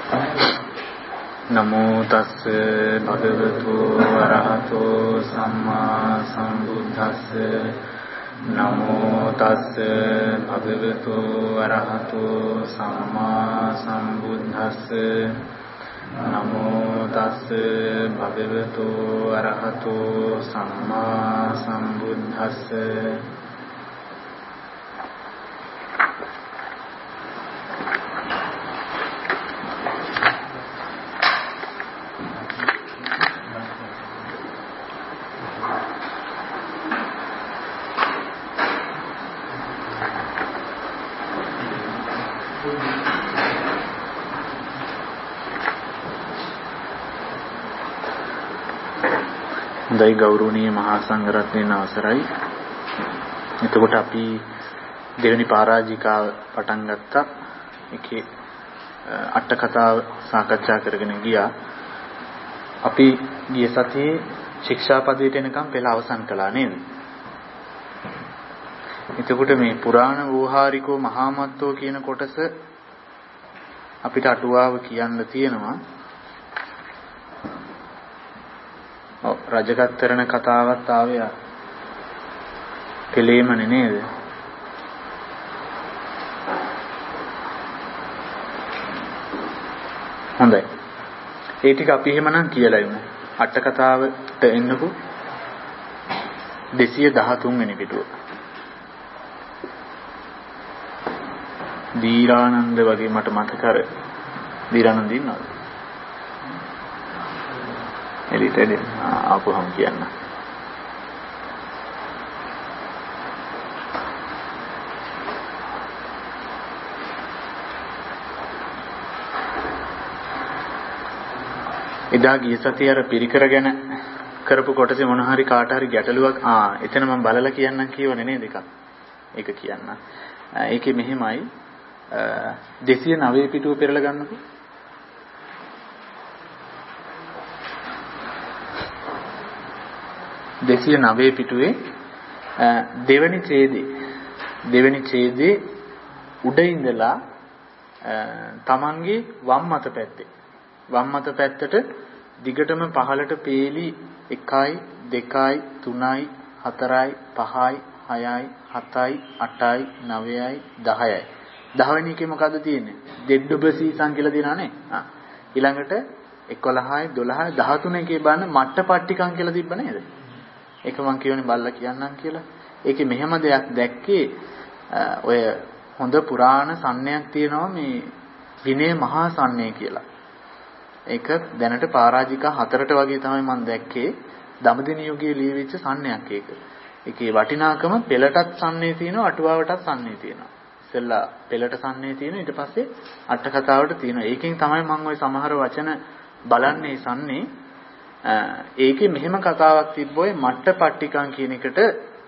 නමෝ තස්ස භගවතු වරහතෝ සම්මා සම්බුද්දස්ස නමෝ තස්ස භගවතු වරහතෝ සම්මා සම්බුද්දස්ස නමෝ තස්ස භගවතු වරහතෝ සම්මා සම්බුද්දස්ස. දෛ ගෞරවනීය මහා සංඝරත්නයන් අවසරයි. එතකොට අපි දෙවෙනි පරාජිකාව පටන් ගත්තා. ඒකේ අට කතාව සාකච්ඡා කරගෙන ගියා. අපි ගිය සතියේ ශික්ෂාපදයට එනකම් පෙළ අවසන් කළා නේද? එතකොට මේ පුරාණ වෝහාරිකෝ මහාමත්තෝ කියන කොටස අපිට අටුවාව කියන්න තියෙනවා. රජගත්තරණ කතාවත් ආවේ කෙලෙමනේ නේද? හොඳයි. ඒ ටික අපි එහෙමනම් කියලා යමු. අට කතාවට එන්නකෝ. 213 වෙනි පිටුව. දීරානන්ද වගේ මට මතක කර. දීරානන්ද ඉන්නවද? එලිට ආපුවම කියන්න. එදා ගිය සතියේ අර පිරිකර ගැන කරපු කොටසේ මොන හරි කාට හරි ගැටලුවක් එතන මම බලලා කියන්නම් කියවනේ නේද එකක්. ඒක කියන්න. ඒකේ මෙහෙමයි 209 පිටුව පෙරලා ගන්නකෝ. දෙසිය 9 පිටුවේ දෙවෙනි ඡේදයේ උඩ ඉඳලා තමන්ගේ වම් අත පැත්තට දිගටම පහළට පේලි 1යි 2යි 3යි 4යි 5යි 6යි 7යි 8යි 9යි 10යි 10 වෙනි එකේ මොකද්ද තියෙන්නේ? දෙඩ්ඩොබ සීසන් කියලා දිනවනේ. ඊළඟට 11යි 12යි 13 එකේ බලන්න මට්ටපට්ටිකම් කියලා තිබ්බ නේද? ඒක මම කියවනේ බල්ලා කියන්නම් කියලා. ඒකේ මෙහෙම දෙයක් දැක්කේ ඔය හොඳ පුරාණ සම්ණයක් තියෙනවා මේ විනය මහා සම්ණය කියලා. ඒක දැනට පරාජිකා 4ට වගේ තමයි මම දැක්කේ. දඹදින යුගයේ ලියවිච්ච සම්ණයක් ඒක. ඒකේ වටිනාකම පෙළටත් සම්ණේ තියෙනවා අටුවාවටත් සම්ණේ තියෙනවා. ඉස්සෙල්ලා පෙළට සම්ණේ තියෙනවා ඊට පස්සේ අට කතාවට තියෙනවා. ඒකෙන් තමයි මම ওই සමහර වචන බලන්නේ සම්ණේ. ඒකේ මෙහෙම කතාවක් තිබ්බොයි මට්ටපට්ටිකම් කියන එකට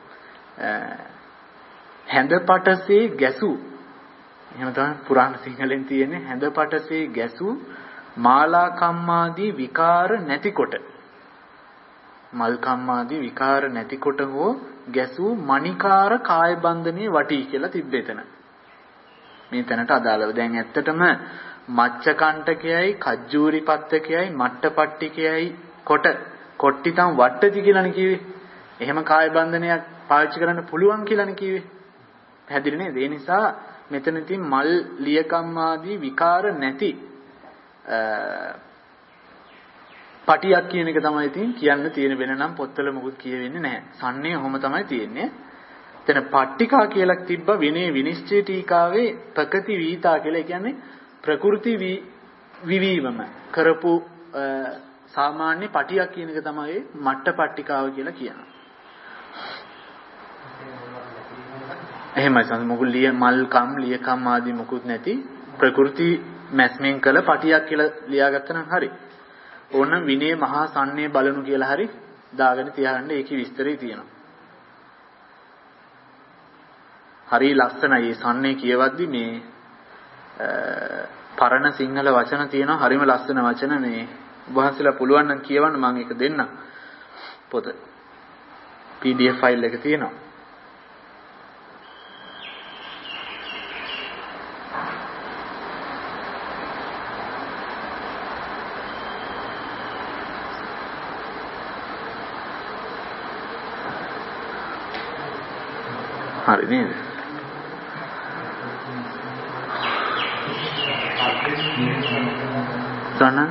හැඳපටසේ ගැසූ. එහෙම තමයි පුරාණ සිංහලෙන් තියෙන්නේ. හැඳපටසේ ගැසූ මාලා කම්මාදී විකාර නැතිකොට. මල් කම්මාදී විකාර නැතිකොට හෝ ගැසූ මණිකාර කාය බන්ධනේ වටී කියලා තිබ්බෙතන. මේ තැනට අදාළව දැන් ඇත්තටම මච්චකණ්ඨකයයි කජ්ජූරිපත්තකයයි මට්ටපට්ටිකයයි කොට්ටිතම් වට්ටති කියලානේ කිව්වේ. එහෙම කාය බන්ධනයක් පාවිච්චි කරන්න පුළුවන් කියලානේ කිව්වේ. පැහැදිලි නේද? ඒ නිසා මෙතනදී මල් ලියකම්මාදී විකාර නැති පටියක් කියන එක තමයි ඉතින් කියන්න තියෙන. වෙන නම් පොත්වල මොකුත් කියවෙන්නේ නැහැ. සම්නේ ඔහොම තමයි තියෙන්නේ. එතන පට්ටිකා කියලා තිබ්බ විනය විනිශ්චය ටීකාවේ ප්‍රකති වීතා කියලා. ඒ කියන්නේ ප්‍රകൃති විවීවම කරපු සාමාන්‍ය පටියක් කියන එක තමයි මට්ටපට්ටිකාව කියලා කියනවා. එහෙමයි සම් මොකුත් මල්කම් ලියකම් ආදී මොකුත් නැති ප්‍රകൃති මැස්මෙන් කළ පටියක් කියලා ලියාගත්තා නම් හරි. ඕනනම් විනය මහා සම්ණේ බලනු කියලා හරි දාගෙන තියාගන්න. ඒකේ විස්තරය තියෙනවා. හරි ලස්සනයි. මේ සම්ණේ කියවද්දි මේ පරණ සිංහල වචන තියෙනවා. හරිම ලස්සන වචන. මේ වහන්සේලා පුළුවන් නම් කියවන්න මම ඒක දෙන්නම්. පොත PDF ෆයිල් එක තියෙනවා. හරි නේද? ගණන්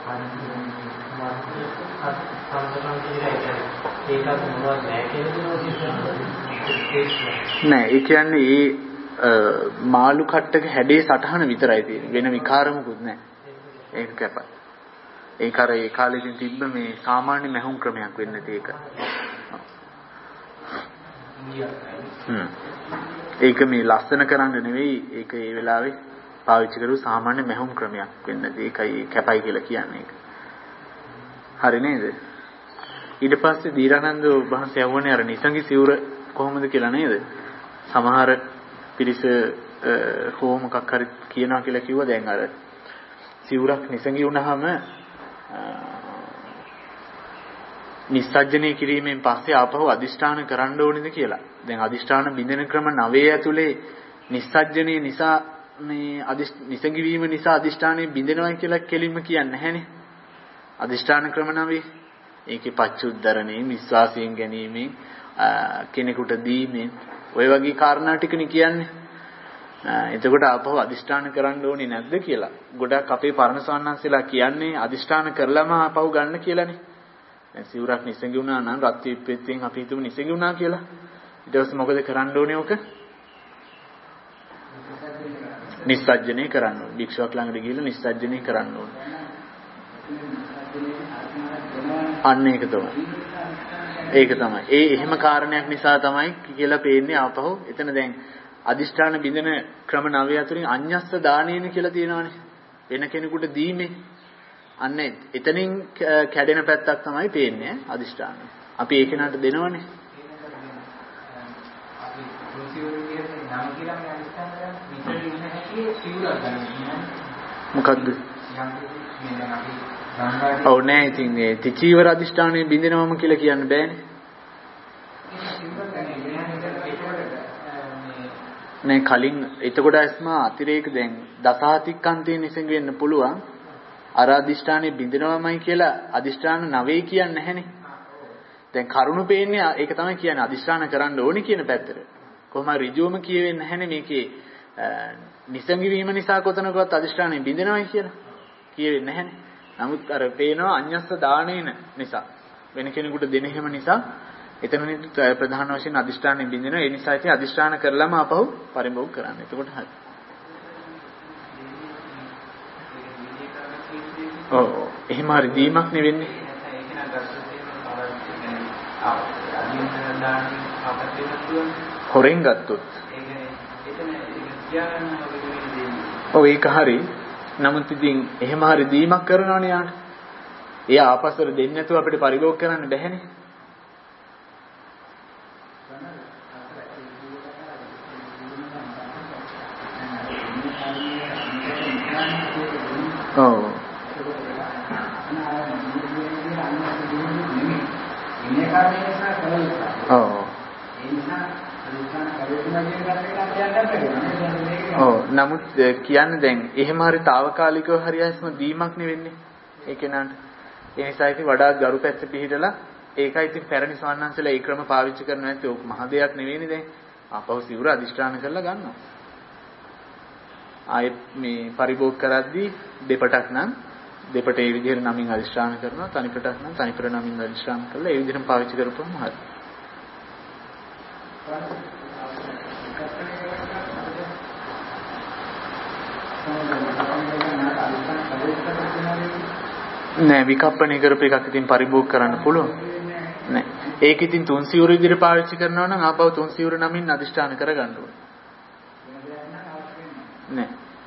නෑ. ඒ කියන්නේ මාළු කට්ටක හැඩේ සටහන විතරයි තියෙන්නේ. වෙන විකාරමකුත් නෑ. ඒක කැපයි. ඒක අර ඒ කාලෙකින් තිබ්බ මේ සාමාන්‍ය මැහුම් ක්‍රමයක් වෙන්නේ නැති එක. ඒක මේ ලස්සන කරන්න නෙවෙයි. ඒක ඒ වෙලාවේ පාවිච්චි කරු සාමාන්‍ය මැහුම් ක්‍රමයක් වෙන්නේ නැති. ඒකයි කැපයි කියලා කියන්නේ ඒක. හරි නේද? ඊට පස්සේ දීරානන්ද වහන්සේ යවුවනේ අර නිසංගි සිවුර කොහොමද කියලා නේද? සමහර පිරිස හෝ මොකක් හරි කියනවා කියලා කිව්වා. දැන් අර සිවුරක් නිසංගි වුණාම නිස්සජ්ජනය කිරීමෙන් පස්සේ ආපහු අදිෂ්ඨාන කරන්න ඕනේද කියලා. දැන් අදිෂ්ඨාන බින්දන ක්‍රම 9 ඇතුලේ නිස්සජ්ජනය නිසා මේ නිසංගි වීම නිසා අදිෂ්ඨානෙ බින්දෙනවා කියලා කෙලින්ම කියන්නේ නැහැනේ. අදිෂ්ඨාන ක්‍රම 9 ඒකේ පච්චුද්දරණේ විශ්වාසයෙන් ගැනීමෙන් කෙනෙකුට දීමෙන් ඔය වගේ කාරණා ටිකනේ කියන්නේ. එතකොට ආපහු අදිෂ්ඨාන කරන්න ඕනේ නැද්ද කියලා. ගොඩක් අපේ පරණ සවන්නන්සලා කියන්නේ අදිෂ්ඨාන කරලම ආපහු ගන්න කියලානේ. දැන් සිවුරක් නිසංගි වුණා නම් රත් විප්පෙත්තෙන් අපි හිතමු නිසංගි වුණා කියලා. ඊට පස්සේ මොකද කරන්න ඕනේ ඔක? නිස්සජ්ජනය කරන්න ඕනේ. භික්ෂුවක් ළඟට ගිහිල්ලා නිස්සජ්ජනය කරන්න ඕනේ. අන්න ඒක තමයි. ඒක තමයි. ඒ එහෙම කාරණයක් නිසා තමයි කියලා පේන්නේ ආපහු. එතන දැන් අදිෂ්ඨාන බින්දන ක්‍රම 9 අතරින් අඤ්ඤස්ස දානේන කියලා තියෙනවානේ. වෙන කෙනෙකුට දීමේ. අන්න එතනින් කැඩෙන පැත්තක් තමයි පේන්නේ අදිෂ්ඨාන. අපි ඒ කෙනාට දෙනවනේ. මොකද්ද? ඔව් නෑ ඉතින් ඒ තිචීවර අදිෂ්ඨානයේ බින්දිනවම කියලා කියන්න බෑනේ. නෑ කලින් එතකොට අස්මා අතිරේක දැන් දසහතික්කන්තේ නිසංග වෙන්න පුළුවන්. අර අදිෂ්ඨානයේ බින්දිනවමයි කියලා අදිෂ්ඨාන 9 කියන්නේ නැහැනේ. දැන් කරුණු පේන්නේ ඒක තමයි කියන්නේ අදිෂ්ඨාන කරන්න ඕනේ කියන පැත්තට. කොහොම ඍජුවම කියවෙන්නේ නැහැනේ මේකේ නිසංග වීම නිසා කොතනකවත් අදිෂ්ඨානයේ බින්දිනවයි කියලා. කියවෙන්නේ නැහැනේ. නමුත් අර පේනවා අඤ්ඤස්ස දාණේන නිසා වෙන කෙනෙකුට දෙන හැම නිසා එතනනේ ප්‍රධාන වශයෙන් අදිෂ්ඨානෙ බින්දිනවා. ඒ නිසා ඉතින් අදිෂ්ඨාන කරලම ආපහු පරිභෝග කරන්න. එතකොට හරි. ඔව් එහෙම හරි දීමක් නෙවෙන්නේ. හොරෙන් ගත්තොත්. ඔව් ඒක හරි. නමුත් ඉතින් එහෙම හරි දීමක් කරනවනේ යාට. එයා ආපස්සට දෙන්නේ නැතුව අපිට පරිභෝග කරන්න බැහැනේ. ඔව්. නමුත් කියන්නේ දැන් එහෙම හරි తాවකාලිකව හරි ආස්ම දීමක් නෙවෙන්නේ ඒ කෙනාට. ඒ නිසා ඉතින් වඩා ගරු පැත්ත පිළිහිටලා ඒකයි ඉතින් පැරණි ස්වාමීන්වහන්සේලා ඒ ක්‍රම පාවිච්චි කරන්නේ නැත්නම් ඕක මහ දෙයක් නෙවෙයිනේ දැන්. ආපහු සිවුර අදිෂ්ඨාන කරලා ගන්නවා. ආයෙත් මේ පරිභෝග කරද්දී දෙපටක් නම් දෙපට ඒ විදිහට නමින් අදිෂ්ඨාන කරනවා. තනිපටක් නම් තනිපට නමින් අදිෂ්ඨාන කරලා ඒ විදිහට පාවිච්චි කරපුවම හරි. නෑ විකප්පණය කරපු එකක් ඉතින් පරිභෝග කරන්න පුළුවන් නෑ. ඒක ඉතින් තුන් සිවුර විදිහට පාවිච්චි කරනවා නම් ආපහු තුන් සිවුර නමින් අදිෂ්ඨාන කරගන්න ඕනේ. නෑ.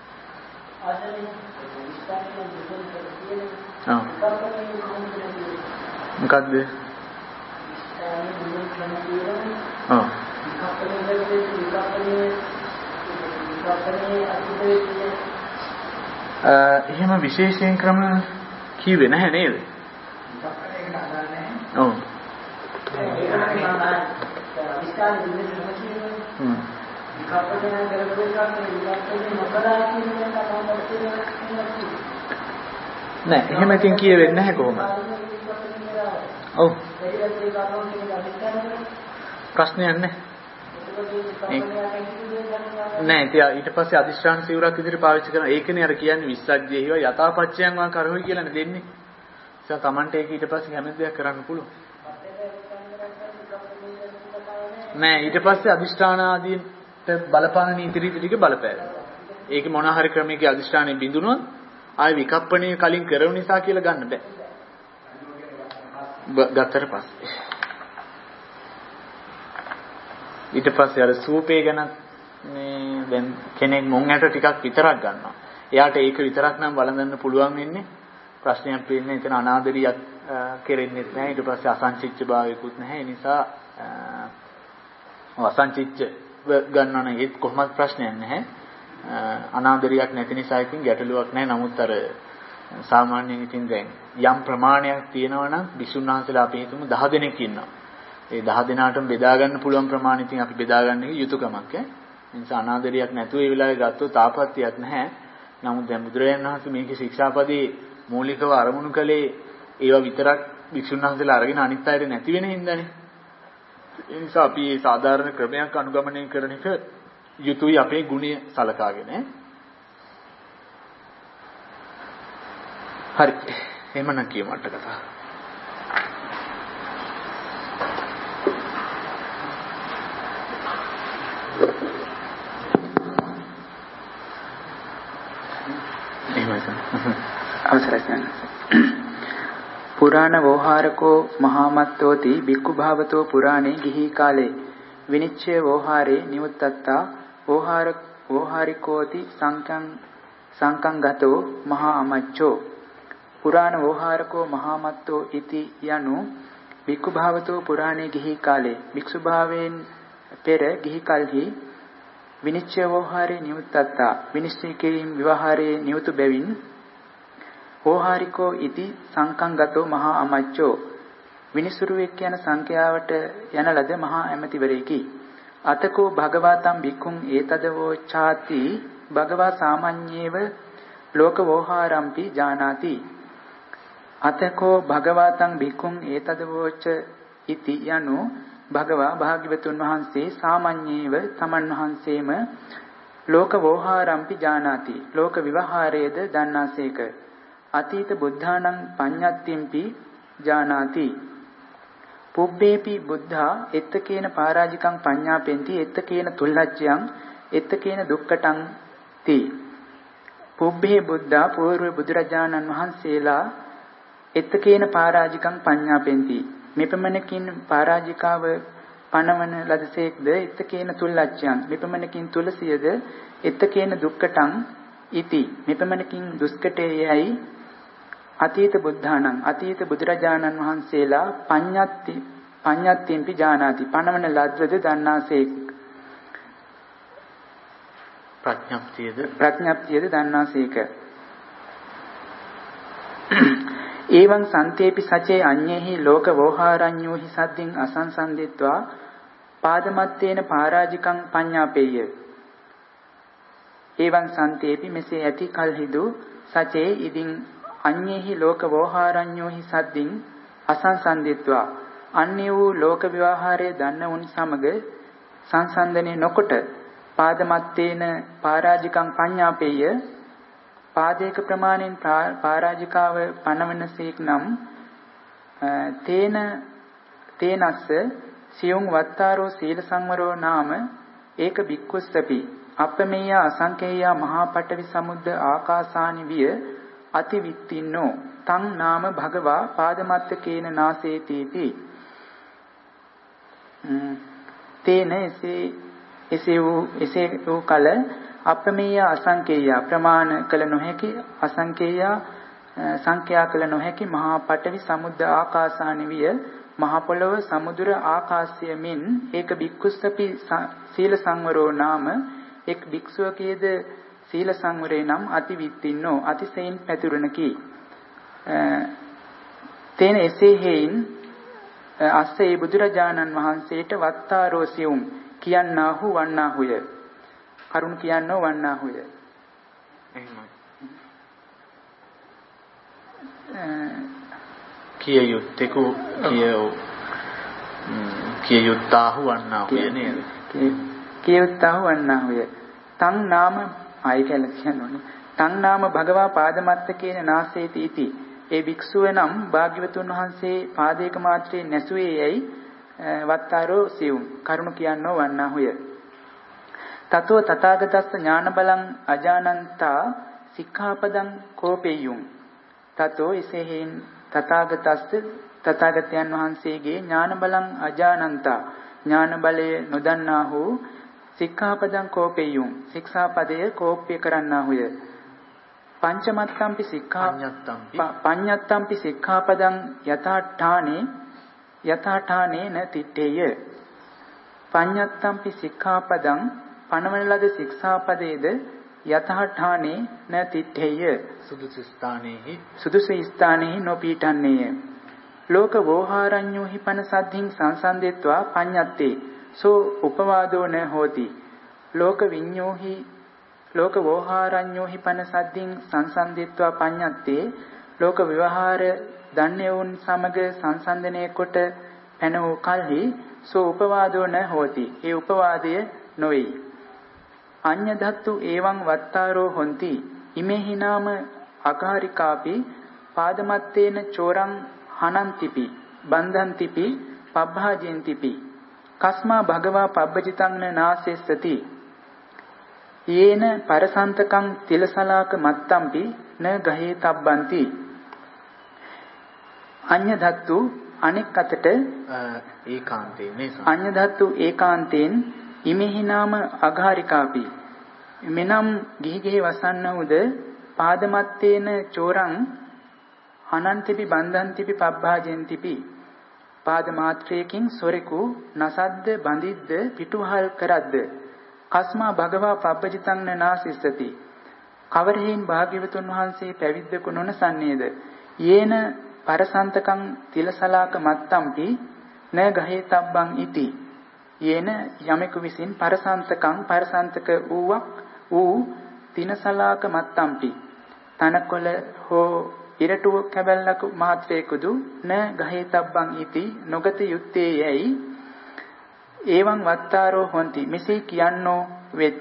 මොකද්ද? එහෙම විශේෂයෙන් ක්‍රම කිව්වේ නැහැ නේද? ඔව්. නෑ එහෙම ඉතින් කියවෙන්නේ නැහැ කොහොමද? ඔව්. ප්‍රශ්නයක් නැහැ. නෑ ඊට පස්සේ අදිෂ්ඨාන සිවුරක් විදිහට පාවිච්චි කරනවා. ඒකනේ අර කියන්නේ විස්සජ්ජේහිව යථාපච්චයන් වා කරහොයි කියලානේ දෙන්නේ. ඒ තමන්ට ඒක ඊට පස්සේ හැම දෙයක් කරන්න පුළුවන්. නෑ ඊට පස්සේ අදිෂ්ඨාන ආදීන්ට බලපාන නීති රීති ටික බලපෑවා. ඒක මොන හරි ක්‍රමයකින් අදිෂ්ඨානෙ බිඳුනොත් ආයි විකප්පණය කලින් කරව නිසා කියලා ගන්න බෑ. ගත්තට පස්සේ ඊට පස්සේ අර සූපේ ගැන මේ දැන් කෙනෙක් මොන් ඇට ටිකක් විතරක් ගන්නවා. එයාට ඒක විතරක් නම් වළඳන්න පුළුවන් වෙන්නේ. ප්‍රශ්නයක් වෙන්නේ එතන අනාදරියක් කෙරෙන්නේ නැහැ. ඊට පස්සේ අසංචිච්ච භාවයකුත් නැහැ. ඒ නිසා අසංචිච්ච ගන්නවා නම් ඒත් කොහොමද ප්‍රශ්නයක් නැහැ. අනාදරියක් නැති නිසා ඉතින් ගැටලුවක් නැහැ. නමුත් අර සාමාන්‍යයෙන් ඉතින් දැන් යම් ප්‍රමාණයක් තියෙනවා නම් විසුණු වහන්සේලා අපි හිතමු 10 දෙනෙක් ඉන්නවා. ඒ 10 දෙනාටම බෙදා ගන්න පුළුවන් ප්‍රමාණය ඉතින් අපි බෙදා ගන්න එක යුතුයකමක් ඈ. ඒ නිසා අනාදරියක් නැතුව ඒ වෙලාවේ ගත්තොත් ආපත්‍යක් නැහැ. නමුත් දැන් බුදුරජාණන් වහන්සේ මේකේ ශික්ෂාපදේ මූලිකව අරමුණු කළේ ඒවා විතරක් විසුණු වහන්සේලා අරගෙන අනිත් අයට නැති වෙන හින්දානේ. ඒ නිසා අපි මේ සාධාරණ ක්‍රමයක් අනුගමනය කරන එක යුතුයි අපේ ගුණය සලකාගෙන. හරි. එහෙමනම් කියමට කතා. පුරාණ වෝහාරකෝ මහාමත්තෝති බික්ඛු භාවතෝ පුරාණේ ගිහි කාලේ විනිච්ඡය වෝහාරේ නිවුත්තත්තා වෝහාරිකෝති සංකං ගතෝ මහා අමච්චෝ පුරාණ වෝහාරකෝ මහාමත්තෝ ඉති යනු බික්ඛු භාවතෝ පුරාණේ ගිහි කාලේ භික්ෂු භාවයෙන් පෙර ගිහි කල්හි විනිච්ඡය වෝහාරේ නිවුත්තත්තා විනිශ්චය කිරීම විවහාරේ නියුතු බැවින් වෝහාරිකෝ ඉති සංකංගතෝ මහා අමච්චෝ විනිසුරුවෙක් යන සංඛ්‍යාවට යන ලද මහා ඇමතිවරයෙකි. අතකෝ භගවතං භික්ඛුං ඒතදවෝ ඡාති භගවා සාමඤ්ඤේව ලෝක වෝහාරම්පි ජානාති. අතකෝ භගවතං භික්ඛුං ඒතදවෝච ඉති යනු භගවා භාග්‍යවතුන් වහන්සේ සාමඤ්ඤේව තමන් වහන්සේම ලෝක වෝහාරම්පි ජානාති. ලෝක විවහාරයේද දන්නාසේක. අතීත බුද්ධානං පඤ්ඤත්තිම්පි ජානාති. පුබ්බේපි බුද්ධා එත්තකේන පරාජිකං පඤ්ඤාපෙන්ති එත්තකේන තුල්ලච්ඡයන් එත්තකේන දුක්ඛටං ති. පුබ්බේ බුද්ධා පූර්ව බුදුරජාණන් වහන්සේලා එත්තකේන පරාජිකං පඤ්ඤාපෙන්ති. මෙපමණකින් පරාජිකාව පණවන ලදසේක්ද එත්තකේන තුල්ලච්ඡයන් මෙපමණකින් තුලසියද එත්තකේන දුක්ඛටං ඉති. මෙපමණකින් දුස්කටේයයි අතීත බුද්ධානං අතීත බුදුරජාණන් වහන්සේලා පඤ්ඤත්තිම්පි ජානාති පණවන ලද්දද දන්නාසේක්. ප්‍රඥප්තියද දන්නාසේක. එවං සන්තේපි සචේ අඤ්ඤේහි ලෝක වෝහාරඤ්ඤෝහි සද්දින් අසංසන්දිත්වා පාදමත්තේන පරාජිකං පඤ්ඤාපේය. එවං සන්තේපි මෙසේ ඇති කල්හිදු සචේ ඉදින් අඤ්ඤේහි ලෝක වෝහාරඤ්ඤෝහි සද්දින් අසංසන්දිත්වා අන්‍ය වූ ලෝක විවහාරයේ දන්නවුන් සමග සංසන්දනේ නොකොට පාදමත්තේන පරාජිකං පඤ්ඤාපේය පාදයක ප්‍රමාණයෙන් පරාජිකාව පනවනසේක් නම් තේනස්ස සියුම් වත්තාරෝ සීල සංවරෝ නාම ඒක බික්කුස්සපි අපමෙය අසංකේය මහා පඨවි සමුද්ද ආකාසානි විය අති විත්තින්නෝ තං නාම භගවා පාදමත්තකේන නාසේතිති. තේන එසේ වූ කල අපමෙය අසංකේය ප්‍රමාණ කළ නොහැකි අසංකේය සංඛ්‍යා කළ නොහැකි මහා පඨවි සමුද්ද ආකාසානි විය මහ පොළව සමුදුර ආකාශය මෙන් ඒක බික්කුස්සපි සීල සංවරෝ නාම එක් භික්ෂුවකේද සීල සංවරේ නම් අති විත්තින්නෝ අතිසයින් පැතුරුණකි. තේන එසේ හේයින් අස්සේ බුදුරජාණන් වහන්සේට වත්තාරෝ සියුම් කියන්නාහු වන්නාහුය. කරුණ කියන්නෝ වන්නාහුය. එහෙමයි. කිය යුත්තේකෝ කිය යුත්තාහු වන්නාහුය නේද? කියුත්තා වන්නාහුය. තං නාම ආයි කියලා කියනෝනේ. තං නාම භගවා පාදමත්තකේන නාසේති इति. ඒ භික්ෂුව නම් භාග්‍යවතුන් වහන්සේ පාදයක මාත්‍රේ නැසුවේ යයි වත්තාරෝ සියුම් කරුණ කියනෝ වන්නාහුය. තතෝ තථාගතස්ස ඥාන බලං අජානන්තා සික්ඛාපදං කෝපෙය්‍යුම්. තතෝ එසේහෙන් තථාගතයන් වහන්සේගේ ඥාන බලං අජානන්තා ඥාන බලය නොදන්නා වූ සික්ඛාපදං කෝපෙය්‍යුම් ශික්ෂාපදය කෝප්‍ය කරන්නාහුය. පංචමත්තම්පි පඤ්ඤත්තම්පි සික්ඛාපදං යථාඨානේ න තිත්තේය. පඤ්ඤත්තම්පි සික්ඛාපදං පනවන ලද ශික්ෂාපදයේද යථාඨානේ න තිත්තේය. සුදුසු ස්ථානෙහි නොපීඨන්නේය. ලෝක වෝහාරඤ්ඤෝ හි පන සද්ධින් සංසන්දෙත්වා පඤ්ඤත්තේ සෝ උපවාදෝ න හෝති. ලෝක වෝහාරඤ්ඤෝ හි පන සද්ධින් සංසන්දෙත්වා පඤ්ඤත්තේ ලෝක විවහාර දන්නේවුන් සමග සංසන්දනය කොට පැන වූ කල්හි සෝ උපවාදෝ න හෝති. ඒ උපවාදය නොවේ. අඤ්ඤ ධත්තු එවං වත්තාරෝ හොಂತಿ. ඉමේහි නාම අකාරිකාපි පාදමත්තේන චෝරං හනන්තිපි බන්ධන්තිපි පබ්බාජෙන්තිපි කස්මා භගවා පබ්බජිතං නාසෙස්සති. යේන පරසන්තකං තිලසලාක මත්තම්පි න ගහේ තබ්බන්ති. අඤ්ඤ ධත්තු අනෙක් අතට අඤ්ඤ ධත්තු ඒකාන්තයෙන් ඉමෙහි නාම අඝාරිකාපි මෙනම් ගිහිගෙහි වසන්නවුද පාදමත්තේන චෝරං අනන්තිපි බන්ධන්තිපි පබ්බාජෙන්තිපි. පාද මාත්‍රයකින් සොරෙකු නසද්ද බඳිද්ද පිටුවහල් කරද්ද කස්මා භගවා පබ්බජිතං නාසිස්සති. කවරෙහින් භාග්‍යවතුන් වහන්සේ පැවිද්දකු නොනසන්නේද. යේන පරසන්තකං තිලසලාක මත්තම්පි න ගහේ තබ්බං ඉති. යේන යමෙකු විසින් පරසන්තක වූ තිනසලාක මත්තම්පි තනකොළ හෝ ඉරටුව කැබැල්ලක මාත්‍රයකුදු න ගහේ තබ්බං ඉති නොගත යුත්තේ යයි එවං වත්තාරෝ හොಂತಿ. මෙසේ කියන්නෝ වෙත්.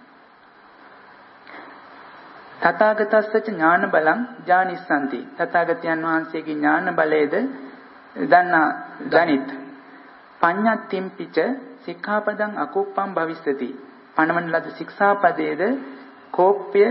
තථාගතස්ස ඥාන බලං ඥානිස්සanti. තථාගතයන් වහන්සේගේ ඥාන බලයේද දනිත්. පඤ්ඤත්තිම් පිච සික්ඛාපදං අකුප්පං භවිස්සති. පණවන ලද ශික්ෂාපදයේද කෝප්‍ය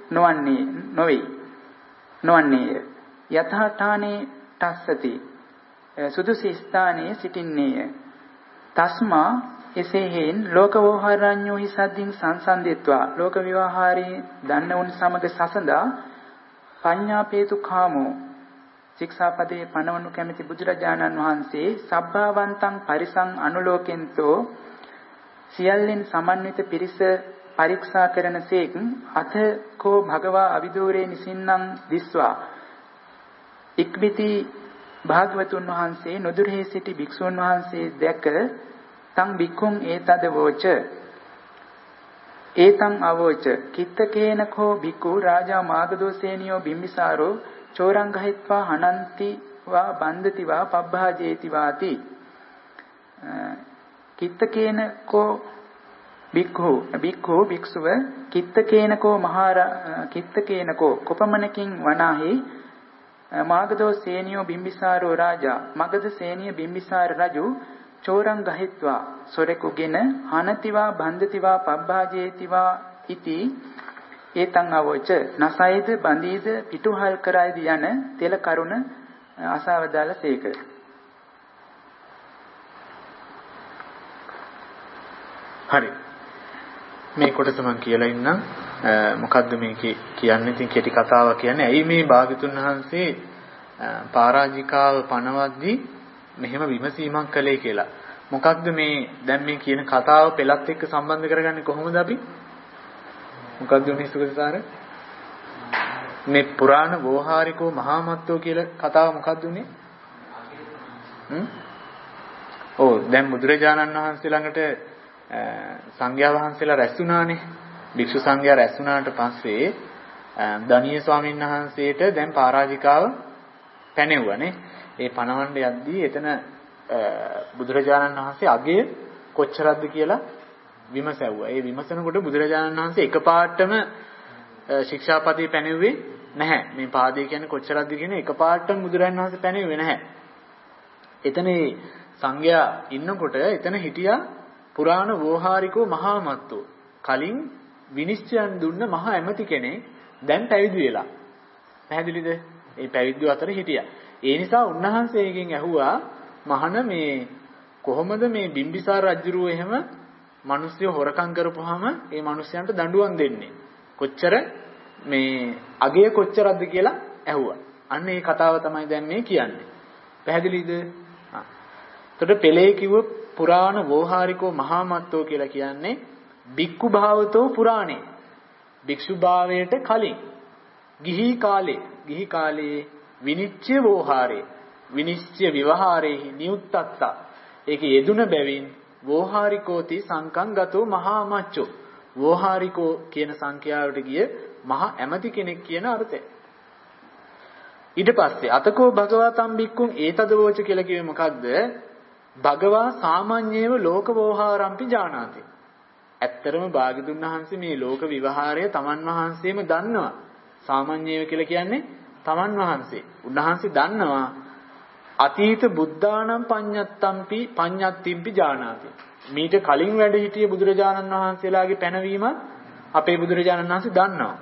නොවන්නේය. යථාඨානේ තස්සති. සුදුසු ස්ථානයේ සිටින්නේය. තස්මා එසේහෙන් ලෝක වෝහාරඤ්ඤෝ හි සද්දින් සංසන්දෙත්වා ලෝක විවාහාරී දන්නවුන් සමග සසඳා පඤ්ඤාපේතු කාමෝ ශික්ෂාපදයේ පනවනු කැමැති බුදුරජාණන් වහන්සේ සබ්බාවන්තං පරිසං අනුලෝකෙන්තෝ සියල්ලෙන් සමන්විත පිරිස පරීක්ෂා කරනසේක් අත කෝ භගවා අවිදූරේ නිසින්නම් දිස්වා ඉක්බිති භාග්‍යවතුන් වහන්සේ නොදුරෙහි සිටි භික්ෂුන් වහන්සේ දැක තං භික්ඛුන් ඒතද වෝච ඒතං අවෝච කිත්තකේනකෝ භික්ඛු රාජා මාගදෝසේනියෝ බිම්බිසාරෝ චෝරං ගහිත්වා හනන්ති වා බන්ධති වා පබ්බාජේති වාති. කිත්තකේනකෝ භික්ඛු භික්ෂුව කිත්තකේනකෝ කොපමණකින් වනාහි මාගදෝ සේනියෝ බිම්බිසාරෝ රාජා මගධ සේනිය බිම්බිසාර රජු චෝරං ගහිත්වා සොරෙකුගෙන හනතිවා බන්ධතිවා පබ්බාජේතිවා ඉති ඒතං අවෝච නසයිද බඳීද පිටුහල් කරයිද යන තෙල කරුණ අසවදාල සේක. හරි. මේ කොටස මම කියලා ඉන්නම්. මොකද්ද මේකේ කියන්නේ? ඉතින් කෙටි කතාවක් කියන්නේ. ඇයි මේ භාග්‍යතුන් වහන්සේ පරාජිකාව පනවද්දී මෙහෙම විමසීමක් කළේ කියලා. මොකක්ද මේ දැන් මේ කියන කතාව පෙළත් එක්ක සම්බන්ධ කරගන්නේ කොහොමද අපි? මොකක්ද මේ සුගතසාර? මේ පුරාණ වෝහාරිකෝ මහාමත්තෝ කියලා කතාව මොකක්ද උනේ? දැන් බුදුරජාණන් වහන්සේ ළඟට සංඝයා වහන්සේලා රැස් වුණානේ. භික්ෂු සංඝයා රැස් වුණාට පස්සේ දණීය ස්වාමීන් වහන්සේට දැන් පරාජිකාව පැනෙවුවානේ. ඒ පණවන්න යද්දී එතන බුදුරජාණන් වහන්සේ අගය කොච්චරක්ද කියලා විමසැව්වා. ඒ විමසනකොට බුදුරජාණන් වහන්සේ එකපාරටම ශික්ෂාපදේ පැනෙව්වේ නැහැ. මේ පාදේ කියන්නේ කොච්චරක්ද කියන එකපාරටම බුදුරජාණන් වහන්සේ පැනෙව්වේ නැහැ. එතන සංඝයා ඉන්නකොට එතන හිටියා පුරාණ වෝහාරිකෝ මහා මත්තෝ. කලින් විනිශ්චයන් දුන්න මහා ඇමති කෙනෙක් දැන් පැවිදි වෙලා. පැහැදිලිද? ඒ පැවිද්දෝ අතර හිටියා. ඒ නිසා උන්වහන්සේගෙන් ඇහුවා මහණ මේ කොහොමද මේ බිම්බිසාර රජුරුව එහෙම මිනිස්සු හොරකම් කරපුවාම ඒ මිනිස්යන්ට දඬුවම් දෙන්නේ? කොච්චර මේ අගය කොච්චරක්ද කියලා ඇහුවා. අන්න ඒ කතාව තමයි දැන් මේ කියන්නේ. පැහැදිලිද? එතකොට පෙළේ කිව්ව පුරාණ වෝහාරිකෝ මහා මත්තෝ කියලා කියන්නේ බික්කු භාවතෝ පුරාණේ. භික්ෂු භාවයට කලින් ගිහි කාලේ විනිච්ඡය වෝහාරේ විනිශ්චය විවහාරේ නියුත්තත්තා. ඒක යෙදුන බැවින් වෝහාරිකෝති සංකං ගතෝ මහා මච්චෝ. වෝහාරිකෝ කියන සංඛ්‍යාවට ගිය මහා ඇමති කෙනෙක් කියන අර්ථය. ඊට පස්සේ අතකෝ භගවා තම්බික්කුන් ඒතදවෝච කියලා කිව්වේ මොකක්ද? භගවා සාමාන්‍යේව ලෝක වෝහාරම්පි ජානාති. ඇත්තරම භාග්‍යතුන් වහන්සේ මේ ලෝක විවහාරය තමන් වහන්සේම දන්නවා. සාමාන්‍යේව කියලා කියන්නේ තමන් වහන්සේ. උන්වහන්සේ දන්නවා අතීත බුද්ධානම් පඤ්ඤත්තිම්පි ජානාති. මීට කලින් වැඩ හිටිය බුදුරජාණන් වහන්සේලාගේ පැනවීම අපේ බුදුරජාණන් වහන්සේ දන්නවා.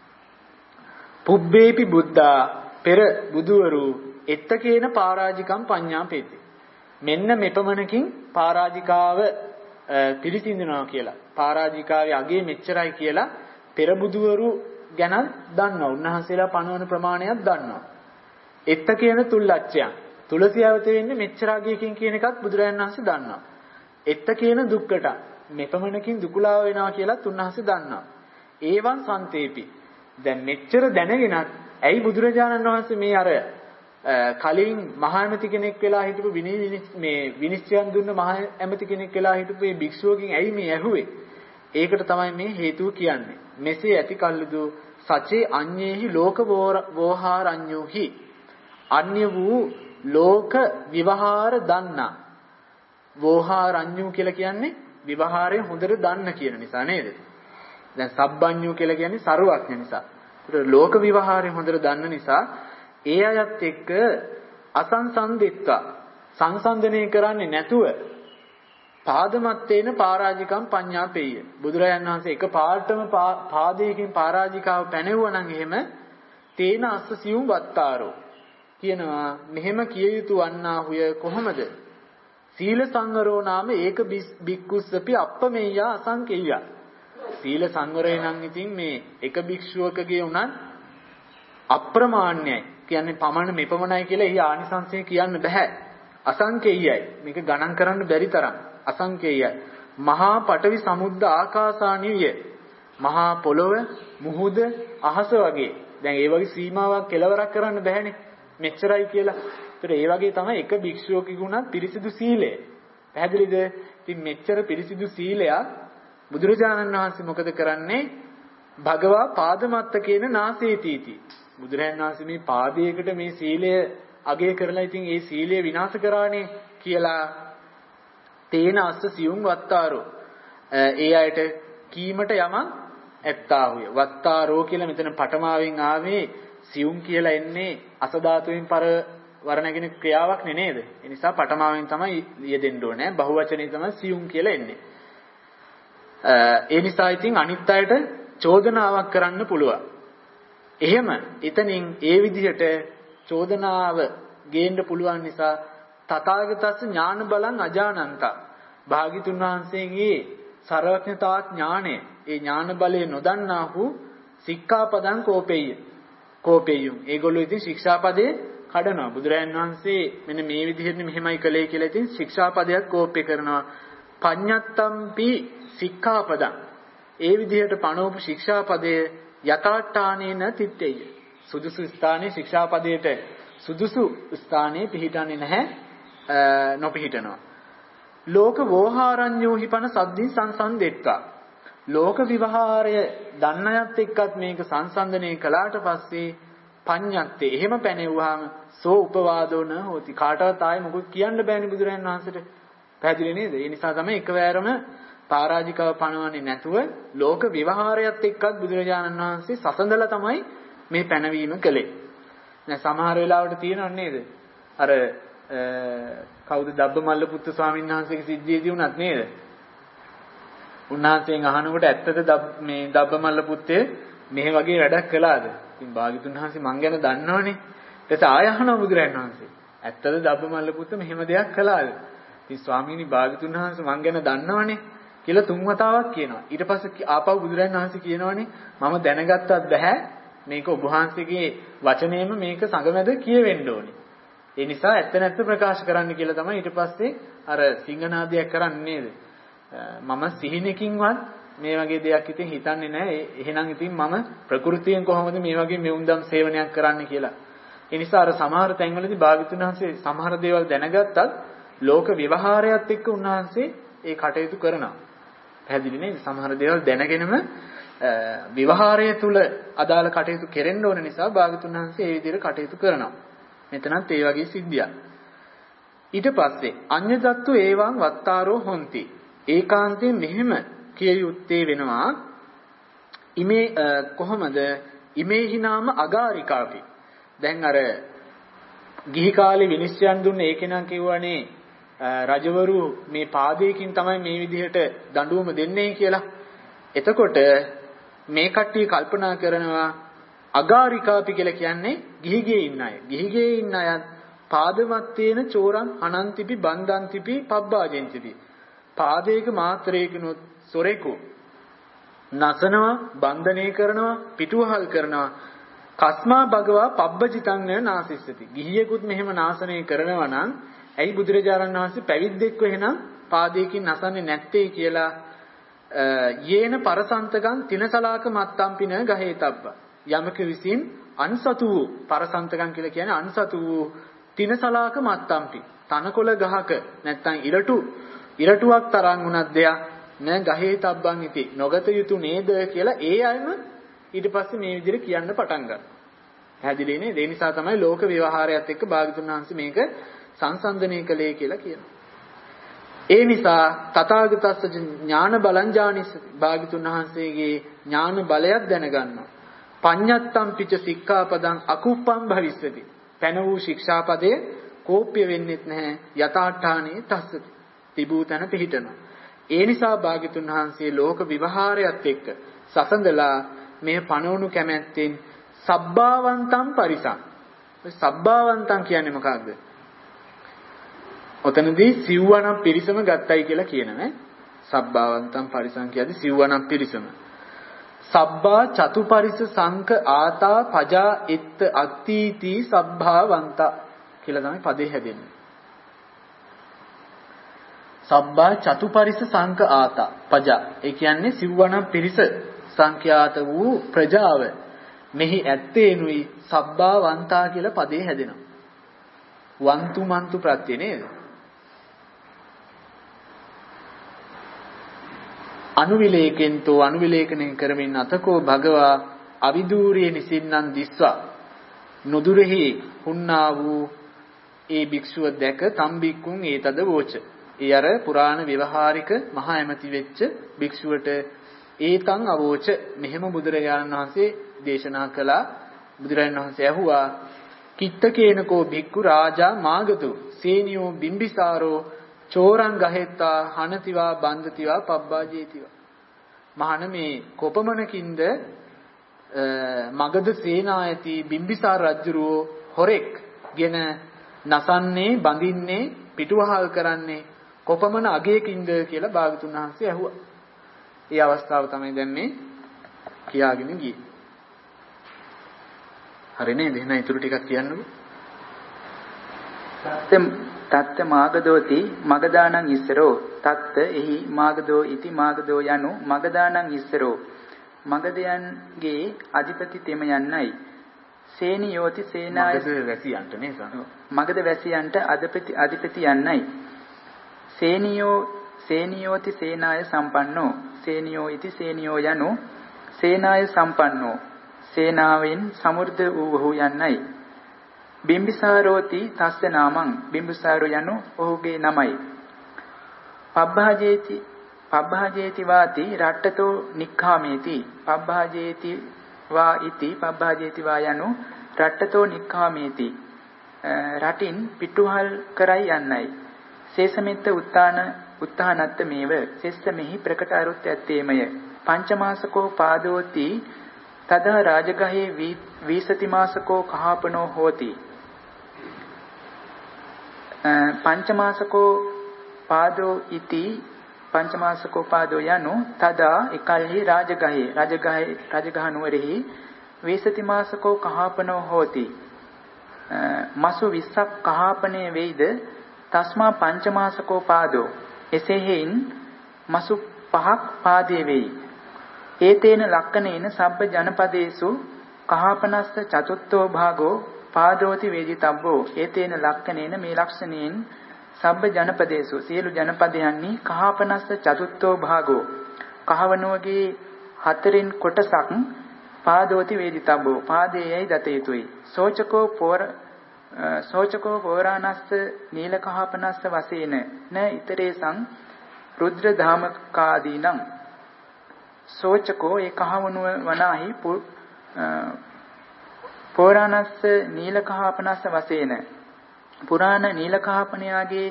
පුබ්බේපි බුද්ධා පෙර බුදුවරු එත්තකේන පරාජිකම් පඤ්ඤාපේති. මෙන්න මෙපමණකින් පරාජිකාව පිළිසිඳනවා කියලා. පරාජිකාවේ අගේ මෙච්චරයි කියලා පෙර බුදුවරු ගැන දන්නවා. උන්වහන්සේලා පණවන ප්‍රමාණයක් දන්නවා. එත්තකේන තුල්ලච්චයන් තුලසියවත වෙන්නේ මෙච්චරාගයකින් කියන එකත් බුදුරජාණන් වහන්සේ දන්නවා. එත්තකේන දුක්කට මෙපමණකින් දුකලාව වෙනවා කියලාත් උන්වහන්සේ දන්නවා. ඒවන් සන්තේපි. දැන් මෙච්චර දැනගෙනත් ඇයි බුදුරජාණන් වහන්සේ මේ අර කලින් මහා ඇමති කෙනෙක් වෙලා හිටපු විනිශ්චයන් දුන්න මහා ඇමති කෙනෙක් වෙලා හිටපු මේ භික්ෂුවකින් ඇයි මේ ඇහුවේ? ඒකට තමයි මේ හේතුව කියන්නේ. මෙසේ ඇති කල්ලුදු සචේ අඤ්ඤේහි ලෝක වෝහාරඤ්ඤෝහි අන්‍ය වූ ලෝක විවහාර දන්නා. වෝහාරඤ්ඤු කියලා කියන්නේ විවහාරය හොඳට දන්න කියන නිසා නේද? දැන් සබ්බඤ්ඤු කියලා කියන්නේ සරුවක්ඥ නිසා. ඒතර ලෝක විවහාරය හොඳට දන්න නිසා ඒ අයත් එක්ක අසංසන්දිත්වා සංසන්දනය කරන්නේ නැතුව පාදමත්තේන පරාජිකම් පඤ්ඤාපෙය්‍ය. බුදුරජාණන් වහන්සේ එක පාඩම පාදයකින් පරාජිකාව පැනෙවුවා නම් එහෙම තේන අස්ස සියුම් වත්තාරෝ කියනවා මෙහෙම කිය යුතු වන්නාහුය කොහොමද? සීල සංවරෝ නාම ඒක බික්කුස්සපි අප්පමෙය්‍යා අසංකේය්‍යා. සීල සංවරය නම් ඉතින් මේ එක භික්ෂුවකගේ උනත් අප්‍රමාණ්‍යයි. කියන්නේ පමණ මෙපමණයි කියලා එහි ආනිසංසය කියන්න බෑ. අසංකේයයි. මේක ගණන් කරන්න බැරි තරම් අසංකේයයි. මහා පඨවි සමුද්ද ආකාසානිය. මහා පොළොව, මුහුද, අහස වගේ. දැන් ඒ වගේ සීමාවක් කෙලවරක් කරන්න බෑනේ. මෙච්චරයි කියලා. ඒතර ඒ වගේ තමයි එක භික්ෂුවකෙකුණත් පිරිසිදු සීලය. පැහැදිලිද? ඉතින් මෙච්චර පිරිසිදු සීලයක් බුදුරජාණන් වහන්සේ මොකද කරන්නේ? භගවා පාදමත්ත කියන නාසේතිති. බුදුරජාණන් වහන්සේ මේ පාදයකට මේ සීලය අගය කරලා ඉතින් ඒ සීලය විනාශ කරානේ කියලා තේන අස්ස සියුම් වත්තාරෝ. ඒ අයට කීමට යමක් ඇත්තාහුය. වත්තාරෝ කියලා මෙතන පඨමාවෙන් ආවේ සියුම් කියලා එන්නේ අසධාතුවෙන් පර වර්ණගෙන ක්‍රියාවක් නේද? ඒ නිසා පඨමාවෙන් තමයි යෙදෙන්න ඕනේ. බහුවචනේ තමයි සියුම් කියලා එන්නේ. ඒ නිසා ඉතින් අනිත් අයට චෝදනාවක් කරන්න පුළුවන්. එහෙම එතනින් ඒ විදිහට චෝදනාව ගේන්න පුළුවන් නිසා තථාගතස්ස ඥාන බලං අජානන්තා. භාග්‍යතුන් වහන්සේගේ සර්වඥතා ඥාණය, ඒ ඥාන බලය නොදන්නාහු සික්ඛාපදං කෝපෙය්‍යුම්. ඒගොල්ලෝ ඉතින් ශික්ෂාපදේ කඩනවා. බුදුරජාණන් වහන්සේ මෙන්න මේ විදිහට මෙහෙමයි කළේ කියලා ඉතින් ශික්ෂාපදයක් කෝප්‍ය කරනවා. පඤ්ඤත්තම්පි සික්ඛාපදං. ඒ විදිහට පණවපු ශික්ෂාපදයේ යථාට්ඨානේන තිත්තේය. සුදුසු ස්ථානයේ ශික්ෂාපදයට සුදුසු ස්ථානයේ පිහිටන්නේ නැහැ, නොපිහිටනවා. ලෝක වෝහාරඤ්ඤෝහි පන සද්දින් සංසන්දෙත්තා. ලෝක විවහාරය දන්නයත් එක්කත් මේක සංසන්දනය කළාට පස්සේ පඤ්ඤත්තේ එහෙම පැනෙවුවාම සෝ උපවාදෝ න හෝති. කාටවත් ආයේ මොකද කියන්න බෑනේ බුදුරජාණන් වහන්සේට. පැහැදිලි නේද? ඒ නිසා තමයි එකවරම පරාජිකාව පණවන්නේ නැතුව ලෝක විවහාරයත් එක්කත් බුදුරජාණන් වහන්සේ සසඳලා තමයි මේ පැනවීම කළේ. දැන් සමහර වෙලාවට තියෙනව නේද? අර කවුද දබ්බමල්ල පුත්තු ස්වාමීන් වහන්සේගේ සිද්ධියේදී උනත් නේද? උන්වහන්සේගෙන් අහනකොට ඇත්තද මේ දබ්බමල්ල පුත්තේ මේ වගේ වැඩක් කළාද? ඉතින් භාග්‍යතුන් වහන්සේ මං ගැන දන්නවනේ. ඊට ආය අහනවා බුදුරජාණන් වහන්සේ. ඇත්තද දබ්බමල්ල පුත්ත මෙහෙම දෙයක් කළාද? ඉතින් ස්වාමීනි භාග්‍යතුන් වහන්සේ මං ගැන දන්නවනේ කියලා 3 වතාවක් කියනවා. ඊට පස්සේ ආපහු බුදුරජාණන් වහන්සේ කියනවනේ මම දැනගත්තත් බෑ මේක ඔබ වහන්සේගේ වචනේම මේක සංගමද කියවෙන්න ඕනේ. ඒ නිසා ඇත්ත නැත්ත ප්‍රකාශ කරන්න කියලා තමයි ඊට පස්සේ අර සිංහනාදයක් කරන්නේ නේද? මම සිහිනකින්වත් මේ වගේ දෙයක් ඉතින් හිතන්නේ නැහැ. එහෙනම් ඉතින් මම ප්‍රകൃතියෙන් කොහොමද මේ වගේ මෙවුන්දම් සේවනයක් කරන්න කියලා. ඒ නිසා අර සමහර තැන්වලදී භාග්‍යතුන් වහන්සේ සමහර දේවල් දැනගත්තත් ලෝක විවහාරයත් එක්ක උන්වහන්සේ ඒ කටයුතු කරනවා. පැහැදිලි නේද? සමහර දේවල් දැනගෙනම විවහාරය තුල අදාළ කටයුතු කෙරෙන්න ඕන නිසා භාග්‍යතුන් වහන්සේ ඒ විදිහට කටයුතු කරනවා. මෙතනත් ඒ වගේ සිද්ධියක්. ඊට පස්සේ අඤ්ඤදත්තු ඒවං වත්තාරෝ හොಂತಿ. ඒකාන්තයෙන් මෙහෙම කිය යුත්තේ වෙනවා. ඉමේ කොහොමද? ඉමේහි නාම අගාරිකාපි. දැන් අර ගිහි කාලේ විනිශ්චයන් දුන්නේ ඒකෙනම් කිව්වනේ රජවරු මේ පාදයකින් තමයි මේ විදිහට දඬුවම දෙන්නේ කියලා. එතකොට මේ කට්ටිය කල්පනා කරනවා අගාරිකාපි කියලා කියන්නේ ගිහිගේ ඉන්න අය. ගිහිගේ ඉන්න අය පාදමත්තේන චෝරං අනන්තිපි බන්දන්තිපි පබ්බාජෙන්තිපි. පාදයක මාත්‍රයකිනුත් සොරෙකු නසනවා, බන්ධනය කරනවා, පිටුවහල් කරනවා. කස්මා භගවා පබ්බජිතං නාසිස්සති. ගිහියෙකුත් මෙහෙම නාශනය කරනවා නම් ඇයි බුදුරජාණන් වහන්සේ පැවිද්දෙක්ව එහෙනම් පාදයකින් නසන්නේ නැත්තේ කියලා යේන පරසන්තකං තිනසලාක මත්තම්පින ගහේතබ්බ. යමක විසින් අන්සතු වූ පරසන්තකං කියලා කියන්නේ අන්සතු වූ තිනසලාක මත්තම්පි. තනකොළ ගහක නැත්තම් ඉරටුවක් තරම් උනත් දෙයක් න ගහේතබ්බං ඉති නොගත යුතු නේද කියලා ඒ අයම ඊට පස්සේ මේ විදිහට කියන්න පටන් ගන්නවා. පැහැදිලි නේද? ඒ නිසා තමයි ලෝක විවහාරයත් එක්ක භාග්‍යතුන් වහන්සේ මේක සංසන්දනය කළේ කියලා කියනවා. ඒ නිසා තථාගතස්ස ඥාන බලං ඥානිස භාග්‍යතුන් වහන්සේගේ ඥාන බලයක් දැනගන්නවා. පඤ්ඤත්තම් පිච සික්ඛාපදං අකුප්පං භවිස්සති. පැන වූ ශික්ෂාපදයේ කෝප්‍ය වෙන්නෙත් නැහැ. යථාඨානේ තස්සති. තිබූ තැන පිහිටනවා. ඒ නිසා භාග්‍යතුන් වහන්සේ ලෝක විවහාරයත් එක්ක සසඳලා මේ පණවණු කැමැත්තෙන් සබ්බාවන්තම් පරිසං. සබ්බාවන්තම් කියන්නේ මොකක්ද? ඔතනදී සිව්වණක් පිරිසම ගත්තයි කියලා කියනවා. සබ්බාවන්තම් පරිසං කියද්දී සිව්වණක් පිරිසම. සබ්බා චතුපරිස සංක ආතා පජා එත්ත අත්ථීති සබ්බාවන්ත කියලා තමයි පදේ හැදෙන්නේ. සබ්බා චතුපරිස සංක ආතා පජා. ඒ කියන්නේ සිව්වණක් පිරිස සංඛ්‍යාත වූ ප්‍රජාව මෙහි ඇත්තේනුයි සබ්බාවන්තා කියලා පදේ හැදෙනවා. වන්තු මන්තු ප්‍රත්‍ය නේද? අනුවිලේකෙන්තෝ අනුවිලේකණය කරමින් අතකෝ භගවා අවිදූරිය නිසින්නන් දිස්වා නුදුරෙහි හුන්නා වූ ඒ භික්ෂුව දැක තම්බික්කුන් ඒතද වෝච. ඒ අර පුරාණ ව්‍යවහාරික මහා ඇමති වෙච්ච භික්ෂුවට ඒතං අවෝච මෙහෙම බුදුරජාණන් වහන්සේ දේශනා කළා. බුදුරජාණන් වහන්සේ ඇහුවා කිත්තකේනකෝ භික්ඛු රාජා මාගතු සේනියෝ බිම්බිසාරෝ චෝරං ගහෙත්තා හනතිවා බන්ධතිවා පබ්බාජේතිවා. මහණ මේ කොපමණකින්ද මගධ සේනායති බිම්බිසාර රජුරෝ හොරෙක් ගෙන නසන්නේ, බඳින්නේ, පිටුවහල් කරන්නේ කොපමණ අගයකින්ද කියලා භාගතුන් වහන්සේ ඇහුවා. ඒ අවස්ථාව තමයි දැන් මේ කියාගෙන ගියේ. හරි නේද? එහෙනම් ඊටු ටිකක් කියන්නකෝ. තත්ත මාගදෝති මගදානං ඉස්සරෝ තත්ත එහි මාගදෝ ඉති මාගදෝ යනු මගදානං ඉස්සරෝ මගදයන්ගේ අධිපති තෙම යන්නයි. සේනියෝති සේනාය මගද වැසියන්ට නේද? මගද වැසියන්ට අධිපති යන්නයි. සේනියෝති සේනාය සම්පන්නෝ සේනියෝ ඉති සේනියෝ යනු සේනාය සම්පන්නෝ සේනාවෙන් සමෘද්ධ වූ යන්නයි. බිම්බිසාරෝති තස්ස නාමං බිම්බිසාරෝ යනු ඔහුගේ නමයි. පබ්බාජේති වාති රට්ඨතෝ නික්ඛාමේති පබ්බාජේති වා ඉති පබ්බාජේති වා යනු රට්ඨතෝ නික්ඛාමේති රටින් පිටුහල් කරයි යන්නයි සේසමෙත්ත උත්තානත්ත මේව සෙස්සමෙහි ප්‍රකට අරුත් ඇත්තේමය පංචමාසකෝ පාදෝති තද රාජගහේ වීසති මාසකෝ කහපනෝ හෝති පංචමාසකෝ පාදෝ ඉති පංචමාසකෝ පාදෝ යනු තදා එකල්හි රාජගහ නුවරෙහි වීසති මාසකෝ කහපනෝ හෝති මසු 20ක් කහපනේ වෙයිද තස්මා පංචමාසකෝ පාදෝ එසේ හේයින් මසු 5ක් පාදේ වෙයි ඒතේන ලක්කනේන සබ්බ ජනපදේසු කහපනස්ස චතුත්ථෝ භාගෝ පාදෝති වේදිතබ්බෝ ඒතේන ලක්කනේන මේ ලක්ෂණයෙන් සබ්බ ජනපදේසු සියලු ජනපදයන්හි කහපනස්ස චතුත්ථෝ භාගෝ කහවණුවගේ 4න් කොටසක් පාදෝති වේදිතබ්බෝ පාදේයයි දත යුතුයි සෝචකෝ පෝරාණස්ස නීලකහපනස්ස වශයෙන් න ඊතරේසං රුද්‍ර ධාමකාදීනං සෝචකෝ ඒ කහවණුව වනාහි පෝරාණස්ස නීලකහපනස්ස වශයෙන් පුරාණ නීලකහපණයාගේ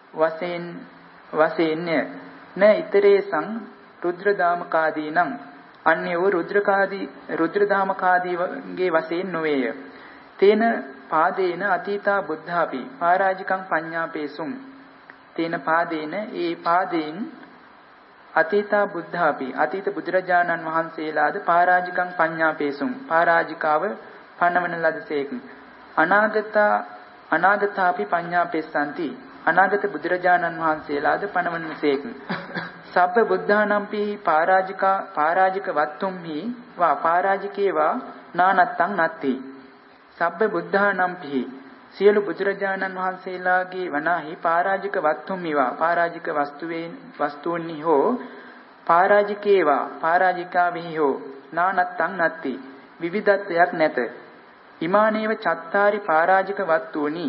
වශයෙන් න ඊතරේසං රුද්‍රදාමකාදීනං අන්‍ය වූ රුද්‍රදාමකාදීගේ වශයෙන් නොවේය තේන පාදේන අතීතා බුද්ධාපි පරාජිකං පඤ්ඤාපේසුම් තේන පාදේන ඒ පාදයෙන් අතීතා බුද්ධාපි අතීත බුදුරජාණන් වහන්සේලාද පරාජිකං පඤ්ඤාපේසුම් පරාජිකාව පන්නවන ලදසේක අනාගතාපි පඤ්ඤාපෙස්සanti අනාගත බුදුරජාණන් වහන්සේලාද පනවනසේක සබ්බ බුද්ධානම්පි පරාජික වත්තුම්හි වා පරාජිකේවා නානත්තං නත්ති සබ්බ බුද්ධානම්පි සියලු බුදුරජාණන් වහන්සේලාගේ වනාහි පරාජික වත්තුම්හි වා පරාජික වස්තුන්හි හෝ පරාජිකේවා පරාජිකාවෙහි හෝ නානත්තං නත්ති විවිධත්වයක් නැත ඉමානේව චත්තාරි පරාජික වස්තුනි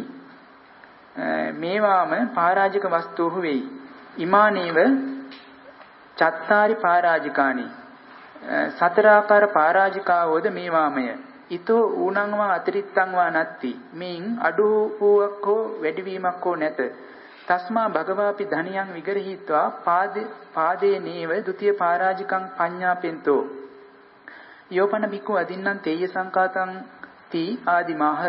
මේවාම පරාජික වස්තුහු වෙයි ඉමානේව චත්තාරි පරාජිකානි සතර ආකාර පරාජිකාවෝද මේවාමය ඊතෝ ඌණං වා අතිරිත්තං වා නැත්ති මින් අඩු වූවක් හෝ වැඩිවීමක් හෝ නැත තස්මා භගවාපි ධනියං විගරහිත්වා පාදේ නේව ဒ ුතිය පරාජිකං පඤ්ඤාපෙන්තෝ යෝපන බිකු අදින්නම් තේය සංකාතං ති ආදිමාහ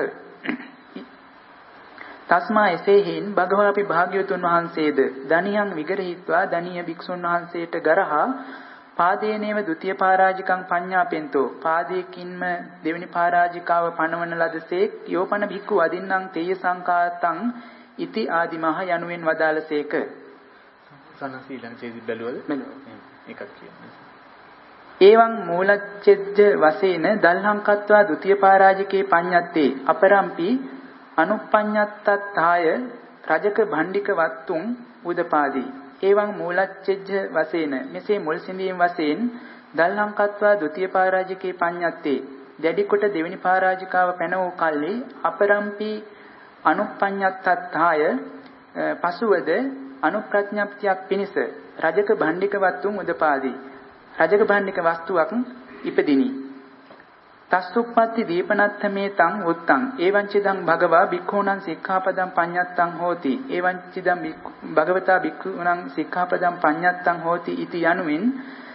තස්මා එසේහින් භගවාපි භාග්‍යවතුන් වහන්සේද ධනියං විගරහිත්වා ධනිය භික්ෂුන් වහන්සේට ගරහා පාදේනේව ဒ ුතිය පරාජිකං පඤ්ඤාපෙන්තෝ පාදයකින්ම දෙවෙනි පරාජිකාව පනවන ලදසේක් යෝපන භික්ඛු අදින්නම් තේය සංකාතං ඉති ආදිමහ යනුවෙන් වදාළසේක සනසීලං චේදි බැලුවද ඒකක් කියන්නේ එවං මූලච්ඡෙද්ද වශයෙන් දල්හංකත්වා ဒ ුතිය පරාජිකේ පඤ්ඤත්තේ අපරම්පි අනුප්පඤ්ඤත්තත්තාය රජක භණ්ඩික වත්තුං උදපාදී එවං මූලච්ඡෙද්ද වශයෙන් මෙසේ මුල් සිඳීම් වශයෙන් දල්හංකත්වා ဒ ුතිය පරාජිකේ පඤ්ඤත්තේ දැඩි කොට දෙවෙනි පරාජිකාව පැන වූ කල්ලි අපරම්පි අනුප්පඤ්ඤත්තත්තාය පසුවද අනුප්‍රඥප්තියක් පිණිස රජක භණ්ඩික වත්තුං උදපාදී රජක භණ්ඩික වස්තුවක් ඉපදිනි තස්සුප්පත්ති දීපනත්තමේ තං උත්තං එවංචිදං භගවා භික්ඛූණං සික්ඛාපදං පඤ්ඤත්තං හෝති එවංචිදං භගවතා භික්ඛූණං සික්ඛාපදං පඤ්ඤත්තං හෝති ඉති යනුවින්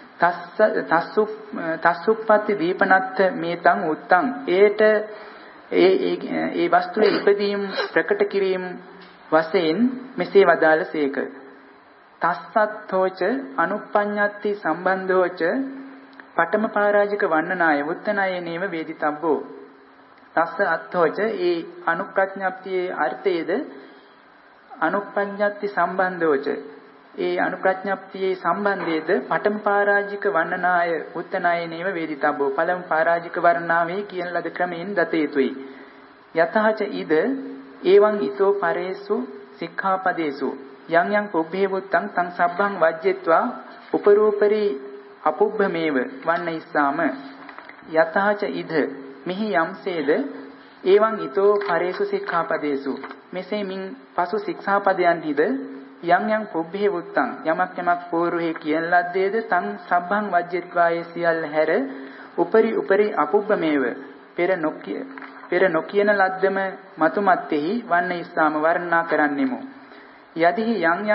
තස්සුප්පත්ති දීපනත්ත මේ තං උත්තං ඒට ඒ වස්තුවේ ඉපදීම් ප්‍රකට කිරීම වශයෙන් මෙසේ වදාළසේක තස්සත්තෝච අනුප්පඤ්ඤත්ති සම්බන්ධෝච පඨම පරාජික වන්නනාය උත්තනායනේව වේදිතබ්බෝ තස්ස අත්තෝච ඒ අනුප්‍රඥප්තියේ අර්ථයේද අනුප්පඤ්ඤත්ති සම්බන්ධෝච ඒ අනුප්‍රඥප්තියේ සම්බන්ධයේද පඨම පරාජික වන්නනාය උත්තනායනේව වේදිතබ්බෝ පළමු පරාජික වර්ණාවේ කියන ලද ක්‍රමයෙන් දත යුතුයි යතහච ඉද එවං ඊතෝ පරේසු සික්ඛාපදේසු යං යං පුබ්බේ බුත්තං තං සබ්බං වජ්ජෙත්වා උපරූපරි අපුබ්බමේව වන්න ඉස්සාම යතහච ඉද මිහි යම්සේද එවං ඊතෝ පරේසු සික්ඛාපදේසු මෙසේ මින් පසු ශික්ෂාපදයන්හිද යම් යම් පුබ්බේ වුත්තං යමක් යමක් පෝරුහි කියන ලද්දේද තං සබ්බං වජ්ජත්වායේ සියල්ල හැර උපරි අපුබ්බමේව පෙර නොකියන ලද්දම මතුමත්ෙහි වන්න ඉස්සාම වර්ණනා කරන්නෙමු. යදිහි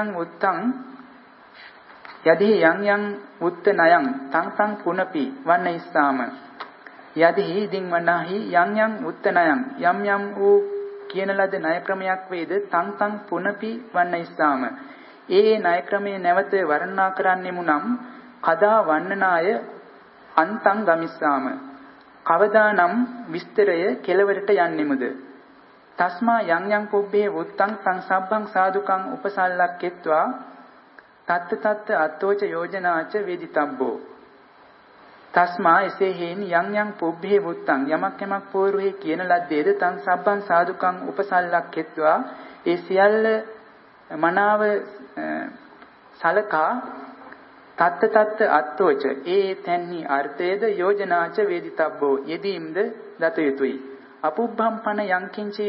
යම් යම් උත්ත නයං තං තං පුනපි වන්න ඉස්සාම යදිහි ඉදින් වනාහි යම් යම් උත්ත නයං යම් යම් වූ කියන ලද ණය ක්‍රමයක් වේද තං තං පුනපි වන්න ඉස්සාම ඒ ණය ක්‍රමයේ නැවත වර්ණනා කරන්නෙමු නම් කදා වන්නනාය අන්තං ගමිස්සාම කවදානම් විස්තරය කෙලවරට යන්නෙමුද තස්මා යම් යම් පුබ්බේ වුත්තං තං සබ්බං සාදුකං උපසල්ලක්කෙත්වා තත්ත අත්තෝච යෝජනාච වේදිතබ්බෝ තස්මා එසේ හේන් යම් පුබ්බේ වුත්තං යමක් යමක් පෝරුහි කියන ලද්දේද තං සබ්බං සාදුකං උපසල්ලක්කෙත්වා ඒ සියල්ල මනාව සලකා තත්ත අත්තෝච ඒ තැන්හි අර්ථයේද යෝජනාච වේදිතබ්බෝ යෙදීම්ද දත යුතුය අපුබ්බම් පන යංකින්චි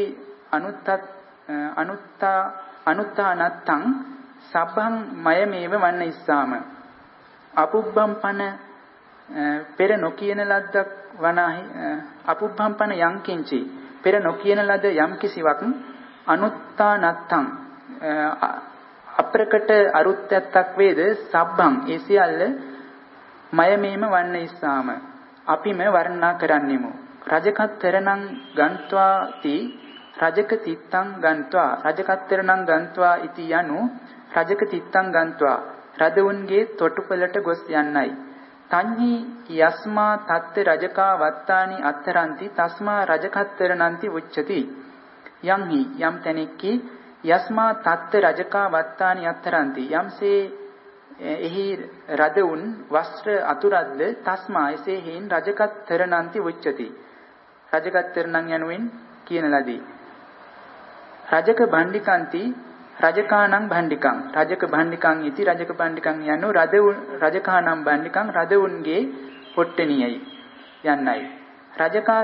අනුත්තා නත්තං සබ්බං මයමේව වන්න ඉස්සාම අපුබ්බම් පන පෙර නොකියන ලද්දක් වනාහි අපුබ්බම් පන යංකින්චි පෙර නොකියන ලද යම් කිසිවක් අනුත්තා නත්තං අප්‍රකට අරුත්ත්‍යක් වේද සබ්බං ඒ සියල්ල මයමේම වන්න ඉස්සාම අපිම වර්ණනා කරන්නෙමු රජකත්තරණං ගන්්වාති රජක තිත්තං ගන්්වා රජකත්තරණං ගන්්වා ඉති යනු රජක තිත්තං ගන්්වා රදවුන්ගේ තොටුපළට ගොස් යන්නයි තඤ්හි යස්මා තත්ත රජකා වත්තානි අත්තරන්ති තස්මා රජකත්තරණන්ති උච්චති යම්හි යම් තැනෙක්කි යස්මා තත්ත රජකා වත්තානි අත්තරන්ති යම්සේ එහි රදවුන් වස්ත්‍ර අතුරද්ද තස්මා එසේ හේන් රජකත්තරණන්ති උච්චති රජකත්තරණං යනුවෙන් කියන ලදී රජක භණ්ඩිකන්ති රජකානං භණ්ඩිකං රජක භණ්ඩිකං ඉති රජක භණ්ඩිකං යනු රජකානං භණ්ඩිකං රදවුන්ගේ පොට්ටනියයි යන්නයි රජකා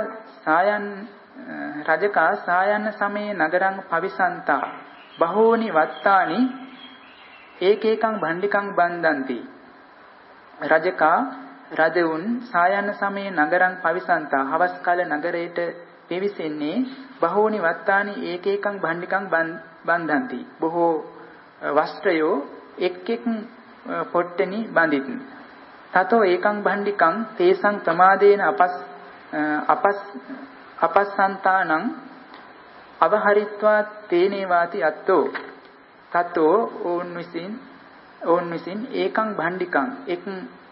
සායන්න සමේ නගරං පවිසන්තා බහෝනි වත්තානි ඒකේකං භණ්ඩිකං බන්දන්ති රජකා රදවුන් සායන්න සමේ නගරං පවිසන්තා හවස් කාල නගරයට පිවිසෙන්නේ බහෝනි වත්තානි ඒකේකං භණ්ඩිකං බන්දන්ති බොහෝ වස්ත්‍රයෝ එක් පොට්ටනි බඳිති තතෝ ඒකං භණ්ඩිකං තේසං ප්‍රමාදේන අපස්සන්තානං අවහරිත්වා තේනේවාති අත්තෝ තතෝ ඕන් විසින් ඒකං භණ්ඩිකං එක්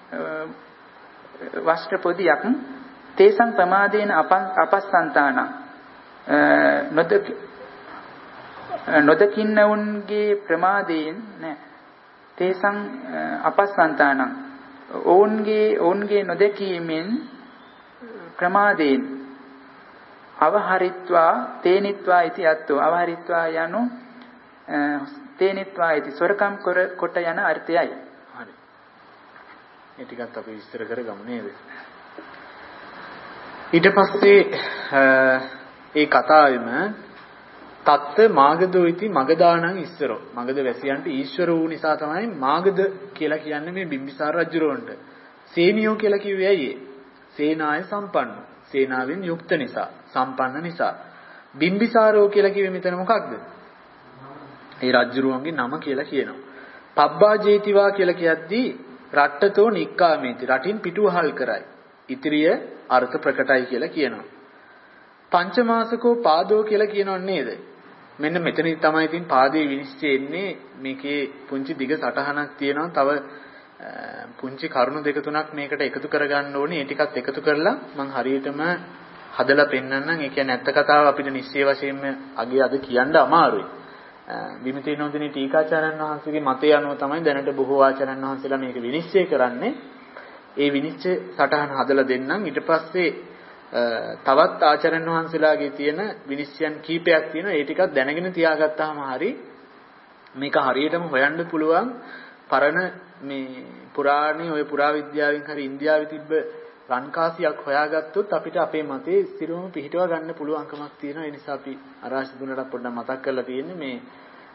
වස්ත්‍ර පොදියක් තේසං ප්‍රමාදේන අපස්සන්තානං නොදකින්නවුන්ගේ ප්‍රමාදයෙන් නෑ තේසං අපස්සන්තානං ඔවුන්ගේ නොදකීමෙන් ප්‍රමාදයෙන් අවහරිත්වා තේනිත්වා ඉති අත්තෝ අවහරිත්වා යනු තේනිත්වා ඉති සොරකම් කොට යන අර්ථයයි. හරි. මේ ටිකත් අපි විස්තර කරගමු නේද? ඊට පස්සේ ඒ කතාවෙම තත්ත මාගදෝ ඉති මගදානං ඉස්සරෝ මගද වැසියන්ට ඊශ්වර වූ නිසා තමයි මාගද කියලා කියන්නේ මේ බිම්බිසාර රජුරවන්ට. සේනියෝ කියලා කිව්වේ ඇයි? සේනාය සම්පන්න. සේනාවෙන් යුක්ත නිසා, සම්පන්න නිසා. බිම්බිසාරෝ කියලා කිව්වේ මෙතන මොකක්ද? ඒ රජුරුවන්ගේ නම කියලා කියනවා. පබ්බා ජේතිවා කියලා කියද්දී රට්ටතෝ නික්කාමේති රටින් පිටුවහල් කරයි. ඉතිරිය අර්ථ ප්‍රකටයි කියලා කියනවා. පංචමාසකෝ පාදෝ කියලා කියනව නේද? මෙන්න මෙතනින් තමයි ඉතින් පාදේ විනිශ්චය එන්නේ. මේකේ පුංචි දිග සටහනක් තියෙනවා. තව පුංචි කරුණු දෙක තුනක් මේකට එකතු කරගන්න ඕනේ. ඒ ටිකත් එකතු කරලා මම හරියටම හදලා පෙන්නන්නම්. ඒ කියන්නේ ඇත්ත කතාව අපිට නිශ්චය වශයෙන්ම අගේ අද කියන්න අමාරුයි. විමිතේ නෝදිනී ටීකාචාර්යන් වහන්සේගේ මතය අනුව තමයි දැනට බොහෝ ආචාර්යන් වහන්සේලා මේක විනිශ්චය කරන්නේ. ඒ විනිශ්චය සටහන හදලා දෙන්නම්. ඊට පස්සේ තවත් ආචාර්යන් වහන්සේලාගේ තියෙන විනිශ්චයන් කීපයක් තියෙනවා. ඒ ටිකක් දැනගෙන තියාගත්තාම හරි මේක හරියටම හොයන්න පුළුවන්. පරණ මේ පුරාණේ ඔය පුරාවිද්‍යාවෙන් හරි ඉන්දියාවේ තිබ්බ රන්කාසියක් හොයාගත්තොත් අපිට අපේ මතේ ස්ථිරවම පිහිටව ගන්න පුළුවන්කමක් තියෙනවා. ඒ නිසා අපි අරාශි දුන්නට පොඩ්ඩක් මතක් කරලා තියෙන්නේ මේ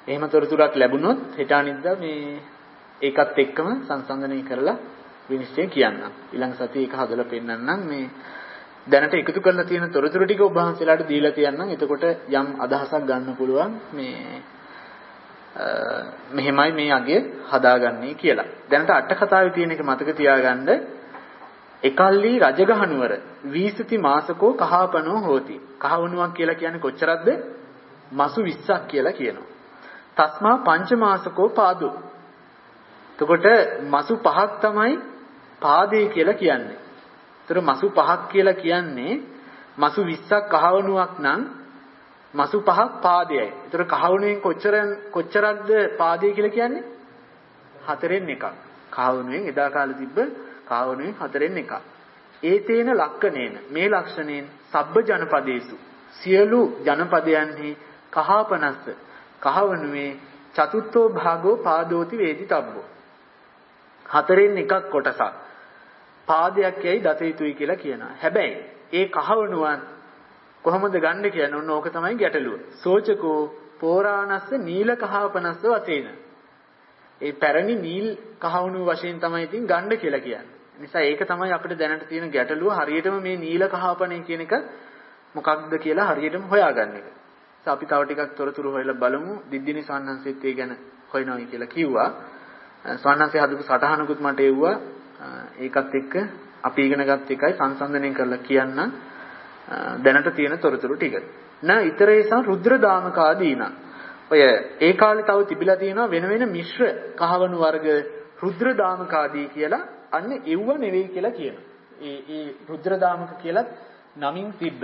එහෙම තොරතුරක් ලැබුණොත් හෙට අනිද්දා මේ ඒකත් එක්කම සංසන්දනය කරලා විනිශ්චය කියන්නම්. ඊළඟ සතියේ ඒක හදලා පෙන්නන්නම්. මේ දැනට එකතු කරලා තියෙන තොරතුරු ටික ඔබ වහන්සේලාට දීලා තියන්නම්. එතකොට යම් අදහසක් ගන්න පුළුවන් මේ මෙහෙමයි මේ අගය හදාගන්නේ කියලා. දැනට අට කතාවේ තියෙන එක මතක තියාගන්න. එකල්ලි රජගහනුවර වීසති මාසකෝ කහපනෝ හෝති. කහවණුවක් කියලා කියන්නේ කොච්චරක්ද? මසු 20ක් කියලා කියනවා. තස්මා පංච මාසකෝ පාදෝ. එතකොට මසු 5ක් තමයි පාදේ කියලා කියන්නේ. ඒතර මසු 5ක් කියලා කියන්නේ මසු 20ක් කහවණුවක් නම් මසු 5ක් පාදයයි. ඒතර කහවණුවෙන් කොච්චරක්ද පාදේ කියලා කියන්නේ? 4න් එකක්. කහවණුවෙන් එදා කාලේ තිබ්බ කහවණුවෙන් 4න් එකක්. ඒතේන ලක්කනේන මේ ලක්ෂණයෙන් සබ්බ ජනපදේසු සියලු ජනපදයන්හි කහපනස්ස කහවණුවේ චතුත්ථෝ භාගෝ පාදෝති වේදිතබ්බෝ. 4න් එකක් කොටසක් පාදයක් යයි දත යුතුයි කියලා කියනවා. හැබැයි ඒ කහවණුවන් කොහොමද ගන්න කියන්නේ? ඔන්න ඕක තමයි ගැටලුව. සෝචකෝ පෝරාණස්ස නීල කහපනස්ස වශයෙන්. ඒ පැරණි නීල් කහවණු වශයෙන් තමයි ඉතින් ගන්න කියලා කියන්නේ. නිසා ඒක තමයි අපිට දැනට තියෙන ගැටලුව. හරියටම මේ නීල කහපණේ කියන එක මොකක්ද කියලා හරියටම හොයාගන්න එක. අපි තව ටිකක් තොරතුරු හොයලා බලමු. දිද්දිනි සවන්නන්සෙත් ඒ ගැන හොයනවායි කියලා කිව්වා. සවන්නන්සේ හදපු සටහනකුත් මට එව්වා. ඒකත් එක්ක අපි ඉගෙනගත් එකයි සංසන්දනය කරලා කියන්න දැනට තියෙන තොරතුරු ටික. න ඊතරේසං රුද්‍ර දාමකාදීන. ඔය ඒ කාලේ තව තිබිලා තියෙනවා වෙන වෙන මිශ්‍ර කහවණු වර්ග රුද්‍ර දාමකාදී කියලා. අන්න එව්ව නෙවෙයි කියලා කියනවා. ඒ රුද්‍ර දාමක කියලා නමින් තිබ්බ.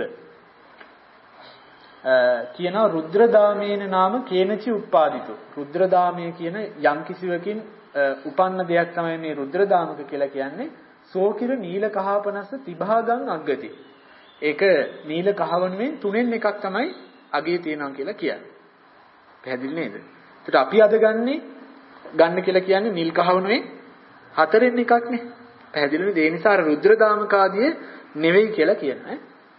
කියනවා රුද්‍රදාමේන නාම කේනචි උප්පාදිතෝ. රුද්‍රදාමය කියන යම් කිසිවකින් උපන්න දෙයක් තමයි මේ රුද්‍රදාමක කියලා කියන්නේ. සෝකිර නීල කහපනස්ස තිභාගං අග්ගති. ඒක නීල කහවණුවෙන් 3න් එකක් තමයි අගේ තියනවා කියලා කියන්නේ. පැහැදිලි නේද? ඒකට අපි අද ගන්න කියලා කියන්නේ නිල් කහවණුවෙන් 4න් එකක් නේ. පැහැදිලි නේද? ඒ නිසා රුද්‍රදාමක ආදී නෙවෙයි කියලා කියනවා.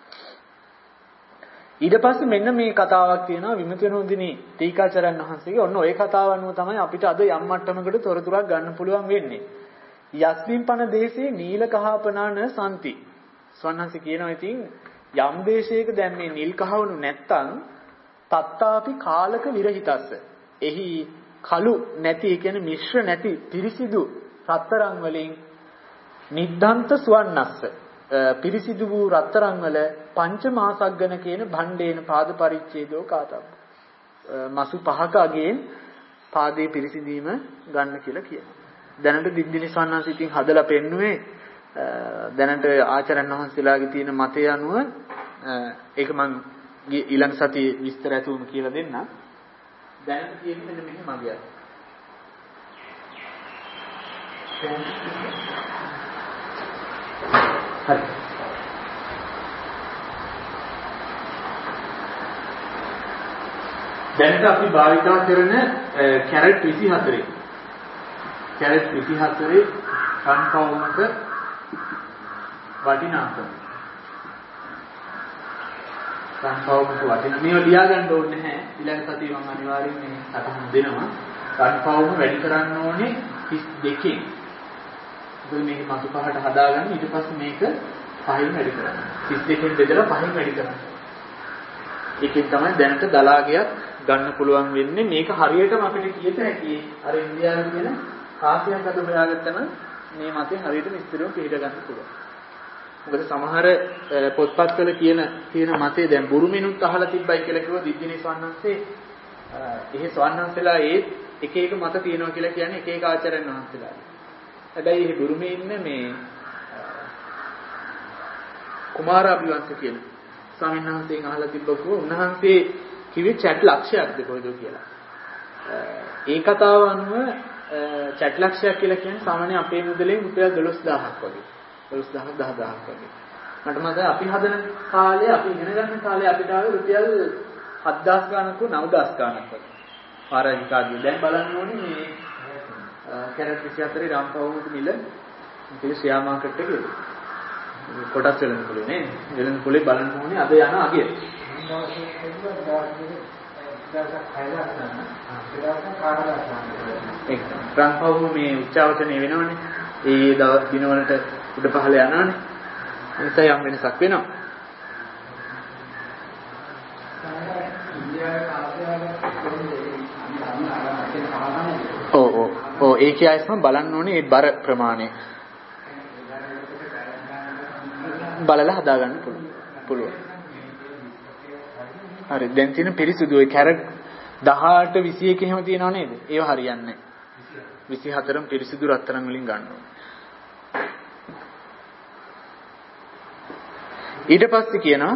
ඊට පස්සේ මෙන්න මේ කතාවක් තියෙනවා විමුක්ති නෝදිනී ටීකාචාර්යන් වහන්සේගේ. ඔන්න ওই කතාව අනුව තමයි අපිට අද යම් මට්ටමකට තොරතුරක් ගන්න පුළුවන් වෙන්නේ. යස්මින් පන දේශේ නීල කහපනාන සම්ති. ස්වන්නන්සේ කියනවා ඉතින් යම් දේශයක දැන් මේ නිල් කහවණු නැත්තම් තත්තාපි කාලක විරහිතස්ස. එහි කළු නැති, ඒ කියන්නේ මිශ්‍ර නැති පිරිසිදු රත්තරන් වලින් නිද්දන්ත සුවන්නස්ස. පිරිසිදු වූ රත්තරන් වල පංච මාසග්ගන කියන භණ්ඩේන පාද පරිච්ඡේදෝ කාතබ්බ. මසු 5ක අගෙන් පාදේ පිරිසිදීම ගන්න කියලා කියනවා. දැනට දිද්දිනි සවන්නන්ස ඉතින් හදලා පෙන්නුවේ දැනට ආචාර්යන් වහන්සේලාගේ තියෙන මතය අනුව ඒක මම ඊළඟ සතියේ විස්තර ඇතුවම කියලා දෙන්නම්. දැනට තියෙන්නේ මෙන්න මෙහෙම මගියක්. හරි. දැන් අපි භාවිතා කරන කැරට් 24. කැරට් 24 කන්ෆවුන්ක වටිනාකම. කන්ෆවුන්ක වටින මේව ලියා ගන්න ඕනේ නැහැ. ඊළඟ සතියේ මම අනිවාර්යෙන් මේ සටහන් දෙනවා. කන්ෆවුන් වැඩි කරන්න ඕනේ 32කින්. මේක මසු 5ට හදාගන්න ඊට පස්සේ මේක 5න් වැඩි කරන්න. 32කින් බෙදලා 5න් වැඩි කරන්න. ඒකෙන් තමයි දැනට දලාගයක් ගන්න පුළුවන් වෙන්නේ. මේක හරියටම අපිට කියත හැකි. අර ඉන්දියාවේ කියන කාසියක් අත හොයාගත්තම මේ මතේ හරියට විස්තරව පිළිග ගන්න පුළුවන්. මොකද සමහර පොත්පත්වල තියෙන මතේ දැන් බුරුමිනුත් අහලා තිබ්බයි කියලා කිව්ව දිද්දිනි ස්වන්නන්සේ එහෙ ස්වන්නන්සලා ඒ එක එක මත තියෙනවා කියලා කියන්නේ එක එක ආචාර්යන් වහන්සේලා. හැබැයි මේ බුරුමේ ඉන්න මේ කුමාරාභිවංශ කියන ස්වාමීන් වහන්සේගෙන් අහලා තිබ්බකෝ උන්වහන්සේ කිව්වේ චැට් ලක්ෂයක්ද කොහෙද කියලා. ඒ කතාව අනුව චැට් ලක්ෂයක් කියලා කියන්නේ සාමාන්‍ය අපේ මුදලෙන් රුපියල් 12000ක් වගේ. 12000ක් 10000ක් වගේ. මට මතකයි අපි හදන කාලේ අපි ඉගෙන ගන්න කාලේ අපිට ආවේ රුපියල් 7000 ගානක් හෝ 9000 ගානක් වගේ. පාරාජිකාදී දැන් බලන්න ඕනේ මේ කැරට් 24 රාම්පවුන්ට මිල ඉතින් ෂෙයා මාකට් එකේ කොටස් වෙලන කුලේ නේ වෙලන කුලේ බලන්න ඕනේ අද යන අගය. ඒක ප්‍රංපවු මේ උච්චාවචනේ වෙනවනේ. ඒ දවස් දිනවලට උඩ පහළ යනවනේ. ඒක යම් වෙනසක් වෙනවා. ඔව් ඒකේ ආයස්ම බලන්න ඕනේ ඒ බර ප්‍රමාණය. බලලා හදාගන්න පුළුවන්. හරි දැන් තියෙන පිරිසුදු ඒ කැරට් 18 21 එහෙම තියෙනව නේද? ඒව හරියන්නේ නැහැ. 24න් පිරිසුදු රත්තරන් වලින් ගන්න ඕනේ. ඊට පස්සේ කියනවා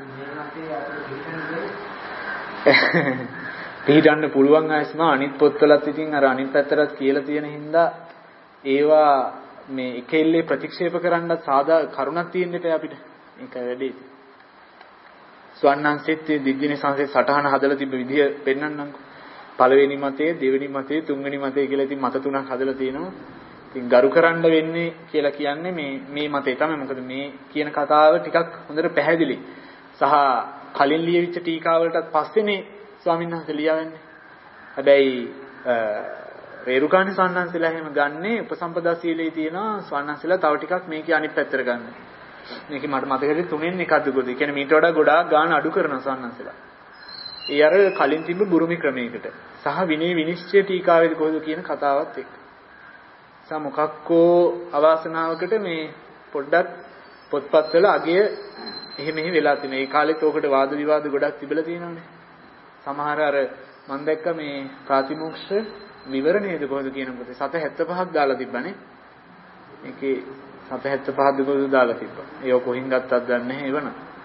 පිළිගන්න පුළුවන් අයස්ම අනිත් පොත්වලත් ඉතින් අර අනිත් පැත්තට කියලා තියෙන හින්දා ඒවා මේ එකෙල්ලේ ප්‍රතික්ෂේප කරන්න සාදා කරුණක් තියෙන්න එපා අපිට. ඒකයි වැඩේ. ස්වර්ණංසෙත් දිග්ගිනේ සංසේ සටහන හදලා තිබ්බ විදිය පෙන්වන්නම්කෝ. පළවෙනි මතේ, දෙවෙනි මතේ, තුන්වෙනි මතේ කියලා ඉතින් මත තුනක් හදලා තිනවා. ඉතින් ගරු කරන්න වෙන්නේ කියලා කියන්නේ මේ මතේ තමයි. මොකද මේ කියන කතාව ටිකක් හොඳට පැහැදිලි. සහ කලින් ලියවිච්ච ටීකාවලටත් පස්සේනේ ස්වාමීන් වහන්සේ ලියවන්නේ. හැබැයි රේරුකාණේ ස්වාමීන්වහන්සේලා එහෙම ගන්නේ උපසම්පදා සීලේ තියෙනවා ස්වාමීන්වහන්සේලා තව ටිකක් මේකේ අනිත් පැත්තට ගන්න. මේකේ මට මතකයි තුනෙන් එකක්ද ගොඩ. ඒ කියන්නේ මීට වඩා ගොඩාක් ගාන අඩු කරනවා ස්වාමීන්වහන්සේලා. ඒ අර කලින් තිබ්බ බුරුමි ක්‍රමයකට සහ විනය විනිශ්චය ටීකාවේදී කොහොමද කියන කතාවත් එක්ක. මොකක්කෝ අවාසනාවකට මේ පොඩ්ඩක් පොත්පත්වල අගය එහෙ මෙහෙ වෙලා තියෙනවා. ඒ කාලෙත් ඕකට වාද විවාද ගොඩක් තිබිලා තියෙනවානේ. සමහර අර මම දැක්ක මේ ප්‍රාතිමෝක්ෂ විවරණයේද කොහොමද කියන පොතේ 775ක් දාලා තිබ්බනේ. මේකේ 775ක් කොහොමද දාලා තිබ්බා. ඒක කොහින් ගත්තත් දන්නේ නැහැ ඒවන.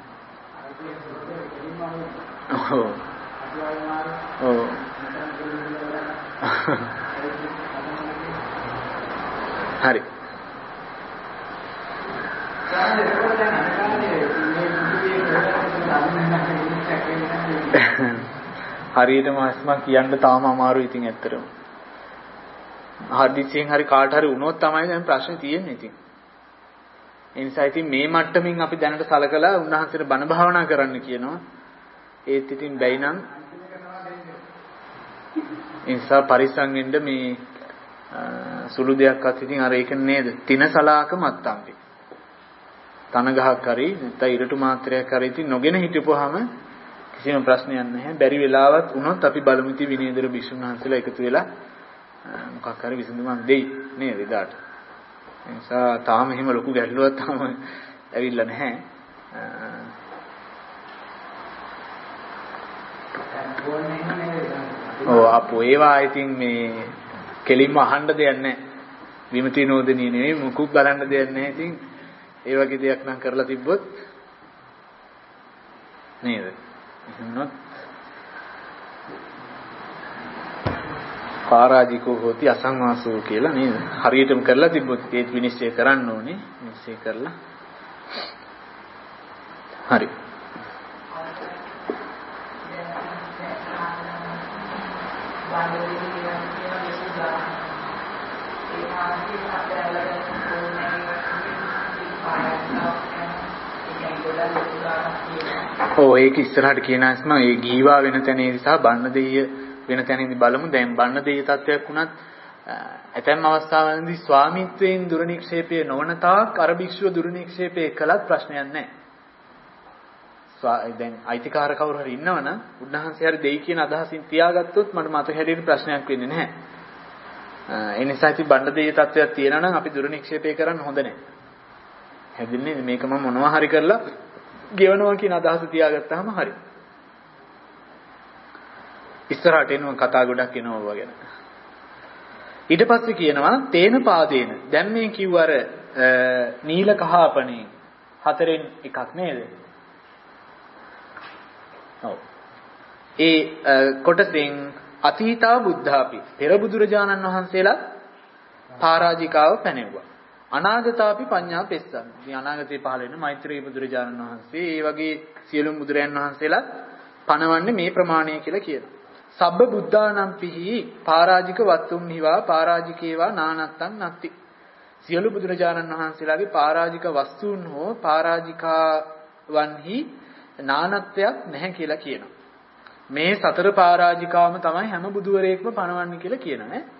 ඔව්. හරි. හරියටම අස්මා කියන්න තාම අමාරුයි ඉතින් ඇත්තටම. හදිසියෙන් හරි කාට හරි වුණොත් තමයි දැන් ප්‍රශ්නේ තියෙන්නේ ඉතින්. ඒ නිසා ඉතින් මේ මට්ටමින් අපි දැනට සලකලා උන්වහන්සේට බණ භාවනා කරන්න කියනවා. ඒත් ඉතින් බැයි නම් ඒ නිසා පරිස්සම් වෙන්න මේ සුළු දෙයක්වත් ඉතින් අර ඒක නේද? තිනසලාක මත්තම්පි. තන ගහක් හරි නැත්නම් ඉරටු මාත්‍රයක් හරි ඉතින් නොගෙන හිටපුවාම කිසිම ප්‍රශ්නයක් නැහැ. බැරි වෙලාවත් වුණොත් අපි බලමු ඉතින් විනේදර භික්ෂුන් වහන්සේලා එකතු වෙලා මොකක් හරි විසඳුමක් දෙයි නේද එදාට. ඒ නිසා තාම එහෙම ලොකු ගැටලුවක් තාම ඇවිල්ලා නැහැ. අපෝ ඒවා ඉතින් මේ කෙලින්ම අහන්න දෙයක් නැහැ. විමති නෝදනී නෙවෙයි මුකුත් බලන්න දෙයක් නැහැ. ඉතින් ඒ වගේ දෙයක් නම් කරලා තිබ්බොත් නේද? එහෙනම් පාරාජිකෝ හොති අසංවාසෝ කියලා නේද? හරියටම කරලා තිබ්බොත් ඒත් විනිශ්චය කරන්න ඕනේ. විනිශ්චය කරලා හරි. ඒක ඉස්සරහට කියන අස්ම ඒ ගීවා වෙන තැනේදී සහ බන්න දෙය වෙන තැනේදී බලමු. දැන් බන්න දෙය තත්වයක් වුණත් ඇතැම් අවස්ථාවලදී ස්වාමිත්වයෙන් දුරනික්ෂේපය නොවන තාක් අර භික්ෂුව දුරනික්ෂේපය කළත් ප්‍රශ්නයක් නැහැ. දැන් අයිතිකාර කවුරු හරි ඉන්නවනම් උන්වහන්සේ හරි දෙයි කියන අදහසින් තියාගත්තොත් මට මත හැදෙන්න ප්‍රශ්නයක් වෙන්නේ නැහැ. ඒ නිසා ඉතින් බණ්ඩ දෙය තත්වයක් තියෙනවා නම් අපි දුරනික්ෂේපය කරන්න හොඳ නැහැ. හැදෙන්නේ මේක මම මොනවා හරි කරලා ගෙවනවා කියන අදහස තියාගත්තාම හරි. ඉස්සරහට එනවා කතා ගොඩක් එනවා ගැන. ඊට පස්සේ කියනවා තේන පාදේන. දැන් මේ කිව්ව අර නීල කහපණේ හතරෙන් එකක් නේද? ඔව්. ඒ කොටසෙන් අතීතා බුද්ධාපි පෙර බුදුරජාණන් වහන්සේලා පරාජිකාව පැනෙවුවා. අනාගතාපි පඤ්ඤා පෙස්සම්. මේ අනාගතේ පහළ වෙන මෛත්‍රී බුදුරජාණන් වහන්සේ ඒ වගේ සියලුම බුදුරයන් වහන්සේලා පණවන්නේ මේ ප්‍රමාණය කියලා කියනවා. සබ්බ බුද්ධානම් පිහි පරාජික වත්තුම් හිවා පරාජිකේවා නානත්තං නත්ති. සියලු බුදුරජාණන් වහන්සේලාගේ පරාජික වස්තුන් හෝ පරාජිකාවන්හි නානත්වයක් නැහැ කියලා කියනවා. මේ සතර පරාජිකාවම තමයි හැම බුදුවරයෙක්ම පණවන්නේ කියලා කියනවා ඈ.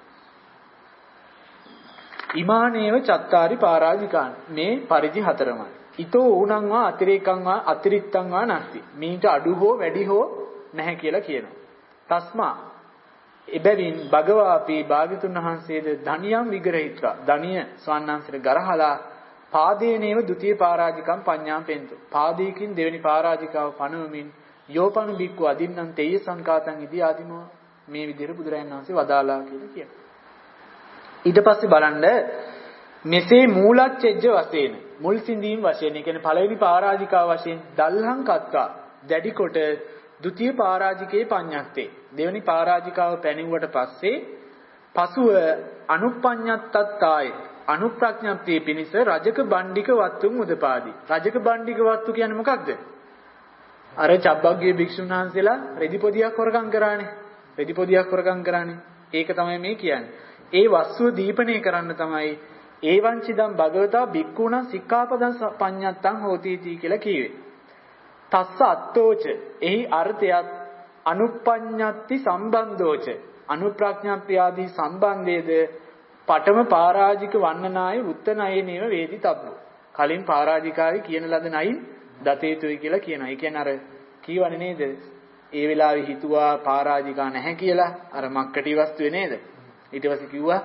ඉමානේව චත්තාරි පරාජිකාන් මේ පරිදි හතරමයි. ඊතෝ ඌණං වා අතිරේකං වා අතිරික්තං වා නැස්ති. මීට අඩු හෝ වැඩි හෝ නැහැ කියලා කියනවා. තස්මා එබැවින් භගවාපි භාග්‍යතුන් වහන්සේද ධනියම් විග්‍රහිත්වා ධනිය ස්වන්නංශර ගරහලා පාදේනේව ဒုတိ ය පරාජිකම් පඤ්ඤාම් පෙන්තු. පාදයකින් දෙවෙනි පරාජිකාව පනවමින් යෝපනු බික්කු අදින්නම් තේය සංකාතං ඉදි ආදිමෝ මේ විදිහට බුදුරජාණන් වහන්සේ වදාලා කියලා කියනවා. ඊට පස්සේ බලන්න මෙසේ මූලච්ඡෙජ්ජ වශයෙන් මුල් සිඳීම් වශයෙන් ඒ කියන්නේ පළවෙනි පරාජිකාව වශයෙන් දල්හං කත්වා දැඩි කොට ဒုတိ ය පරාජිකේ පඤ්ඤත්තේ දෙවෙනි පරාජිකාව පැනෙව්වට පස්සේ පසුව අනුප්පඤ්ඤත්තත්තාය අනුප්‍රඥප්තිය පිණිස රජක බණ්ඩික වත්තුන් උදපාදී. රජක බණ්ඩික වත්තු කියන්නේ මොකක්ද? අර චබ්බග්ගේ භික්ෂුන් වහන්සේලා රෙදි පොදියක් හොරකම් කරානේ. රෙදි පොදියක් හොරකම් කරානේ. ඒක තමයි මේ කියන්නේ. ඒ වස්තුව දීපණය කරන්න තමයි ඒවංචිදම් භගවතා භික්ඛුණං සික්ඛාපදං පඤ්ඤත්තං හෝති කියලා කිව්වේ. තස්ස අත්තෝච එහි අර්ථයත් අනුප්පඤ්ඤත්ති සම්බන්ධෝච අනුප්‍රඥාප්ති ආදී සම්බන්ධයේද පඨම පරාජික වන්නනාය උත්තනයේ නේව වේදිතබ්බෝ. කලින් පරාජිකාවේ කියන ලද නයින් දතේතුයි කියලා කියනවා. ඒ කියන්නේ අර කියවනේ නේද? ඒ වෙලාවේ හිතුවා පරාජිකා නැහැ කියලා අර මක්කටි වස්තුවේ නේද? ඊට පස්සේ කිව්වා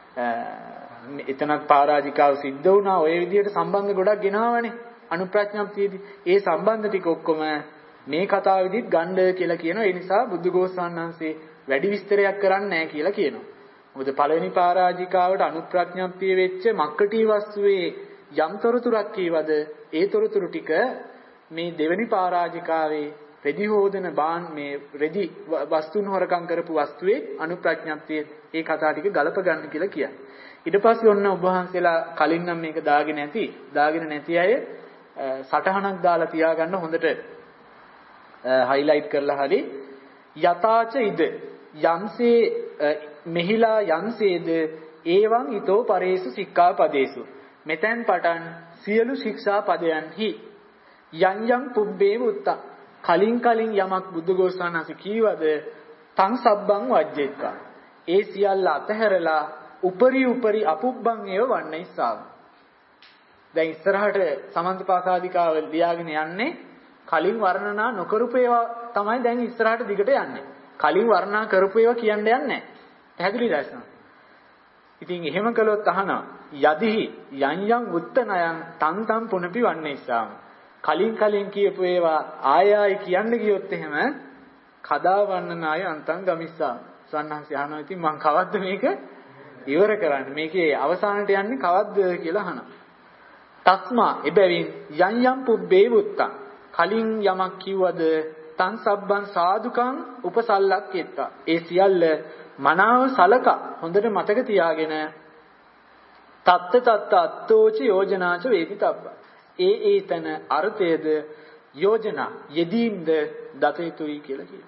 එතනක් පරාජිකාව සිද්ධ වුණා. ඔය විදිහට සම්බන්ධ ගොඩක් ගෙනාවනේ අනුප්‍රඥාප්තියේදී. ඒ සම්බන්ධ ටික ඔක්කොම මේ කතාවෙදිත් ගන්න කියලා කියනවා. ඒ නිසා බුද්ධඝෝසාන් වහන්සේ වැඩි විස්තරයක් කරන්නේ නැහැ කියලා කියනවා. මොකද පළවෙනි පරාජිකාවට අනුප්‍රඥාප්තිය වෙච්ච මක්කටි වස්තුවේ යම් තොරතුරක් කීවද ඒ තොරතුරු ටික මේ දෙවෙනි පරාජිකාවේ රෙදි හොදන බාන් මේ රෙදි වස්තුන් හොරකම් කරපු වස්තුවේ අනුප්‍රඥාප්තියේ ඒ කතා ටික ගලප ගන්න කියලා කියන්නේ. ඊට පස්සේ ඔන්න ඔබ වහන්සේලා කලින් නම් මේක දාගෙන නැති අය සටහනක් දාලා තියාගන්න හොඳට හයිලයිට් කරලා හරි යතාච ඉද යම්සේ මෙහිලා යම්සේද ඒවං ඊතෝ පරේසු සික්ඛාපදේසු මෙතෙන් පටන් සියලු ශික්ෂා පදයන්හි යම් යම් පුබ්බේ උත්තා කලින් යමක් බුද්ධඝෝසානසි කීවද තං සබ්බං වජ්ජෙක්කා ඒ සියල්ල අතහැරලා උපරි අපුබ්බං ඒව වන්නයිසාව. දැන් ඉස්සරහට සමන්තපාකාදිකාව ලියාගෙන යන්නේ කලින් වර්ණනා නොකරපු ඒවා තමයි දැන් ඉස්සරහට දිගට යන්නේ. කලින් වර්ණනා කරපු ඒවා කියන්න යන්නේ නැහැ. පැහැදිලිද ඇස්න? ඉතින් එහෙම කළොත් අහනවා යදිහි යම් උත්තනයන් තන් පුනපි වන්නේසාම. කලින් කියපු ඒවා ආයයි කියන්න ගියොත් එහෙම කදා වන්නනාය අන්තං ගමිස්සා. සවන්නහන්සේ අහනවා ඉතින් මං කවද්ද මේක ඉවර කරන්නේ? මේකේ අවසානට යන්නේ කවද්ද කියලා අහනවා. තස්මා එබැවින් යම් පුබ්බේ වුත්තං කලින් යමක් කිව්වද තං සබ්බං සාදුකං උපසල්ලක්කෙත්තා. ඒ සියල්ල මනාව සලක හොඳට මතක තියාගෙන තත්ත අත්තෝච යෝජනාච වේදිතබ්බ. ඒතන අර්ථයේද යෝජනා යෙදීම්ද දත යුතුයි කියලා කියනවා.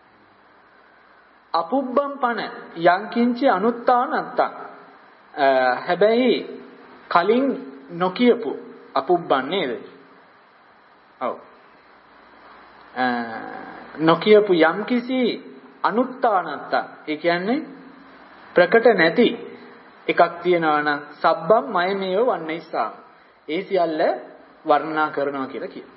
අපුබ්බම් පන යංකින්ච අනුත්තානත්තං. හැබැයි කලින් නොකියපු අපුබ්බන් නේද? ඔව්. නොකියපු යම්කිසි අනුත්තානත්තං ඒ කියන්නේ ප්‍රකට නැති එකක් තියෙනවා නම් සබ්බම් මයමේව වන්නේසා. ඒ සියල්ල වර්ණනා කරනවා කියලා කියනවා.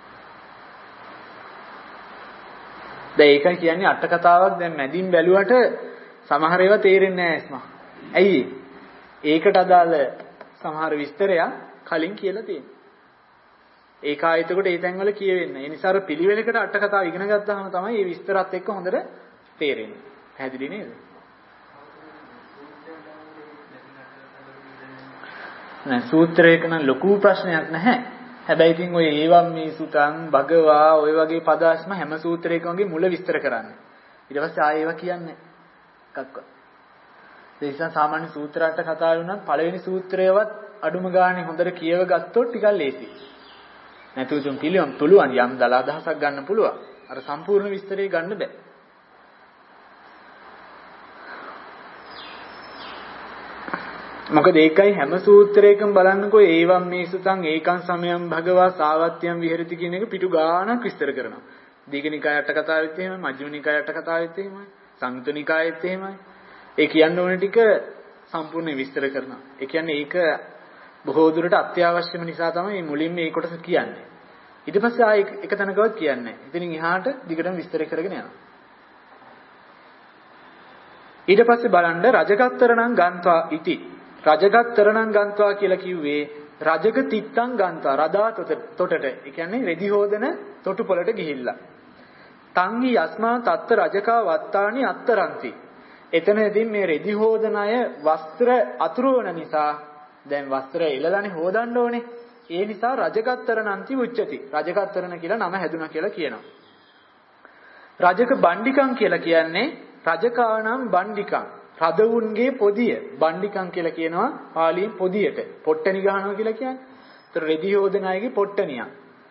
දැන් ඒකයි කියන්නේ අට කතාවක් දැන් මැදින් බැලුවට සමහර ඒවා තේරෙන්නේ නැහැ ස්මා. ඇයි? ඒකට අදාළ සමහර විස්තරයක් කලින් කියලා තියෙනවා. ඒක ආයතකොට ඒ තැන්වල කියවෙන්නේ. ඒ නිසා අර පිළිවෙලකට අට කතාව ඉගෙන ගත්තාම තමයි මේ විස්තරات එක්ක හොඳට තේරෙන්නේ. පැහැදිලි නේද? නෑ සූත්‍රයක නම් ලොකු ප්‍රශ්නයක් නැහැ. හැබැයි ඉතින් ඔය ඒවම් මේ සුතං භගවා ඔය වගේ පදාස්ම හැම සූත්‍රයකම මුල විස්තර කරන්නේ. ඊට පස්සේ ආයෙ ඒවා කියන්නේ එකක්වත්. ඒ නිසා සාමාන්‍ය සූත්‍ර අට කතා වුණත් පළවෙනි සූත්‍රයවත් අඩුම ගානේ හොඳට කියව ගත්තොත් ටිකක් ලේසියි. නැතුතුම් පුළුවන් යම් දල අදහසක් ගන්න පුළුවන්. අර සම්පූර්ණ විස්තරය ගන්න බෑ. මොකද ඒකයි හැම සූත්‍රයකම බලන්නකෝ ඒවම් මේ සුතං ඒකං සමයං භගවා සාවත්‍යං විහෙරති කියන එක පිටු ගානක් විස්තර කරනවා. දීඝනිකාය අට කතාවෙත් එහෙමයි, මජ්ක්‍ධිම නිකාය අට කතාවෙත් එහෙමයි, සංයුත්ත නිකායෙත් එහෙමයි. ඒ කියන්න ඕන ටික සම්පූර්ණ විස්තර කරනවා. ඒ කියන්නේ ඒක බොහෝ දුරට අත්‍යවශ්‍යම නිසා තමයි මුලින්ම මේ කොටස කියන්නේ. ඊට පස්සේ ආයෙ එක තැනකවත් කියන්නේ නැහැ. ඉතින් එහාට දිගටම විස්තර කරගෙන යනවා. ඊට පස්සේ බලන්න රජගත්තරණං ගන්්වා ඉති. රජගත්තරණං ගන්්වා කියලා කිව්වේ රජක තිත්තං ගන්්වා රදා තොටට. ඒ කියන්නේ රෙදි හොදන තොටුපළට ගිහිල්ලා. තංහි යස්මා තත්ත රජකා වත්තානි අත්තරන්ති. එතනදී මේ රෙදි හොදන අය වස්ත්‍ර අතුරුවන නිසා දැන් වස්ත්‍ර එළලානේ හොදන්න ඕනේ. ඒ නිසා රජගත්තරණන්ති උච්චති. රජගත්තරණ කියලා නම හැදුනා කියලා කියනවා. රජක බණ්ඩිකං කියලා කියන්නේ රජකානම් බණ්ඩිකං. රදවුන්ගේ පොදිය. බණ්ඩිකං කියලා කියනවා පාලියෙන් පොදියට. පොට්ටනි ගහනවා කියලා කියන්නේ. ඒතර රෙදි හොදන අයගේ පොට්ටනියක්.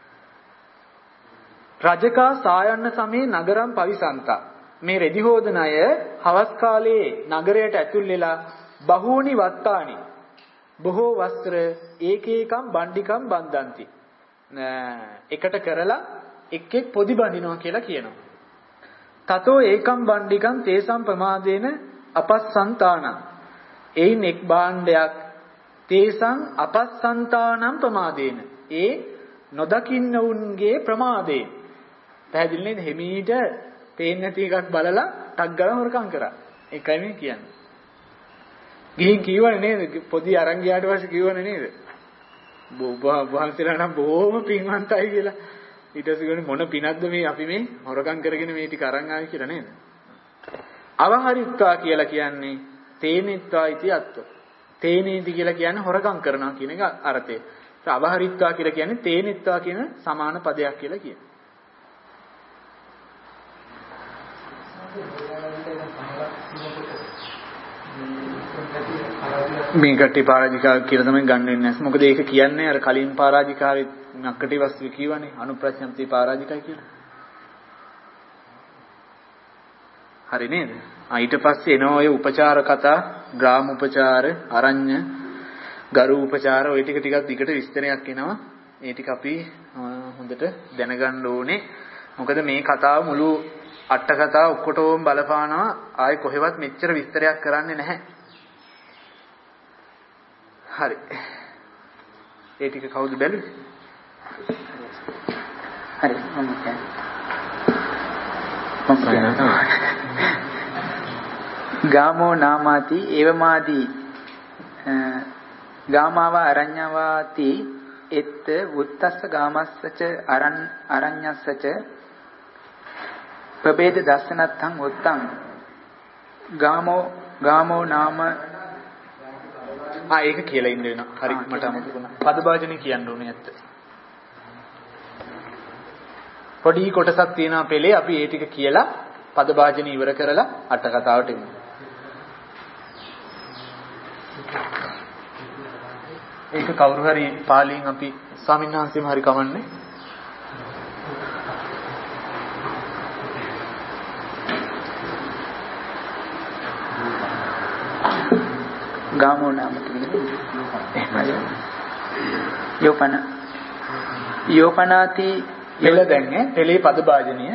රජකා සායන්න සමේ නගරම් පවිසන්තා. මේ රෙදි හොදන අය හවස් කාලේ නගරයට ඇතුල් වෙලා බහූනි වත්තානි බොහෝ වස්ත්‍ර ඒකේකම් බණ්ඩිකම් බන්දන්ති. එකට කරලා එක් එක් පොදි බඳිනවා කියලා කියනවා. තතෝ ඒකම් බණ්ඩිකම් තේසම් ප්‍රමාදේන අපස්සන්තානං. එයින් එක් භාණ්ඩයක් තේසං අපස්සන්තානං ප්‍රමාදේන. ඒ නොදකින්න උන්ගේ ප්‍රමාදයෙන්. පැහැදිලි නේද? හිමීට පේන්නේ නැති එකක් බලලා ටක් ගාලා හොරකම් කරා. ඒකයි මේ කියන්නේ. ගිහින් කියවනේ නේද? පොඩි අරන් ගියාට පස්සේ කියවනේ නේද? වහන්සේලා නම් බොහොම පින්වන්තයි කියලා. ඊට පස්සේ මොන පිනක්ද මේ අපි මේ හොරකම් කරගෙන මේ ටික අරන් ආවේ කියලා නේද? අවහරිත්වා කියලා කියන්නේ තේනෙත්වා ඉති අත්ව. තේනේති කියලා කියන්නේ හොරකම් කරනවා කියන එක අර්ථය. අවහරිත්වා කියලා කියන්නේ තේනෙත්වා කියන සමාන පදයක් කියලා කියනවා. මේ කටි පරාජිකා කියලා තමයි ගන්න වෙන්නේ නැහැ. මොකද ඒක කියන්නේ අර කලින් පරාජිකාවේ නක්කටි වස්තු කියවනේ අනුප්‍රඥප්ති පරාජිකයි කියලා. හරි නේද? ඊට පස්සේ එනවා ඔය උපචාර කතා, ග්‍රාම උපචාර, අරඤ්‍ය, ගරු උපචාර ඔය ටික ටිකක් දිගට විස්තරයක් එනවා. ඒ ටික අපි හොඳට දැනගන්න ඕනේ. මොකද මේ කතාව මුළු අට කතාව ඔක්කොටම බලපානවා. ආයේ කොහෙවත් මෙච්චර විස්තරයක් කරන්නේ නැහැ. හරි. ඒ ටික කවුද බැලුවේ? හරි මම ගාමෝ නාමාති එවමාදී ගාමාව අරඤ්ඤවාති එත් උත්තස්ස ගාමස්සච අරඤ්ඤස්සච ප්‍රභේද දස්සනත්තං උත්තං ගාමෝ නාම ඒක කියලා ඉන්න වෙනවා. හරි මට අමතක වුණා. පදභාජනේ කියන්න ඕනේ ඇත්ත. පොඩි කොටසක් තියෙනවා පෙළේ අපි ඒ ටික කියලා පදභාජනේ ඉවර කරලා අට කතාවට එමු. ඒක කවුරු හරි පාලියෙන් අපි ස්වාමීන් වහන්සේම හරි කමන්නේ. ගාමෝ නාම කියන්නේ යෝපනාති මෙල දැන් පෙළේ පදභාජනීය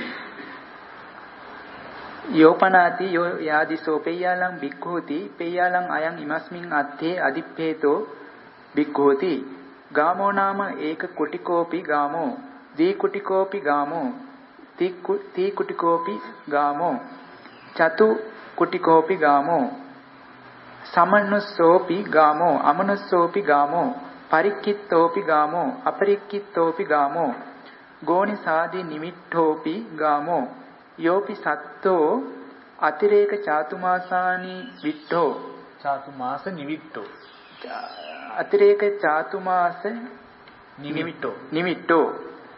යෝපනාති යෝ යාදිසෝ පෙය්‍යාලං බික්ඛෝති පෙය්‍යාලං අයං ඉමස්මින් අත්තේ අදිප්පේතෝ බික්ඛෝති ගාමෝ නාම ඒක කුටිකෝපි ගාමෝ දී කුටිකෝපි ගාමෝ ති කුටිකෝපි ගාමෝ චතු කුටිකෝපි ගාමෝ සමනුස්සෝපි ගාමෝ අමනුස්සෝපි ගාමෝ පරික්කිත්තෝපි ගාමෝ අපරික්කිත්තෝපි ගාමෝ ගෝනිසාදී නිමිට්ඨෝපි ගාමෝ යෝපි සත්තෝ අතිරේක චාතුමාසානි විට්ඨෝ චාතුමාස නිවිට්ඨෝ අතිරේක චාතුමාස නිමිට්ඨෝ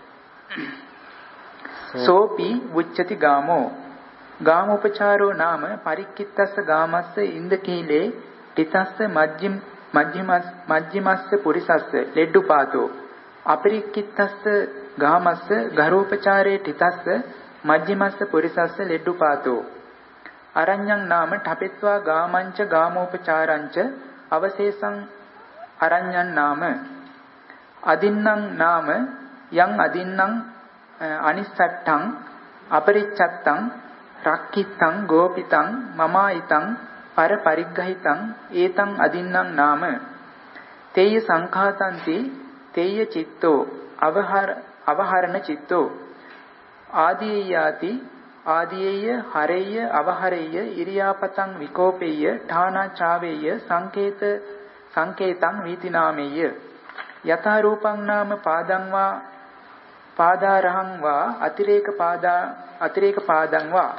සෝපි උච්චති ගාමෝ ගාමෝපචාරෝ නාම පරික්කිත්තස්ස ගාමස්ස ඉන්දකීලේ තිතස්ස මජ්ජිමස්ස පුරිසස්ස ලෙඩ්ඩුපාතෝ අපරික්කිත්තස්ස ගාමස්ස ගරෝපචාරේ තිතස්ස මජ්ජිමස්ස පුරිසස්ස ලෙඩ්ඩුපාතෝ අරඤ්ඤං නාම ඨපෙත්වා ගාමංච ගාමෝපචාරංච අවශේෂං අරඤ්ඤං නාම අදින්නම් නාම යං අදින්නම් අනිස්සට්ඨං අපරිච්ඡත්තං රක්කිත්තං ගෝපිතං මමායිතං පර පරිග්ගහිතං ඒතං අදින්නම් නාම තේය සංඛාතන්ති තේය චිත්තෝ අවහරණ චිත්තෝ ආදීයාති ආදීය හරෙය්‍ය අවහරෙය්‍ය ඉරියාපතං විකෝපෙය්‍ය ඨානාචාවෙය්‍ය සංකේතං වීතිනාමෙය්‍ය යථා රූපං නාම පාදං වා පාදාරහං වා අතිරේක පාදං වා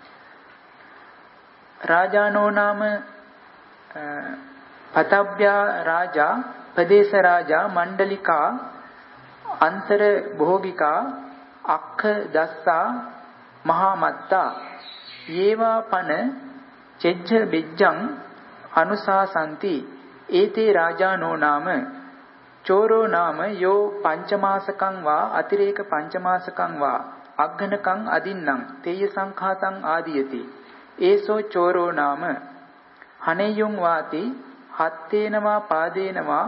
රාජානෝ නාම පතබ්බ්‍යා රාජා ප්‍රදේශ රාජා මණ්ඩලිකා අන්තර භෝගිකා අක්ඛ දස්සා මහා මත්තා යේවා පන චෙජ්ජ බෙජ්ජං අනුසාසන්ති ඒතේ රාජානෝ නාම චෝරෝ නාම යෝ පංචමාසකං වා අතිරේක පංචමාසකං වා අග්ඝනකං අදින්නම් තේය සංඛාතං ආදීයති ඒසෝ චෝරෝ නාම හනෙයුං වාති හත්තේනවා පාදේනවා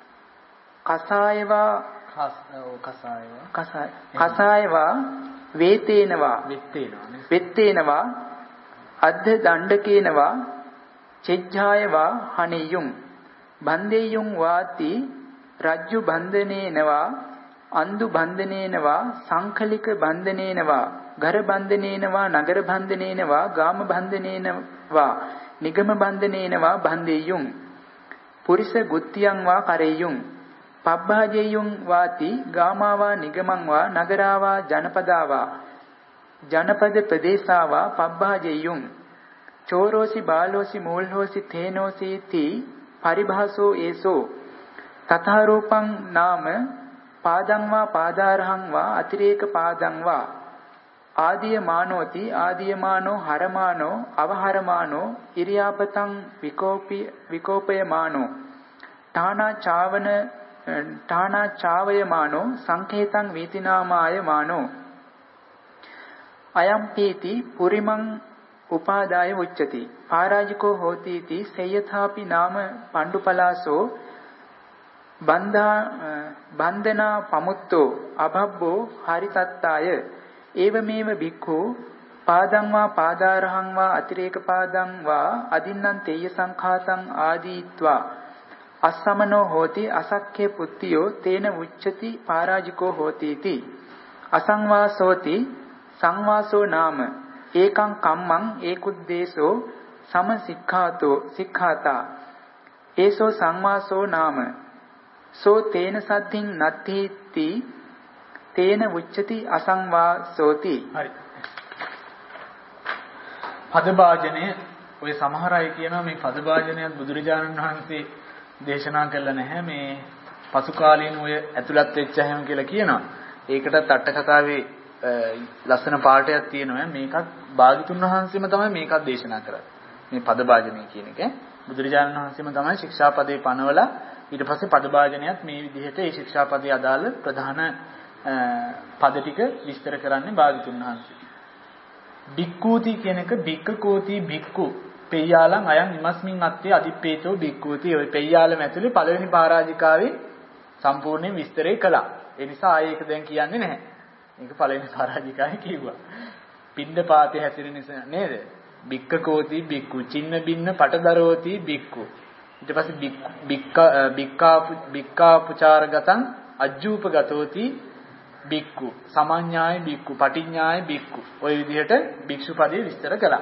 කසායවා වේතේනවා වෙත්තේනවා අද්ධ දණ්ඩකේනවා චෙජ්ජායවා හනෙයුං බන්දේයුං වාති රජ්ජු බන්ධනේනවා අන්දු බන්ධනේනවා සංඛලික බන්ධනේනවා ගර බන්ධනේනවා නගර බන්ධනේනවා ගාම බන්ධනේනවා නිගම බන්ධනේනවා බන්දේයුං පුරිස ගුත්තියං වා කරෙය්‍යුං පබ්බාජෙය්‍යුං වාති ගාමාවා නිගමං වා නගරාවා ජනපදාවා ජනපද ප්‍රදේශාවා පබ්බාජෙය්‍යුං චෝරෝසි බාලෝසි මූල්හෝසි තේනෝසි ති පරිභාසෝ ඒසෝ තථා රූපං නාම පාදං වා පාදාරහං වා අතිරේක පාදං වා ආදීය මානෝති ආදීයමානෝ හරමානෝ අවහරමානෝ ඉරියාපතං විකෝපයමානෝ ඨානාචාවයමානෝ සංකේතං වීතිනාමායමානෝ අයම් පීති පුරිමං උපාදාය උච්චති පාරාජිකෝ හෝති इति සේයථාපි නාම පණ්ඩුපලාසෝ බන්ධනා පමුත්තෝ අභබ්බෝ හරිතත්තාය ඒවමේව භික්ඛු පාදං වා පාදාරහං වා අතිරේක පාදං වා අදින්නම් තේය සංඛාතං ආදීත්වා අස්සමනෝ හෝති අසක්ඛේ පුත්තියෝ තේන උච්චති පාරාජිකෝ හෝති इति අසංවාසෝති සංවාසෝ නාම ඒකං කම්මං ඒකුද්දේශෝ සික්ඛාතා ඒසෝ සංවාසෝ නාම සෝ තේන සද්ධින් නත්ථීති තේන උච්චති අසංවාසෝති. හරි. පදභාජනය ඔය සමහර අය කියනවා මේ පදභාජනයත් බුදුරජාණන් වහන්සේ දේශනා කළා නැහැ මේ පසු කාලීන ඔය ඇතුළත් වෙච්ච හැම කියලා කියනවා. ඒකටත් අට කතාවේ ලස්සන පාඩයක් තියෙනවා. මේකත් භාග්‍යතුන් වහන්සේම තමයි මේකත් දේශනා කරන්නේ. මේ පදභාජනය කියන එක බුදුරජාණන් වහන්සේම තමයි ශික්ෂාපදේ පනවලා ඊට පස්සේ පදභාජනයත් මේ විදිහට ඒ ශික්ෂාපදේ අදාළ ප්‍රධාන පද ටික විස්තර කරන්නේ භාග්‍යතුන් වහන්සේ. බික්කූති කියන එක බික්කකෝති බික්කු පෙය්‍යාලං අයං ඉමස්මින් අත්තේ අදිප්පේතෝ බික්කූති. ඔය පෙය්‍යාලම ඇතුලේ පළවෙනි පරාජිකාවේ සම්පූර්ණ විස්තරය කළා. ඒ නිසා ආයේ ඒක දැන් කියන්නේ නැහැ. මේක පළවෙනි පරාජිකාවේ කිව්වා. පින්ඩ පාතේ හැසිරෙන නිසා නේද? බික්කකෝති බික්කු චින්න බින්න පටදරෝති බික්කු. ඊට පස්සේ බික්කාපුචාරගතං අජ්ජූපගතෝති බික්කු සමඤ්ඤාය බික්කු පටිඤ්ඤාය බික්කු. ඔය විදිහට භික්ෂු පදේ විස්තර කළා.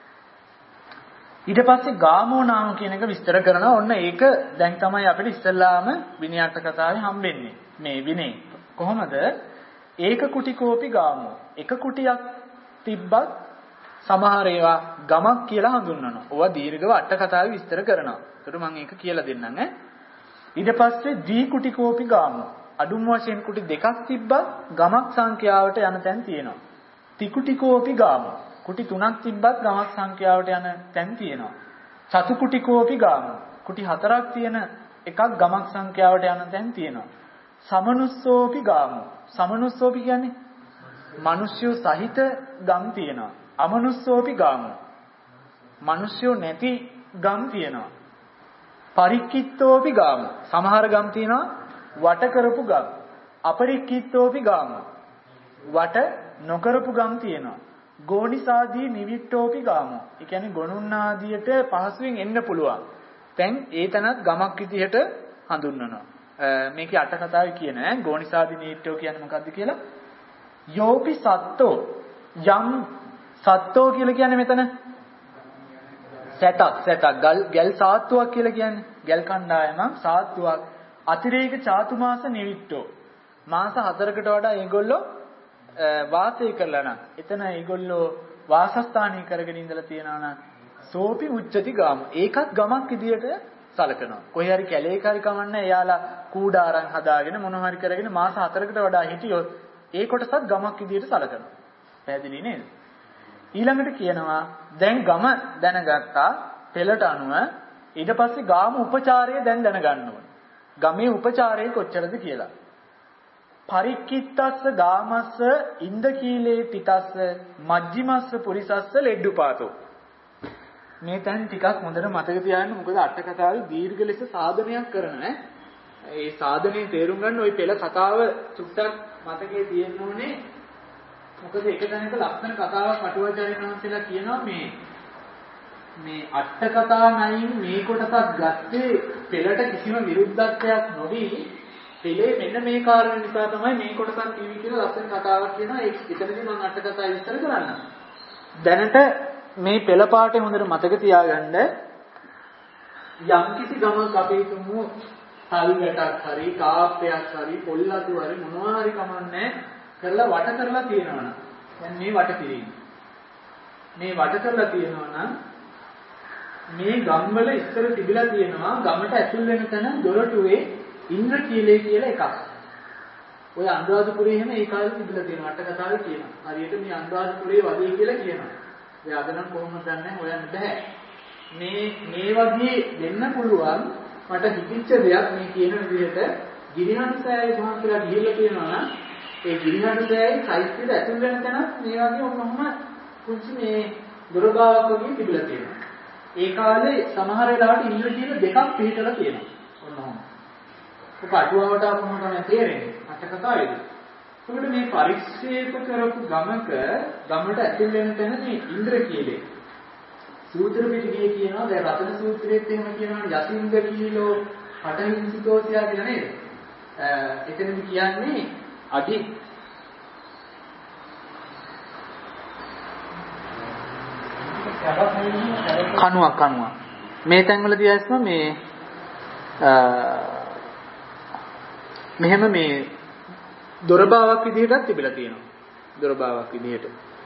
ඊට පස්සේ ගාමෝ නාම කියන එක විස්තර කරනවා. ඔන්න ඒක දැන් තමයි අපිට ඉස්සල්ලාම විනයට කතාවේ හම්බෙන්නේ. මේ විනේ කොහොමද? ඒක කුටිකෝපි ගාමෝ. එක කුටියක් තිබ්බත් සමහර ඒවා ගමක් කියලා හඳුන්වනවා. ඕවා දීර්ඝව අට කතාවේ විස්තර කරනවා. ඒකට මම ඒක කියලා දෙන්නම් ඈ. ඊට පස්සේ දී කුටිකෝපි ගාමෝ. අඩුම වශයෙන් කුටි දෙකක් තිබ්බත් ගමක් සංඛ්‍යාවට යන තැන් තියෙනවා. තිකුටිකෝපි ගාමෝ. කුටි තුනක් තිබ්බත් ගමක් සංඛ්‍යාවට යන තැන් තියෙනවා. චතු කුටිකෝපි ගාමෝ. කුටි හතරක් තියෙන එකක් ගමක් සංඛ්‍යාවට යන තැන් තියෙනවා. සමනුස්සෝපි ගාමෝ. සමනුස්සෝපි කියන්නේ මිනිස්සු සහිත ගම් තියෙනවා. අමනුස්සෝපි ගාමෝ. මිනිස්සු නැති ගම් තියෙනවා. පරික්කිත්තෝපි ගාමෝ. සමහර ගම් තියෙනවා වට කරපු ගම්. අපරික්කිත්තෝපි ගාමෝ. වට නොකරපු ගම් තියෙනවා. ගෝනිසාදී නිවිට්ටෝපි ගාමෝ. ඒ කියන්නේ ගොනුන්නාදියට පහසුවෙන් එන්න පුළුවන්. දැන් ඒ තැනත් ගමක් විදිහට හඳුන්වනවා. මේකේ අට කතාවේ කියන ගෝනිසාදී නිවිට්ටෝ කියන්නේ මොකද්ද කියලා? යෝපි සත්තෝ යම් සත්තෝ කියලා කියන්නේ මෙතන සැතක් ගල් සාත්තුවක් කියලා කියන්නේ. ගල් කණ්ඩායමක් සාත්තුවක් අතිරේක චාතුමාස නිවිට්ටෝ. මාස 4කට වඩා ඒගොල්ලෝ වාසය කරලා නම් එතන ඒගොල්ලෝ වාසස්ථානීය කරගෙන ඉඳලා තියනවා නම් සෝපි උච්චති ගාම. ඒකත් ගමක් විදියට සලකනවා. කොහේ හරි කැලේක හරි කමන්නේ එයාලා කූඩාරම් හදාගෙන මොනවා හරි කරගෙන මාස 4කට වඩා හිටියොත් ඒ කොටසත් ගමක් විදියට සලකනවා. පැහැදිලි නේද? ඊළඟට කියනවා දැන් ගම දැනගත්තා පෙළට අනුව ඊට පස්සේ ගාම උපචාරය දැන් දැනගන්න ඕනේ. ගමේ උපචාරය කොච්චරද කියලා. පරික්කිත්තස්ස ගාමස්ස ඉන්දකීලේ පිටස්ස මජ්ජිමස්ස පුරිසස්ස ලෙඩ්ඩුපාතෝ. මේ තැන් ටිකක් හොඳට මතක තියාගන්න. මොකද අට කතාවේ දීර්ඝ ලෙස සාධනයක් කරනවා. ඒ සාධනයේ තේරුම් ගන්න ওই පෙළ කතාව චුට්ටක් මතකයේ තියෙන්න ඕනේ. මොකද එක තැනක ලක්ෂණ කතාවක් පටුවාචාර්යන් වහන්සේලා කියනවා මේ අට කතා නයින් මේ කොටසක් ගත්තේ පෙළට කිසිම විරුද්ධත්වයක් නොවි පෙළේ මෙන්න මේ කාරණා නිසා තමයි මේ කොටසක් කියවි කියලා ලස්සන කතාවක් කියනවා. ඒක එතනදී මම අට කතා විස්තර කරන්නම්. දැනට මේ පෙළ පාඩේ හොඳට මතක තියාගන්න. යම් කිසි ගමක් අපේ තුමු හල්වැටක් හරි කාප්පයක් හරි පොල්ලතු හරි මොනවා හරි කමන්නේ කරලා වට කරලා තියෙනවා නම් දැන් මේ වට කිරීම මේ වට කරලා තියෙනවා නම් මේ ගම්වල ඉස්සර තිබිලා තියෙනවා ගමට ඇතුල් වෙන තැන දොරටුවේ ඉන්ද්‍රකීලේ කියලා එකක්. ඔය අනුරාධපුරේ එහෙම ඒ කාලේ තිබිලා තියෙනවා. අට කතාවේ කියනවා. හරියට මේ අනුරාධපුරේ වගේ කියලා කියනවා. ඒ අද නම් කොහොමද දන්නේ හොයන්න බෑ. මේ වගේ දෙන්න පුළුවන් මට හිතිච්ච දෙයක් මේ කියන විදිහට ගිරිහංසයයි මහන්සියලා ගිහිල්ලා තියෙනවා නම් ඒ ගිරිහංසයයි චෛත්‍යයට ඇතුල් වෙන තැන මේ වගේ ඔන්නෝම කුංචි මේ දොරබාවක් වගේ තිබිලා තියෙනවා. ඒ කාලේ සමහර වෙලාවට ඉන්ද්‍රජීව දෙකක් පිළිතලා තියෙනවා. ඔන්නෝම. ඔක අටුවාවට අපුණම තමයි තේරෙන්නේ. අට කතාවේදී. ඒකට මේ පරික්ෂේප කරපු ගමට ඇතුල් වෙන තැන මේ ඉන්ද්‍රකීලේ සූත්‍ර පිටකයේ කියනවා දැන් රතන සූත්‍රයේත් එහෙම කියනවා යසින්ද කීලෝ පඨවිසිතෝසියා කියලා නේද? එතනදි කියන්නේ අදි කණුවක් මේ තැන්වල තියස්ම මේ මෙහෙම මේ දොරබාවක් විදිහටත් තිබිලා තියෙනවා. දොරබාවක් විදිහට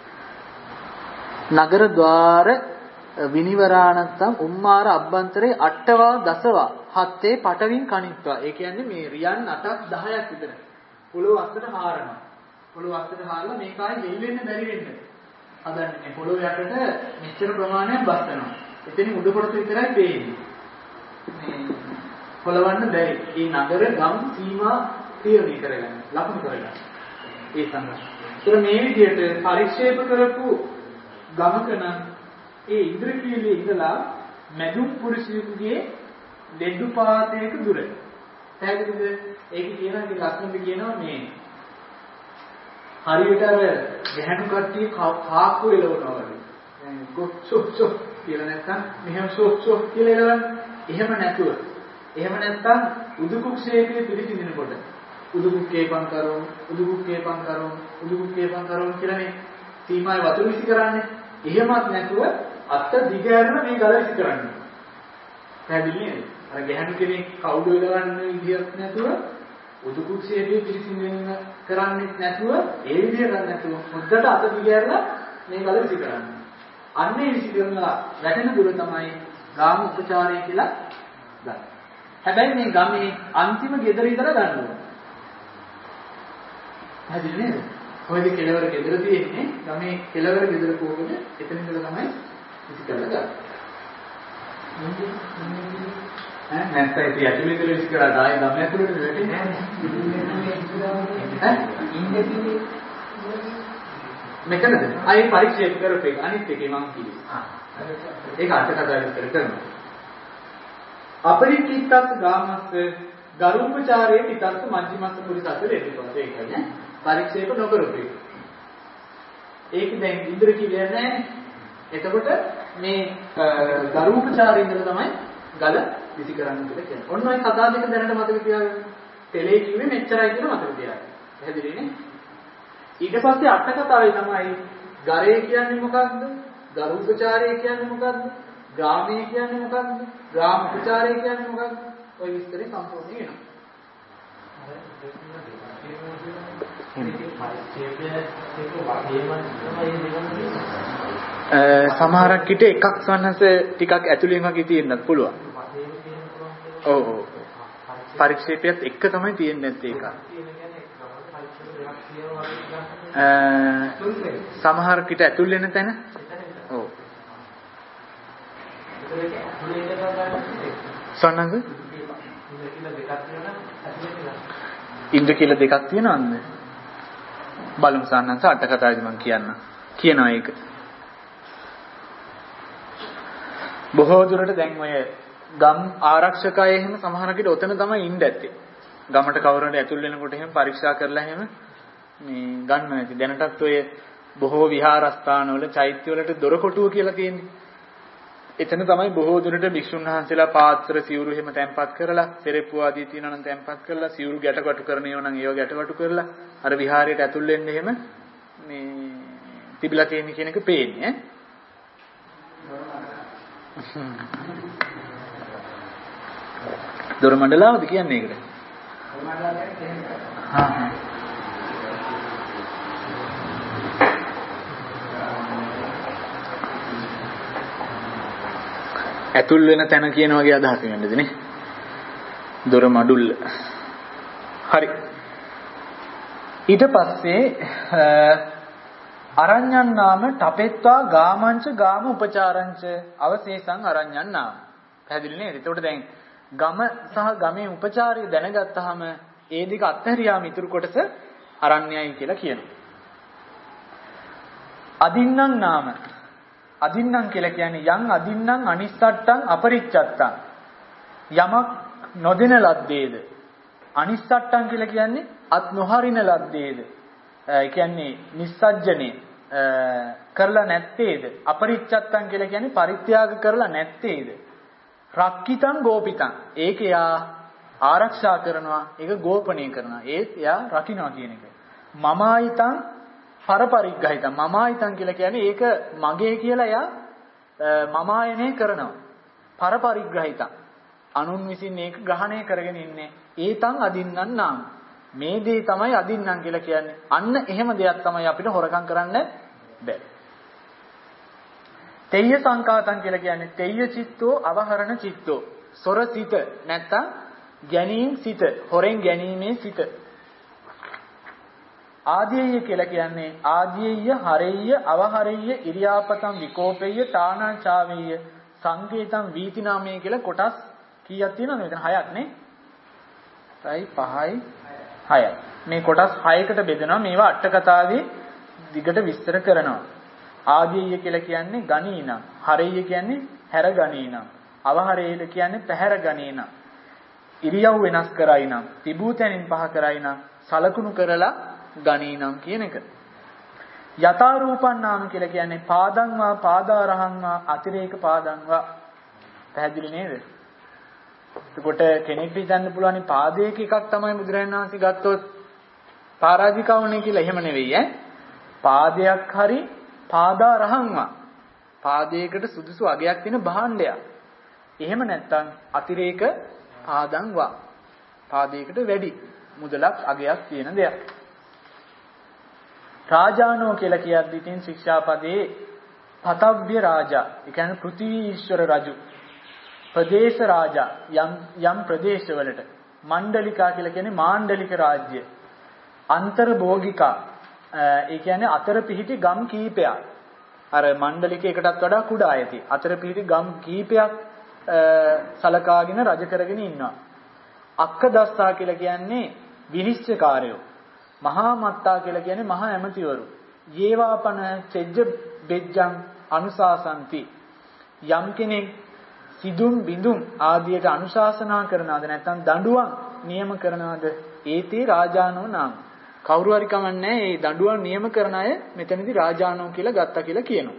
නගර ద్వාර විනිවරාණත්තම් උම්මාර අභ්‍යන්තරේ අට්ටවා දසවා හත්තේ පටවින් කණිත්වා. ඒ කියන්නේ මේ රියන් 8ක් 10ක් විතර පොළොව අස්සට හාරනවා. පොළොව අස්සට හාරලා මේක ආයෙ දෙල් වෙන්න බැරි වෙන්න හදන්නේ. පොළොව යටට මෙච්චර ප්‍රමාණයක් බස්සනවා. එතනින් උඩ කොටස විතරයි පේන්නේ. මේ පොළවන්න බැරි. මේ නගර ගම් සීමා තීරණය කරගන්න, ලකුණු කරගන්න. ඒ සඳහා. ඒතර මේ විදිහට පරික්ෂේප කරපු ගමක නම් ඒ ඉන්ද්‍රකීලයේ ඉඳලා මැදුම් පුරුෂයෙකුගේ දෙඩුපාතයක දුර. පැහැදිලිද? ඒක කියනවා ඉතින් ලක්ෂණෙ කියනවා මේ හරියට අර ගැහණු කට්ටිය කාක්කු එලවනවා වගේ. දැන් කොච්චොච්චො කියලා නැත්තම් මෙහෙම සොච්චො කියලා එලවන්නේ. එහෙම නැතුව. එහෙම නැත්තම් උදුකුක්ෂේපයේ පිළිසිඳිනකොට උදුකුක්කේපං කරොම් කියලා මේ සීමාවේ වතුර විසි කරන්නේ. එහෙමත් නැතුව අත දිගහැරලා මේ ගල විසි කරන්නේ. පැහැදිලි නේද? අර ගැහණු කෙනෙක් කවුද වෙලවන්න විදියක් නැතුව උදුකුක්ෂේපයේ පිළිසිඳින්න කරන්නේ නැතුව ඒ විදියට නැතුව මුද්දට අත දිගහැරලා මේ ගල විසි කරන්නේ. අන්නේ විසි කරලා වැටෙන දුර තමයි ගාම උපචාරය කියලා ගන්න. හැබැයි මේ ගමේ අන්තිම ගෙදර ඉඳලා ගන්න ඕනේ. පැහැදිලි නේද? කොයිද කෙලවර ගෙදර තියෙන්නේ? ගමේ කෙලවර ගෙදර කෝකද? එතන ඉඳලා තමයි විසි කරලා ගන්න. නැත්නම් ඒ ඇතුලේ ඉඳලා විසි කරලා ආයෙ ගම ඇතුලට වැටෙන්නේ නැහැ. මෙතනද? ආයෙ පරීක්ෂා කරපු එක අනිත් එකේ මම කිව්වේ. ඒක අට කතා විස්තර කරනවා. අපරික්කිතත් ගාමස්ස ගරුපචාරයේ පිටස්ස මජ්ජිමස්ස පුරිසස්ස දෙවිපස්ස ඒකයි නේ. පරික්ෂේප නොකරපු එක. ඒක දැන් ඉන්ද්‍ර කිව්වේ නැහැ. එතකොට මේ ගරුපචාරින්දල තමයි ගල විසි කරන්න කියලා කියන්නේ. ඔන්න ඔය කතා දෙක දැනට මතක තියාගන්න. තෙලේ කිව්වේ මෙච්චරයි කියලා මතක තියාගන්න. පැහැදිලිනේ? ඊට පස්සේ අට කතාවේ තමයි ගරේ කියන්නේ මොකක්ද? ගරුපචාරය කියන්නේ මොකක්ද? ග්‍රාමයේ කියන්නේ මොකක්ද? ග්‍රාමපචාරය කියන්නේ මොකක්ද? ඔය විස්තරේ සම්පූර්ණ වෙනවා. සමහරක් කිට එකක් සන්නස ටිකක් ඇතුලෙන් වගේ තියෙන්නත් පුළුවන්. ඔව් ඔව්. පරික්ෂේපයත් එක තමයි තියෙන්නේ නැත්තේ ඒක. සමහර කිට ඇතුල් වෙන තැන. ඔව්. සන්නස ඉන්ද්‍ර කියලා දෙකක් තියෙනවද? බලමු සන්නස අට කතාවේදී මම කියනවා ඒක. බොහෝ දුරට දැන් ඔය ගම් ආරක්ෂක අය එහෙම සමහරකට ඔතන තමයි ඉන්න ඇත්තේ. ගමට කවුරුහරි ඇතුල් වෙනකොට එහෙම පරීක්ෂා කරලා එහෙම මේ ගන්නවා ඇති. දැනටත් ඔය බොහෝ විහාරස්ථානවල චෛත්‍යවලට දොරකොටුව කියලා තියෙන්නේ. එතන තමයි බොහෝ දුරට භික්ෂුන් වහන්සේලා පාත්‍ර සිවුරු එහෙම තැම්පත් කරලා, සෙරෙප්පු ආදී තියෙනවා නම් තැම්පත් කරලා, සිවුරු ගැටකොටු කරන ඒවා නම් ඒවා ගැටකොටු කරලා අර විහාරයට ඇතුල් වෙන්න එහෙම මේ තිබිලා තියෙන කියන එක පේන්නේ ඈ. දොර මණ්ඩලාවද කියන්නේ ඒකට? ඇතුල් වෙන තැන කියන වගේ අදහස වෙන්නද නේ? දොර මඩුල්ල. හරි. ඊට පස්සේ අරඤ්ඤන් නාම තපෙත්වා ගාමංච ගාම උපචාරංච අවශේෂං අරඤ්ඤන් නාම. පැහැදිලි නේද? එතකොට දැන් ගම සහ ගමේ උපචාරය දැනගත්තාම ඒ දෙක අත්හැරියාම ඉතුරු කොටස අරඤ්ඤයයි කියලා කියනවා. අදින්නම් නාම. අදින්නම් කියලා කියන්නේ යම් අදින්නම් අනිස්සට්ටං අපරිච්ඡත්තං. යමක් නොදෙන ලද්දේද. අනිස්සට්ටං කියලා කියන්නේ අත් නොහරින ලද්දේද. ඒ කියන්නේ නිස්සජ්ජනේ කරලා නැත්තේද. අපරිච්ඡත්තං කියලා කියන්නේ පරිත්‍යාග කරලා නැත්තේද. රක්කිතං ගෝපිතං. ඒක යා ආරක්ෂා කරනවා, ඒක ගෝපණය කරනවා. ඒත් යා රකින්නවා කියන එක. මමායිතං පරපරිග්‍රහිතං. මමායිතං කියලා කියන්නේ ඒක මගේ කියලා යා මමායනේ කරනවා. පරපරිග්‍රහිතං. අනුන් විසින් ඒක ග්‍රහණය කරගෙන ඉන්නේ. ඒතං අදින්නම් නාම. මේ දේ තමයි අදින්නම් කියලා කියන්නේ. අන්න එහෙම දෙයක් තමයි අපිට හොරකම් කරන්න බැහැ. තෙය්‍ය සංකාතං කියලා කියන්නේ තෙය්‍ය චිත්තෝ අවහරණ චිත්තෝ. සොර සිත නැත්තම් ගැනීම සිත, හොරෙන් ගැනීමේ සිත. ආදීය කියලා කියන්නේ ආදීය හරෙය්‍ය අවහරෙය්‍ය ඉරියාපතං විකෝපෙය්‍ය තානාචාවෙය්‍ය සංකේතං වීතිනාමය කියලා කොටස් කීයක් තියෙනවද මෙතන? 6ක් නේ. 5යි 6යි. මේ කොටස් 6කට බෙදෙනවා. මේවා අට කතාවේ දිගට විස්තර කරනවා. ආදීය කියලා කියන්නේ ගණීනම්, හරෙය්‍ය කියන්නේ හැර ගණීනම්, අවහරෙය්‍ය කියන්නේ පැහැර ගණීනම්, ඉරියව් වෙනස් කරයි නම්, තිබූ තැනින් පහ කරයි නම්, සලකුණු කරලා ගණීනම් කියන එක. යථා රූපං නාම කියලා කියන්නේ පාදං වා පාදාරහං වා අතිරේක පාදං වා. පැහැදිලි නේද? එතකොට කෙනෙක්ට හිතන්න පුළුවන් පාදයක එකක් තමයි බුදුරජාණන් වහන්සේ ගත්තොත් පරාජිකවන්නේ කියලා. එහෙම නෙවෙයි ඈ. පාදයක් හරි පාදාරහං වා. පාදයකට සුදුසු අගයක් තියෙන භාණ්ඩයක්. එහෙම නැත්නම් අතිරේක පාදං වා. පාදයකට වැඩි මුදලක් අගයක් තියෙන දෙයක්. රාජානෝ කියලා කියද්දී තියෙන ශික්ෂාපදේ පතව්‍ය රාජා. ඒ කියන්නේ පෘථිවි ඊශ්වර රජු. ප්‍රදේශ රාජා යම් ප්‍රදේශවලට. මණ්ඩලිකා කියලා කියන්නේ මාණ්ඩලික රාජ්‍ය. අන්තර්භෝගිකා ඒ කියන්නේ අතර පිහිටි ගම් කීපයක්. අර මණ්ඩලික එකටත් වඩා කුඩා ඇති. අතර පිහිටි ගම් කීපයක් සලකාගෙන රජ කරගෙන ඉන්නවා. අක්කදස්සා කියලා කියන්නේ විනිශ්චයකාරයෝ. මහා මත්තා කියලා කියන්නේ මහා ඇමතිවරු. යේවාපන චෙජ්ජ බෙජ්ජං අනුශාසන්ති. යම් කෙනෙක් සිදුම් බිඳුම් ආදියට අනුශාසනා කරනවාද නැත්නම් දඬුවම් නියම කරනවාද ඒතේ රාජානෝ නාම. කවුරු හරි කමන්නේ මේ දඬුවම් නියම කරන අය මෙතනදී රාජානෝ කියලා ගත්තා කියලා කියනවා.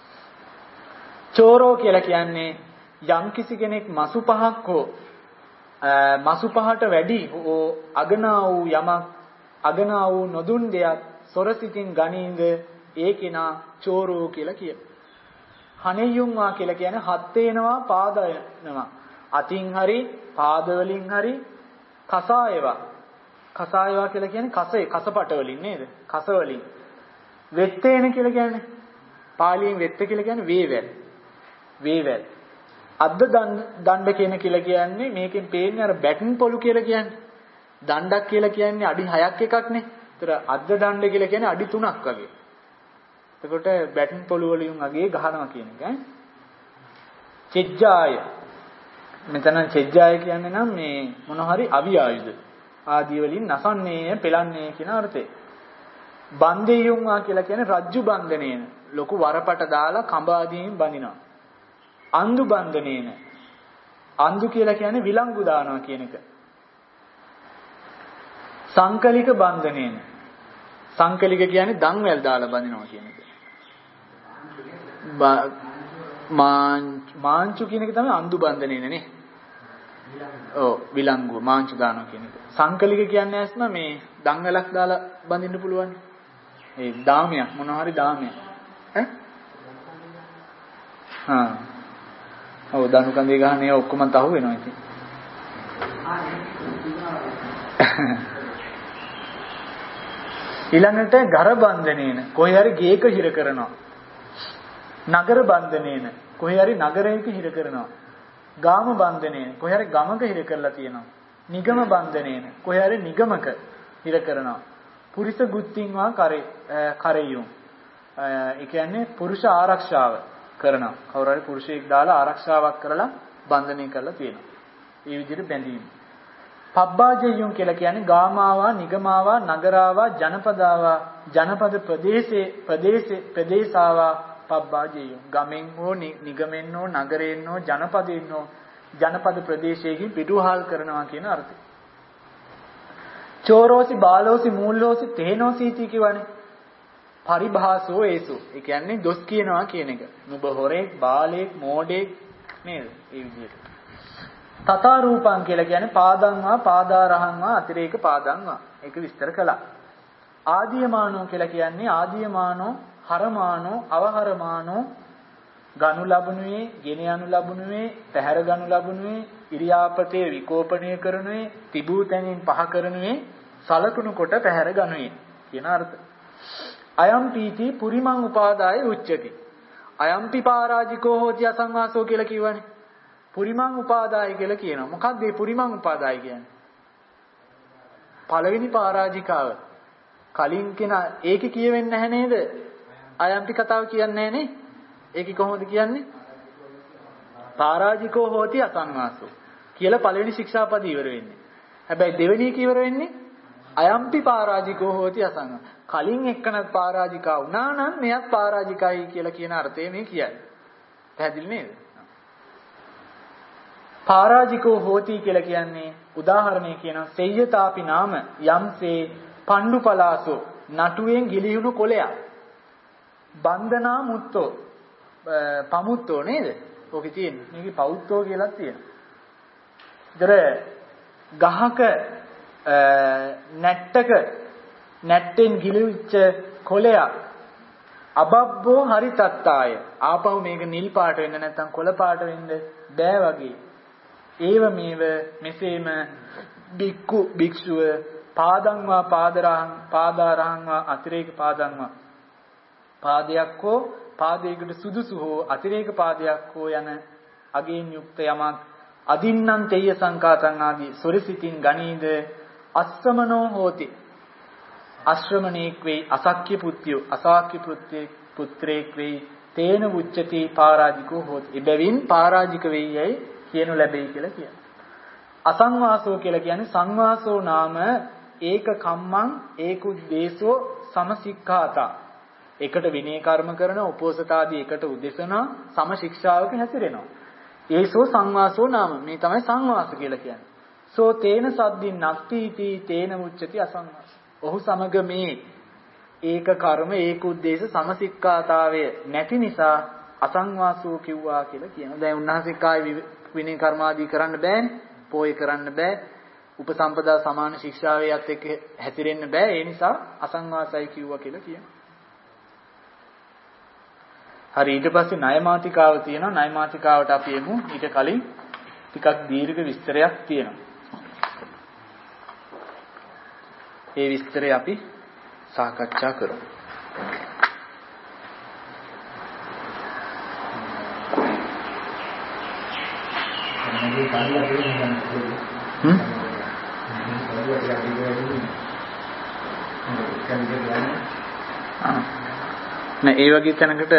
චෝරෝ කියලා කියන්නේ යම් කිසි කෙනෙක් මසු පහක් හෝ මසු පහට වැඩි අගනා වූ යමක් අගනා වූ නොදුන් දෙයක් සොරසිතින් ගනීද ඒ කෙනා චෝරෝ කියලා කියනවා. හනෙයුම්වා කියලා කියන්නේ හත් වෙනවා පාදයනවා. අතින් හරි පාද වලින් හරි කසායවා. කසායවා කියලා කියන්නේ කසපට වලින් නේද? කස වලින්. වෙත්තේන කියලා කියන්නේ පාලියෙන් වෙත්ත කියලා කියන්නේ වේවැල්. වේවැල්. අද්ද දණ්ඩ කියන කියලා කියන්නේ මේකෙන් පේන්නේ අර බැටන් පොළු කියලා කියන්නේ. දණ්ඩක් කියලා කියන්නේ අඩි 6ක් එකක්නේ. ඒතර අද්ද දණ්ඩ කියලා කියන්නේ අඩි 3ක් වගේ. එතකොට බැටන් පොළු වලින් අගේ ගහනවා කියන එක ඈ. චෙජ්ජාය. මෙතන චෙජ්ජාය කියන්නේ නම් මේ මොන හරි අවි ආයුධ ආදී වලින් නසන්නේ පෙලන්නේ කියන අර්ථය. බන්දේයුම්වා කියලා කියන්නේ රජ්ජු බන්ධනේන. ලොකු වරපට දාලා කඹ ආදීන් බඳිනවා. අන්දු බන්ධනේන. අන්දු කියලා කියන්නේ විලංගු දානවා කියන එක. සංකලික බන්ධනේන. සංකලික කියන්නේ දන්වැල් දාලා බඳිනවා කියන එක. මාංචු කියන එක තමයි අන්දු බන්ධනේන නේ. ඔව් විලංගු මාංචු දානවා කියන එක. සංකලික කියන්නේ ඇස්ම මේ දන්වැලක් දාලා බඳින්න පුළුවන්. ඒ දාමයක් මොනවා හරි දාමයක්. ඈ? හා. ඔව් දණු කඳේ ගහන්නේ ඔක්කොම තහුව වෙනවා ඉතින්. ඊළඟට ගර බන්ධනේන කොහේ හරි ගේක හිර කරනවා. නගර බන්ධනේන කොහේ හරි නගරයක හිර කරනවා. ගාම බන්ධනේන කොහේ හරි ගමක හිර කරලා තියෙනවා. නිගම බන්ධනේන කොහේ හරි නිගමක හිර කරනවා. පුරිස ගුත්තින්වා කරෙයුම්. ඒ කියන්නේ පුරුෂ ආරක්ෂාව කරනවා. කවුරු හරි පුරුෂයෙක් දාලා ආරක්ෂාවක් කරලා බන්ධනය කරලා තියෙනවා. මේ විදිහට බැඳීම. පබ්බාජයුම් කියලා කියන්නේ ගාමාවා, නිගමාවා, නගරාවා, ජනපදාවා, ජනපද ප්‍රදේශාවා පබ්බාජයුම්. ගමෙන් හෝ නිගමෙන් හෝ නගරෙන් හෝ ජනපදෙන් හෝ ජනපද ප්‍රදේශයකින් පිටුවහල් කරනවා කියන අර්ථය. චෝරෝසි බාලෝසි මූල්ලෝසි තේනෝසීති කියවනේ. පරිභාසෝ ඒසු. ඒ කියන්නේ දොස් කියනවා කියන එක. නුඹ හොරෙක්, බාලෙක්, මෝඩෙක් නේද? ඒ විදිහට. තථා රූපං කියලා කියන්නේ පාදංවා, පාදාරහංවා, අතිරේක පාදංවා. ඒක විස්තර කළා. ආදීයමානෝ කියලා කියන්නේ ආදීයමානෝ, හරමානෝ, අවහරමානෝ, ගනු ලබනුවේ, ගෙන යනු ලබනුවේ, පැහැර ගනු ලබනුවේ, ඉරියාපතේ විකෝපණය කරනුවේ, තිබූ තැනින් පහ කරනුවේ, සලකුණු කොට පැහැර ගනුවේ කියන අර්ථය. අයම් පීති පුරිමං උපාදාය උච්චති. අයම්පි පරාජිකෝ හෝති අසංවාසෝ කියලා කියවනේ. පුරිමං උපාදාය කියලා කියනවා. මොකක්ද මේ පුරිමං උපාදාය කියන්නේ? පළවෙනි පරාජිකාව. කලින් කෙනා ඒකේ කියවෙන්නේ නැහැ නේද? අයම්පි කතාව කියන්නේ නැහැ නේ. ඒකේ කොහොමද කියන්නේ? පරාජිකෝ හෝති අසංවාසෝ කියලා පළවෙනි ශික්ෂාපද ඉවර වෙන්නේ. හැබැයි දෙවෙනි එක ඉවර වෙන්නේ අයම්පි පරාජිකෝ හෝති අසංග. කලින් එක්කනත් පරාජිකා වුණා නම් මෙයත් පරාජිකයි කියලා කියන අර්ථය මේ කියයි. පැහැදිලි නේද? පරාජිකෝ හෝති කියලා කියන්නේ උදාහරණයක් කියනවා සෙය්‍යතාපි නාම යම්සේ පණ්ඩු පලාසෝ නටුවෙන් ගිලිහුණු කොළයක්. බන්ධනා මුත්තෝ පමුත්තෝ නේද? ඔකේ තියෙන්නේ. මේකේ පෞත්තෝ කියලාත් තියෙනවා. ඉතර ගහක නැට්ටෙන් ගිලිවිච්ච කොළයක් අබබ්බෝ හරි තත්තාය. ආපහු මේක නිල් පාට වෙන්න නැත්නම් කොළ පාට වෙන්න බෑ වගේ. ඒව මේව මෙසේම බික්කු භික්ෂුව පාදංවා පාදාරහංවා අතිරේක පාදංවා පාදයක් හෝ පාදයකට සුදුසු හෝ අතිරේක පාදයක් හෝ යන අගින් යුක්ත යමක් අදින්නම් තෙය්‍ය සංකාතං ආදී සොරසිතින් ගනීද අස්සමනෝ හෝති. අශ්‍රමණේක් වෙයි, අසක්්‍ය පුත්‍රයෝ අසාක්්‍ය පුත්‍රයෙක් වෙයි, තේන උච්චති පරාජිකෝ හෝති. එබැවින් පරාජික වෙයියයි කියනු ලැබෙයි කියලා කියනවා. අසංවාසෝ කියලා කියන්නේ සංවාසෝ නාම ඒක කම්මං ඒකුද්දේශෝ සමසික්ඛාතා. එකට විනය කර්ම කරන උපෝසතාදී එකට උදෙසන සම ශික්ෂාවක හැසිරෙනවා. ඒසෝ සංවාසෝ නාම මේ තමයි සංවාස කියලා කියන්නේ. සෝ තේන සද්දින් නස්තිති තේන උච්චති අසංවාස. ඔහු සමග මේ ඒක කර්ම ඒක උද්දේශ සමසික්ඛාතාවය නැති නිසා අසංවාසෝ කිව්වා කියලා කියනවා. දැන් උන්වහන්සේ කාය විනය කර්මාදී කරන්න බෑනේ. පෝය කරන්න බෑ. උපසම්පදා සමාන ශික්ෂාවේයත් එක්ක හැතිරෙන්න බෑ. ඒ නිසා අසංවාසයි කිව්වා කියලා කියනවා. හරි ඊට පස්සේ ණයමාතිකාව තියෙනවා. ණයමාතිකාවට අපි එමු. ඊට කලින් ටිකක් දීර්ඝ විස්තරයක් තියෙනවා. ඒ විස්තරය අපි සාකච්ඡා කරමු. නෑ ඒ වගේ තැනකට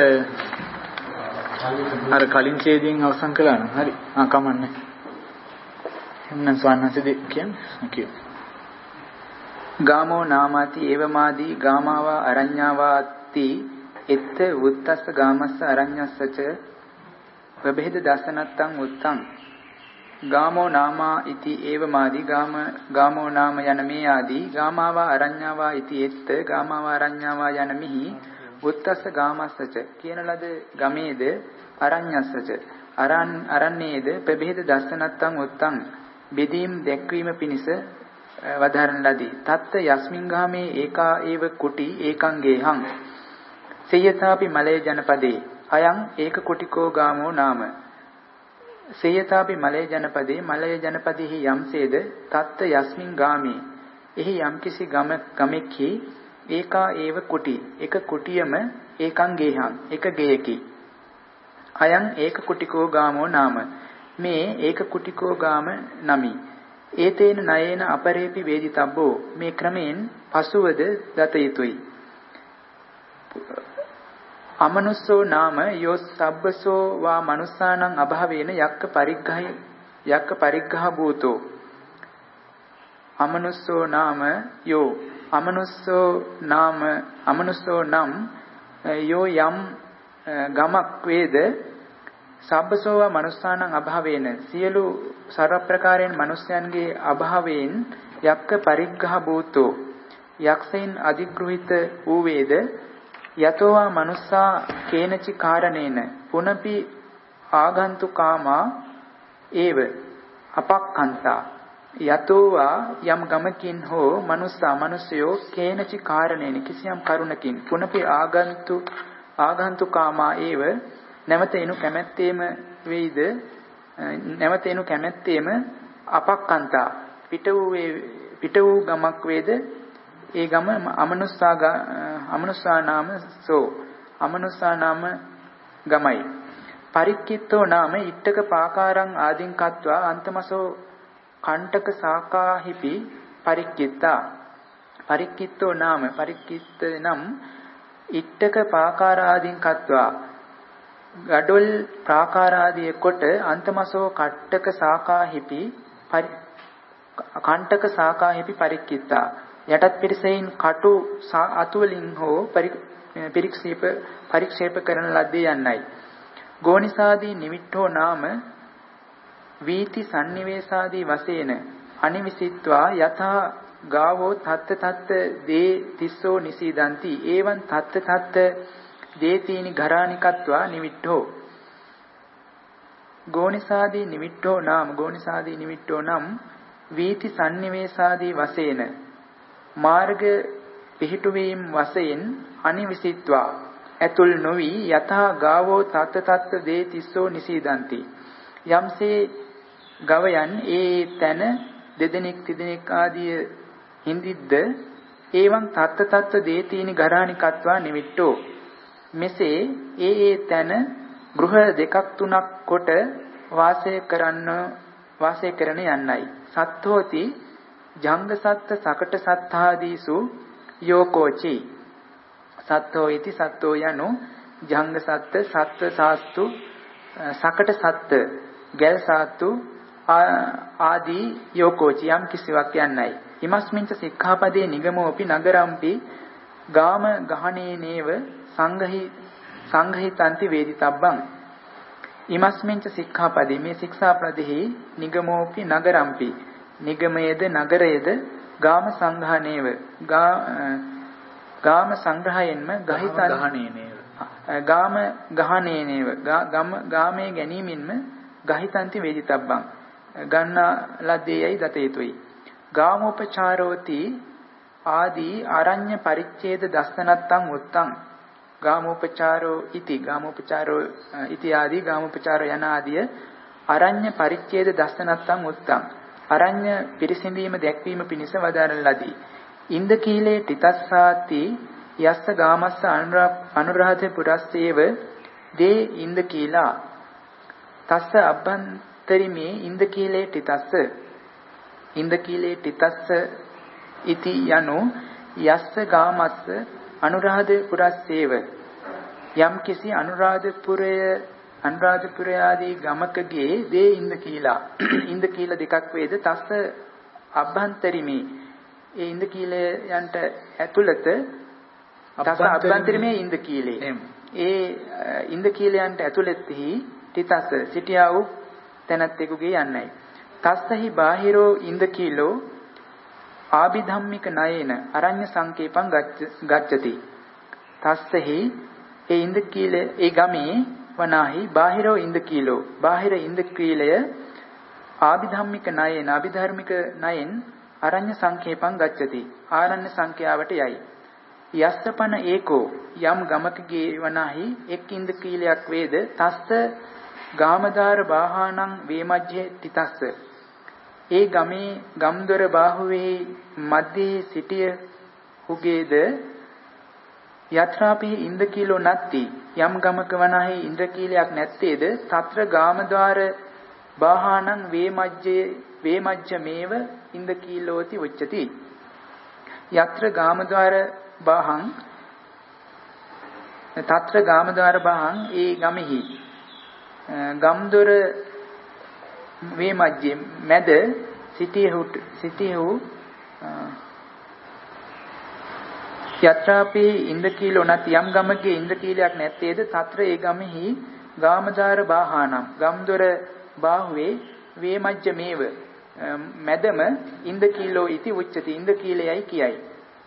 අර කලින් ඡේදයෙන් අවසන් කළා නම් හරි. කමන්නේ. එන්නම් ස්වන්නසෙද කියන්නේ කියමු. ගාමෝ නාමාති ඒවමාදී ගාමාවා අරඤ්ඤාවාති එත්ත උත්තස්ස ගාමස්ස අරඤ්ඤස්සච ප්‍රභේද දසනත්තං උත්තං ගාමෝ නාමා ඉති ඒවමාදී ගාමෝ නාම යන මේ ආදී ගාමාවා අරඤ්ඤාවා ඉති එත්ත ගාමාවා අරඤ්ඤාවා යන මිහි උත්තස්ස ගාමස්සච කියන ලද ගමේද අරඤ්ඤස්සච අරන්නේද ප්‍රභේද දසනත්තං උත්තං බෙදීම් දැක්වීම පිණිස වදාරන ලදී. තත්ත යස්මින් ගාමේ ඒකා ඒව කුටි ඒකංගේහං සේයතාපි මලේ ජනපදේ අයං ඒක කුටිකෝ ගාමෝ නාම සේයතාපි මලේ ජනපදේ මලේ ජනපදෙහි යම්සේද තත්ත යස්මින් ගාමේ එහි යම්කිසි ගමෙක්හි ඒකා ඒව කුටි එක කුටියම ඒකංගේහං එක ගෙයකි අයං ඒක කුටිකෝ ගාමෝ නාම මේ ඒක කුටිකෝ ගාම නමි. ඒතේන නයේන අපරේපි වේදිතබ්බෝ මේ ක්‍රමයෙන් පසුවද දත යුතුයි. අමනුස්සෝ නාම යෝ සබ්බසෝ වා මනුස්සානං අභාවේන යක්ක පරිග්ඝහ භූතෝ අමනුස්සෝ නාම යෝ අමනුස්සෝ නම් යෝ යම් ගමක් වේද සබ්බසෝවා මනුස්සානං අභාවේන සියලු සර්ව ප්‍රකාරයෙන් මනුස්සයන්ගේ අභාවයෙන් යක්ක පරිග්ඝහ භූතෝ යක්ෂයින් අධිග්‍රහිත වූ වේද යතෝවා මනුස්සා කේනචි කාරණේන පුනපි ආගන්තු කාමා ඒව අපක්ඛන්තා යතෝවා යම් ගමකින් හෝ මනුස්සයෝ කේනචි කාරණේන කිසියම් කරුණකින් පුනපි ආගන්තු කාමා ඒව නැවත එනු කැමැත්තේම වේද නැවත එනු කැමැත්තේම අපක්ඛන්තා පිට වූ ගමක් වේද ඒ ගම අමනුස්සා නාම ගමයි පරික්කිත්තෝ නාම ඉත්තක පාකාරං ආදීන් කତ୍වා අන්තමසෝ කණ්ඨක සාකාහිපි පරික්කිත්තා පරික්කිත්තෝ නාම පරික්කිත්ත නම් ඉත්තක පාකාර ආදීන් කତ୍වා ගඩොල් ප්‍රාකාරාදී කොට අන්තමසෝ කණ්ඨක සාකාහිපි පරික්කිත්තා යටත් පිරිසෙන් කටු අතුවලින් හෝ පරික්ෂේප කරන ලද්දේ යන්නයි. ගෝනිසාදී නිමිට්ඨෝ නාම වීති සන්නිවේසාදී වශයෙන් අනිවිසිත්වා යථා ගාවෝ තත්ත දේ තිස්සෝ නිසීදಂತಿ එවං තත්ත දේතීනි ගරානිකත්වා නිමිට්ඨෝ ගෝනිසාදී නිමිට්ඨෝ නම් වීති සන්නිවේසාදී වශයෙන් මාර්ග පිහිටුවීම් වශයෙන් අනිවිසිත්වා ඇතුල් නොවි යථා ගාවෝ තත්ත දේ තිස්සෝ නිසීදಂತಿ යම්සේ ගවයන් ඒ තන දෙදෙනෙක් තිදෙනෙක් ආදී හිඳිද්ද එවං තත්ත දේතීනි ගරානිකත්වා නිමිට්ඨෝ මෙසේ ඒ තන ගෘහ දෙකක් තුනක් කොට වාසය කරන යන්නයි. සත්හෝති ජංග සත්ත සකට සත්තාදීසු යෝකෝචි සත්හෝ ඉති සත්ෝ යනු ජංග සත්ත සත්ව සාස්තු සකට සත්ත ගැල් සාත්තු ආදී යෝකෝචි යම් කිසිවක් යන්නයි. හිමස්මින්ච සික්ඛාපදේ නිගමෝපි නගරම්පි ගාම ගහණේනේව සංඝහිතන්ති වේදිතබ්බං ඉමස්මින්ච සික්ඛාපදේ මේ ශික්ෂාපදෙහි නිගමෝපි නගරම්පි නිගමයේද නගරයේද ගාම සංඝානේව ගාම සංග්‍රහයෙන්ම ගාම ගහණේනේව ගාමේ ගැනීමෙන්ම ගහිතන්ති වේදිතබ්බං ගන්නා ලද්දේයයි දත යුතුයි. ගාමෝපචාරෝති ආදී ආරඤ්‍ය පරිච්ඡේද දස්සනත්තං උත්තං ගාමෝපචාරෝ ඉති ආදී ගාමෝපචාරෝ යන ආදිය ආරඤ්‍ය පරිච්ඡේද දස්සනත්තං උත්තං ආරඤ්‍ය පිරිසිඳීම දැක්වීම පිණිස වදාරන ලදී. ඉන්දකීලේ තිතස්සාති යස්ස ගාමස්ස අනුරාධේ පුරස්සේව දේ ඉන්දකීලා තස්ස අබ්බන්තරිමේ ඉන්දකීලේ තිතස්ස ඉති යනු යස්ස ගාමස්ස අනුරාධේ පුරස්සේව යම් කිසි අනුරාධපුරය ආදී ගමකගේ දේ ඉන්දකීල දෙකක් වේද තස්ස අබ්බන්තරිමේ ඒ ඉන්දකීලයන්ට ඇතුළත තස අභ්‍යන්තරමේ ඉන්දකීලේ ඒ ඉන්දකීලයන්ට ඇතුළතෙහි තිතස සිටියා වූ තැනැත්තෙකුගේ යන්නයි. තස්සහි බාහිරෝ ඉන්දකීලෝ ආභිධම්මික නයේන අරඤ්‍ය සංකේපං ගච්ඡති. තස්සහි ඒ ඉන්දකීලේ ඒ ගමේ වනාහි බාහිරෝ ඉන්දකීලෝ බාහිර ඉන්දකීලය ආභිධම්මික නයේන අභිධර්මික නයෙන් අරඤ්‍ය සංකේපං ගච්ඡති. ආරණ්‍ය සංඛ්‍යාවට යයි. යස්සපන ඒකෝ යම් ගමකගේ වනාහි එක් ඉන්දකීලයක් වේද තස්ස ගාමදාර බාහානං වේමජ්ජේ තිතස්ස ඒ ගමේ ගම්දොර බාහුවේ මැදේ සිටිය හුගේද යත්‍රාපි ඉන්දකීලෝ නැත්ති යම් ගමක වනාහි ඉන්ද්‍රකීලයක් නැත්තේද తත්‍ර ගාමදාර බාහානං වේමජ්ජමේව ඉන්දකීලෝති උච්චති. යත්‍ර ගාමදාර බාහං తත්‍ර ගාමදාර බාහං ඒ ගමෙහි ගම්දොර වේමජ්ජේ මැද සිටියහු යත්‍රාපි ඉන්දකීලෝ නැති යම් ගමකේ ඉන්දකීලයක් නැත්තේද తත්‍ර ඒ ගමෙහි ගාමදාර බාහානම් ගම්දොර බාහුවේ වේමජ්ජමේව මැදම ඉන්දකීලෝ ඉති උච්චති ඉන්දකීලයයි කියයි.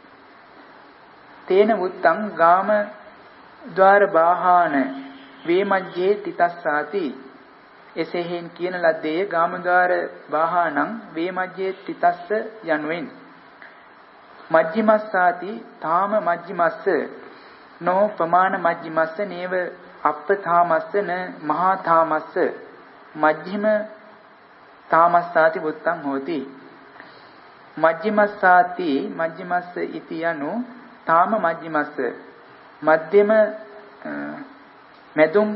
තේන උත්තං ගාම ద్వාර බාහාන වේමජ්ජේ තිතස්සාති එසේහෙන් කියන ලද්දේ ගාමද්වාර බාහානං වේමජ්ජේ තිතස්ස යනුවෙන් මජ්ජිමස්සාති තාම මජ්ජිමස්ස නෝ ප්‍රමාණ මජ්ජිමස්ස නේව අප්පතාමස්ස න මහා තාමස්ස මජ්ජිම තාමස්සාති බුත්තං හෝති. මජ්ජිමස්සාති මජ්ජිමස්ස ඉති යනු තාම මජ්ජිමස්ස මධ්‍යම මෙදුම්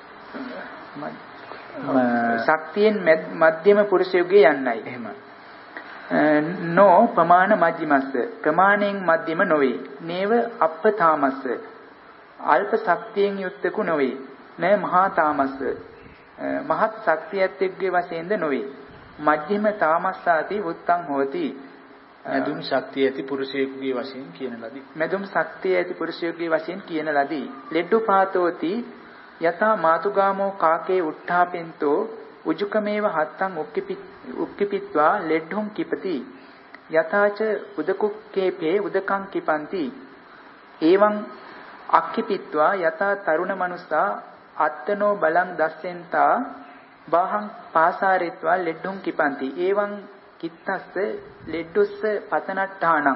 ශක්තියෙන් මධ්‍යම පුරුෂයෙකුගේ යන්නයි. එහෙම නෝ ප්‍රමාණ මජ්ජිමස්ස ප්‍රමාණයෙන් මධ්‍යම නොවේ. නේව අප්පතාමස්ස අල්ප ශක්තියෙන් යුක්තකු නොවේ. න මහා තාමස්ස මහත් ශක්තියත් එක්ගේ වශයෙන්ද නොවේ. මජ්ජිම තාමස්සාති උත්තං හෝති. මෙදුම් ශක්තිය ඇති පුරුෂයෙකුගේ වශයෙන් කියන ලදී. මෙදුම් ශක්තිය ඇති පුරුෂයෙකුගේ වශයෙන් කියන ලදී. ලෙඩ්ඩුපාතෝති යතා මාතුගාමෝ කාකේ උට්ඨාපෙන්තෝ උජුකමේව හත්තං උක්කිපිත්වා ලෙඩ්ඩුම් කිපති. යතාච උදකුක්කේපේ උදකං කිපන්ති. එවං අක්කිපිත්වා යතා තරුණ මනුස්සා අත්තනෝ බලං දස්සෙන්තා බාහං පාසාරිත්වා ලෙඩ්ඩුම් කිපන්ති. එවං කිත්තස්ස ලෙඩ්ඩුස්ස පතනට්ඨානං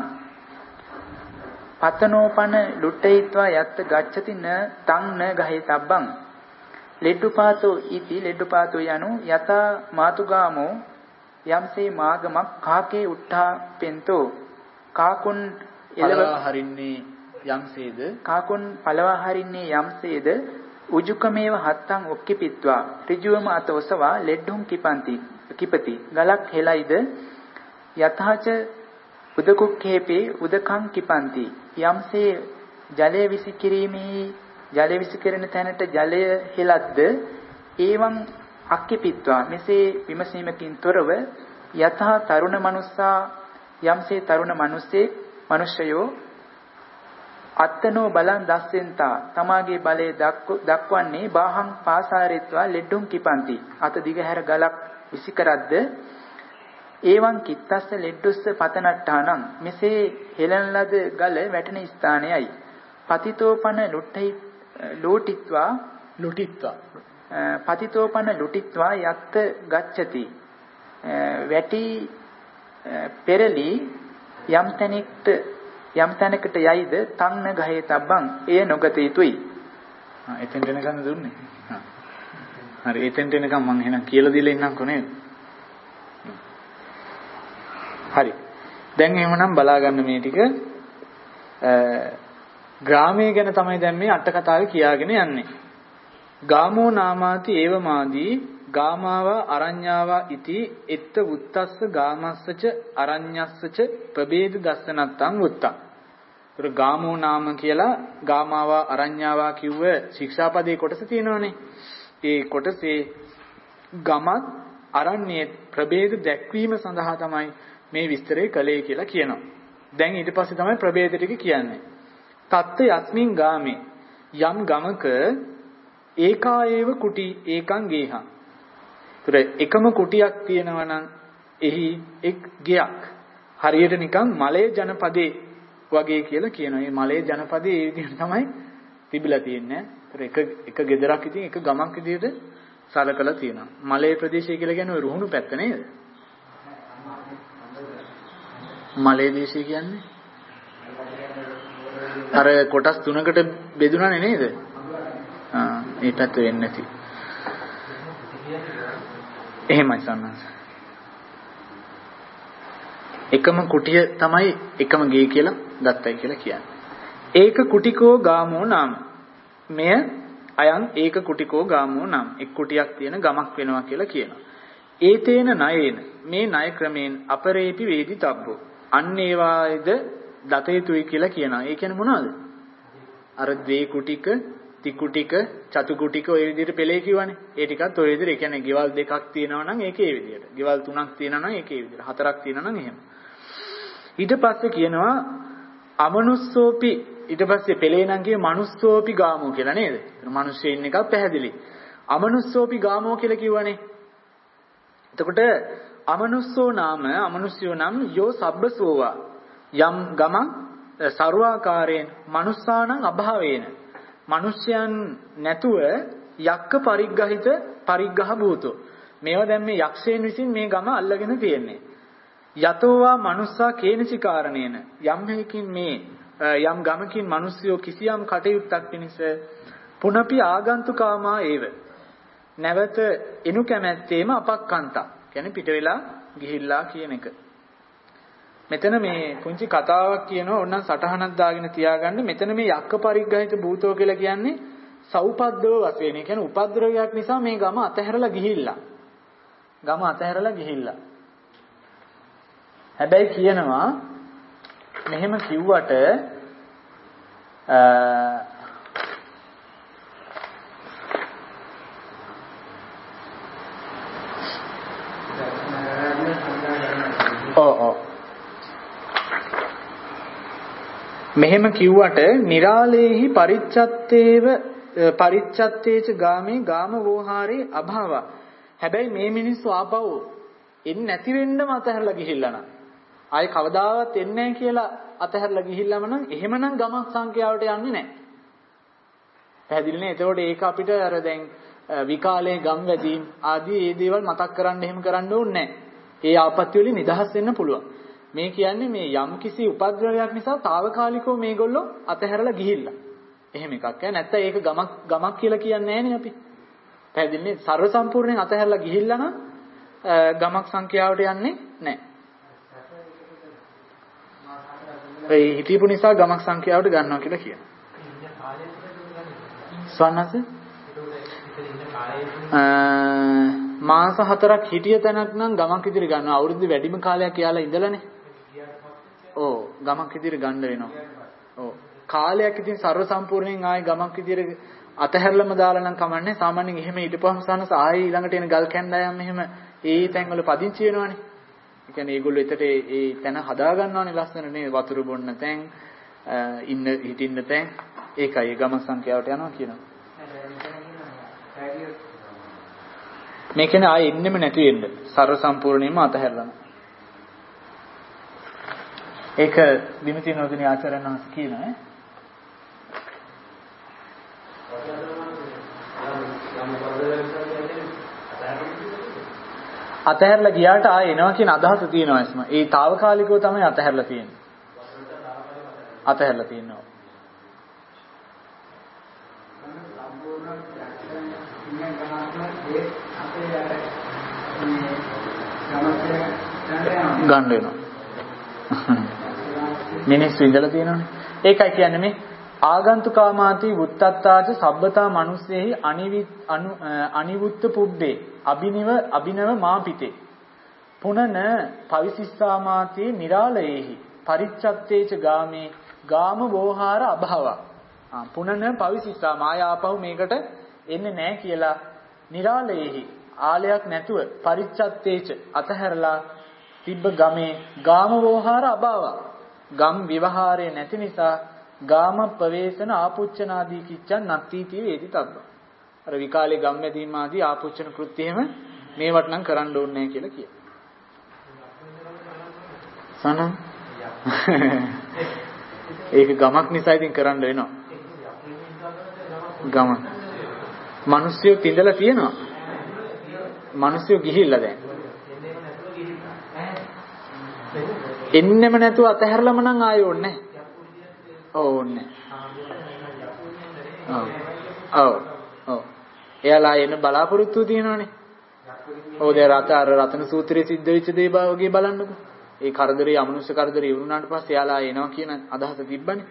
පතනෝපන ලුට්ටයිත්වා යත්ත ගච්ඡති න තං න ගහේතබ්බං. ලෙඩ්ඩුපාතෝ ඉති ලෙඩ්ඩුපාතෝ යනු යතා මාතුගාමෝ යම්සේ මාගමක් කාකේ උට්ඨාපෙන්තෝ කාකුන් එලවා හරින්නේ යම්සේද කාකුන් පළවා හරින්නේ යම්සේද උජුකමේව හත්තං ඔක්කිපිත්වා ඍජුවම අත ඔසවා ලෙඩ්ඩුම් කිපති ගලක් හෙලයිද යතහච උදකුක්ඛේපේ උදකං කිපන්ති. යම්සේ ජලය විසිකිරීමේ ජලය විසිකරන තැනට ජලය හෙලද්ද ඒවං අක්කිපිත්වා මෙසේ විමසීමකින් තොරව යතහ තරුණ මනුස්සා යම්සේ තරුණ මනුෂ්‍යයෝ අත්තනෝ බලං දස්සෙන්තා තමාගේ බලය දක්වන්නේ බාහං පාසාරිත්වා ලෙඩ්ඩුම් කිපන්ති. අත දිගහැර ගලක් විසිකරද්ද ඒවන් කිත්තස්ස ලෙඩ්ඩුස්ස පතනට්ඨානං මෙසේ හෙළන ලද ගල වැටෙන ස්ථානයයි. පතිතෝපන ලුටිත්වා පතිතෝපන ලුටිත්වා යත්ත ගච්ඡති. වැටි පෙරලි යම් තැනකට යයිද තන්න ගහේ තබ්බන් එය නොගත යුතුයි. එතෙන්ට එනකන් දුන්නේ. හරි එතෙන්ට එනකන් මම එහෙනම් කියලා දීලා ඉන්නම්කෝ නේද? හරි. දැන් එහෙමනම් බලා ගන්න මේ ටික ග්‍රාමයේ ගැන තමයි දැන් මේ අට කතාවේ කියාගෙන යන්නේ. ගාමෝ නාමාති ඒවමාදී ගාමාවා අරඤ්ඤාවා ඉති එත්ත වුත්තස්ස ගාමස්සච අරඤ්ඤස්සච ප්‍රභේද දස්සනත්තං වුත්තං. ඒතර ගාමෝ නාම කියලා ගාමාවා අරඤ්ඤාවා කිව්ව ශික්ෂාපදේ කොටස තියෙනවනේ. ඒ කොටසේ ගමත් අරණ්‍යයේ ප්‍රභේද දැක්වීම සඳහා තමයි මේ විස්තරය කළේ කියලා කියනවා. දැන් ඊට පස්සේ තමයි ප්‍රභේද ටික කියන්නේ. තත්ත යස්මින් ගාමේ යම් ගමක ඒකායේව කුටි ඒකං ගේහං. ඒතර එකම කුටියක් තියෙනවා නම් එහි එක් ගෙයක්. හරියට නිකන් මලේ ජනපදේ වගේ කියලා කියනවා. මේ මලේ ජනපදේ ඒ විදිහට තමයි තිබිලා තියෙන්නේ. ඒතර එක ගෙදරක් ඉතින් එක ගමක් විදිහට සලකලා තියෙනවා. මලේ ප්‍රදේශය කියලා කියන්නේ රුහුණු පැත්ත නේද? මලේ දේශය කියන්නේ අර කොටස් තුනකට බෙදුණානේ නේද? ඒ පැත්ත වෙන්නේ නැති. එහෙමයි සන්නස. එකම කුටිය තමයි එකම ගේ කියලා ගත්තයි කියලා කියන්නේ. ඒක කුටිකෝ ගාමෝ නාම. මෙය අයන් ඒක කුටිකෝ ගාමෝ නාම. එක් කුටියක් තියෙන ගමක් වෙනවා කියලා කියනවා. ඒතේන ණයේන මේ ණය ක්‍රමයෙන් අපරේපි වේදිතබ්බෝ. අන්න ඒවායිද දතේතුයි කියලා කියනවා. ඒ කියන්නේ මොනවද? අර ද්වේ කුටික, ති කුටික, චතු කුටික ඔය විදිහට පෙළේ කිව්වනේ. ඒ ටිකත් ඔය විදිහට. ඒ කියන්නේ ගෙවල් දෙකක් තියෙනවා නම් ඒකේ විදිහට. ගෙවල් තුනක් තියෙනවා නම් ඒකේ විදිහට. හතරක් තියෙනවා නම් එහෙම. ඊට පස්සේ කියනවා අමනුස්සෝපි ඊට පස්සේ පෙළේ නම් කියේ මනුස්සෝපි ගාමෝ කියලා නේද? මිනිස්සු ඉන්න එකක් පැහැදිලි. අමනුස්සෝපි ගාමෝ කියලා කිව්වනේ. එතකොට අමනුස්සෝ නාම අමනුෂ්‍යෝ නම් යෝ සබ්බසෝවා යම් ගමං ਸਰවාකාරයෙන් මනුස්සානං අභාවේන මිනිස්යන් නැතුව යක්ක පරිග්ගහිත පරිග්ගහ භූතෝ. මේවා දැන් මේ යක්ෂයන් විසින් මේ ගම අල්ලගෙන තියෙන්නේ. යතෝවා මනුස්සා කේනචි කාරණේන යම් හේකින් මේ යම් ගමකින් මිනිස්යෝ කිසියම් කටයුත්තක් පිණිස පුනපි ආගන්තුකාමා ඒව නැවත එනු කැමැත්තේම අපක්කන්තා. කියන්නේ පිට වෙලා ගිහිල්ලා කියන එක. මෙතන මේ පුංචි කතාවක් කියනවා ඕනනම් සටහනක් දාගෙන තියාගන්න. මෙතන මේ යක්ක පරිග්ගහිත භූතෝ කියලා කියන්නේ සෞපද්දව වශයෙන්. ඒ කියන්නේ උපද්‍රවයක් නිසා මේ ගම අතහැරලා ගිහිල්ලා. ගම අතහැරලා ගිහිල්ලා. හැබැයි කියනවා මෙහෙම කිව්වට මෙහෙම කිව්වට නිරාලේහි පරිච්ඡත්තේච ගාමේ ගාම වෝහාරේ අභාව. හැබැයි මේ මිනිස්සු ආපහු එන්නේ නැති වෙන්නම අතහැරලා ගිහිල්ලා නම් ආයේ කවදාවත් එන්නේ නැහැ කියලා අතහැරලා ගිහිල්ලාම නම් එහෙමනම් ගමක් සංඛ්‍යාවට යන්නේ නැහැ. පැහැදිලිනේ? එතකොට ඒක අපිට අර දැන් විකාලේ ගම් වැදීම් ආදී මේ දේවල් මතක් කරන්න එහෙම කරන්න ඕනේ නැහැ. ඒ ආපත්‍ය වලින් නිදහස් වෙන්න පුළුවන්. මේ කියන්නේ මේ යම් කිසි උපද්‍රවයක් නිසා తాවකාලිකව මේගොල්ලෝ අතහැරලා ගිහිල්ලා. එහෙම එකක් ඈ. නැත්නම් ඒක ගමක් කියලා කියන්නේ නැහනේ අපි. පැහැදිලිනේ? සර්ව සම්පූර්ණයෙන් අතහැරලා ගිහිල්ලා නම් ගමක් සංඛ්‍යාවට යන්නේ නැහැ. ඒ හිතීපු නිසා ගමක් සංඛ්‍යාවට ගන්නවා කියලා කියනවා. සවනස මාස 4ක් හිටිය තැනක් නම් ගමක් ඉදිරි ගන්නවා. අවුරුදු වැඩිම කාලයක් යාලා ඉඳලානේ. ඔව් ගමක් ඉදිරි ගන්න වෙනවා. ඔව් කාලයක් ඉතින් ਸਰව සම්පූර්ණයෙන් ආයේ ගමක් ඉදිරි අතහැරලම දාලා නම් කමන්නේ. සාමාන්‍යයෙන් එහෙම ඊටපස්ම සනස ආයේ ඊළඟට එන ගල් කැන්ඩායම් එහෙම ඒ තැන්වල පදිංචි වෙනවනේ. ඒ කියන්නේ ඒගොල්ලෝ එතට ඒ තැන හදා ගන්නවානේ ලස්සන නේ වතුර බොන්න තැන් හිටින්න තැන් ඒකයි ඒ ගමක් සංඛ්‍යාවට යනවා කියනවා. මේ කියන්නේ ආයේ එන්නෙම නැති වෙන්න ਸਰව සම්පූර්ණයෙන්ම අතහැරලා. ඒක විමුති නෝදිනී ආචාර්යයන් වහන්සේ කියනවා ඈ. අතහැරලා ගියාට ආයෙ එනවා කියන අදහස තියෙනවා එස්ම. ඒ తాවකාලිකව තමයි අතහැරලා තියෙන්නේ. අතහැරලා තියෙනවා. ගන්න වෙනවා. මිනිස්සු ඉඳලා තියෙනවනේ. ඒකයි කියන්නේ මේ ආගන්තුකාමාති වුත්තත්තාච සබ්බතා මනුස්සේහි අනිවුත්ත පුබ්බේ අබිනව මාපිතේ පුනන පවිසිස්සාමාති නිරාලයේහි පරිච්ඡත්තේච ගාමේ ගාම වෝහාර අභව. පුනන පවිසිස්සා මායාපහු මේකට එන්නේ නැහැ කියලා නිරාලයේහි ආලයක් නැතුව පරිච්ඡත්තේච අතහැරලා තිබ්බ ගමේ ගාම වෝහාර අභව. ගම් විවහාරය නැති නිසා ගාම ප්‍රවේශන ආපුච්චනාදී කිච්ඡන් නත්තිති වේදි තබ්බ. අර විකාලේ ගම් මැදීම ආදී ආපුච්චන කෘත්‍ය එහෙම මේවට නම් කරන්න ඕනේ නැහැ කියලා කියනවා. සනම් ඒක ගමක් නිසා ඉතින් කරන්න වෙනවා. ගම. මිනිස්සු තින්දලා තියෙනවා. මිනිස්සු ගිහිල්ලා දැන්. එන්නෙම නැතුව අතහැරලම නම් ආයෙ ඕනේ නැහැ. ඕනේ. ඔව්. එයාලා එන බලාපොරොත්තු තියෙනවනේ. ඔව් දැන් රතන සූත්‍රයේ සිද්ධ වෙච්ච දේ වගේ බලන්නකෝ. ඒ කරදරේ අමනුෂ්‍ය කරදරේ ඉවරුනාට පස්සේ එයාලා එනවා කියන අදහස තිබ්බනේ.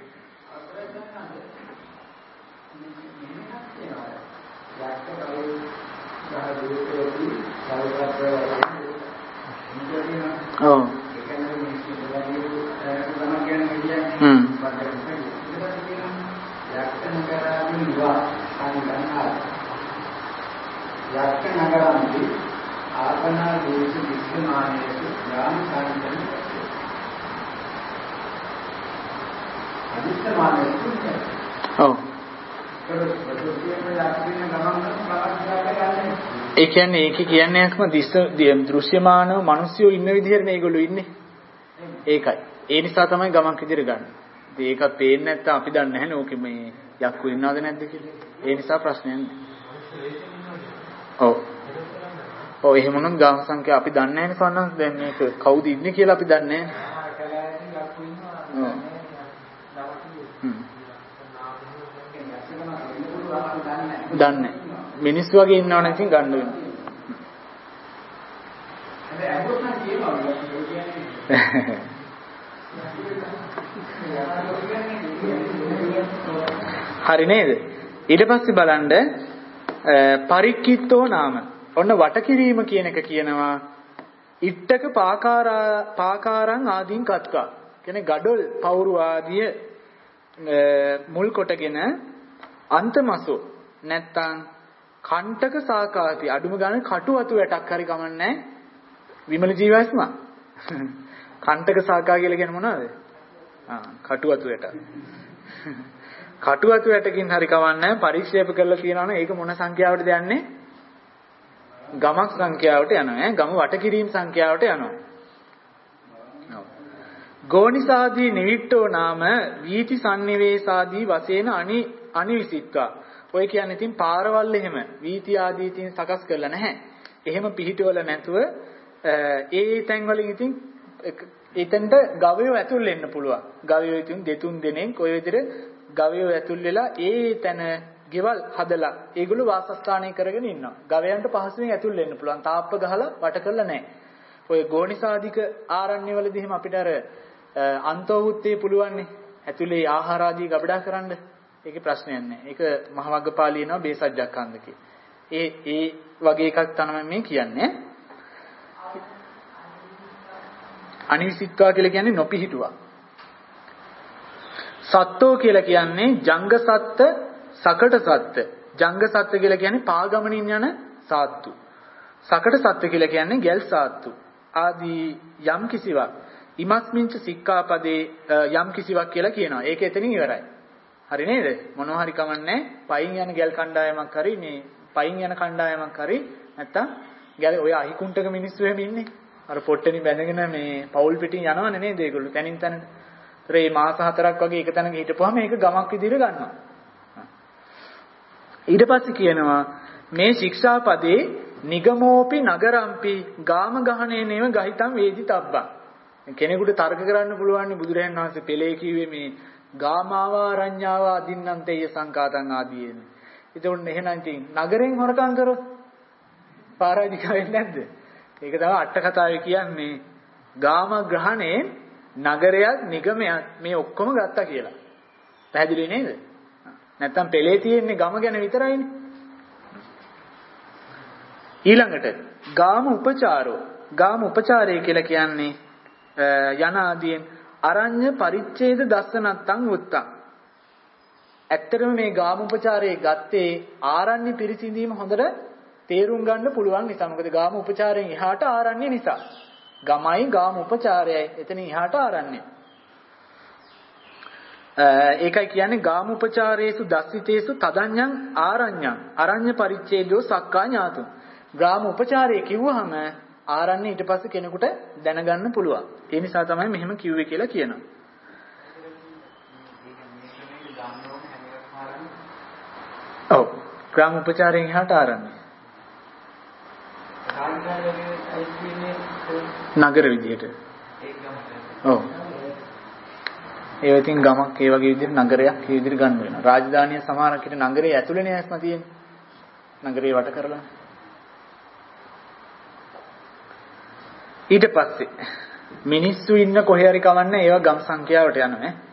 ඔව්. ඒ කියන්නේ ඒකේ කියන්නේ අක්ම දෘශ්‍යමානව මිනිස්සු ඉන්න විදිහට මේගොල්ලෝ ඉන්නේ. ඒකයි. ඒ නිසා තමයි ගමක් විදිහට ගන්න. ඉතින් ඒකත් පේන්නේ නැත්නම් අපි දන්නේ නැහැ නේ ඕකේ මේ යක්කු ඉන්නවද නැද්ද කියලා. ඒ නිසා ප්‍රශ්නයක් නැහැ. ඔව්. ඔව් එහෙම නම් ගාම සංඛ්‍යා අපි දන්නේ නැහැ නේ සවන්නස් දැන් මේක කවුද ඉන්නේ කියලා අපි දන්නේ නැහැ. දන්නේ මිනිස්සු වගේ ඉන්නවනේ ඉතින් ගන්න වෙනවා. හරි නේද? ඊට පස්සේ බලන්න පරික්කිත්තෝ නාම. ඔන්න වටකිරීම කියන එක කියනවා ඉට්ටක පාකාරං ආදීන් කත්වා. කියන්නේ gadol පවුරු ආදිය මුල් කොටගෙන අන්තමසෝ නැත්තම් කණ්ඨක සාකාති අඩුම ගානේ කටු වතු වැටක් හරි කමන්නේ විමල ජීවස්ම කණ්ඨක සාකා කියලා කියන්නේ මොනවද? කටු වතු වැට. කටු වතු වැටකින් හරි කමන්නේ පරික්ෂේප කරලා තියනවනේ ඒක මොන සංඛ්‍යාවටද යන්නේ? ගමක් සංඛ්‍යාවට යනවා. ගම වටකිරීම සංඛ්‍යාවට යනවා. ගෝනිසාදී නිවිට්ඨෝ නාම වීති සම්නිවේසාදී වශයෙන් අනිවිසිට්වා. ඔය කියන්නේ ඉතින් පාරවල් එහෙම වීති ආදී ඉතින් සකස් කරලා නැහැ. එහෙම පිහිටවල නැතුව ඒ තැන් වලින් ඉතින් එතෙන්ට ගවයෝ ඇතුල් වෙන්න පුළුවන්. ගවයෝ ඉතින් දෙතුන් දෙනෙක් ඔය විදිහට ගවයෝ ඇතුල් වෙලා ඒ තැන ගෙවල් හදලා ඒගොල්ලෝ වාසස්ථානය කරගෙන ඉන්නවා. ගවයන්ට පහසුවෙන් ඇතුල් වෙන්න පුළුවන්. තාප්ප ගහලා වට කරලා නැහැ. ඔය ගෝනිසාදික ආරණ්‍යවලදී එහෙම අපිට අර අන්තෝවුත්තේ පුළුවන්නේ. ඇතුලේ ආහාර ආදී ගබඩා කරන්න. ඒකේ ප්‍රශ්නයක් නැහැ. ඒක මහවග්ගපාලියනවා බේසජ්ජක්ඛන්දකේ. ඒ වගේ එකක් තමයි මේ කියන්නේ. අනිවිසිට්වා කියලා කියන්නේ නොපිහිටුවා. සත්තෝ කියලා කියන්නේ ජංග සත්ත, සකට සත්ත. ජංග සත්ත කියලා කියන්නේ පාගමනින් යන සාත්තු. සකට සත්ත කියලා කියන්නේ ගැල් සාත්තු. ආදී යම් කිසිවක් ඉමස්මින්ච සික්ඛාපදේ යම් කිසිවක් කියලා කියනවා. ඒක එතනින් ඉවරයි. හරි නේද? මොනවා හරි කමන්නේ. පයින් යන ගැල් කණ්ඩායමක් හරි මේ පයින් යන කණ්ඩායමක් හරි නැත්තම් ගැල් ඔය අහිකුන්ටක මිනිස්සු එහෙම ඉන්නේ. අර පොට්ටෙනි බැඳගෙන මේ පවුල් පිටින් යනවනේ නේද ඒගොල්ලෝ තනින් තනට. ඒතර මේ මාස 4ක් වගේ එක තැනක හිටපුවාම ඒක ගමක් විදිහට ගන්නවා. ඊට පස්සේ කියනවා මේ ශික්ෂාපදේ නිගමෝපි නගරම්පි ගාම ගහණේ නේව ගහිතම් වේදි තබ්බා. කෙනෙකුට තර්ක කරන්න පුළුවන් නේ බුදුරජාණන් වහන්සේ පෙළේ කිව්වේ මේ ගාමාවා අරඤ්ඤාවා අදින්නන්තේය සංකාතං ආදීන. ඒතකොට එහෙනම් ඉතින් නගරෙන් හොරකම් කරොත් පාරාජික වෙන්නේ නැද්ද? ඒක තමයි අට කතාවේ කියන්නේ ගාම ග්‍රහණේ නගරයක් නිගමයක් මේ ඔක්කොම ගත්තා කියලා. පැහැදිලි නේද? නැත්තම් පෙළේ තියෙන්නේ ගම ගැන විතරයිනේ. ඊළඟට ගාම උපචාරෝ ගාම උපචාරය කියලා කියන්නේ යන ආදීන් අරඤ්‍ය පරිච්ඡේද දස්සනත්තං උත්තං. ඇත්තටම මේ ගාම උපචාරයේ ගත්තේ ආරණ්‍ය පිරිසිඳීම හොඳට තේරුම් ගන්න පුළුවන් නිසා. මොකද ගාම උපචාරයෙන් එහාට ආරණ්‍ය නිසා. ගමයි ගාම උපචාරයයි එතන එහාට ආරණ්‍ය. ඒකයි කියන්නේ ගාම උපචාරයේසු දස්සිතේසු තදඤ්ඤං ආරඤ්ඤං අරඤ්‍ය පරිච්ඡේදෝ සක්කා ඥාතු. ගාම උපචාරය කිව්වහම ආරණ්‍ය ඊට පස්සේ කෙනෙකුට දැනගන්න පුළුවන්. ඒ නිසා තමයි මෙහෙම කිව්වේ කියලා කියනවා. ඔව් ග්‍රාම උපචාරයෙන් එහාට ආරණ්‍ය. නගර විදියට. ඔව්. ඒ වගේම ගමක් ඒ වගේ විදිහට නගරයක් ඒ විදිහට ගන්න වෙනවා. රාජධානිය සමහරකට නගරයේ ඇතුළේනේ ඇස්ම තියෙන්නේ. නගරේ වට කරලා. ඊට පස්සේ මිනිස්සු ඉන්න කොහේ හරි කවන්න ඒවා ගම් සංඛ්‍යාවට යනවා ඈ.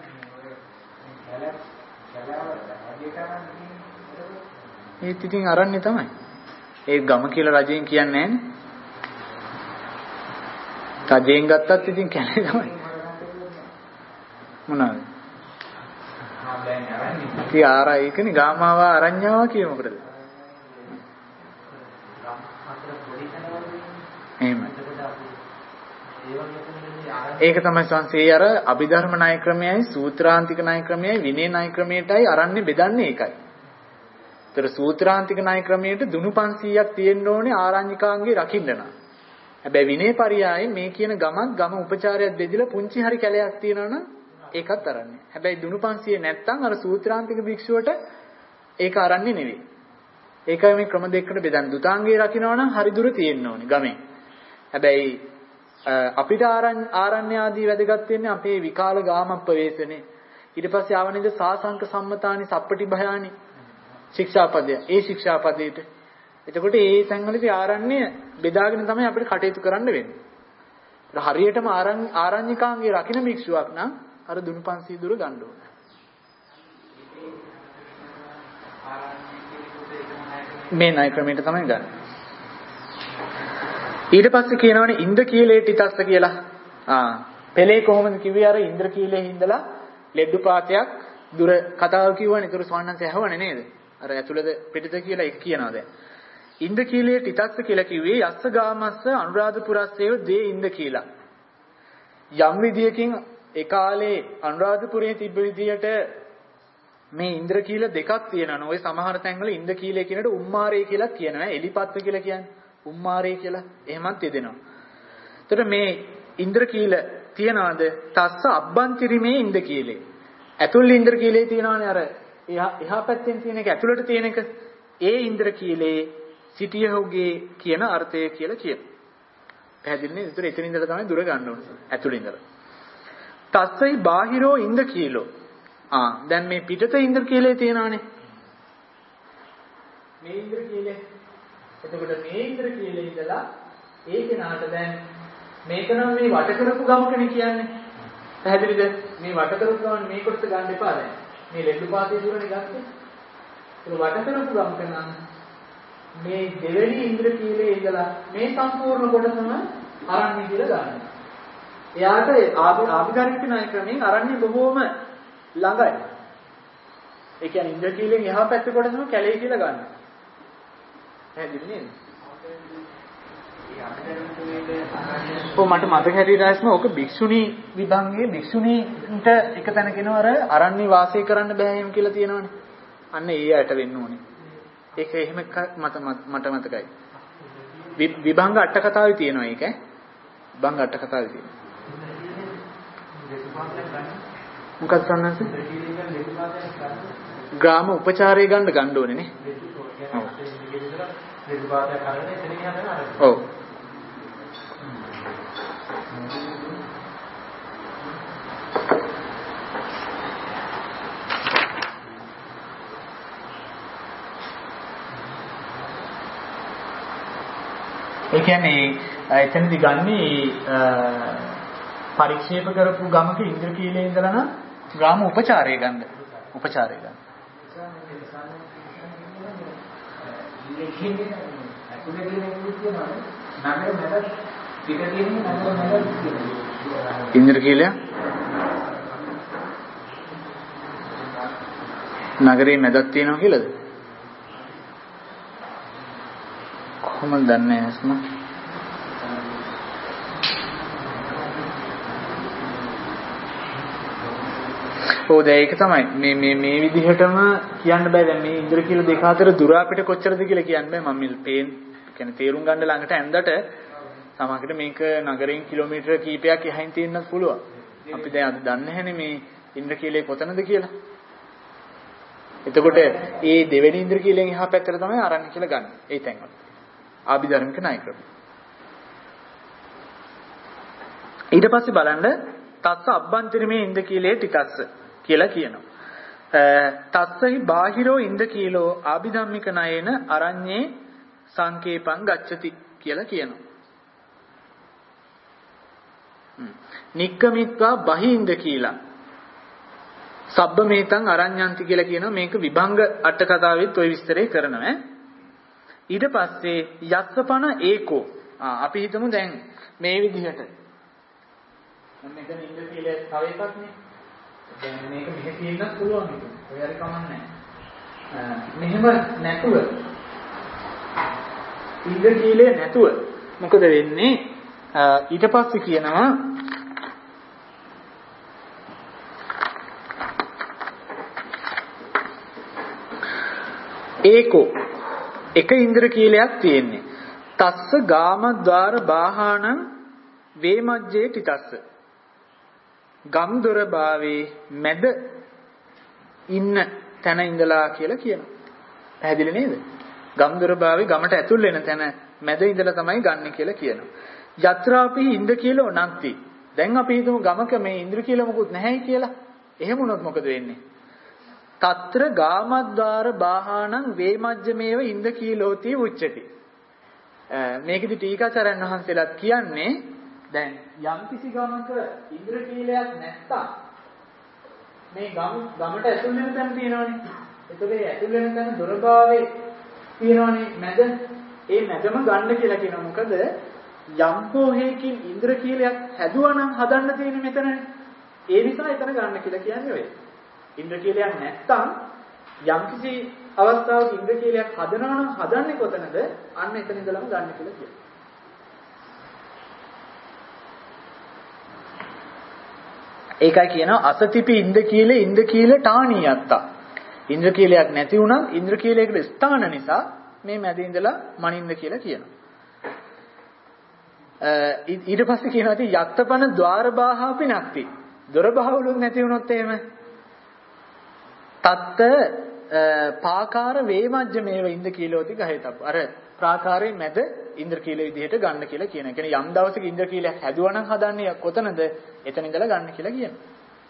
ඒත් ඉතින් අරන්නේ තමයි. ඒ ගම කියලා රජයෙන් කියන්නේ නෑනේ. රජයෙන් ගත්තත් ඉතින් කැලේ තමයි. මොනවාද? ඉතින් ආරා ඒකනේ ගාමාවා අරඤ්ඤාවා කියේ මොකටද? එහෙම. ඒක තමයි සංසේ අර අභිධර්ම ණය ක්‍රමයයි සූත්‍රාන්තික ණය ක්‍රමයයි විනය ණය ක්‍රමයටයි අරන්නේ බෙදන්නේ ඒකයි. ඒතර සූත්‍රාන්තික ණය ක්‍රමයට දුනු 500ක් තියෙන්න ඕනේ ආරඤ්‍යකාංගේ රකින්න නම්. හැබැයි විනය පරියායෙන් මේ කියන ගමක් ගම උපචාරයක් බෙදලා පුංචි හරි කැලයක් තියෙනවනම් ඒකත් අරන්නේ. හැබැයි දුනු 500 නැත්තම් අර සූත්‍රාන්තික භික්ෂුවට ඒක අරන්නේ නෙවෙයි. ඒකයි මේ ක්‍රම දෙකකට බෙදන්නේ. දුතාංගේ රකින්නවනම් හරි දුර තියෙන්න ඕනේ ගමෙන්. හැබැයි අපිට ආරණ්‍ය ආදී වැදගත් වෙන්නේ අපේ විකාල ගාම ප්‍රවේශනේ. ඊට පස්සේ ආවනේද සාසංක සම්මතානි සප්පටි භයානි ශික්ෂාපදය. ඒ ශික්ෂාපදයට. එතකොට ඒ තැන්වලදී ආරණ්‍ය බෙදාගෙන තමයි අපිට කටයුතු කරන්න වෙන්නේ. හරියටම ආරණ්‍යකාංගේ රකින්න භික්ෂුවක් නම් අර දුනු 500 දුර ගන්න ඕනේ. මේ ණය ක්‍රමයට තමයි ගන්න. ඊට පස්සේ කියනවනේ ඉන්ද්‍රකීලේ ටිතස්ස කියලා. පෙළේ කොහොමද කිව්වේ අර ඉන්ද්‍රකීලේ හිඳලා ලෙඩ්ඩු පාතයක් දුර කතාව කිව්වනේ. ඒතර ස්වාමීන් ඇහවනේ නේද? අර ඇතුළද පිටත කියලා එක කියනවා දැන්. ඉන්ද්‍රකීලේ ටිතස්ස කියලා කිව්වේ යස්ස ගාමස්ස අනුරාධපුරස්සේව දේ ඉන්ද්‍රකීලා. යම් විදියකින් ඒ කාලේ අනුරාධපුරයේ තිබ්බ විදියට මේ ඉන්ද්‍රකීල දෙකක් තියෙනවා. ඔය සමහර තැන්වල ඉන්ද්‍රකීලේ කියනට උම්මාරේ කියලා කියනවා. එලිපත්ව කියලා කියන්නේ. උම්මාරේ කියලා එහෙමත් යෙදෙනවා. එතකොට මේ ඉන්ද්‍රකීල තියනවාද? තස්ස අබ්බන්තිරිමේ ඉන්ද්‍රකීලේ. ඇතුල් ඉන්ද්‍රකීලේ තියනවානේ අර එහා පැත්තෙන් තියෙන එක ඇතුළට තියෙන එක. ඒ ඉන්ද්‍රකීලේ සිටියහුගේ කියන අර්ථය කියලා කියනවා. පැහැදිලි නේද? ඒතර එතන ඉඳලා තමයි දුර ගන්න ඕනේ. ඇතුළේ ඉඳලා. තස්සයි බාහිරෝ ඉන්ද්‍රකීලෝ. දැන් මේ පිටත ඉන්ද්‍රකීලේ තියනවානේ. මේ ඉන්ද්‍රකීලේ එතකොට මේ ඉන්ද්‍රකීලේ ඉඳලා ඒ කෙනාට දැන් මේක නම් මේ වට කරපු ගමකනේ කියන්නේ. පැහැදිලිද? මේ වට කරපු ගමන් මේ කොටස ගන්න එපා දැන්. මේ ලෙඩු පාතේ දුරනේ ගත්තේ. ඒක වට කරපු ගමක නම් මේ දෙවෙනි ඉන්ද්‍රකීලේ ඉඳලා මේ සම්පූර්ණ කොටසම අරන්නේ කියලා ගන්නවා. එයාට ආභිධර්මික ණය ක්‍රමයෙන් අරන්නේ බොහෝම ළඟයි. ඒ කියන්නේ ඉන්ද්‍රකීලෙන් එහා පැත්තේ කොටසම කැලේ කියලා ගන්නවා. පැහැදිලි නේද? මට මතක හැටියට ආස්ම ඕක භික්ෂුණී විභංගයේ භික්ෂුණීන්ට එක තැනකිනව අරණ්‍ය වාසය කරන්න බෑ එහෙම කියලා තියෙනවනේ. අන්න ඒ ඇයට වෙන්න ඕනේ. ඒක එහෙම මට මතකයි. විභංග අට කතාවේ තියෙනවා ඒක. බං අට කතාවේ තියෙනවා. මොකක්ද සන්නස? ග්‍රාම උපචාරය ගන්න ඕනේ නේ. ඔව්. ඒ කියන්නේ එතනදි ගන්නේ පරික්ෂේප කරපු ගමක ඉන්ද්‍රකීලයේ ඉඳලා නම් ග්‍රාම උපචාරය ගන්න. උපචාරය ගන්න. ඉන්ද්‍රකීලය නගරේ මැදක් තියෙනවා කියලාද? කොහොමද දන්නේ අස්ම? ඔව් ඒක තමයි මේ විදිහටම කියන්න බෑ. දැන් මේ ඉන්ද්‍රකීල දෙක අතර දුර අපිට කොච්චරද කියලා කියන්න බෑ. මම මේ පේන් කියන්නේ තේරුම් ගන්න ළඟට ඇඳට සමහරකට මේක නගරයෙන් කිලෝමීටර කීපයක් එහයින් තියෙන්නත් පුළුවන්. අපි දැන් අද දන්නේ නැහැනේ මේ ඉන්ද්‍රකීලේ කොතනද කියලා. එතකොට ඒ දෙවෙනි ඉන්ද්‍රකීලෙන් එහා පැත්තට තමයි අරන් කියලා ගන්න. ඒ තැන්වල. ආභිධර්මික ණය ක්‍රම. ඊට පස්සේ බලන්න තස්ස අබ්බන්තරිමේ ඉන්ද්‍රකීලේ තිතස්ස කියලා කියනවා. තස්සහි බාහිරෝ ඉන්ද්‍රකීලෝ ආභිධම්මික ණයේන අරඤ්ඤේ සංකේපං ගච්ඡති කියලා කියනවා. නික්කමිත්වා බහි ඉන්ද්‍රකීලා සබ්බමේතං අරඤ්ඤන්ති කියලා කියනවා. මේක විභංග අට කතාවෙත් ওই විස්තරය කරනවා. ඊට පස්සේ යස්සපන ඒකෝ අපි හිතමු දැන් මේ විදිහට මෙතන ඉන්ද්‍රකීලය තව එකක් නේ. දැන් මේක මෙහෙ තියෙන්නත් පුළුවන් නේද? ඔය හරි කමන්නේ නැහැ. මෙහෙම නැතුව ඉන්ද්‍රකීලය නැතුව මොකද වෙන්නේ? ඊට පස්සේ කියනවා ඒකෝ එක ඉන්ද්‍රකීලයක් තියෙන්නේ. තස්ස ගාමද්වාර බාහාණං වේමජ්ජේ තිතස්ස. ගම් දොර භාවේ මැද ඉන්න තැන ඉඳලා කියලා කියනවා. පැහැදිලි නේද? ගම් දොර භාවේ ගමට ඇතුල් වෙන තැන මැද ඉඳලා තමයි ගන්න කියලා කියනවා. යත්‍රාපි ඉන්ද්‍රකීලෝ නැක්ති. දැන් අපි හිතමු ගමක මේ ඉන්ද්‍රකීල මොකුත් නැහැයි කියලා. එහෙම වුණොත් මොකද වෙන්නේ? తත්‍ර ගාමද්වාර බාහාණං වේමජ්ජමේව ඉන්ද්‍රකීලෝති උච්චති. මේකෙදි ටීකාචාර්යන් වහන්සේලාත් කියන්නේ දැන් යම්කිසි ගමක ඉන්ද්‍රකීලයක් නැත්තම් මේ ගමට ඇතුල් වෙන තැන තියෙනවනේ. ඒකේ ඇතුල් වෙන තැන දොරභාවේ තියෙනවනේ මැද. ඒ මැදම ගන්න කියලා කියනවා. මොකද යම් හෝහේකින් ඉන්ද්‍රකීලයක් හැදුවා නම් හදන්න තියෙන්නේ මෙතනනේ. ඒ නිසා එතන ගන්න කියලා කියන්නේ ඔය. ඉන්ද්‍රකීලයක් නැත්තම් යම්කිසි අවස්ථාවක ඉන්ද්‍රකීලයක් හදනවා නම් හදන්නේ කොතනද? අන්න එතන ඉඳලම ගන්න කියලා කියනවා. ඒකයි කියනවා අසතිපි ඉන්ද්‍රකීල ටාණියත්තා. ඉන්ද්‍රකීලයක් නැති වුණා ඉන්ද්‍රකීලයකට ස්ථාන නිසා මේ මැද ඉඳලා මනින්න කියලා කියනවා. ඊට පස්සේ කියනවා ඉතින් යත්තපන ద్వාරබාහාපි නැක්ති. දොර බහවලුත් නැති වුණොත් එහෙම තත්ත පාකාර වේමජ්ජමේව ඉන්ද්‍රකීලෝති ගහේතප්ප. අර ප්‍රාකාරයේ මැද ඉන්ද්‍රකීල විදිහට ගන්න කියලා කියනවා. කියන්නේ යම් දවසක ඉන්ද්‍රකීලයක් හැදුවා නම් හදන්නේ කොතනද? එතන ඉඳලා ගන්න කියලා කියනවා.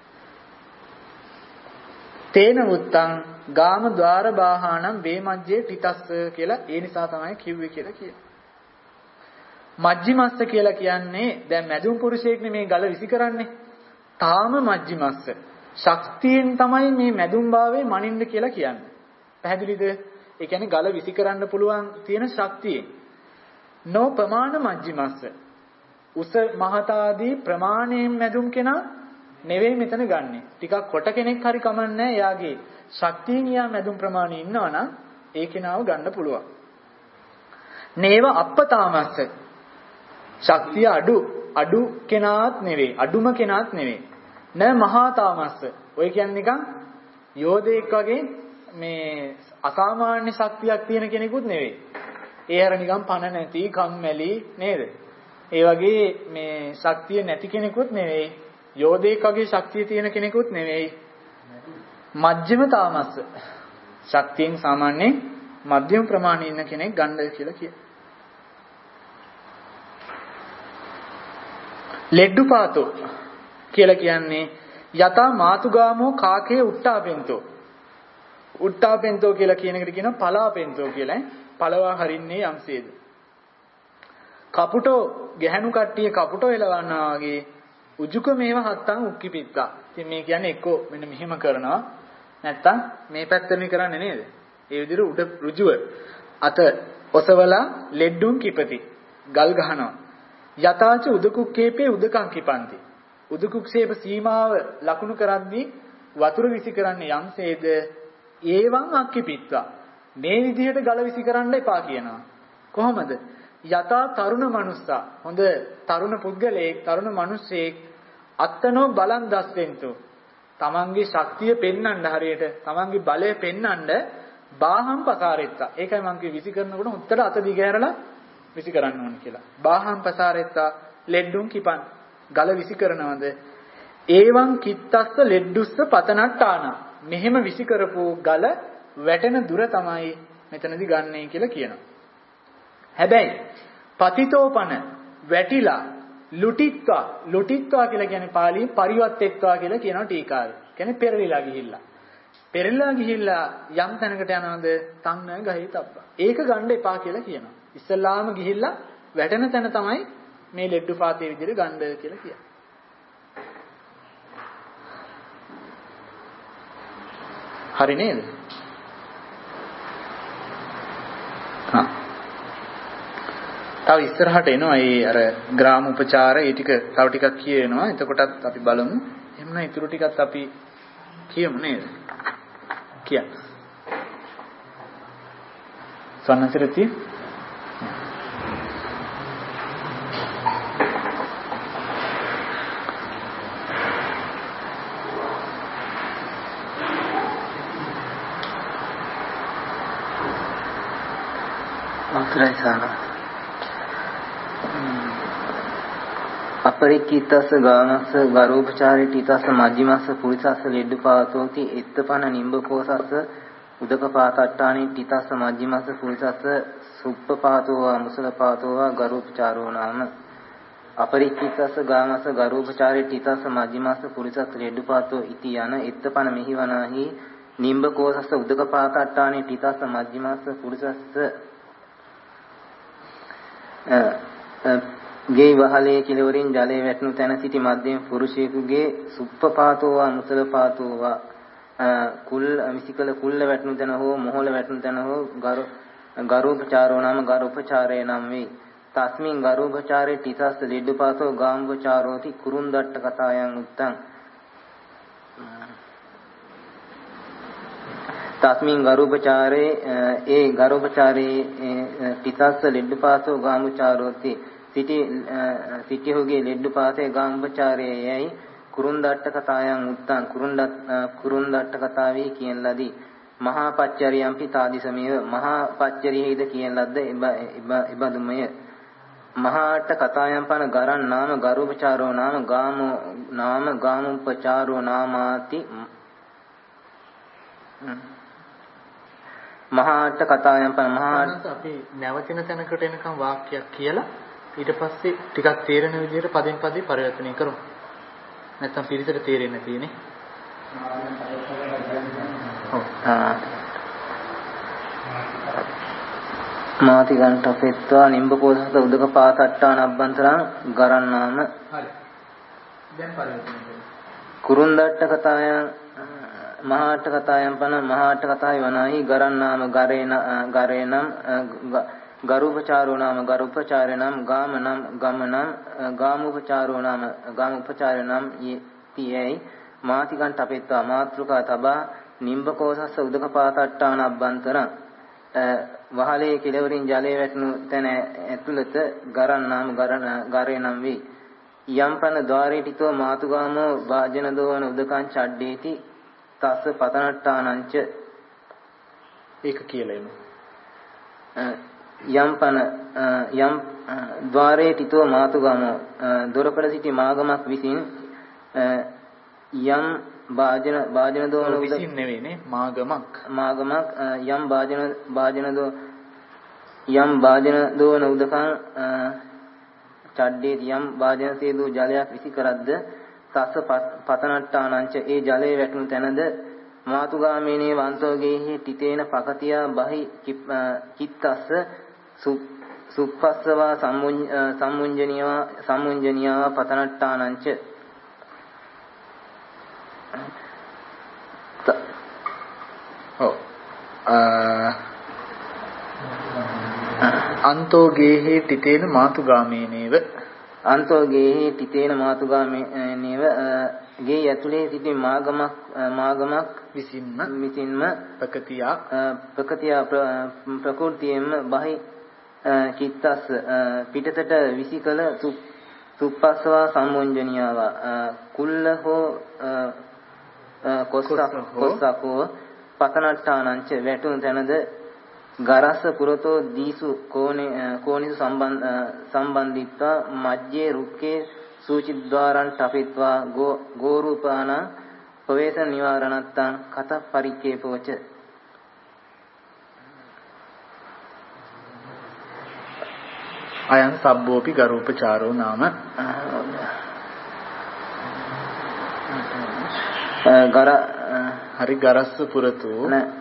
තේන මුත්තං ගාම ద్వාර බාහාණං වේමජ්ජේ තිතස්ස කියලා ඒ නිසා තමයි කිව්වේ කියලා කියනවා. මජ්ජිමස්ස කියලා කියන්නේ දැන් මැදුම් පුරුෂයෙක්නේ මේ ගල විසි කරන්නේ. තාම මජ්ජිමස්ස. ශක්තියෙන් තමයි මේ මැදුම් භාවයේ මනින්න කියලා කියන්නේ. පැහැදිලිද? ඒ කියන්නේ ගල විසි කරන්න පුළුවන් තියෙන ශක්තියෙන්. නෝ ප්‍රමාණ මජ්ජිමස්ස. උස මහතාදී ප්‍රමාණයෙන් මැදුම් කෙනා නෙවෙයි මෙතන ගන්නෙ. ටිකක් කොට කෙනෙක් හරි කමන්නේ එයාගේ ශක්තියෙන් යා මැදුම් ප්‍රමාණය ඉන්නවනම් ඒ කෙනාව ගන්න පුළුවන්. නේව අප්පතාමස්ස. ශක්තිය අඩු කෙනාත් නෙවෙයි. අඩුම කෙනාත් නෙවෙයි. න මහාතාමස්ස. ඔය කියන්නේ නිකන් යෝධයෙක් වගේ මේ අසාමාන්‍ය ශක්තියක් තියෙන කෙනෙකුත් නෙවෙයි. ඒ අර නිකන් පණ නැති කම්මැලි නේද? ඒ වගේ මේ ශක්තිය නැති කෙනෙකුත් නෙවෙයි. යෝධයෙක් වගේ ශක්තිය තියෙන කෙනෙකුත් නෙවෙයි. මධ්‍යම තාමස්ස. ශක්තියෙන් සාමාන්‍යයෙන් මධ්‍යම ප්‍රමාණයේ ඉන්න කෙනෙක් ගණ්ඩ කියලා කියනවා. ලෙඩ්ඩුපාතෝ කියලා කියන්නේ යතා මාතුගාමෝ කාකේ උට්ටාපෙන්තෝ. උට්ටාපෙන්තෝ කියලා කියන එකට කියනවා පලාපෙන්තෝ කියලා. පළවා හරින්නේ යම්සේද. කපුටෝ ගැහණු කට්ටිය කපුටෝ එලවන්නා වගේ උජුක මේව හත්තන් උක්කිපිත්තා. ඉතින් මේ කියන්නේ එක්කෝ මෙන්න මෙහෙම කරනවා නැත්තම් මේ පැත්තෙන් කරන්නේ නේද? ඒ විදිහට උඩ ඍජුව අත ඔසවලා ලෙඩ්ඩුන් කිපති. ගල් ගහනවා. යතාච උදකුක්කේපේ උදකං කිපන්ති. උදකුක්ෂේප සීමාව ලකුණු කරද්දී වතුර විසි කරන්නේ යම්සේද ඒවං අක්කිපිත්වා. මේ විදිහට ගල විසි කරන්න එපා කියනවා. කොහොමද? යතා තරුණ මනුස්සා හොඳ තරුණ පුද්ගලයෙක් තරුණ මිනිසෙක් අත්තනෝ බලන් දස්වෙන්තෝ. තමන්ගේ ශක්තිය පෙන්වන්න හරියට තමන්ගේ බලය පෙන්වන්න බාහම් පසාරෙත්තා. ඒකයි මම කිව්වේ විසි කරනකොට උත්තර අත දිගහැරලා විසි කරන්න ඕන කියලා. බාහම් පසාරෙත්තා ලෙඩ්ඩුන් කිපන්. ගල විසි කරනවද? ඒවං කිත්තස්ස ලෙඩ්ඩුස්ස පතනට්ටාන. මෙහෙම විසි කරපු ගල වැටෙන දුර තමයි මෙතනදී ගන්නයි කියලා කියනවා. හැබැයි පතිතෝපන වැටිලා ලුටිත්වා කියලා කියන්නේ පාලියෙන් පරිවත්තෙත්වා කියලා කියනවා ටීකාවේ. කියන්නේ පෙරලිලා ගිහිල්ලා. පෙරලිලා ගිහිල්ලා යම් තැනකට යනවද තන්න ගහේ තබ්බා. ඒක ගන්න එපා කියලා කියනවා. ඉස්සල්ලාම ගිහිල්ලා වැටෙන තැන තමයි මේ ලෙඩ්ඩු පාතේ විදිහට ගන්න කියලා කියන්නේ. හරි නේද? හා තව ඉස්සරහට එනවා ඒ අර ග්‍රාම උපචාර ඒ ටික තව ටිකක් කියනවා. එතකොටත් අපි බලමු. එහෙනම් ඊටු ටිකත් අපි කියමු නේද? කියන්න. සන්නසිරති අවසරයි සාන අපරික්කිතස්ස ගානස්ස ගරෝපචාරේ ටිතස්ස මජ්ජිමස්ස පුරිසස්ස ලෙඩ්ඩුපාතෝති එත්තපන නිම්බකෝසස්ස උදකපාතට්ටානේ ටිතස්ස මජ්ජිමස්ස පුරිසස්ස සුප්පපාතෝවා මුසලපාතෝවා ගරෝපචාරෝ නාම අපරික්කිතස්ස ගානස්ස ගරෝපචාරේ ටිතස්ස මජ්ජිමස්ස පුරිසස්ස ලෙඩ්ඩුපාතෝ ඉති යන එත්තපන මෙහිවනාහි නිම්බකෝසස්ස උදකපාතට්ටානේ ටිතස්ස මජ්ජිමස්ස පුරිසස්ස ගේ වහලේ කෙළවරින් ජලයේ වැටුණු තැන සිටි මධ්‍යම පුරුෂයෙකුගේ සුප්පපාතෝවා මුසලපාතෝවා කුල් මිසිකල කුල්ල වැටුණු තැන හෝ මොහොල වැටුණු තැන හෝ ගරෝපචාරෝ නාම ගරෝපචාරේ නම් වේ. තස්මින් ගරෝපචාරේ ටිතස්ස ලෙඩ්ඩුපාතෝ ගාම්පචාරෝති කුරුන්දට්ට කතායන් උත්තං තස්මින් ගරෝපචාරේ ඒ ගරෝපචාරේ ටිතස්ස ලෙඩ්ඩුපාතෝ ගාම්පචාරෝති සිටිහුගේ ලෙඩ්ඩුපාතේ ගාම්පචාරේ යයි කුරුන්දට්ට කතායන් උත්තං කුරුන්දට්ට කතාවේ කියන ලදී. මහා පච්චරියම්පි තාදිසමිය මහා පච්චරියෙහිද කියන ලද්ද ඉබඳුමය. මහාට කතායන් පන ගරන් නාම ගරෝපචාරෝ නාම ගාමෝ නාම ගාමුපචාරෝ නාමාති මහාට කතායන් පන මහාට අපි නැවතින තැනකට එනකම් වාක්‍යයක් කියලා ඊට පස්සේ ටිකක් තේරෙන විදිහට පදෙන් පදේ පරිවර්තනය කරමු. නැත්තම් පිළිසෙට තේරෙන්නේ නැති නේ. මාති ගන්ටපෙත්වා නිම්බකෝසස්ස උදකපාතට්ටාන අබ්බන්තරං ගරන්නාම හරි. දැන් පරිවර්තනය කරමු. කුරුන්දට්ට කතායන් මහාට කතායන් පන මහාට කතායි වනාහි ගරන්නාම ගරේනම් ගරුපචාරෝ නාම ගරුපචාරේ නම් ගාම නම් ගම නම් ගාමුපචාරෝ නාම ගාමුපචාරේ නම් යයි මාතිකන්ට අපෙත්වා මාත්‍රුකා තබා නිම්බකෝසස්ස උදකපාතට්ටාන අබ්බන්තරං වහලේ කෙළවරින් ජලයේ වැටුණු තැන ඇතුළත ගරන් නාම ගරේ නම් වේ. යම්පන ద్వාරේ ටිතෝ මාතුගාමෝ වාජන දෝවන උදකං චඩ්ඩේති තස්ස පතනට්ටානංච ඒක කියලා එමු. යම්පන යම් ద్వාරේ තිතෝ මාතුගමෝ දොරකඩ සිටි මාගමක් විසින් යම් වාජන දෝන විසින් නෙවෙයිනේ මාගමක් යම් වාජන දෝන උදකං චඩ්ඩේ යම් වාජන සේදු ජලයක් විසි කරද්ද තස්ස පතනට්ටානංච ඒ ජලයේ වැටුණු තැනද මාතුගාමීනේ වන්තෝගේහි තිතේන පකතියා බහි චිත්තස්ස සුප්පස්සවා සම්මුඤ්ජනියා පතනට්ටානංච අන්තෝගේහි තිතේන මාතුගාමීනේව අන්තෝගේහි තිතේන මාතුගාමීනේව ගේ ඇතුලේ සිටි මාගමක් විසින්ම ප්‍රකතියා ප්‍රකෘතියෙන්ම බහි චිත්තස් පිටතට විසිකල සුප්පස්සවා සම්මුඤ්ජනියාවා කුල්ල හෝ කොස්සකෝ පතනට්ටානංච වැටුණු තැනද ගරස්ස පුරතෝ දීසු කෝනිසු සම්බන්ධිත්වා මජ්ජේ රුක්කේ සූචිද්වාරං ඨපිත්වා ගෝරූපාන පවේස නිවාරණත්තං කත පරික්කේපෝච අයං සබ්බෝපි ගරූපචාරෝ නාම හරි ගරස්ස පුරතෝ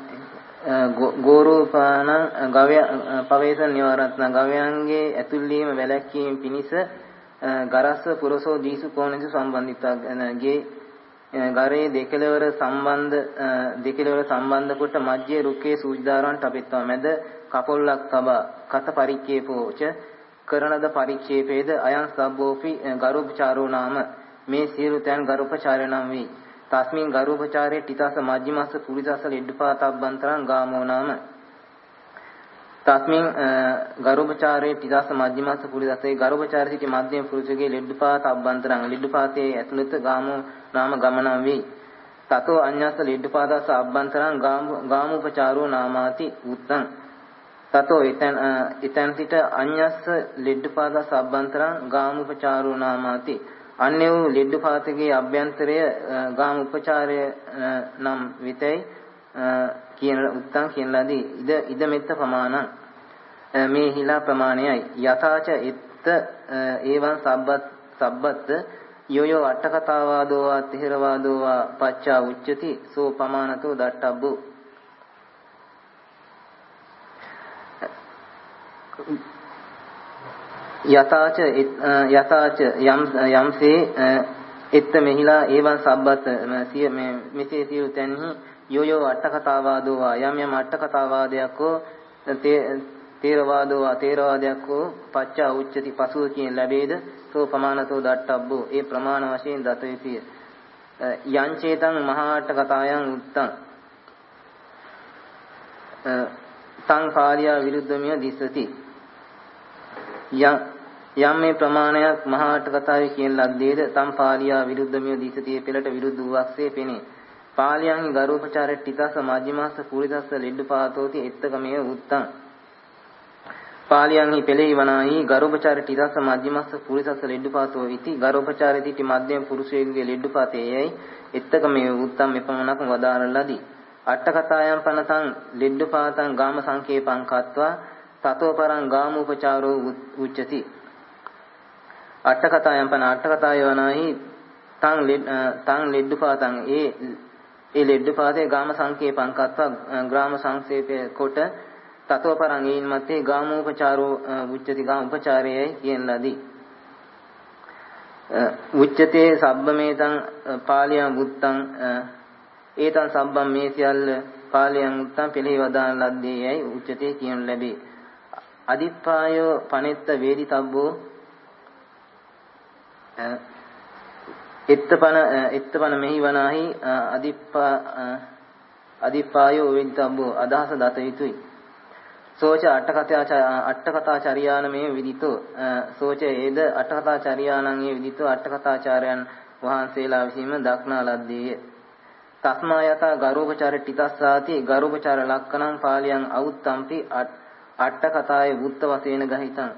ගෝරූපාන ගවය පවේස නිවාරණත්තං ගවයන්ගේ ඇතුල්වීම වැළැක්වීම පිණිස ගරස්ස පුරසෝ දීසු කෝණිසු සම්බන්ධිතගේ ගරේ දෙකලවර සම්බන්ධ කොට මජ්ජේ රුක්කේ සූජ්දාරන් ටපිත්වා මැද කපොල්ලක් තබා කත පරික්කේපෝච කරනද පරික්ෂේපේද අයං සබ්බෝපි ගරුපචාරෝ නාම මේ සියලු තැන් ගරුපචාරය නම් වේ. තස්මින් ගරුපචාරේ තිතස මජ්ජිමස්ස පුරිසස්ස ලෙඩ්ඩපාතබ්බන්තරං ගාමෝ නාම තස්මින් ගරුපචාරේ තිතස මජ්ජිමස්ස පුරිසස්සේ ගරුපචාරේ සිටි මධ්‍යම පුරුෂගේ ලෙඩ්ඩපාතබ්බන්තරං ලෙඩ්ඩපාතේ ඇතුළත ගාමෝ නාම ගමනම් වේ. තතෝ අඤ්ඤස්ස ලෙඩ්ඩපාදස්ස අබ්බන්තරං ගාමෝපචාරෝ නාමාති උත්තං තතෝ ඊතන් සිට අඤ්ඤස්ස ලෙඩ්ඩපාදස්ස අබ්බන්තරං ගාමෝපචාරෝ නාමාති අන්‍ය වූ ලෙඩ්ඩපාතගේ අභ්‍යන්තරය ගාම උපචාරය නම් විතයි කියන උත්තං කියන ලදී ඉද මෙත්ත ප්‍රමාණං මේ හිලා ප්‍රමාණයයි යථාච එත්ත ඒවං සබ්බත් යෝයෝ අට්ඨකතාවාදෝ වා තේරවාදෝ වා පච්චා උච්චති සෝ පමානතෝ දට්ඨබ්බු යතාච යම්සේ එත්ත මෙහිලා ඒවන් සබ්බත් මෙසේ සියලු තැන්හි යෝයෝ අට්ඨකතාවාදෝ වා යම් අට්ඨකතාවාදයක් හෝ තේරවාදෝ වා තේරවාදයක් හෝ පච්චා උච්චති පසුව කියන ලැබේද සෝ ප්‍රමාණතෝ දට්ඨබ්බෝ ඒ ප්‍රමාණ වශයෙන් දත යුතුය යං චේතං මහා අට්ඨකතායන් උත්තං තං කාලියා විරුද්ධමිය දිස්සති යම් මේ ප්‍රමාණයක් මහා අටකතාවේ කියන ලද්දේද තම් පාලියා විරුද්ධමිය දීසතියේ පෙළට විරුද්ධ වූවක්සේ පෙනේ. පාලියන්හි ගරුපචාරෙත් තිතස මජ්ජිමාස පුරිදස්ස ලෙඩ්ඩපාතෝති එත්තකමේ උත්තං. පාලියන්හි පෙළෙහි වනාහි ගරුපචාරෙත් තිතස මජ්ජිමාස පුරිදස්ස ලෙඩ්ඩපාතෝ ඉති ගරුපචාරෙත් සිටි මධ්‍යම පුරුෂයෙකුගේ ලෙඩ්ඩපාතේයයි එත්තකමේ උත්තං මෙපමණක් වදාරන ලදී. අටකතායන් පනතං ලෙඩ්ඩපාතං ගාම සංකේපං කତ୍වා තතෝ පරං ගාමෝපචාරෝ උච්චති. අට්ඨකතායන් පන අට්ඨකතාය වනාහි තං ලෙඩ්ඩපාතං ඒ ලෙඩ්ඩපාතේ ගාම සංකේපං කତ୍වා ග්‍රාම සංක්ෂේපය කොට තතෝ පරං ඊන් මතේ ගාමෝපචාරෝ උච්චති ගාම උපචාරයයි කියන ලදී. උච්චතේ සබ්බමේතං පාලියං බුත්තං ඒතං සබ්බම් මේ සියල්ල පාලියං උත්තං පෙළෙහි වදාන ලද්දේයයි උච්චතේ කියනු ලැබේ. අදිප්පායෝ පනෙත්ත වේදිතබ්බෝ එත්තපන මෙහි වනාහි අදිප්පායෝ වේදිතබ්බෝ අදහස දත යුතුයි. සෝච අට්ඨකථාචාරියාන මේ විදිතෝ සෝච ඒද අට්ඨකථාචාරියානන් ඒ විදිතෝ අට්ඨකථාචාර්යයන් වහන්සේලා විසීම දක්නා ලද්දේය. තස්මා යත ගරුපචාර ටිතස්සාති ගරුපචාර ලක්කණං පාලියං අවුත්තම්පි අට්ඨ කතායේ වුත්ත වශයෙන් ගහිතං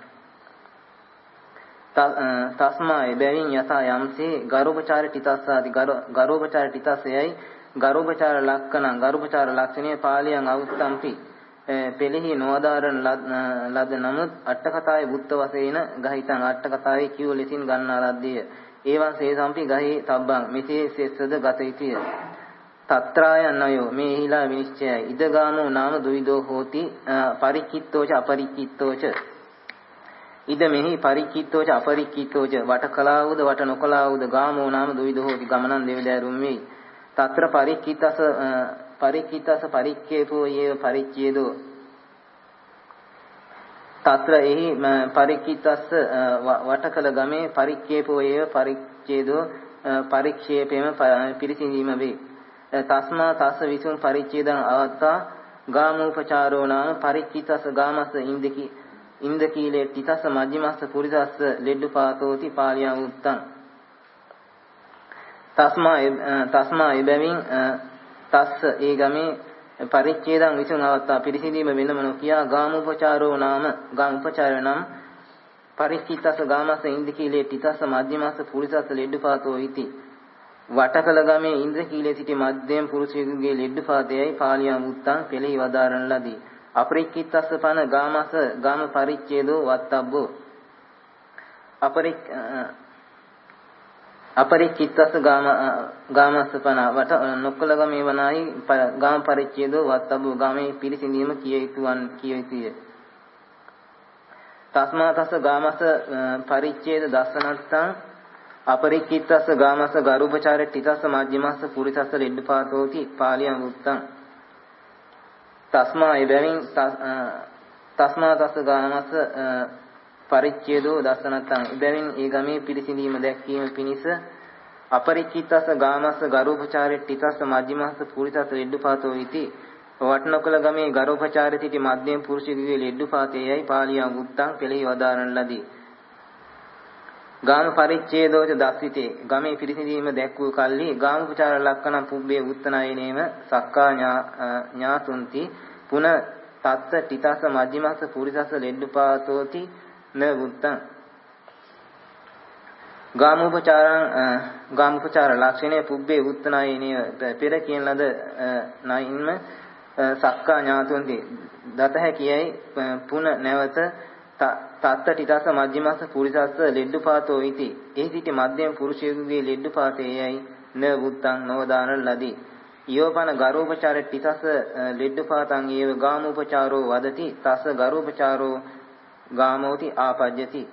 තස්මාය බැවින් යතා යම්සේ ගරුපචාර ටිතස්සාදි ගරුපචාර ටිතස්සයයි ගරුපචාර ලක්ෂණ ගරුපචාර ලක්ෂණයේ පාලියන් අවුත්තම්පි පෙළෙහි නොවදාරන ලද නමුත් අට කතාවේ බුද්ධ වශයෙන් ගහිතං අට කතාවේ කිව් ලෙසින් ගන්නා ලද්දේය. ඒවන් සේසම්පි ගහි තබ්බං මෙසේ සෙස්සද ගත යුතුය. තත්‍රාය නයෝ මේ හිලා විනිශ්චයයි ඉදගාමෝ නාම දුවිදෝ හෝති පරික්කිත්තෝච අපරික්කිත්තෝච ඉද මෙහි පරික්කිත්තෝච අපරික්කිත්තෝච වට කලාවුද වට නොකලාවුද ගාමෝ නාම දුවිදෝ හෝති ගමනන් දෙවිදෑරුම් වෙයි. තත්‍ර පරික්කිතස පරික්කේපෝ යේව පරිච්ඡේදෝ తත්‍ර එහි පරික්කිතස්ස වටකල ගමේ පරික්කේපෝ යේව පරිච්ඡේදෝ පරික්ෂේපේම පිරිසිඳීම වේ. තස්මා තස්ස විසුම් පරිච්ඡේදං අවත්තා ගාමෝපචාරෝ නාම පරික්කිතස්ස ගාමස්ස ඉන්දකීලේ තිතස්ස මජ්ජිමස්ස පුරිසස්ස ලෙඩ්ඩුපාතෝති පාලියං උත්තං තස්මා එබැවින් තස්ස ඒ ගමේ පරිච්ඡේදං විසුන් අවස්ථා පිරිසිදීම වෙනම නොකියා ගාමෝපචාරෝ නාම ගාමෝපචාරය නම් පරික්කිතස්ස ගාමස්ස ඉන්ද්‍රකීලේ තිතස්ස මධ්‍යමස්ස පුරිසස්ස ලෙඩ්ඩුපාතෝ ඉති වටකල ගමේ ඉන්ද්‍රකීලේ සිටි මධ්‍යම පුරුෂයෙකුගේ ලෙඩ්ඩුපාතයයි පාලියං උත්තං පෙළෙහි වදාරන ලදී. අපරික්කිතස්ස පන ගාමස්ස ගාම පරිච්ඡේදෝ වත්තබ්බෝ අපරික්කිතස්ස ගාමස්ස පන වට නොකල ගමේ වනායි ගාම පරිච්ඡේදෝ වත්තබ්බෝ ගාමේ පිරිසිඳීම කිය යුතුය. තස්මා තස්ස ගාමස්ස පරිච්ඡේද දස්සනත්තං අපරික්කිතස්ස ගාමස්ස ගරුපචාරේ තිතස්ස මජ්ජිමස්ස පුරිසස්ස ලෙඩ්ඩපාතෝති පාලියං උත්තං තස්මා එබැවින් තස්මා තස්ස ගාමස්ස පරිච්ඡේදෝ දස්සනත්තං එබැවින් ඒ ගමේ පිරිසිඳීම දැක්වීම පිණිස අපරික්කිතස්ස ගාමස්ස ගරුපචාරේ තිතස්ස මජ්ජිමස්ස පුරිසස්ස ලෙඩ්ඩපාතෝ ඉති වටනකල ගමේ ගරුපචාරේ සිටි මධ්‍යම පුරුෂයෙකුගේ ලෙඩ්ඩුපාතයයි පාලියං උත්තං පෙළෙහි වදාරන ලදී. ගාම පරිච්ඡේදෝච දස්විතේ ගමේ පිරිසිඳීම දැක්වූ කල්හි ගාමෝපචාර ලක්කන පුබ්බේ උත්තනායනේම සක්කා ඥාතුන්ති පුන තත්ත තිතස්ස මජ්ජිමස්ස පුරිසස්ස ලෙඩ්ඩුපාතෝති න උත්තං ගාමෝපචාර ලක්ෂණය පුබ්බේ උත්තනායනේව පෙර කියන ලද නයින්ම සක්කා ඥාතුන්ති දත හැකියයි පුන නැවත තත්ත තිතස්ස මජ්ජිමස්ස පුරිසස්ස ලෙඩ්ඩුපාතෝ ඉති එහි සිටි මධ්‍යම පුරුෂයෙකුගේ ලෙඩ්ඩුපාතයයි න උත්තං නොවදාන ලදී. ඊවපන ගරෝපචාර තිතස්ස ලෙඩ්ඩුපාතං ඒව ගාමෝපචාරෝ වදති තස්ස ගරෝපචාරෝ ගාමෝති ආපජ්ජති.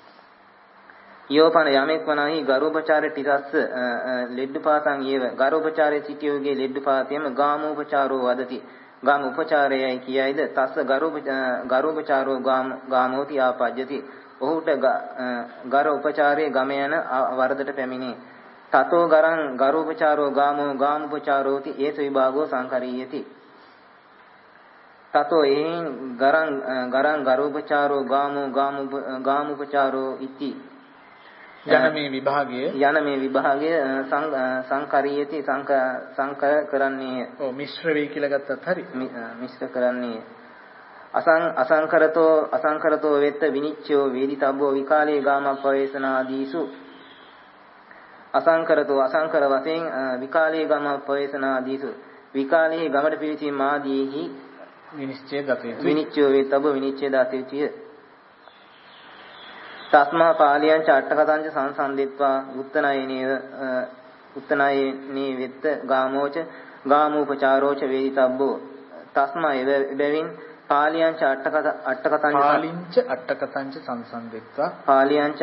ඊවපන යමෙක් වනාහි ගරෝපචාර තිතස්ස ලෙඩ්ඩුපාතං ඒව ගරෝපචාරයේ සිටියෝගේ ලෙඩ්ඩුපාතයම ගාමෝපචාරෝ වදති ගාම උපචාරයයි කියයිද තස්ස ගරෝපචාරෝ ගාමෝති ආපජ්ජති. ඔහුට ගර උපචාරයේ ගම යන වරදට පැමිණේ. තතෝ ගරං ගරෝපචාරෝ ගාමෝ ගාමුපචාරෝති ඒස විභාගෝ සංකරීයති. තතෝ එහින් ගරං ගරෝපචාරෝ ගාමෝ ගාමුපචාරෝ ඉති යන මේ විභාගය සංකරීයති සංකර කරන්නේ. ඔව් මිශ්‍ර වෙයි කියලා ගත්තත් හරි. මිශ්‍ර කරන්නේ. අසංකරතෝ වෙත්ත විනිච්ඡෝ වේදිතබ්බෝ විකාලේ ගාමපවේසනාදීසු අසංකර වශයෙන් විකාලේ ගාමපවේසනාදීසු විකාලේ ගමට පිවිසීම ආදීහි විනිශ්චය දත යුතුය. විනිච්ඡෝ වේතබ්බෝ විනිච්ඡය දත යුතුය. තස්මා පාලියංච අට්ඨකතංච සංසන්දිත්වා උත්තනායනේ වෙත්ත ගාමෝච ගාමෝපචාරෝච වේදිතබ්බෝ තස්මා එබැවින් පාලියංච අට්ඨකතංච සංසන්දිත්වා පාලියංච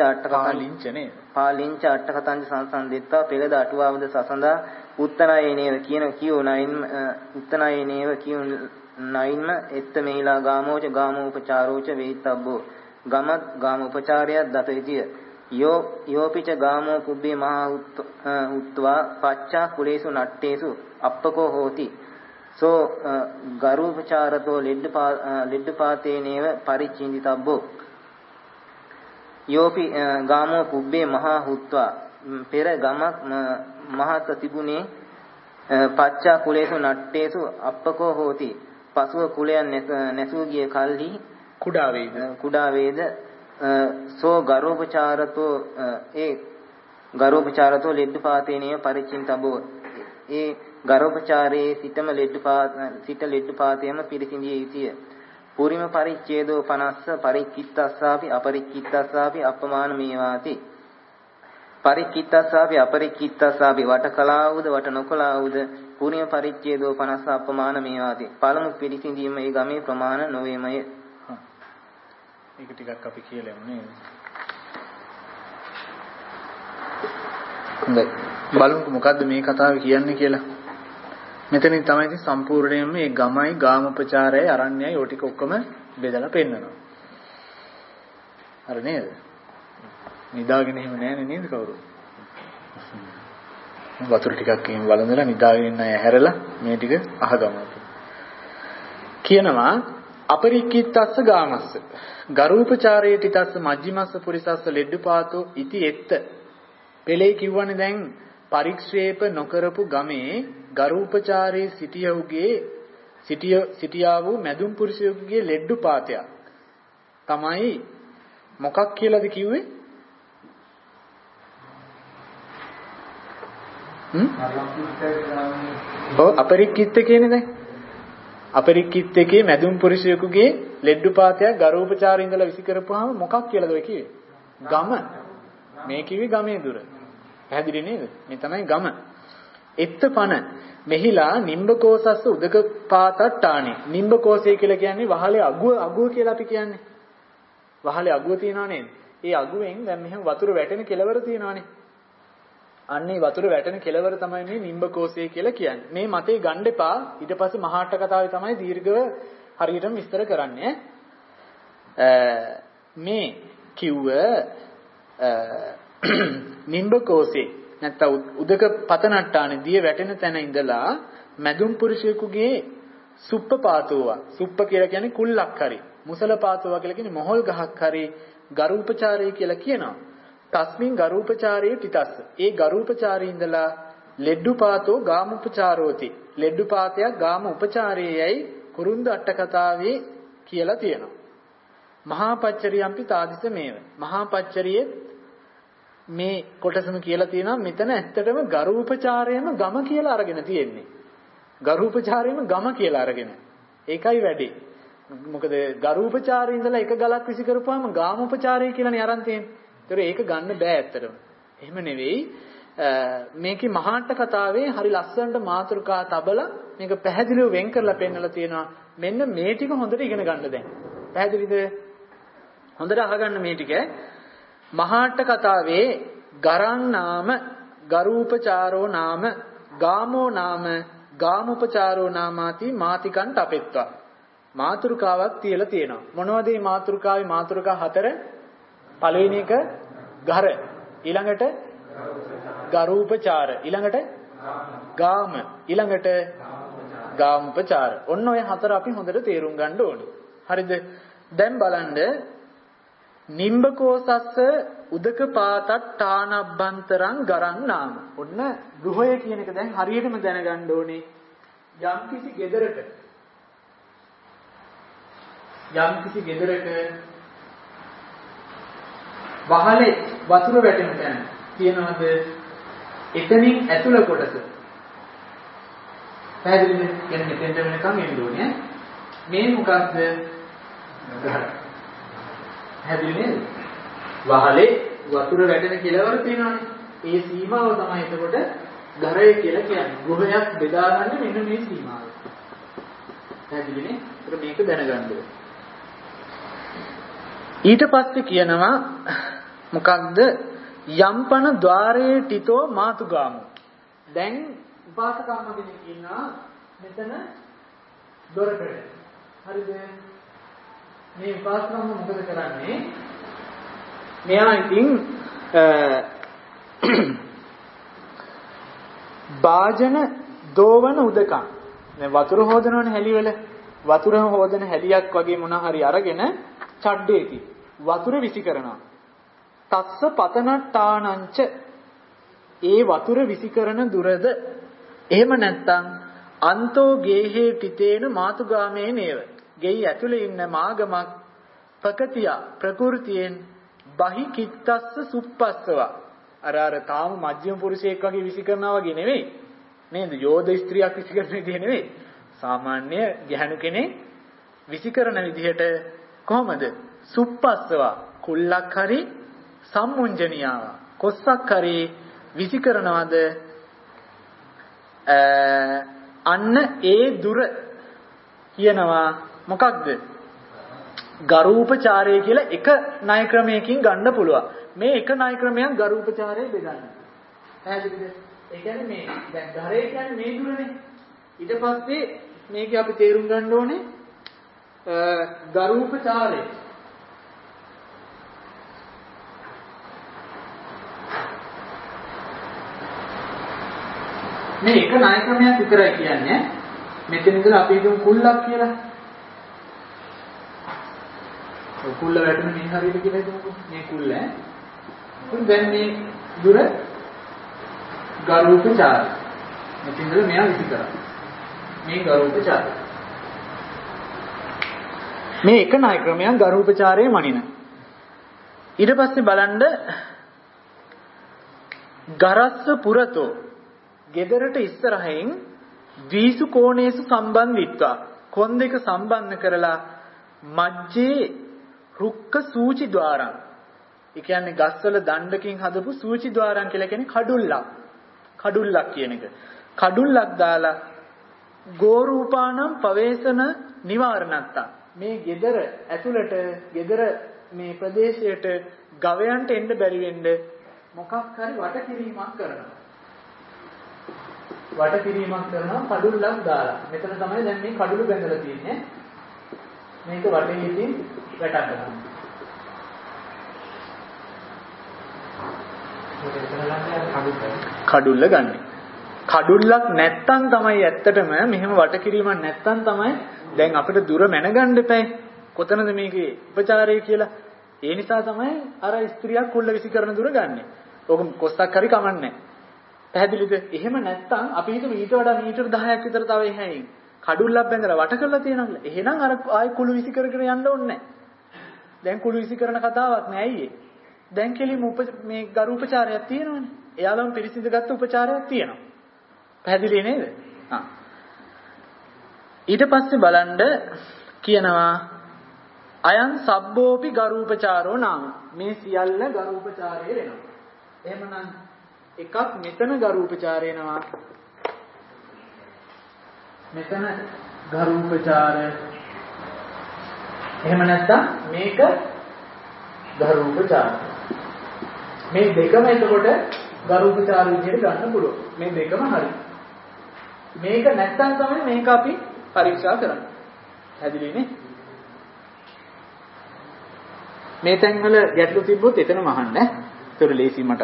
අට්ඨකතංච සංසන්දිත්වා පෙළද අටුවාවද සසඳා උත්තනායනේව උත්තනායනේව කියු නයින්ම එත්ත මෙහිලා ගාමෝච ගාමෝපචාරෝච වේදිතබ්බෝ ගමත් ගාම උපචාරයක් දත යුතුය. යෝපිච ගාමෝ කුබ්බේ මහා උත්වා පච්චා කුලේසු නට්ටේසු අප්පකෝ හෝති සෝ ගරුපචාරතෝ ලෙඩ්ඩපාතේනේව පරිචින්දිතබ්බෝ යෝපි ගාමෝ කුබ්බේ මහා උත්වා පෙර ගමක් මහත තිබුනේ පච්චා කුලේසු නට්ටේසු අප්පකෝ හෝති පසුව කුලයන් නැසූ ගිය කල්හි කුඩා වේද සෝ ගරෝපචාරතෝ ඒ ගරෝපචාරතෝ ලෙඩ්ඩුපාතේනිය පරිචින්තබෝ ඒ ගරෝපචාරයේ සිටම ලෙඩ්ඩුපාතයම පිරිසිඳිය යුතුය. පුරිම පරිච්ඡේදෝ 50 පරික්කිත්තස්සාපි අපරික්කිත්තස්සාපි අපමාන මේවාති. පරික්කිත්තස්සාපි අපරික්කිත්තස්සාපි වට කලාවුද වට නොකලාවුද පුරිම පරිච්ඡේදෝ 50 අපමාන මේවාති. පළමු පිරිසිඳීම ඒ ගමේ ප්‍රමාණ නොවේමය. ඒක ටිකක් අපි කියලාමු නේද? හොඳයි. බලමු මොකද්ද මේ කතාවේ කියන්නේ කියලා. මෙතනින් තමයි ඉතින් සම්පූර්ණයෙන්ම මේ ගමයි ගාමපචාරයයි අරණ්‍යයි ඔය ටික ඔක්කොම බෙදලා පෙන්නනවා. හරි නේද? නිදාගෙන එහෙම නැහැනේ නේද කවුරු? වතුර ටිකක් එහෙම වළඳලා නිදාගෙන ඉන්න අය හැරලා මේ ටික අහගමු. කියනවා අපරික්කිත්තස්ස ගාමස්ස ගරූපචාරයේ තිතස්ස මජ්ජිමස්ස පුරිසස්ස ලෙඩ්ඩුපාතෝ ඉති එත්ත පෙළේ කිව්වනේ දැන් පරික්ෂේප නොකරපු ගමේ ගරූපචාරයේ සිටියා වූ මැදුම් පුරුෂයෙකුගේ ලෙඩ්ඩුපාතයක් තමයි මොකක් කියලාද කිව්වේ? අපරික්කිත්ත කියන්නේ දැන් අපරික්කිත්තකේ මැදුම් පුරුෂයෙකුගේ ලෙඩ්ඩුපාතයක් ගරූපචාරයේ ඉඳලා විසි කරපුවාම මොකක් කියලාද ඔය කිව්වේ? ගම. මේ කිව්වේ ගමේ දුර. පැහැදිලි නේද? මේ තමයි ගම. එත්තපන මෙහිලා නිම්බකෝසස්ස උදකපාතට්ටානේ. නිම්බකෝසය කියලා කියන්නේ වහලේ අගුව කියලා අපි කියන්නේ. වහලේ අගුව තියනවා නේද? ඒ අගුවෙන් දැන් මෙහෙම වතුර වැටෙන කෙළවර තියෙනවානේ. අන්නේ වතුර වැටෙන කෙළවර තමයි මේ නිම්බකෝසය කියලා කියන්නේ. මේ මතේ ගන්න එපා. ඊට පස්සේ මහාට කතාවේ තමයි දීර්ඝව හරියටම විස්තර කරන්නේ. මේ කිව්ව නිම්බකෝසේ නැත්නම් උදක පතනට්ටානේ දිය වැටෙන තැන ඉඳලා මැදුම් පුරුෂයෙකුගේ සුප්පපාතෝවා සුප්ප කියලා කියන්නේ කුල්ලක් හරි මුසලපාතෝවා කියලා කියන්නේ මොහොල් ගහක් හරි ගරූපචාරය කියලා කියනවා. තස්මින් ගරූපචාරයේ තිතස්ස ඒ ගරූපචාරයේ ඉඳලා ලෙඩ්ඩුපාතෝ ගාමුපචාරෝති ලෙඩ්ඩුපාතයක් ගාම උපචාරයේයි කුරුන්ද අට කතාවේ කියලා තියෙනවා. මහා පච්චරියම්පි තාදිස මේව මහා පච්චරියේ මේ කොටසම කියලා තියෙනවා. මෙතන ඇත්තටම ගරූපචාරයේම ගම කියලා අරගෙන තියෙන්නේ. ගරූපචාරයේම ගම කියලා අරගෙන. ඒකයි වැඩි. මොකද ගරූපචාරයේ ඉඳලා එක ගලක් විසි කරපුවාම ගාමෝපචාරය කියලානේ අරන් තියෙන්නේ. ඒතර ඒක ගන්න බෑ ඇත්තටම. එහෙම නෙවෙයි. මේකේ මහාට කතාවේ හරි ලස්සනට මාතෘකා තබලා මේක පැහැදිලිව වෙන් කරලා පෙන්නලා තියෙනවා. මෙන්න මේ ටික හොඳට ඉගෙන ගන්න දැන්. පැහැදිලිද? හොඳට අහගන්න මේ ටික. මහාට කතාවේ ගරං නාම ගරූපචාරෝ නාම ගාමෝ නාම ගාමුපචාරෝ නාමාති මාතිකං තපෙත්වා මාතෘකාවක් තියලා තියෙනවා. මොනවද මේ මාතෘකාවේ මාතෘකා හතර? පළවෙනි එක ගර, ඊළඟට ගරූපචාර, ඊළඟට ගාම, ඊළඟට ගාමුපචාර. ඔන්න ඔය හතර අපි හොඳට තේරුම් ගන්න ඕනේ. හරිද? දැන් බලන්න නිම්බකෝසස්ස උදකපාතට්ටානබ්බන්තරං ගරං නාම. ඔන්න ගෘහය කියන එක දැන් හරියටම දැනගන්න ඕනේ. යම්කිසි ගෙදරක වහලේ වතුර වැටෙන තැන තියෙනවද? එතනින් ඇතුළ කොටස. පැහැදිලිද? කියන්නේ මෙතෙන්ට වෙනකම් එන්න ඕනේ. මේ මොකක්ද? හැදිලි නේද? වහලේ වතුර වැටෙන කෙළවර තියෙනවානේ. ඒ සීමාව තමයි එතකොට ගරය කියලා කියන්නේ. ගෘහයක් බෙදාගන්නේ මෙන්න මේ සීමාව. හැදිලිනේ? ඒක මේක දැනගන්න ඕනේ. ඊට පස්සේ කියනවා මොකක්ද? යම්පන ద్వාරයේ තිතෝ මාතුගාමු. දැන් උපාසකම්ම කෙනෙක් ඉන්නවා මෙතන දොරකඩ. හරිද? මේ උපාසකම්ම මොකද කරන්නේ? මෙයා ඉතින් වාජන දෝවන උදකම්. දැන් වතුර හොදනවනේ හැලිවල. වතුර හොදන හැලියක් වගේ මොන හරි අරගෙන චඩ්ඩේති වතුර විසි කරනවා. තස්ස පතනට්ටානංච ඒ වතුර විසි කරන දුරද එහෙම නැත්නම් අන්තෝ ගේහේ තිතේන මාතුගාමේ නේව. ගෙයි ඇතුලේ ඉන්න මාගමක් ප්‍රකතිය ප්‍රകൃතියෙන් බහි කිත්තස්ස සුප්පස්සව අර තාම මධ්‍යම පුරුෂයෙක් වගේ විසි කරනවා වගේ නෙවෙයි නේද? යෝධ ස්ත්‍රියක් විසි කරන විදිහ නෙවෙයි. සාමාන්‍ය ගැහණු කෙනෙක් විසි කරන විදිහට කොහොමද? සුප්පස්සව කුල්ලක් හරි සම්මුංජනියාව කොස්සක් හරි විසි කරනවද? අන්න ඒ දුර කියනවා මොකක්ද? ගරූපචාරය කියලා එක ණය ක්‍රමයකින් ගන්න පුළුවන්. මේ එක ණය ක්‍රමයක් ගරූපචාරය බෙදන්න. පැහැදිලිද? ඒ කියන්නේ මේ දැන් ගරේ කියන්නේ මේ දුරනේ. ඊට පස්සේ මේක අපි තේරුම් ගන්න ඕනේ ගරූපචාරය. මේ එක ණය ක්‍රමයක් විතරයි කියන්නේ. මෙතන ඉඳලා අපි හිතමු කුල්ලක් කියලා. ඔය කුල්ල වැටෙන මේ හරියට කියලා හිතමුකෝ. මේ කුල්ල ඈ. දැන් මේ දුර ගරූපචාරය. මෙතන ඉඳලා මෙයා විසි කරා. මේ ගරූපචාරය. මේ එක ණය ක්‍රමයක් ගරූපචාරයේ මනින. ඊට පස්සේ බලන්න ගරස්ස පුරතෝ ගෙදරට ඉස්සරහින් ද්විසු කෝණේසු සම්බන්ධිත්වා කොන් දෙක සම්බන්ධ කරලා මජ්ජේ රුක්ක සූචි ద్వාරං. ඒ කියන්නේ ගස්වල දණ්ඩකින් හදපු සූචි ద్వාරං කියලා කියන්නේ කඩුල්ලක්. කඩුල්ලක් කියන එක. කඩුල්ලක් දාලා ගෝරූපානම් පවේසන නිවාරණත්තා. මේ ගෙදර ඇතුළට ගෙදර මේ ප්‍රදේශයට ගවයන්ට එන්න බැරි වෙන්න මොකක් හරි වට කිරීමක් කරනවා. වට කිරීමක් කරනවා කඩුල්ලක් දාලා. මෙතන තමයි දැන් මේ කඩුළු බැඳලා තියෙන්නේ. මේක වටේකින් වැටක් ගන්නවා. කඩුල්ල ගන්න. කඩුල්ලක් නැත්තම් තමයි ඇත්තටම මෙහෙම වට කිරීමක් නැත්තම් තමයි දැන් අපිට දුර මැනගන්න එපා. කොතනද මේකේ උපචාරය කියලා. ඒ නිසා තමයි අර ස්ත්‍රියක් කුල්ල විසි කරන දුර ගන්නෙ. ඕක කොස්සක් හරි කමන්නේ. පැහැදිලිද? එහෙම නැත්තම් අපි හිතමු ඊට වඩා මීටර 10ක් විතර තව එහායින් කඩුල්ලක් බැඳලා වට කරලා තියෙනවා කියලා. එහෙනම් අර ආයි කුළු විසි කරගෙන යන්න ඕනේ නැහැ. දැන් කුළු විසි කරන කතාවක් නෑ අයියේ. දැන් කෙලිම මේ ගරුපචාරයක් තියෙනවනේ. එයාලම පිරිසිදුගත්තු උපචාරයක් තියෙනවා. පැහැදිලි නේද? හා. ඊට පස්සේ බලන්න කියනවා අයං සබ්බෝපි ගරුපචාරෝ නාම. මේ සියල්ල ගරුපචාරය වෙනවා. එහෙමනම් එකක් මෙතන ගරුපචාරය වෙනවා. මෙතන ගරුපචාරය. එහෙම නැත්නම් මේක ගරුපචාරය. මේ දෙකම එතකොට ගරුපචාර විදිහට ගන්න පුළුවන්. මේ දෙකම හරි. මේක නැත්තම් තමයි මේක අපි පරීක්ෂා කරන්නේ. හැදිලිනේ. මේ තැන් වල ගැටලු තිබ්බොත් එතනම අහන්න. ඒතර ලේසි මට.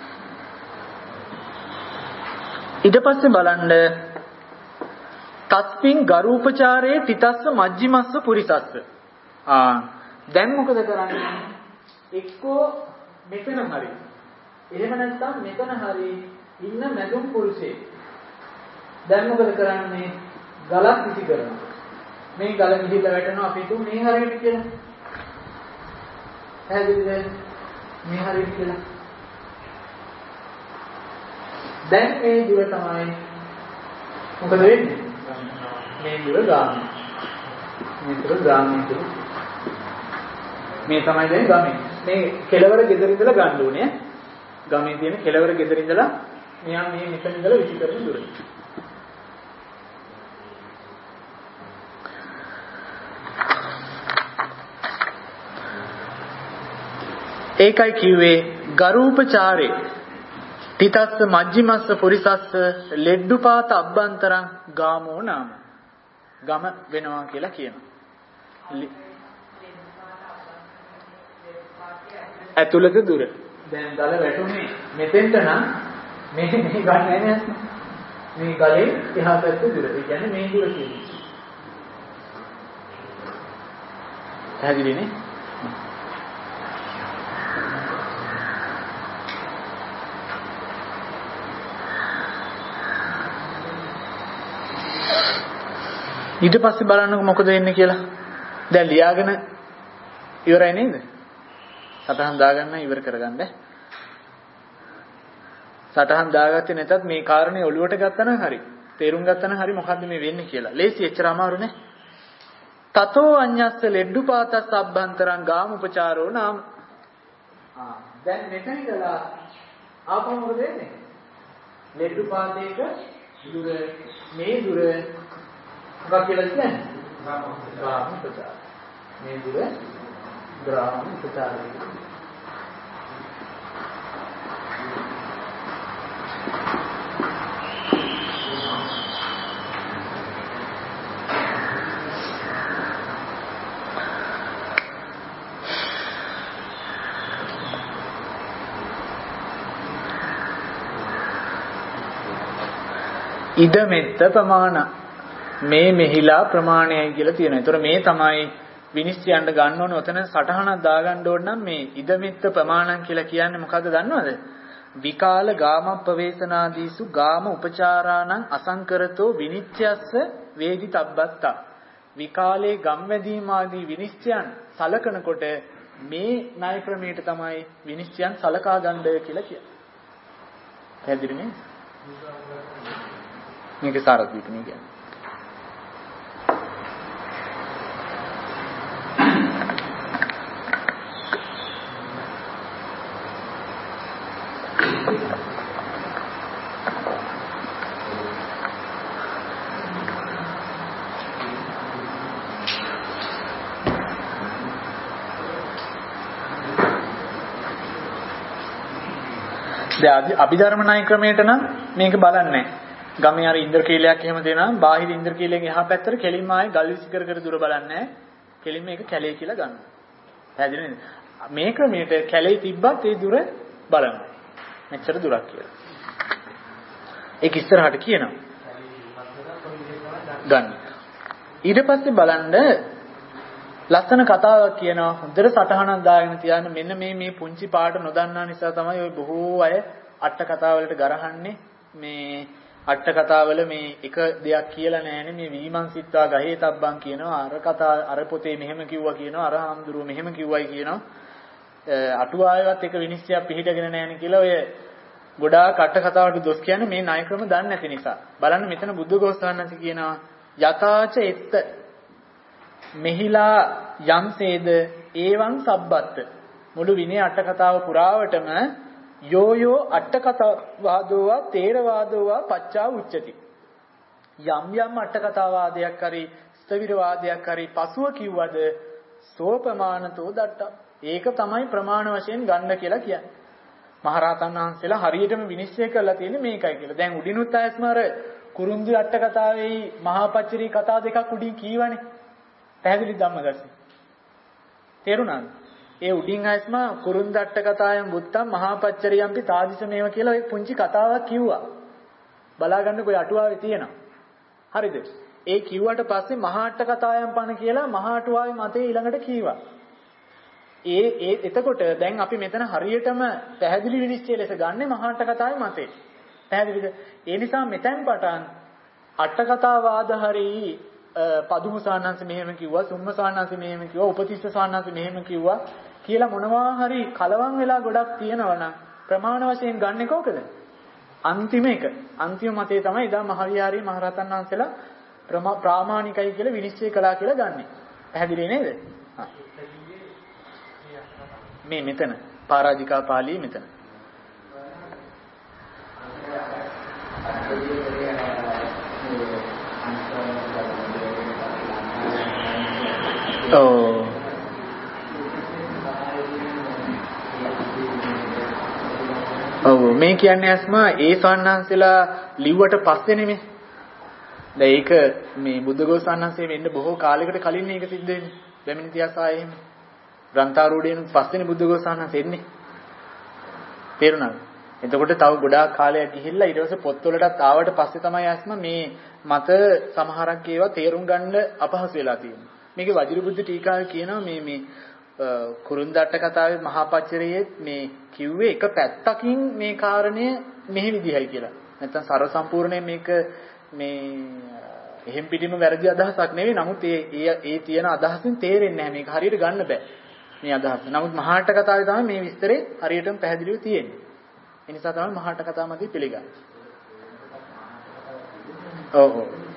ඊට පස්සේ බලන්න තත්පින් ගරුපචාරයේ තිතස්ස මජ්ජිමස්ස පුරිසස්ස. දැන් මොකද කරන්නේ? එක්කෝ මෙතන හරි. එහෙම නැත්නම් මෙතන හරි ඉන්න මැදුම් පුරුෂේ. දැන් මොකද කරන්නේ? ගලක් විසි කරනවා. මේ ගල විහිදලා වැටෙනවා අපි තුන් මේ හරියට කියලා. හැදිද? මේ හරියට කියලා. දැන් මේ දුර තමයි මොකද වෙන්නේ? මේ දුර ගාමී. මේ දුර ගාමී දුර. මේ තමයි දැන් ගමේ. මේ කෙලවර ගෙදර ඉඳලා ගන්න ඕනේ. ගමේ තියෙන කෙලවර ගෙදර ඉඳලා මෙයා මේ මෙතන ඉඳලා විසි කරන දුර. ඒකයි කිව්වේ ගරුපචාරේ තිතස්ස මජ්ජිමස්ස පුරිසස්ස ලෙඩ්ඩුපාත අබ්බන්තරං ගාමෝ නාම. ගම වෙනවා කියලා කියනවා. ඇතුළත දුර. දැන් ගල වැටුනේ මෙතෙන්ට නම් මේ ගන්න නැහැ. මේ ගලේ එහා පැත්තේ දුර. ඒ කියන්නේ මේ දුර කියන්නේ. පැහැදිලිනේ? ඊට පස්සේ බලන්නකො මොකද වෙන්නේ කියලා. දැන් ලියාගෙන ඉවරයි නේද? සටහන් දාගන්න ඉවර කරගන්න. සටහන් දාගත්තේ නැතත් මේ කාරණේ ඔළුවට ගත්තා නම් හරි. තේරුම් ගත්තා නම් හරි මොකද්ද මේ වෙන්නේ කියලා. ලේසි එච්චර අමාරු නෑ. තතෝ අඤ්ඤස්ස ලෙඩ්ඩුපාතස් අබ්බන්තරං ගාම උපචාරෝ නාම. දැන් මෙතන ඉඳලා ආපහු මොකද වෙන්නේ? ලෙඩ්ඩුපාතේක දුර මේ දුර මොකක් කියලා කියන්නේ? ගාම උපචාර. මේ දුර ග්‍රාම උපචාරය. ඉද මෙත්ත ප්‍රමාණ මේ මෙහිලා ප්‍රමාණයයි කියලා තියෙනවා. ඒතර මේ තමයි විනිශ්චයන්න ගන්න ඕනේ. ඔතන සටහනක් දාගන්න ඕන නම් මේ ඉද මෙත්ත ප්‍රමාණම් කියලා කියන්නේ මොකද්ද දන්නවද? විකාල ගාම ප්‍රවේශනාදීසු ගාම උපචාරාණං අසංකරතෝ විනිච්ඡයස්ස වේදි තබ්බත්තා. විකාලේ ගම්වැදීම ආදී විනිශ්චයන් සලකනකොට මේ ණය ක්‍රමයට තමයි විනිශ්චයන් සලකා ගන්න කියලා කියන්නේ. පැහැදිලි නේද? මේක සාරත් විපණිය කියන්නේ. දැන් අභිධර්ම ණය ක්‍රමයට නම් මේක බලන්නේ නැහැ. ගමේ අර ඉන්ද්‍රකීලයක් එහෙම දෙනවා බාහිර ඉන්ද්‍රකීලයෙන් එහා පැත්තට කෙලින්ම ආයේ ගල් විසි කර කර දුර බලන්නේ නැහැ. කෙලින්ම මේක කැලේ කියලා ගන්නවා. පැහැදිලි නේද? මේ ක්‍රමයට කැලේ තිබ්බත් ඒ දුර බලනවා. මෙච්චර දුරක් කියලා. ඒක ඉස්සරහට කියනවා. ගන්න. ඊට පස්සේ බලන්න ලස්සන කතාවක් කියනවා. හොඳට සටහනක් දාගෙන තියාගෙන මෙන්න මේ පුංචි පාට නොදන්නා නිසා තමයි ওই බොහෝ අය අට කතාවලට ගරහන්නේ. මේ අට කතාවල මේ එක දෙයක් කියලා නැහැනේ. මේ විමංසිතා ගහේ තබ්බන් කියනවා. අර කතා අර පොතේ මෙහෙම කිව්වා කියනවා. අර හාමුදුරුව මෙහෙම කිව්වයි කියනවා. අටුවායවත් එක විනිශ්චයක් පිළිහිටගෙන නැහැනේ කියලා ඔය ගොඩාක් අට කතාවලට දොස් කියන්නේ මේ ණය ක්‍රම දන්නේ නැති නිසා. බලන්න මෙතන බුද්ධඝෝෂාවන්ති කියනවා යතාච එත්ත මෙහිලා යම්සේද ඒවං සබ්බත්ත. මුළු විනය අට කතාව පුරාවටම යෝ අට කතා වාදෝවා තේරවාදෝවා පච්චා උච්චති. යම් අට කතා වාදයක් හරි ස්ථවිර වාදයක් හරි පසුව කිව්වද සෝපමානතෝ දට්ට. ඒක තමයි ප්‍රමාණ වශයෙන් ගන්න කියලා කියන්නේ. මහරහතන් වහන්සේලා හරියටම විනිශ්චය කරලා තියෙන්නේ මේකයි කියලා. දැන් උඩිනුත් ආයස්මාර කුරුන්දු අට කතාවේ මහා පච්චරී කතා දෙකක් උඩින් කීවනේ. පැහැදිලි ධම්මදර්ශන. තේරුණාද? ඒ උඩින් ආයස්මා කුරුන්දු අට කතායන් බුත්තම් මහා පච්චරියම්පි තාදිසමේව කියලා ඒ පුංචි කතාවක් කිව්වා. බලා ගන්නකො අටුවාවේ තියෙනවා. හරිද? ඒ කිව්වට පස්සේ මහා අට කතායන් පණ කියලා මහා අටුවාවේ මතේ ඊළඟට කීවා. එතකොට දැන් අපි මෙතන හරියටම පැහැදිලි විනිශ්චය ලෙස ගන්නේ මහා අට කතාවේ මතේ. පැහැදිලිද? ඒ නිසා මෙතෙන් පටන් අට කතා වාද හරි පදුමු සානංශ මෙහෙම කිව්වා, සුම්ම සානංශ මෙහෙම කිව්වා, උපතිස්ස සානංශ මෙහෙම කිව්වා කියලා මොනවා හරි කලවම් වෙලා ගොඩක් තියෙනවා නම් ප්‍රමාණ වශයෙන් ගන්නෙ කොකද? අන්තිම එක. අන්තිම මතේ තමයි ඉදා මහවිහාරී මහරහතන් වහන්සේලා ප්‍රාමාණිකයි කියලා විනිශ්චය කළා කියලා ගන්නෙ. පැහැදිලි නේද? මේ මෙතන පරාජිකා පාළියේ මෙතන. මේ කියන්නේ අස්මා ඒ සවන්නන්සලා ලිව්වට පස්සේ නෙමෙයි. දැන් ඒක මේ බුද්ධඝෝසාවන්සේ වෙන්න බොහෝ කාලයකට කලින් මේක සිද්ධ වෙන්නේ. බැමිණි තියාසාය එහෙම. ග්‍රන්ථාරූඪයෙන් පස්සේනේ බුද්ධඝෝසාවන්සේ එන්නේ. තේරුණාද? එතකොට තව ගොඩාක් කාලයක් ගිහිල්ලා ඊට පස්සේ පොත්වලටත් ආවට පස්සේ තමයි අස්මා මේ මත සමහරක් ඒවා තේරුම් ගන්න අපහසු වෙලා තියෙන්නේ. මේකේ වජිරබුද්ධ ටීකාවේ කියනවා මේ කුරුන්දු අට කතාවේ මහා පච්චරයේ මේ කිව්වේ එක පැත්තකින් මේ කාරණය මෙහි විදිහයි කියලා. නැත්තම් සර්ව සම්පූර්ණයෙන් මේක මේ එහෙම් පිටින්ම වැරදි අදහසක් නෙවෙයි. නමුත් ඒ තියෙන අදහසින් තේරෙන්නේ නැහැ. මේක හරියට ගන්න බෑ. මේ අදහස. නමුත් මහාට කතාවේ තමයි මේ විස්තරේ හරියටම පැහැදිලිව තියෙන්නේ. ඒ නිසා තමයි මහාට කතාව මැදි පිළිගන්නේ. ඔව්.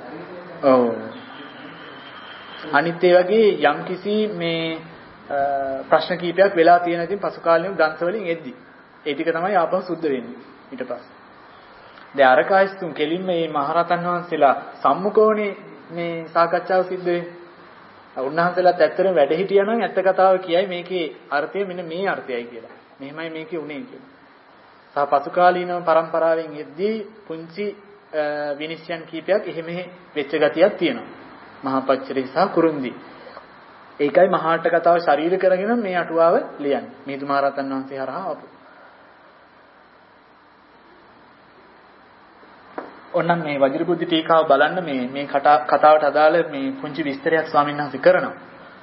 අනිත් ඒ වගේ යම්කිසි මේ ප්‍රශ්න කීපයක් වෙලා තියෙන ඉතින් පසු කාලෙම ග්‍රන්ථ වලින් එද්දි. ඒ ටික තමයි ආපහු සුද්ධ වෙන්නේ ඊට පස්සේ. දැන් අර කායස්තුන් කෙලින්ම මේ මහරහතන් වහන්සේලා සම්මුඛෝනේ මේ සාකච්ඡාව සිද්ධ වෙන්නේ. උන්වහන්සේලාත් ඇත්තටම වැඩ හිටියා නම් ඇත්ත කතාව කියයි මේකේ අර්ථය මෙන්න මේ අර්ථයයි කියලා. මෙහෙමයි මේකේ උනේ කියලා. සහ පසු කාලීනව පරම්පරාවෙන් එද්දී පුංචි විනිශ්චයන් කීපයක් එහෙම වෙච්ච ගතියක් තියෙනවා. මහා පච්චරේ සහ කුරුන්දි. ඒකයි මහාට කතාව ශරීර කරගෙන මේ අටුවාව ලියන්නේ. මිහිඳු මහරහතන් වහන්සේ හරහා ආපු. ඔන්නම් මේ වජිරබුද්ධි ටීකාව බලන්න මේ කතාවට අදාළ මේ පුංචි විස්තරයක් ස්වාමීන් වහන්සේ කරනවා.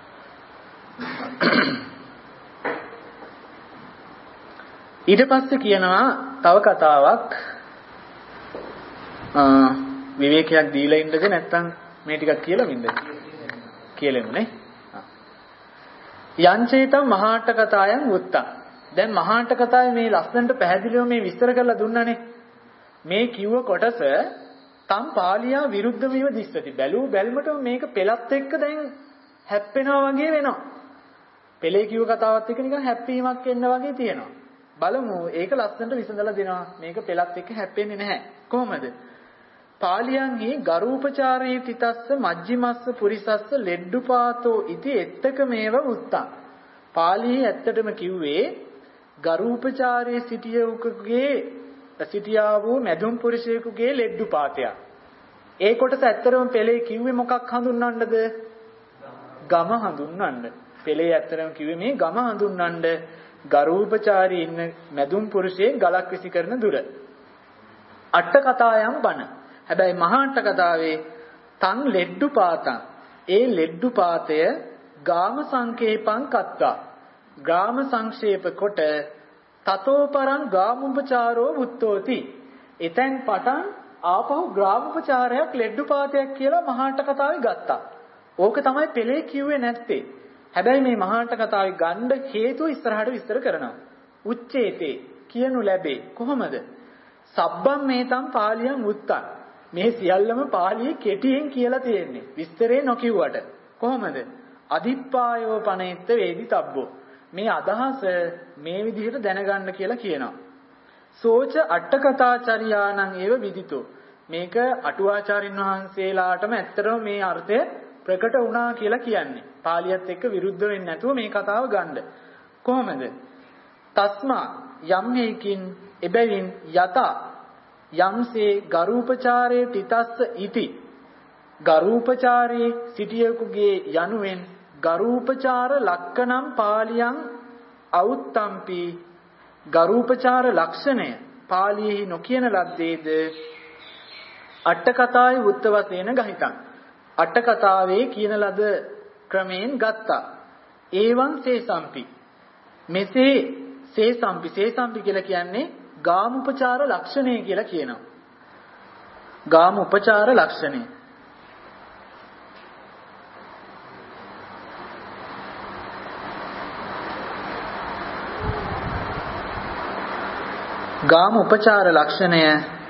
ඊට පස්සේ කියනවා තව කතාවක් විවේකයක් දීලා ඉන්නද නැත්නම් මේ ටිකක් කියලා වින්ද කියලෙන්නේ. යංචේතම් මහාට කතායන් වුත්තා. දැන් මහාට කතාවේ මේ ලස්සනට පැහැදිලිව මේ විස්තර කරලා දුන්නානේ. මේ කිව්ව කොටස තම් පාලියා විරුද්ධ වීම දිස්සති. බැලූ බැල්මට මේක පෙළත් එක්ක දැන් හැප්පෙනවා වගේ වෙනවා. පෙළේ කිව්ව කතාවත් එක්ක නිකන් හැප්පීමක් එන්න වගේ තියෙනවා. බලමු ඒක ලස්සනට විසඳලා දෙනවා. මේක පෙළත් එක්ක හැප්පෙන්නේ නැහැ. කොහොමද? පාලියන්හි ගරූපචාරේ තිතස්ස මජ්ජිමස්ස පුරිසස්ස ලෙඩ්ඩුපාතෝ ඉති එත්තකමේව උත්තා. පාලියේ ඇත්තටම කිව්වේ ගරූපචාරයේ සිටියා වූ මැදුම් පුරුෂයෙකුගේ ලෙඩ්ඩුපාතයක්. ඒ කොටස ඇත්තටම පෙළේ කිව්වේ මොකක් හඳුන්වන්නද? ගම හඳුන්වන්න. පෙළේ ඇත්තටම කිව්වේ මේ ගම හඳුන්වන්න ගරූපචාරී ඉන්න මැදුම් පුරුෂයෙක් ගලක් විසි කරන දුර. අට කතායම් බණ. හැබැයි මහාට කතාවේ තන් ලෙඩ්ඩුපාතං ඒ ලෙඩ්ඩුපාතය ගාම සංකේපං කත්තා. ගාම සංක්ෂේප කොට තතෝපරං ගාමුපචාරෝ වුත්තෝති. එතෙන් පටන් ආපහු ග්‍රාමෝපචාරයක් ලෙඩ්ඩුපාතයක් කියලා මහාට කතාවේ ගත්තා. ඕක තමයි පෙළේ කිව්වේ නැත්තේ. හැබැයි මේ මහාට කතාවේ ගන්න හේතුව ඉස්සරහට විස්තර කරනවා. උච්චේතේ කියනු ලැබේ. කොහොමද? සබ්බම් මේතම් පාලියම් උත්තං. මේ සියල්ලම පාලියේ කෙටියෙන් කියලා තියෙන්නේ. විස්තරේ නොකියුවට. කොහොමද? අදිප්පායෝ පනේත්ත වේදි තබ්බෝ. මේ අදහස මේ විදිහට දැනගන්න කියලා කියනවා. සෝච අට්ඨකථාචාර්යාණං ඒව විදිතෝ. මේක අටුවාචාරින් වහන්සේලාටම ඇත්තටම මේ අර්ථය ප්‍රකට වුණා කියලා කියන්නේ. පාලියත් එක්ක විරුද්ධ වෙන්නේ නැතුව මේ කතාව ගන්න. කොහොමද? තස්මා යම් හේකින් එබැවින් යත යම්සේ ගරූපචාරේ තිතස්ස ඉති. ගරූපචාරේ සිටියෙකුගේ යනුවෙන් ගරූපචාර ලක්කනම් පාලියන් අවුත්තම්පි. ගරූපචාර ලක්ෂණය පාලියෙහි නොකියන ලද්දේද අට්ඨකථායි වුත්ත වශයෙන් ගහිතං. අට්ඨකථාවේ කියන ලද ක්‍රමයෙන් ගත්තා. ඒවං සේසම්පි. මෙසේ සේසම්පි කියලා කියන්නේ ගාමුපචාර ලක්ෂණය කියලා කියනවා. ගාමුපචාර ලක්ෂණය. ගාම උපචාර ලක්ෂණය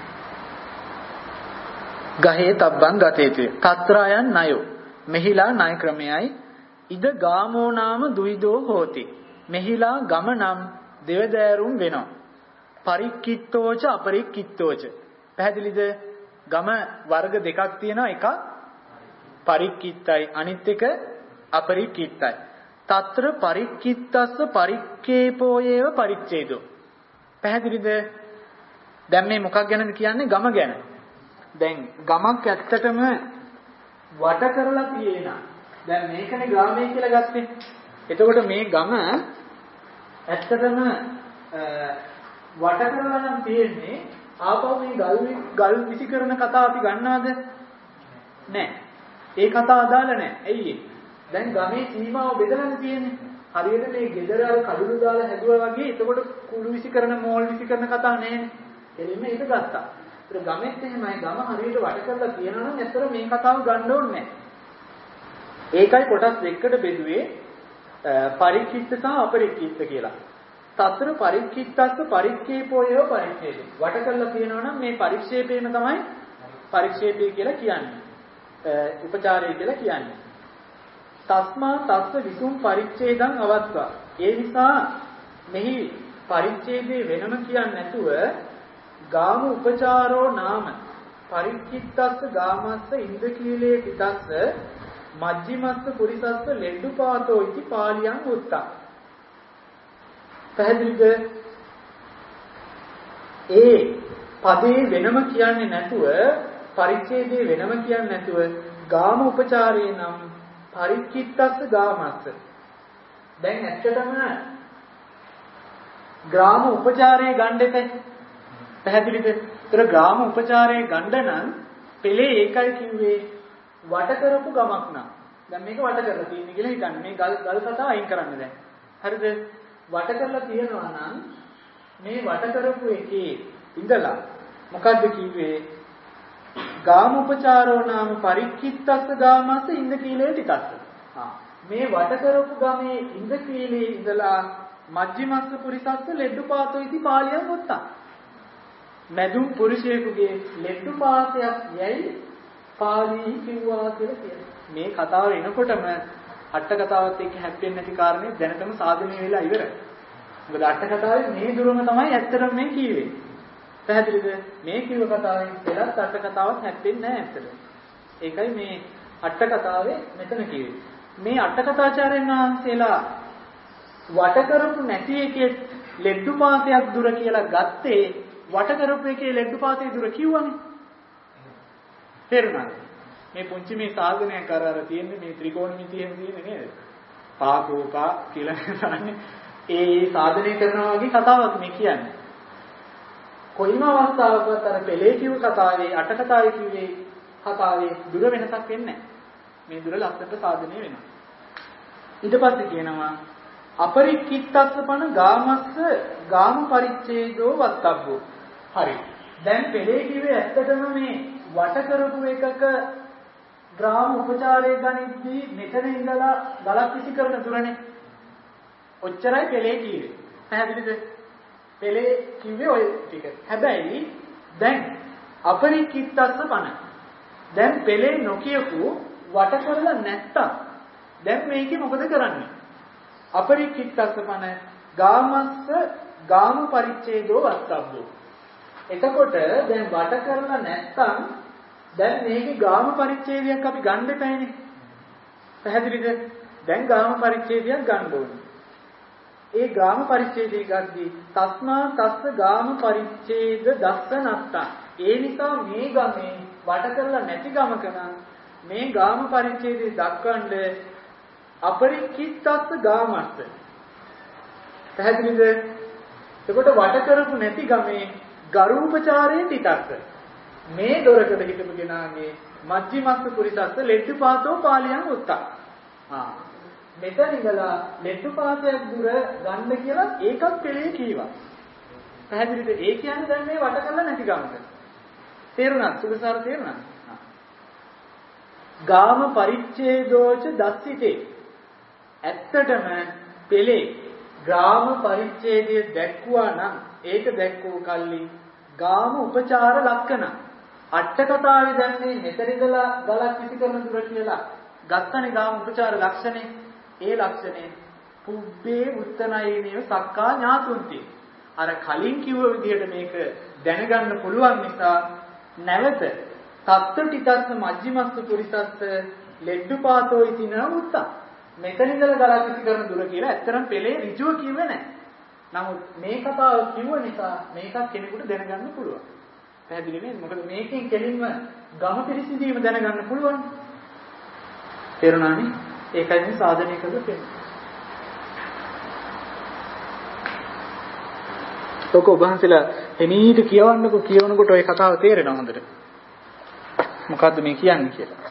ගහේ තබ්බං ගතේතේ తත්‍රායන් ණයෝ. මෙහිලා ණය ක්‍රමයයි. ඉද ගාමෝ නාම දුයිදෝ හෝති. මෙහිලා ගම නම් දෙවදෑරුම් වෙනවා. පරික්කිත්තෝච අපරික්කිත්තෝච. පැහැදිලිද? ගම වර්ග දෙකක් තියෙනවා. එකක් පරික්කිත්තයි අනිත් එක අපරික්කිත්තයි. తත්‍ර පරික්කිත්තස්ස පරික්කේපෝයේව පරිච්ඡේදෝ. පැහැදිලිද? දැන් මේ මොකක් ගැනද කියන්නේ? ගම ගැන. දැන් ගමක් ඇත්තටම වට කරලා තියෙනවා. දැන් මේකනේ ග්‍රාමය කියලා ගත්තේ. එතකොට මේ ගම ඇත්තටම වට කරලා නම් තියෙන්නේ. ආපහු මේ ගල් විසි කරන කතාව අපි ගන්නවද? නැහැ. ඒ කතාව අදාළ නැහැ. ඇයි ඒ? දැන් ගමේ සීමාව බෙදලා තියෙන්නේ. හරියට මේ ගෙදර අර කඩුළු දාලා හැදුවා වගේ. එතකොට කුළු විසි කරන මෝල් විසි කරන කතාව නෑනේ. එළින්ම ඒක ගත්තා. ඒත් ගමෙත් එහෙමයි. ගම හරියට වට කරලා තියෙනවා නම් ඇත්තට මේ කතාව ගන්න ඕනේ නෑ. ඒකයි කොටස් දෙකකට බෙදුවේ. පරික්කිත්ත සහ අපරික්කිත්ත කියලා. තතර පරික්කිත්තස්ස පරික්කේපෝයෝ පරිච්ඡේදය. වට කරලා කියනවා නම් මේ පරික්ෂේපේම තමයි පරික්ෂේපය කියලා කියන්නේ. උපචාරය කියලා කියන්නේ. තස්මා තස්ස විසුම් පරිච්ඡේදං අවත්වා. ඒ නිසා මෙහි පරිච්ඡේදේ වෙනම කියන්නේ නැතුව ගාම උපචාරෝ නාම පරික්කිත්තස්ස ගාමස්ස ඉන්ද්‍රකීලේ පිටස්ස මජ්ජිමස්ස පුරිසස්ස ලෙඩ්ඩුපාතෝ ඉති පාලියං උත්තා. පැහැදිලිද? ඒ පදේ වෙනම කියන්නේ නැතුව පරිච්ඡේදේ වෙනම කියන්නේ නැතුව ගාම උපචාරේ නම් පරික්කිත්තස්ස ගාමස්ස. දැන් ඇත්තටම ග්‍රාම උපචාරයේ ගන්න දෙපේ. පැහැදිලිද? ඒතර ග්‍රාම උපචාරයේ ගන්න නම් පෙළේ ඒකයි කිව්වේ වට කරපු ගමක් නම්. දැන් මේක වට කරලා තියෙන්නේ කියලා හිතන්න. මේ ගල් කතා අයින් කරන්න දැන්. හරිද? වට කරලා තියෙනවා නම් මේ වට කරපු එකේ ඉඳලා මොකද්ද කිව්වේ? ගාම උපචාරෝ නාම පරික්කිත්තස්ස ගාමස්ස ඉන්ද්‍රකීලේ ටිකස්ස. මේ වට කරපු ගමේ ඉන්ද්‍රකීලේ ඉඳලා මජ්ජිමස්ස පුරිසස්ස ලෙඩ්ඩුපාතෝ ඉති පාලියන් වත්තා. මැදුම් පුරුෂයෙකුගේ ලෙඩ්ඩුපාතයක් යයි පාලි කිව්වා කියලා කියනවා. මේ කතාව එනකොටම අට කතාවත් එක්ක හැප්පෙන්නේ නැති කාරණේ දැනටම සාධනය වෙලා ඉවරයි. මොකද අට කතාවේ මේ දුරම තමයි ඇත්තටම මේ කියවේ. පැහැදිලිද? මේ කිව්ව කතාවෙන් ඉස්සෙල්ලත් අට කතාවක් හැප්පෙන්නේ නැහැ ඇත්තට. ඒකයි මේ අට කතාවේ මෙතන කිව්වේ. මේ අට කතාචාර්යයන් වහන්සේලා වට කරපු නැති එකේ ලෙඩ්ඩුපාතයක් දුර කියලා ගත්තේ වට කරපු එකේ ලෙඩ්ඩුපාතේ දුර කිව්වනේ. තේරුණාද? මේ පුංචි මේ සාධනයක් අර තියෙන්නේ මේ ත්‍රිකෝණමිතියෙන් තියෙන්නේ නේද? පාකෝපා කියලා කියන්නේ ඒ සාධනය කරනවා වගේ කතාවක් මේ කියන්නේ. කොයිම අවස්ථාවකවත් අර පෙළේ කිව්ව කතාවේ අට කතාවේ කිව්වේ කතාවේ දුර වෙනසක් වෙන්නේ නැහැ. මේ දුර ලස්සනට සාධනය වෙනවා. ඊට පස්සේ කියනවා අපරික්කිත්තස්ස පන ගාමස්ස ගාම පරිච්ඡේදෝ වත්තබ්බෝ. හරි. දැන් පෙළේ කිව්වේ ඇත්තටම මේ වට කරපු එකක ග්‍රාම උපචාරයේ ගණිතදී මෙතන ඉඳලා ගලක් විසි කරන දුරනේ. ඔච්චරයි පෙළේ කිව්වේ. පැහැදිලිද? පෙළේ කිව්වේ ඔය ටික. හැබැයි දැන් අපරික්කිත්තස්ස පන. දැන් පෙළේ නොකියපු වට කරලා නැත්තම් දැන් මේකේ මොකද කරන්නේ? අපරික්කිත්තස්ස පන ගාමස්ස ගාම පරිච්ඡේදෝ වත්තබ්බෝ. එතකොට දැන් වට කරලා නැත්තම් දැන් මේකේ ගාම පරිච්ඡේදයක් අපි ගන්න දෙපෑනේ. පැහැදිලිද? දැන් ගාම පරිච්ඡේදයක් ගන්න ඕනේ. ඒ ගාම පරිච්ඡේදය ගද්දී තස්මා තස්ස ගාම පරිච්ඡේද දස්සනත්තා. ඒ නිසා මේ ගමේ වට කරලා නැති ගමක නම් මේ ගාම පරිච්ඡේදය දක්වන්නේ අපරික්කිත්තස්ස ගාමස්ස. පැහැදිලිද? එතකොට වට කරපු නැති ගමේ ගරුපචාරයේ තිතස්ස. මේ දොරකඩ හිටපු කෙනාගේ මජ්ජිමස්ස පුරිසස්ස ලෙඩ්ඩුපාතෝ පාලියන් උත්තා. මෙතන ඉඳලා ලෙඩ්ඩුපාතයක් දුර ගන්න කියලා ඒකත් පෙළේ කීවා. පැහැදිලිද? ඒ කියන්නේ දැන් මේ වට කරලා නැති ගමක. තේරුණාද? සුබසාර තේරුණාද? ගාම පරිච්ඡේදෝච දස්සිතේ. ඇත්තටම පෙළේ ග්‍රාම පරිච්ඡේදය දැක්ුවා නම් ඒක දැක්වූ කල්ලි ගාම උපචාර ලක්ෂණ අට කතාවේ දැන් මේ මෙතන ඉඳලා ගලක් විසි කරන දුර කියලා ගත්තනේ ගාම උපචාර ලක්ෂණේ. ඒ ලක්ෂණේ පුබ්බේ උත්තනයිනේ සක්කා ඥාතුන්ති. අර කලින් කිව්ව විදිහට මේක දැනගන්න පුළුවන් නිසා නැවත තත්ත්‍ටිතස්ස මජ්ජිමස්ස පුරිසස්ස ලෙඩ්ඩුපාතෝ ඉතින උත්තා. මෙතන ඉඳලා ගලක් විසි කරන දුර කියලා ඇත්තරම් පෙළේ ඍජුව කිව්වේ නැහැ. නමුත් මේ කතාව කිව්ව නිසා මේකත් කෙනෙකුට දැනගන්න පුළුවන්. පැහැදිලි නේද? මොකද මේකෙන් කෙලින්ම ගම පිරිසිදීම දැනගන්න පුළුවන්. තේරුණානේ? ඒකයි මේ සාධනය කරලා තියෙන්නේ. ඔක ඔබ හන්සලා එනීට කියවනකොට ඔය කතාව තේරෙනවා හොඳට. මොකද්ද මේ කියන්නේ කියලා.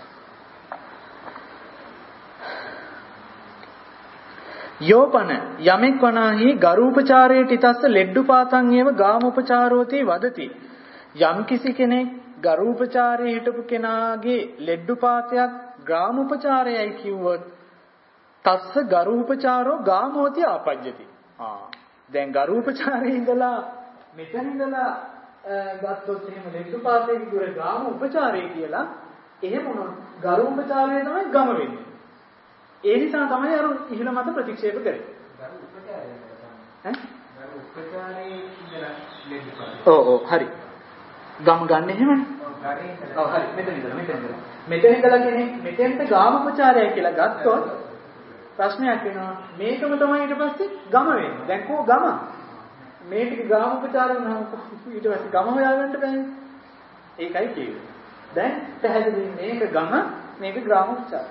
යෝපන යමෙක් වනාහි ගරුපචාරයේ තිතස්ස ලෙඩ්ඩුපාතං ඒව ගාමෝපචාරෝති වදති. යම් කිසි කෙනෙක් ගරුපචාරයේ හිටපු කෙනාගේ ලෙඩ්ඩුපාතයක් ග්‍රාමෝපචාරයයි කිව්වොත් තස්ස ගරූපචාරෝ ගාමෝති ආපජ්ජති. දැන් ගරූපචාරයේ ඉඳලා මෙතන ඉඳලා ගත්තොත් එහෙම ලෙඩුපාතේ විතර ගාම උපචාරය කියලා එහෙම වුණොත් ගරූපචාරය තමයි ගම වෙන්නේ. ඒ නිසා තමයි අර ඉහළ මත ප්‍රතික්ෂේප කරේ. ඔව් හරි. ගම ගන්න එහෙමනේ. ඔව් හරි. මෙතන ඉඳලා කෙනෙක් මෙතෙන්ට ගාමෝපචාරය කියලා ගත්තොත් ප්‍රශ්නයක් වෙනවා. මේකම තමයි ඊට පස්සේ ගම වෙන්නේ. දැන් කෝ ගම? මේ ටික ගාමෝපචාරය නම් ඊට පස්සේ ගම හොයාගන්න බෑනේ. ඒකයි කියන්නේ. දැන් පැහැදිලි මේක ගම මේක ග්‍රාමෝපචාරය.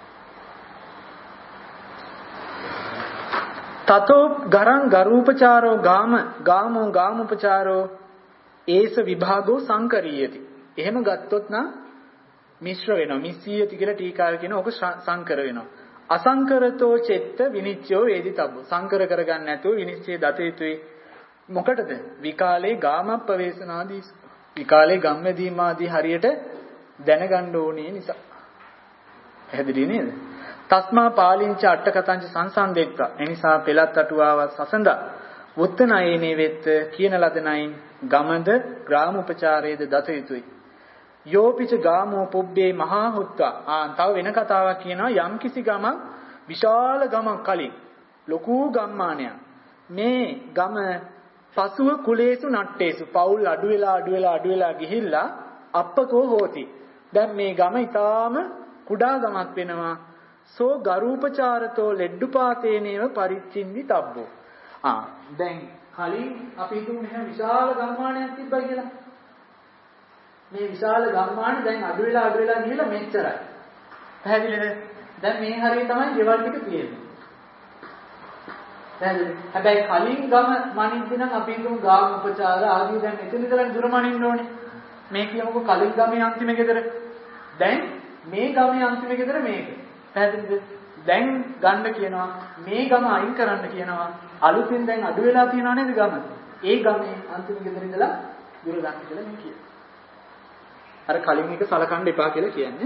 තතෝ ගරං ගරූපචාරෝ ගාමෝ ගාමෝපචාරෝ ඒස විභාගෝ සංකරීයති. එහෙම ගත්තොත් නම් මිශ්‍ර වෙනවා. මිස්සීයති කියලා ටීකාව කියන ඕක සංකර වෙනවා. අසංකරතෝ චෙත්ත විනිච්ඡෝ වේදිතබ්බෝ. සංකර කරගන්න නැතුව විනිශ්චය දත යුතුයි. මොකටද? විකාලේ ගාමප්පවේසනාදී විකාලේ ගම්මැදීම ආදී හරියට දැනගන්න ඕනේ නිසා. පැහැදිලි නේද? තස්මා පාලින්ච අට්ඨකතංච සංසන්දෙත්තා. එනිසා පෙළත් අටුවාව සසඳා වුත්තනයනේ වෙත් කියන ලද නයින් ගමද ග්‍රාම උපචාරයේද දත යුතුයි. යෝපිච ගාමෝ පුබ්බේ මහා හුත්තා. තව වෙන කතාවක් කියනවා යම් කිසි ගමක් විශාල ගමක් කලින් ලොකු ගම්මානයක්. මේ ගම පසුව කුලේසු නට්ටේසු පවුල් අඩු වෙලා ගිහිල්ලා අප්පකෝ හෝති. දැන් මේ ගම ඊටාම කුඩා ගමක් වෙනවා. සෝ ගරූපචාරතෝ ලෙඩ්ඩුපාතේනේව පරිච්ඡින්දි තබ්බෝ. දැන් කලින් අපි හිතමු මෙහෙම විශාල ගම්මානයක් තිබ්බයි කියලා. මේ විශාල ගම්මාන දැන් අඩු වෙලා ගිහිල්ලා මෙච්චරයි. පැහැදිලිද? දැන් මේ හරිය තමයි ගෙවල් ටික තියෙන්නේ. පැහැදිලිද? හැබැයි කලින් ගම මනින්ද නම් අපි හිතමු ගාම උපචාර ආදී දැන් මෙතන ඉඳලා දුර මනින්න ඕනේ. මේ කියමුකෝ කලින් ගමේ අන්තිම ගෙදර. දැන් මේ ගමේ අන්තිම ගෙදර මේක. පැහැදිලිද? දැන් ගන්න කියනවා මේ ගම අයින් කරන්න කියනවා. අලුතින් දැන් අඩු වෙලා තියෙනව නේද ගම? ඒ ගමේ අන්තිම ගෙදර ඉඳලා දුර ගන්න කියලා මේ කියනවා. අර කලින් එක සලකන්න එපා කියලා කියන්නේ.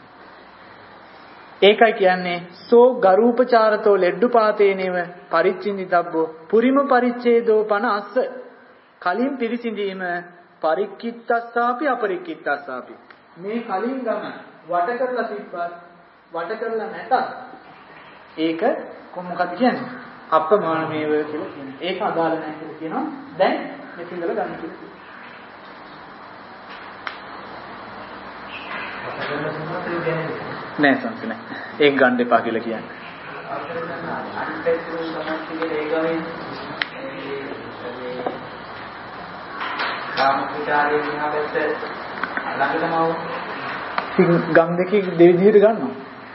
ඒකයි කියන්නේ සෝ ගරූපචාරතෝ ලෙඩ්ඩුපාතේනේව පරිච්ඡින්දිතබ්බෝ පුරිම පරිච්ඡේදෝ පන අස්ස. කලින් පිරිසිඳීම පරික්කිත්තස්සාපි අපරික්කිත්තස්සාපි. මේ කලින් ගම වට කරලා තිබ්බත් වට කරලා නැතත් ඒක මොකක්ද කියන්නේ? අප්‍රමාණමේව කියලා කියනවා. ඒක අදාළ නැහැ කියලා කියනවා. දැන් මෙතන ඉඳලා ගන්න කියලා. නෑ සංසි නෑ. ඒක ගන්න එපා කියලා කියන්නේ. ගම් දෙකේ දෙවිදිහට ගන්නවා.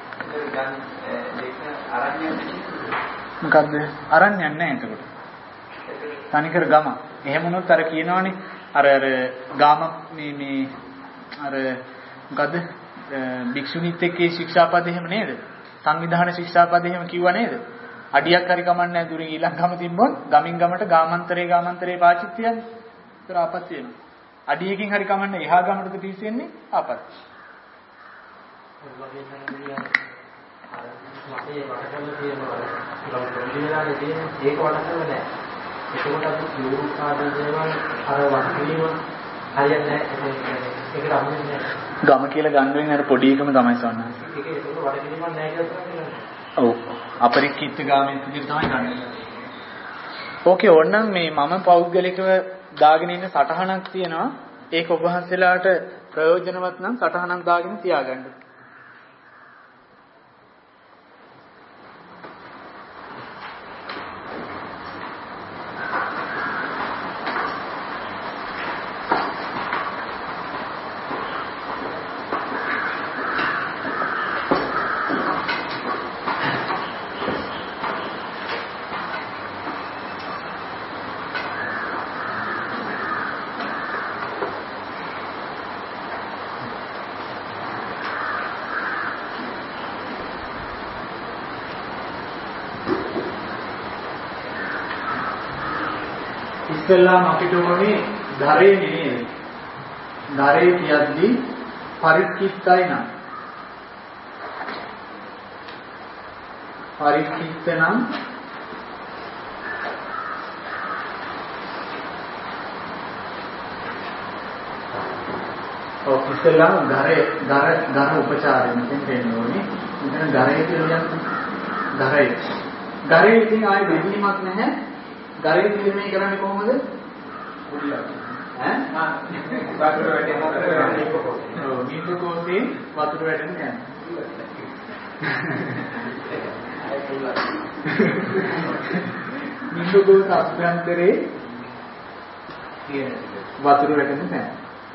මොකද්ද? අරන්නේ නැහැ එතකොට. තනිකර ගම. එහෙම වුණොත් අර කියනවනේ අර ගාම මේ අර මොකද්ද? භික්ෂුණීත් එක්කේ ශික්ෂාපද එහෙම නේද? සංවිධාන ශික්ෂාපද එහෙම කිව්වා නේද? අඩියක් හරි කමන්නේ නැහැ දුරින් ඊළඟ ගම තිබ්බොත් ගමින් ගමට ගාමන්තරේ පාචිත් තියන්නේ. ඒතර ආපත්‍ය වෙනවා. අඩියකින් හරි කමන්නේ එහා ගමටද පිස්සෙන්නේ ආපත්‍ය. මගේ වටකරලා තියෙනවා. ලොකුදිනානේ තියෙන ඒක වටකරලා නැහැ. ඒකට අපි යෝග සාධන දේවල් අර වටකීම හරියන්නේ නැහැ. ඒකට අමුන්නේ නැහැ. ගම කියලා ගන්නෙන් අර පොඩි එකම තමයි සවන්න. ඒක ඒක වටකීමක් නැහැ කියලා තමයි. ඔව්. අපරික්කිත ගාමෙන් විදිහට තමයි ගන්නේ. ඕකේ ඕනනම් මේ මම පෞද්ගලිකව දාගෙන ඉන්න සටහනක් තියෙනවා. ඒක ඔබ වහන්සේලාට ප්‍රයෝජනවත් නම් සටහනක් දාගෙන තියාගන්න. ඉස්සෙල්ලාම අපිට ඕනේ ධරේ නෙමෙයි. ධරේ කියද්දි පරික්කිත්තයි නම්. පරික්කිත නම් ඉස්සෙල්ලාම ගර උපචාරයෙන් දෙන්න ඕනේ. මෙතන ගරේ කියලා කියන්නේ ගරේ ඉතින් ආයේ බෙදීමක් නැහැ. ගරේ නිර්මණය කරන්නේ කොහොමද? වතුර වැටෙන නිින්ද කෝසේ වතුර වැටෙන යන්නේ. නිින්ද කෝස අභ්‍යන්තරේ වතුර වැටෙන තැන.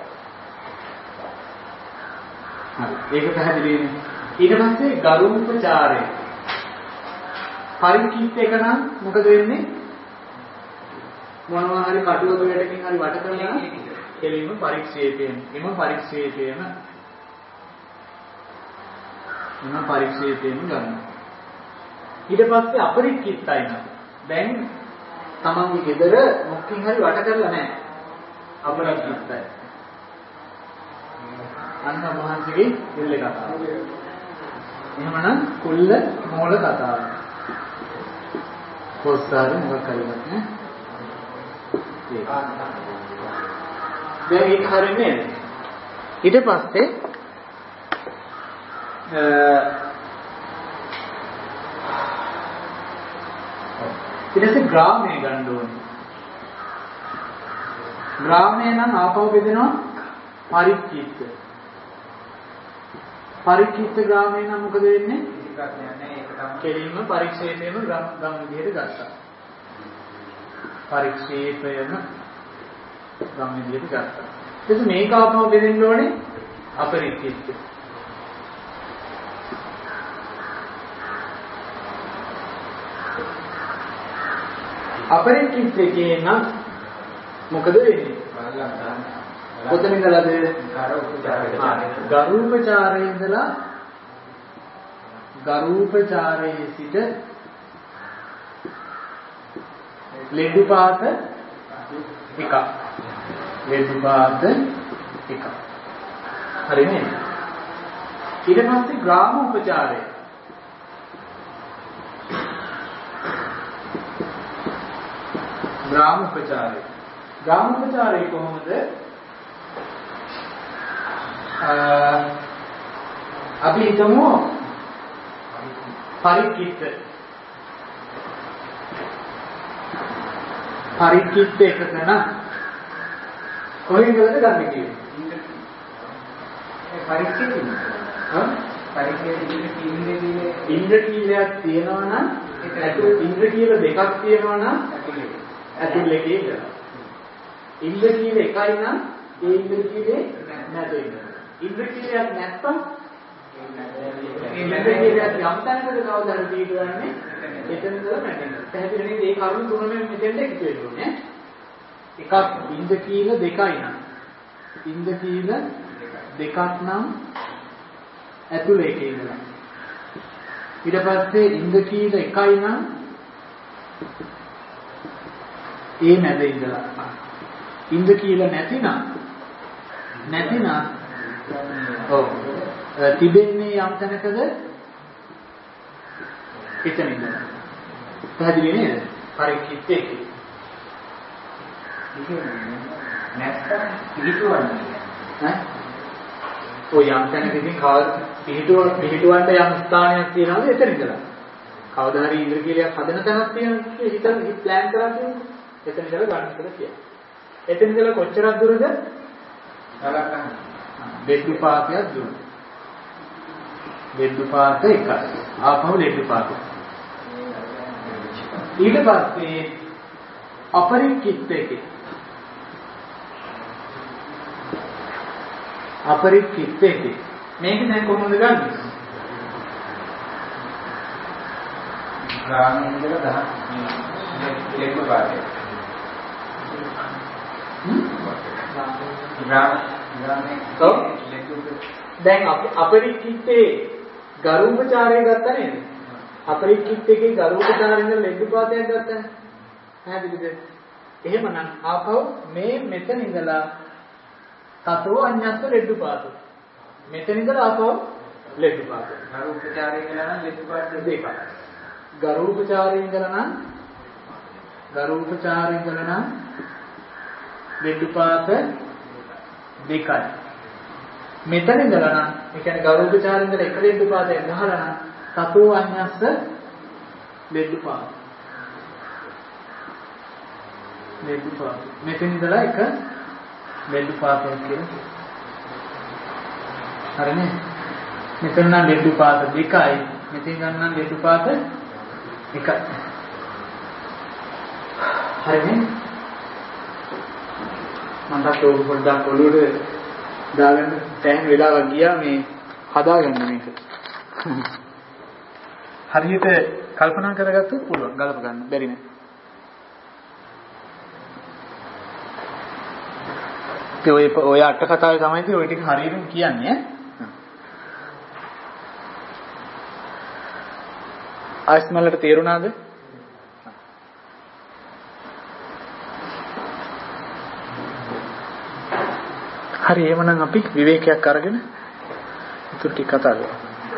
ඒක පැහැදිලිනේ. ඊට පස්සේ ගරුපචාරය. පරික්කිත එක නම් මොකද වෙන්නේ? මොනවා හරි කටුවක වැටකින් හරි වට කරලා කෙලින්ම පරික්ෂේපයෙන්. එම පරික්ෂේපයෙන් ගන්නවා. ඊට පස්සේ අපරික්කිතයි නම් දැන් තමන්ගේ ගෙදර මොකකින් හරි වට කරලා නැහැ. අපරික්කිතයි. අන්න වහන්සේගේ දෙල්ල කතාව. එහෙමනම් කුල්ල මෝල කතාව. කොස්සාර මොකක් කරගන්න නේ? දැන් ඒක හරියන්නේ නේද? ඊට පස්සේ ඊටසේ ග්‍රාමය ගන්න ඕනේ. ග්‍රාමය නම් ආපහු බෙදෙනවා පරික්කිත. පරික්කිත ග්‍රාමය නම් මොකද වෙන්නේ? කෙලින්ම පරික්ෂේපයම ගම් විදිහට ගත්තා. පරික්ෂේපයම ගම් විදිහට ගත්තා. එතකොට මේක ආපහු බෙදෙන්න ඕනේ අපරික්කිත. අපරික්කිත එකේ නම් මොකද වෙන්නේ? කොතන ඉඳලාද? ගරුපචාරයේ ඉඳලා ගරුපචාරයේ සිට ලෙඩුපාත එකක්. ලෙඩුපාත එකක්. හරිනේ? ඊට පස්සේ ග්‍රාම උපචාරය. ග්‍රාම උපචාරය. ග්‍රාම උපචාරය කොහොමද? අපි හිතමු පරික්කිත එකක නම් කොහෙන්ද ගන්න කියන්නේ? පරික්කිත ඉන්ද්‍රකීලයක් තියෙනවා නම් ඉන්ද්‍රකීල දෙකක් තියෙනවා නම් ඇතුළේ කියලා. ඉන්ද්‍රකීල එකයි නම් ඒ ඉන්ද්‍රකීලේ නැත ඉන්නවා. ඉන්ද්‍රකීලයක් නැත්නම් ඉන්ද්‍රකීලයක් යම් තැනකට කවදාද දීගන්නේ එතන ඉඳලා නැගෙනවා. පැහැදිලි නේද? මේ කරුණු තුනම මෙතෙන්ට එකතු වෙන්නේ. එකක් ඉන්ද්‍රකීල දෙකයි නම් ඉන්ද්‍රකීල දෙකක් නම් ඇතුළේ එකේ ඉඳලා. ඊට පස්සේ ඉන්ද්‍රකීල එකයි නම් ඒ මැද ඉඳලා. ඉන්ද්‍රකීල නැතිනම් ඔව් තිබෙන්නේ යම් තැනකද එතන ඉඳලා. පැහැදිලි නේද? පරික්කිත එකේ. නැත්තම් පිළිතුරන්නේ ඈ ඔය යම් තැනකදී පිළිතුරන්න යම් ස්ථානයක් තියෙනවද එතන ඉඳලා. කවදා හරි ඉන්ද්‍රකීලයක් හදන තැනක් තියෙනවා හිතන ප්ලෑන් කරලා තියෙනවා. එතන ඉඳලා ගන්න කියලා කියනවා. එතන ඉඳලා කොච්චරක් දුරද? ගලක් දෙද්දුපාතයක් දුර. දෙද්දුපාත එකයි. ආපහු දෙද්දුපාත. ඊට පස්සේ අපරික්කිත එකේ. අපරික්කිත එකේ. මේක දැන් කොහොමද ගන්නෙ? ග්‍රාමයෙන් ඉඳලා 10 දෙද්දුපාතේ. දැන් අපරික්කිතේ ගරුපචාරය ගත්තා නේද? අපරික්කිතේ ගරුපචාරයෙන් ලෙඩුපාතයක් ගත්තා. පැහැදිලිද? එහෙමනම් ආපහු මේ මෙතන ඉඳලා තතෝ අඤ්ඤස්ස ලෙඩුපාත. මෙතන ඉඳලා ආපහු ලෙඩුපාත. ගරුපචාරය කියලා නම් ලෙඩුපාත දෙකක්. ගරුපචාරයෙන් ඉඳලා නම් ලෙඩ්ඩුපාත දෙකයි. මෙතන ඉඳලා නම් ඒ කියන්නේ ගරුපචාරයෙන් ඉඳලා එක ලෙඩ්ඩුපාතයක් ගහලා නම් සතෝ අඤ්ඤස්ස ලෙඩ්ඩුපාත. මෙතන ඉඳලා එක ලෙඩ්ඩුපාතයක් කියලා. හරිනේ? මෙතන නම් ලෙඩ්ඩුපාත දෙකයි. මෙතෙන් ගන්න නම් ලෙඩ්ඩුපාත එකයි. හරිනේ? මම තාත්තෝ පොඩ්ඩක් ඔළුවට දාගන්න තැන් වෙලාවක් ගියා මේ හදාගන්න මේක. හරියට කල්පනා කරගත්තොත් පුළුවන් ගලප ගන්න බැරි නෑ. ඔය අට කතාවේ තමයි ඔය ටික හරියටම කියන්නේ ඈ. ආස්මලට තේරුණාද? හරි එහෙනම් අපි විවේකයක් අරගෙන ඉතුරු ටික කතා කරමු.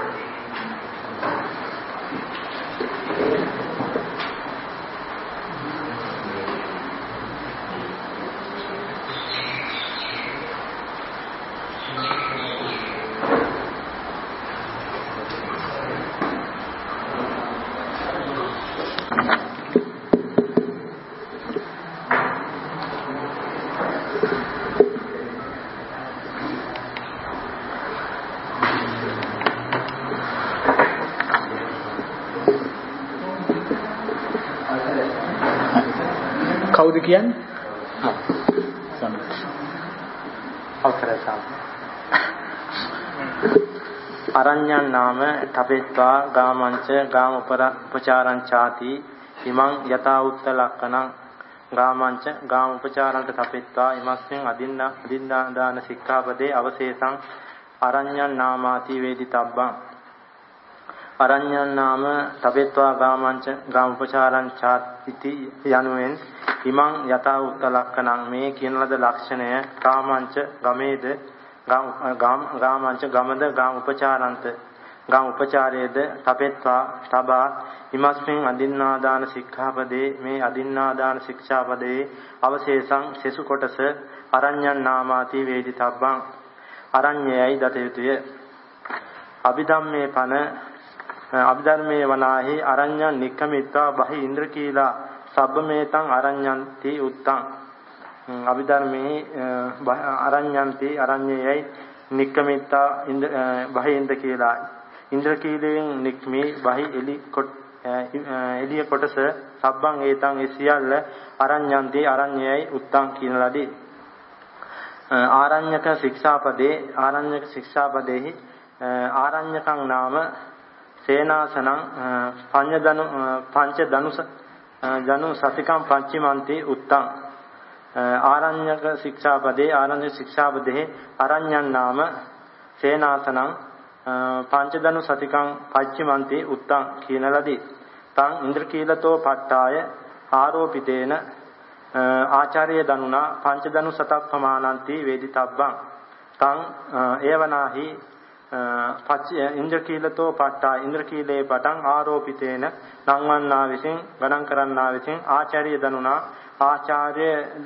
කවුද කියන්නේ? අරඤ්ඤං නාම තපෙත්වා ගාමංච ගාම උපචාරං ചാති ඉමං යතා උත්ත ලක්කණං ගාමංච ගාම උපචාරං තපෙත්වා ඉමස්මින් අදින්නාදාන සික්ඛාපදේ අවශේෂං අරඤ්ඤං නාමාති වේදිතබ්බං අරඤ්ඤං නාම තපෙත්වා ගාමංච ගාම උපචාරං ചാති යනුවෙන් ඉමං යතා උත්ත ලක්කණං මේ කියන ලද ලක්ෂණය ගාමංච ගමේද ගාමංච ගමද ගාම උපචාරන්ත ගාම උපචාරයේද තපෙත්වා තබා ඉමස්මින් අදින්නාදාන සික්ඛාපදේ මේ අදින්නාදාන ශික්ෂාපදේ අවශේෂං සෙසු කොටස අරඤ්ඤං නාමාති වේදිතබ්බං අරඤ්ඤයයි දත යුතුය. අභිධර්මයේ වනාහි අරඤ්ඤං නික්කමිත්වා බහි ඉන්ද්‍රකීලා සබ්බමේතං අරඤ්ඤන්ති උත්තං. අභිධර්මයේ අරඤ්ඤන්ති අරඤ්ඤයයි නික්කමිත්තා බහි ඉන්ද්‍රකීලා ඉන්ද්‍රකීලයෙන් නික්මී බහි එළිය කොටස සබ්බං ඒතං ඒ සියල්ල අරඤ්ඤන්ති අරඤ්ඤයයි උත්තං කියන ලදී. ආරඤ්‍යක ශික්ෂාපදේහි ආරඤ්‍යකං නාම සේනාසනං පංච දනු සතිකම් පච්චිමන්ති උත්තං. ආරඤ්‍යක ශික්ෂාපදේ අරඤ්ඤං නාම සේනාසනං පංචදනු සතිකං පච්චිමන්ති උත්තං කියන ලදී. තං ඉන්ද්‍රකීලතෝ පට්ඨාය ආරෝපිතේන ආචාර්ය දනුනා පංචදනු සතප්පමානන්ති වේදිතබ්බං. තං ඒවනාහි ඉන්ද්‍රකීලතෝ පට්ඨා ඉන්ද්‍රකීලේ පටං ආරෝපිතේන නංවන්නා විසින් ගණන් කරන්නා විසින් ආචාර්ය දනුනා ආචාර්ය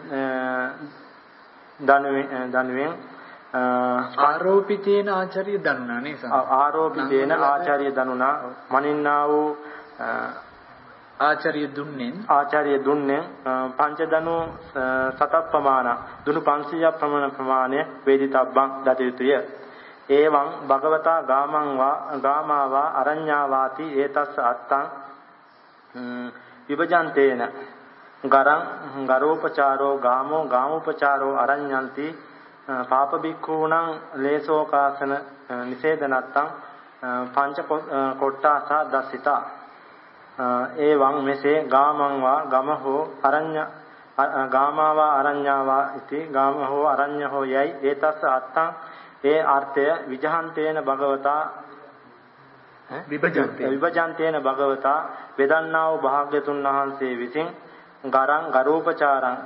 දනුවෙන් ආරෝපිතේන ආචාර්ය දනුනා නේ ආරෝපිතේන ආචාර්ය දනුනා මනින්නා වූ ආචාර්ය දුන්නේ පංචදනු සතප්පමාන දුනු 500ක් ප්‍රමාණය වේදිතබ්බං දත යුතුය. එවං භගවතා ගාමාවා අරඤ්ඤාවාති ඒතස්ස අත්තං විභජන්තේන ගරෝපචාරෝ ගාමෝපචාරෝ අරඤ්ඤන්ති පාප බික්ඛූණං ලේසෝකාසන නිසේදනත්තං පංච කොට්ටාසා දස්සිතා. එවං මෙසේ ගාමංවා ගමහෝ අරඤ්ඤ ගාමාවා අරඤ්ඤාවා ඉති ගාමහෝ අරඤ්ඤහෝ යයි ඒතස්ස අත්තං ඒ අර්ථය විජහන්තේන භගවතා විභජන්තේන භගවතා වේදන්නා වූ භාග්‍යතුන් වහන්සේ විසින් ගරෝපචාරං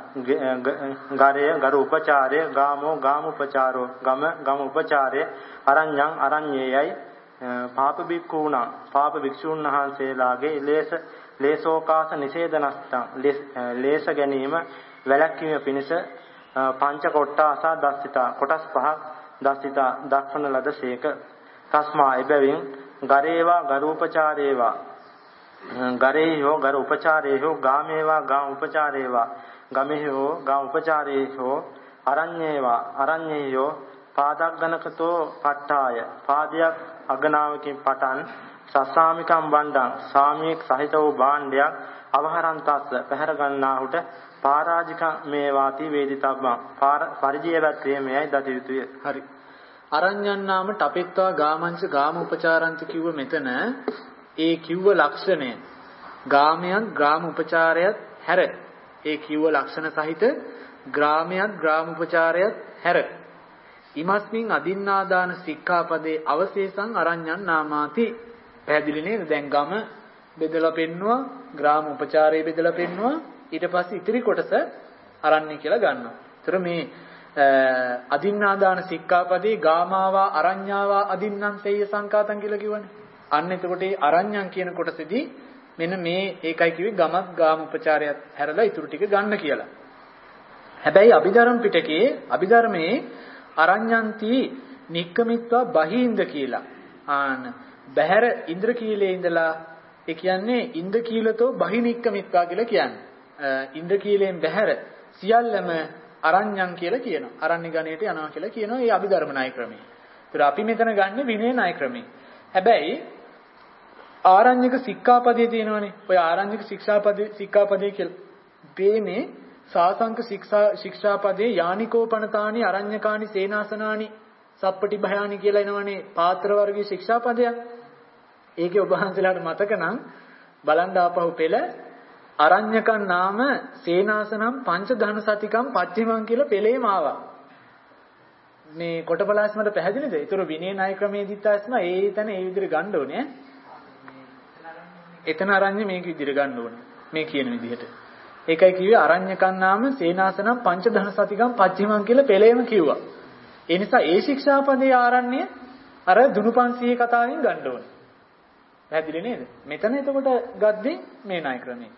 ගරෝපචාරය ගාමෝ ගාමෝපචාරෝ ගම උපචාරය අරඤ්ඤං අරඤ්ඤයයි පාප බික්ඛූණා පාප භික්ෂූන් වහන්සේලාගේ ලේසෝකාස නිෂේධනස්තං ලේස ගැනීම වැළැක්වීම පිණිස පංච කොට්ටාසා දස්සිතා කොටස් පහක් දස්සිතා දක්වන ලදසේක. තස්මා එබැවින් ගරේවා ගරූපචාරේවා ගරේයෝ ගර උපචාරේයෝ ගාමේවා ගාම උපචාරේවා ගමේයෝ ගාම උපචාරේයෝ අරඤ්ඤේවා අරඤ්ඤේයෝ පාදග්ගනකතෝ පට්ඨාය පාදයක් අගනාවකින් පටන් සස්සාමිකම් වණ්ඩං සාමියෙක් සහිත වූ භාණ්ඩයක් අවහරන්තස්ස පැහැර ගන්නාහුට පරාජික මේවාති වේදිතබ්බං පරිජයවත් වේමයයි දත යුතුය. හරි. අරඤ්ඤන් නාම තපෙත්වා ගාමංච ගාම උපචාරන්ත කිව්ව මෙතන ඒ කිව්ව ලක්ෂණය ගාමයන් ග්‍රාම උපචාරයත් හැර ඒ කිව්ව ලක්ෂණ සහිත ග්‍රාමයන් ග්‍රාම උපචාරයත් හැර ඉමස්මින් අදින්නාදාන සික්ඛාපදේ අවශේෂං අරඤ්ඤන් නාමාති. පැහැදිලි නේද? දැන් ගම බෙදලා පෙන්නවා ග්‍රාම උපචාරය බෙදලා පෙන්නවා ඊට පස්සේ ඉතිරි කොටස අරඤ්ඤ කියලා ගන්නවා. ඒතර මේ අදින්නාදාන සික්ඛාපදේ ගාමාවා අරඤ්ඤාවා අදින්නම් සෙය්‍ය සංකාතං කියලා කිව්වනේ. අන්න එතකොට මේ අරඤ්ඤං කියන කොටසේදී මෙන්න මේ ඒකයි කිව්වේ ගමත් ගාම උපචාරයත් හැරලා ඉතුරු ටික ගන්න කියලා. හැබැයි අභිධර්ම පිටකයේ අභිධර්මයේ අරඤ්ඤන්ති නික්කමිත්වා බහින්ද කියලා. බහැර ඉන්ද්‍රකීලේ ඉඳලා ඒ කියන්නේ ඉන්ද්‍රකීලතෝ බහිනික්කමිත්වා කියලා කියන්නේ. ඉන්ද්‍රකීලෙන් බහැර සියල්ලම අරඤ්ඤං කියලා කියනවා. අරණ්‍ය ගණයට යනවා කියලා කියනවා. ඒ අභිධර්ම ණය ක්‍රමය. ඒතර අපි මෙතන ගන්න විනය ණය ක්‍රමය. හැබැයි ආරඤ්‍යක සික්ඛාපදයේ තියෙනවනේ. ඔය ආරඤ්‍යක සික්ඛාපදයේ කියලා. මේ සාසංක ශික්ෂාපදේ යානිකෝපනතානි අරඤ්‍යකානි සේනාසනානි සප්පටි භයානි කියලා එනවනේ පාත්‍ර වර්ගයේ ශික්ෂාපදයක්. ඒකේ ඔබ වහන්සේලාට මතක නම් බලන්න ආපහු පෙළ අරඤ්‍යකන් නාම සේනාසනම් පංච ධන සතිකම් පච්චිමං කියලා පෙළේම ආවා. මේ කොටපලාස්මට පැහැදිලිද? ඒතර විනය ණය ක්‍රමයේදීත් ආස්ම ඒ තැන ඒ විදිහට ගන්න ඕනේ. එතන අරඤ්‍ය මේක විදිහට ගන්න ඕනේ. මේ කියන විදිහට. ඒකයි කිව්වේ අරඤ්‍යකන් නාම සේනාසනම් පංච ධන සතිකම් පච්චිමං කියලා පෙළේම කිව්වා. ඒ නිසා ඒ ශික්ෂාපදයේ ආරණ්‍ය අර දුනු 500 කතාවෙන් ගන්න ඕනේ. පැහැදිලි නේද? මෙතන එතකොට ගද්දී මේ ණය ක්‍රමය.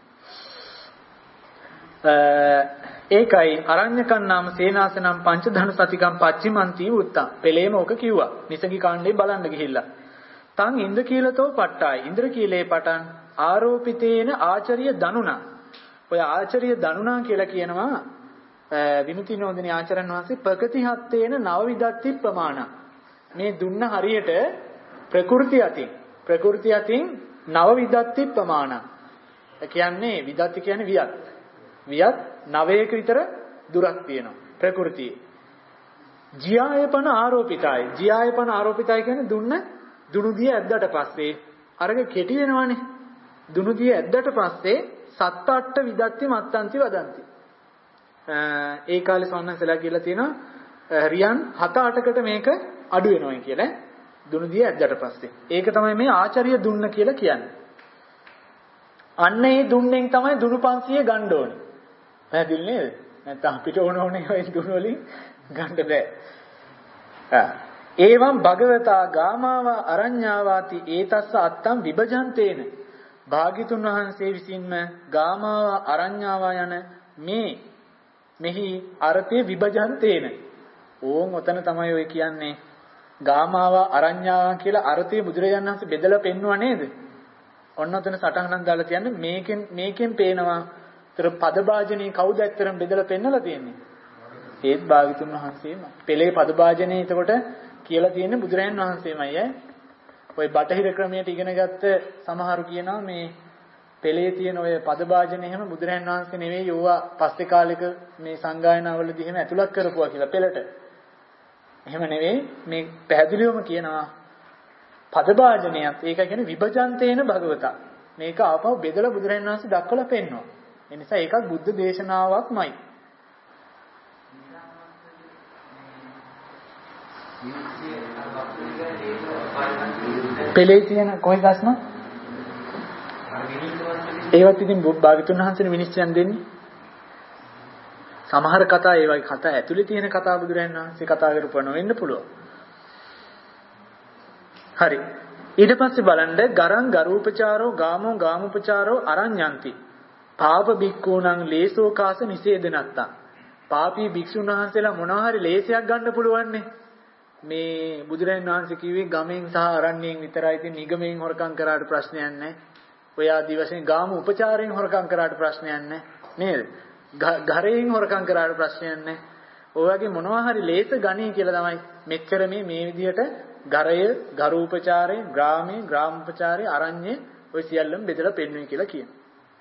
ඒකයි අරඤ්‍යකන් නාම සේනාසනම් පංච ධන සතිකම් පච්චිමන්ති උත්තම්. පෙළේම ඕක කිව්වා. නිසගි කාණ්ඩේ බලන්න ගිහිල්ලා. තං ඉන්ද්‍රකීලතෝ පට්ටායි. ඉන්ද්‍රකීලේ පටන් ආරෝපිතේන ආචාර්ය දනුනා. ඔය ආචාර්ය දනුනා කියලා කියනවා විමුක්ති නෝදිනී ආචාර්යන් වහන්සේ ප්‍රගතිහත්තේන නව විදත්ති ප්‍රමාණ. මේ දුන්න හරියට ප්‍රകൃති අතින් නව විදත්ති ප්‍රමාණ. ඒ කියන්නේ විදත්ති කියන්නේ වියත් නවයක විතර දුරක් තියෙනවා ප්‍රകൃතියේ. ජියායපන ආරෝපිතයි. ජියායපන ආරෝපිතයි කියන්නේ දුනුදිය ඇද්දට පස්සේ අරක කෙටි වෙනවනේ. දුනුදිය ඇද්දට පස්සේ සත්ත අට විදත්ති මත්තන්ති වදන්ති. ඒ කාලේ සවන්නසලා කියලා තියෙනවා රියන් 7-8කට මේක අඩු වෙනවා කියලා. දුනුදිය ඇද්දට පස්සේ. ඒක තමයි මේ ආචාර්ය දුන්න කියලා කියන්නේ. අන්න ඒ දුන්නෙන් තමයි දුනු 500 ගන්න ඕනේ. පැහැදිලි නේද? නැත්නම් අපිට ඕනේ ඔය දුනු වලින් ගන්න බෑ. ඒවම් භගවතා ගාමාව අරඤ්ඤාවාති ඒතස්ස අත්තම් විභජන්තේන. භාග්‍යතුන් වහන්සේ විසින්ම ගාමාව අරඤ්ඤාවා යන මෙහි අර්ථය විභජන්තේන. ඕන් ඔතන තමයි ඔය කියන්නේ ගාමාව අරඤ්ඤාවා කියලා අර්ථය බුදුරජාණන් වහන්සේ බෙදලා පෙන්වුවා නේද? ඔන්න ඔතන සටහනක් දාලා තියන්නේ මේකෙන් පේනවා. ඒතර පදභාජනේ කවුද ඇත්තරම් බෙදලා පෙන්නලා තියෙන්නේ? ඒත් භාග්‍යතුන් වහන්සේම. පෙළේ පදභාජනේ එතකොට කියලා තියෙන්නේ බුදුරජාණන් වහන්සේමයි ඈ. ඔය බටහිර ක්‍රමයට ඉගෙනගත්ත සමහරු කියනවා මේ පෙළේ තියෙන ඔය පදභාජනේ එහෙම බුදුරජාණන් වහන්සේ නෙවෙයි යෝවා පස්සේ කාලෙක මේ සංගායනාවලදී එහෙම ඇතුළත් කරපුවා කියලා පෙළට. එහෙම නෙවෙයි මේ පැහැදිලිවම කියනවා පදභාජනයත් ඒක කියන්නේ විභජන්තේන භගවතා. මේක ආපහු බෙදලා බුදුරජාණන් වහන්සේ දක්වලා පෙන්නනවා. ඒ නිසා ඒකත් බුද්ධ දේශනාවක්මයි. පෙළේ තියෙන කොයි ගස්ම? ඒවත් ඉතින් භාග්‍යතුන් වහන්සේනේ විනිශ්චයන් දෙන්නේ. සමහර කතා ඒ වගේ කතා ඇතුලේ තියෙන කතා බුදුරජාණන් වහන්සේ කතා කරපුවා නොවෙන්න පුළුවන්. හරි. ඊට පස්සේ බලන්න ගරං ගරූපචාරෝ ගාමෝ ගාමුපචාරෝ අරඤ්ඤන්ති. පාප බික්ඛූණං ලේසෝකාස නිසේදනත්තා. පාපී භික්ෂුන් වහන්සේලා මොනවා හරි ලේසයක් ගන්න පුළුවන්නේ. මේ බුදුරජාණන් වහන්සේ කිව්වේ ගමෙන් සහ අරණ්‍යයෙන් විතරයි. ඉතින් නිගමෙන් හොරකම් කරාට ප්‍රශ්නයක් නැහැ. ඔය ආදි වශයෙන් ගාම උපචාරයෙන් හොරකම් කරාට ප්‍රශ්නයක් නැහැ. නේද? ගරයෙන් හොරකම් කරාට ප්‍රශ්නයක් නැහැ. ඔය වගේ මොනවා හරි ලේස ගණී කියලා තමයි මෙච්චර මේ විදිහට ගරය, ගරූපචාරය, ග්‍රාමයේ, ග්‍රාමෝපචාරය, අරඤ්ඤේ ඔය සියල්ලම බෙදලා පෙන්වන්නේ කියලා කියනවා.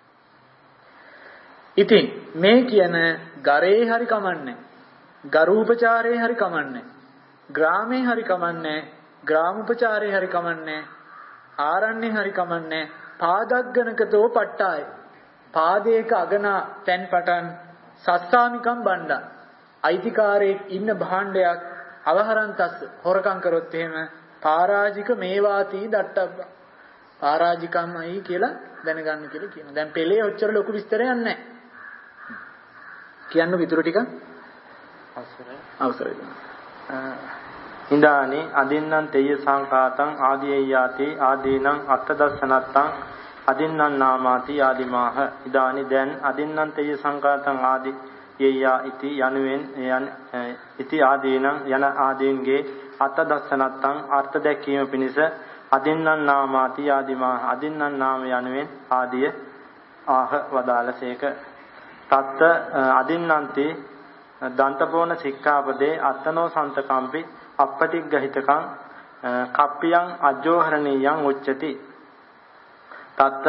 ඉතින් මේ කියන ගරේ හරි කමන්නේ, ගරූපචාරේ හරි කමන්නේ, ග්‍රාමේ හරි කමන්නේ, ග්‍රාමෝපචාරේ හරි කමන්නේ, ආරණ්‍යේ හරි කමන්නේ, පාදග්ගනකතෝ පට්ටාය. පාදයක අගනා තැන් පටන් සස්සාමිකම් බණ්ඩා. අයිතිකාරයෙක් ඉන්න භාණ්ඩයක් අවහරන්තස් හොරකම් කරොත් එහෙම පරාජික මේවාති දට්ටබ්බ. පරාජිකම්යි කියලා දැනගන්න කියලා කියනවා. දැන් පෙළේ ඔච්චර ලොකු විස්තරයක් නැහැ. කියන්න විතර ටික අවසරයි. ඉන්දානි අදින්නම් තෙය සංකාතං ආදීයාති ආදීනං අත්තදස්සනත්තං අදින්නම් නාමාති ආදිමාහ. ඉදානි දැන් අදින්නම් තෙය සංකාතං ආදී යේයා ඉති යනුවෙන් ඉති ආදීනං යන ආදීන්ගේ අත්තදස්සනත්තං අර්ථ දැක්වීම පිණිස අදින්නම් නාමාති ආදිමාහ. අදින්නම් නාම යනුවෙන් ආදිය ආහ වදාළසේක. තත්ත අදින්නන්ති දන්තපෝන සික්ඛාපදේ අත්තනෝ සන්තකම්පි අපටිග්ගහිතකං කප්පියං අජ්ජෝහරණීයං උච්චති. තත්ත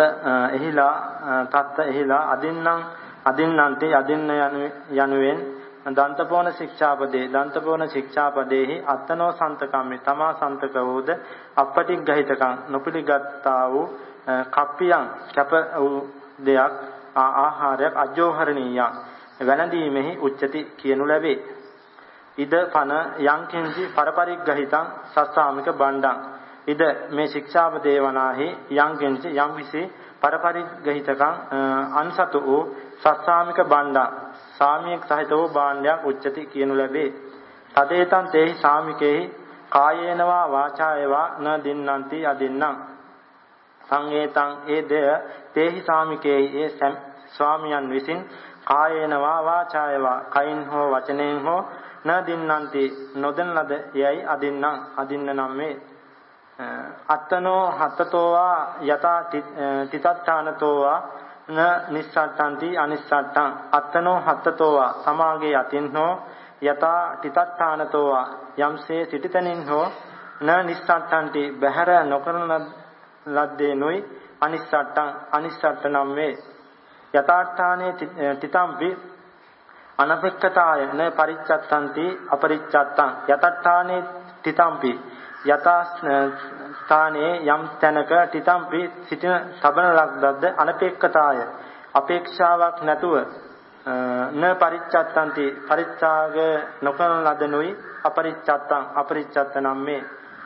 එහිලා අදින්නන්ති අදින්න යනුවෙන් දන්තපෝන ශික්ෂාපදේහි අත්තනෝ සන්තකම්මි තමා සන්තක වූද අපටිග්ගහිතකං නොපිළිගත්තා වූ කප්පියං කැප වූ දෙයක් ආහාරයක් අජෝහරණීයං වැළඳීමෙහි උච්චති කියනු ලැබේ. ඉද පන යං කිංචි පරපරිග්ගහිතං සස්සාමික බණ්ඩං. ඉද මේ ශික්ෂාපදේ වනාහි යං කිංචි යම් විසි පරපරිග්ගහිතකං අන්සතු වූ සස්සාමික බණ්ඩං සාමියක් සහිත වූ භාණ්ඩයක් උච්චති කියනු ලැබේ. තදේතං තේහි සාමිකේහි කායේනවා වාචායවා න දින්නන්ති අදින්නම්. සංඝේතං ඒ දෙය තේහි සාමිකේහි ඒ ස්වාමියන් විසින් කායේනවා වාචායවා කයින් හෝ වචනයෙන් හෝ න දින්නන්ති නොදෙන ලද යයි අදින්නම්. අදින්න නම් වේ. අත්තනෝ හත්තතෝවා යතා තිතත්තානතෝවා න නිස්සට්ඨන්ති අනිස්සට්ඨං. අත්තනෝ හත්තතෝවා සමාගේ යතින් හෝ යතා තිතත්තානතෝවා යම්සේ සිටිතනින් හෝ න නිස්සට්ඨන්ති බහැර නොකරන ලද්දේ නොයි අනිස්සට්ඨං. අනිස්සට්ඨ නම් වේ. යථාර්ථානේ තිතම්පි අනපෙක්ඛතාය න පරිච්ඡත්තන්ති අපරිච්ඡත්තං. යථාර්ථානේ තිතම්පි යථාස්ථානේ යම් තැනක තිතම්පි සිටින සබන ලද්දද අනපෙක්ඛතාය අපේක්ෂාවක් නැතුව න පරිච්ඡත්තන්ති පරිත්‍යාග නොකරන ලදනුයි අපරිච්ඡත්තං. අපරිච්ඡත්ත නම් මේ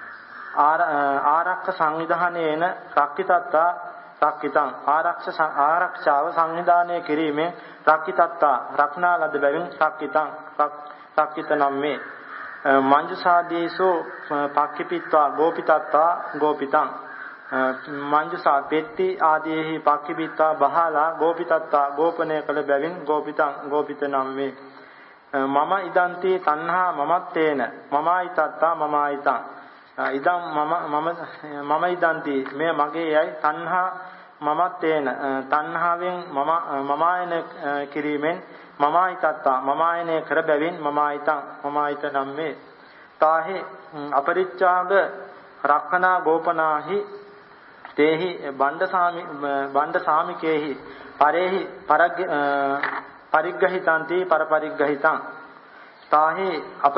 ආරක්ෂ සංවිධානයේන රක්කිතත්තා රක්කිතං. ආරක්ෂාව සංවිධානය කිරීමෙන් රක්කිතත්තා රක්නා ලද බැවින් රක්කිතං. රක්කිත නම් මේ මංජුසාදීසෝ පක්ඛිපිත්වා ගෝපිතත්තා ගෝපිතං. මංජුසා පෙත්ති ආදීහි පක්ඛිපිත්වා බහලා ගෝපිතත්තා ගෝපනය කළ බැවින් ගෝපිතං. ගෝපිත නම් මේ මම ඉදන්ති තණ්හා මමත්තේන මමයිතත්තා මමයිතං. ඉදම් මම ඉදන්ති මේ මගේ යයි තණ්හා මමත්තේන තණ්හාවෙන් මමායන කිරීමෙන් මමයිතත්තා මමායන කර බැවින් මමයිතං. මමයිත නම් මේ තාහි අපරිච්ඡාග රක්ඛනා ගෝපනාහි තේහි බණ්ඩ සාමිකේහි පරේහි පරිග්ගහිතාන්ති පරපරිග්ගහිතං. තාහි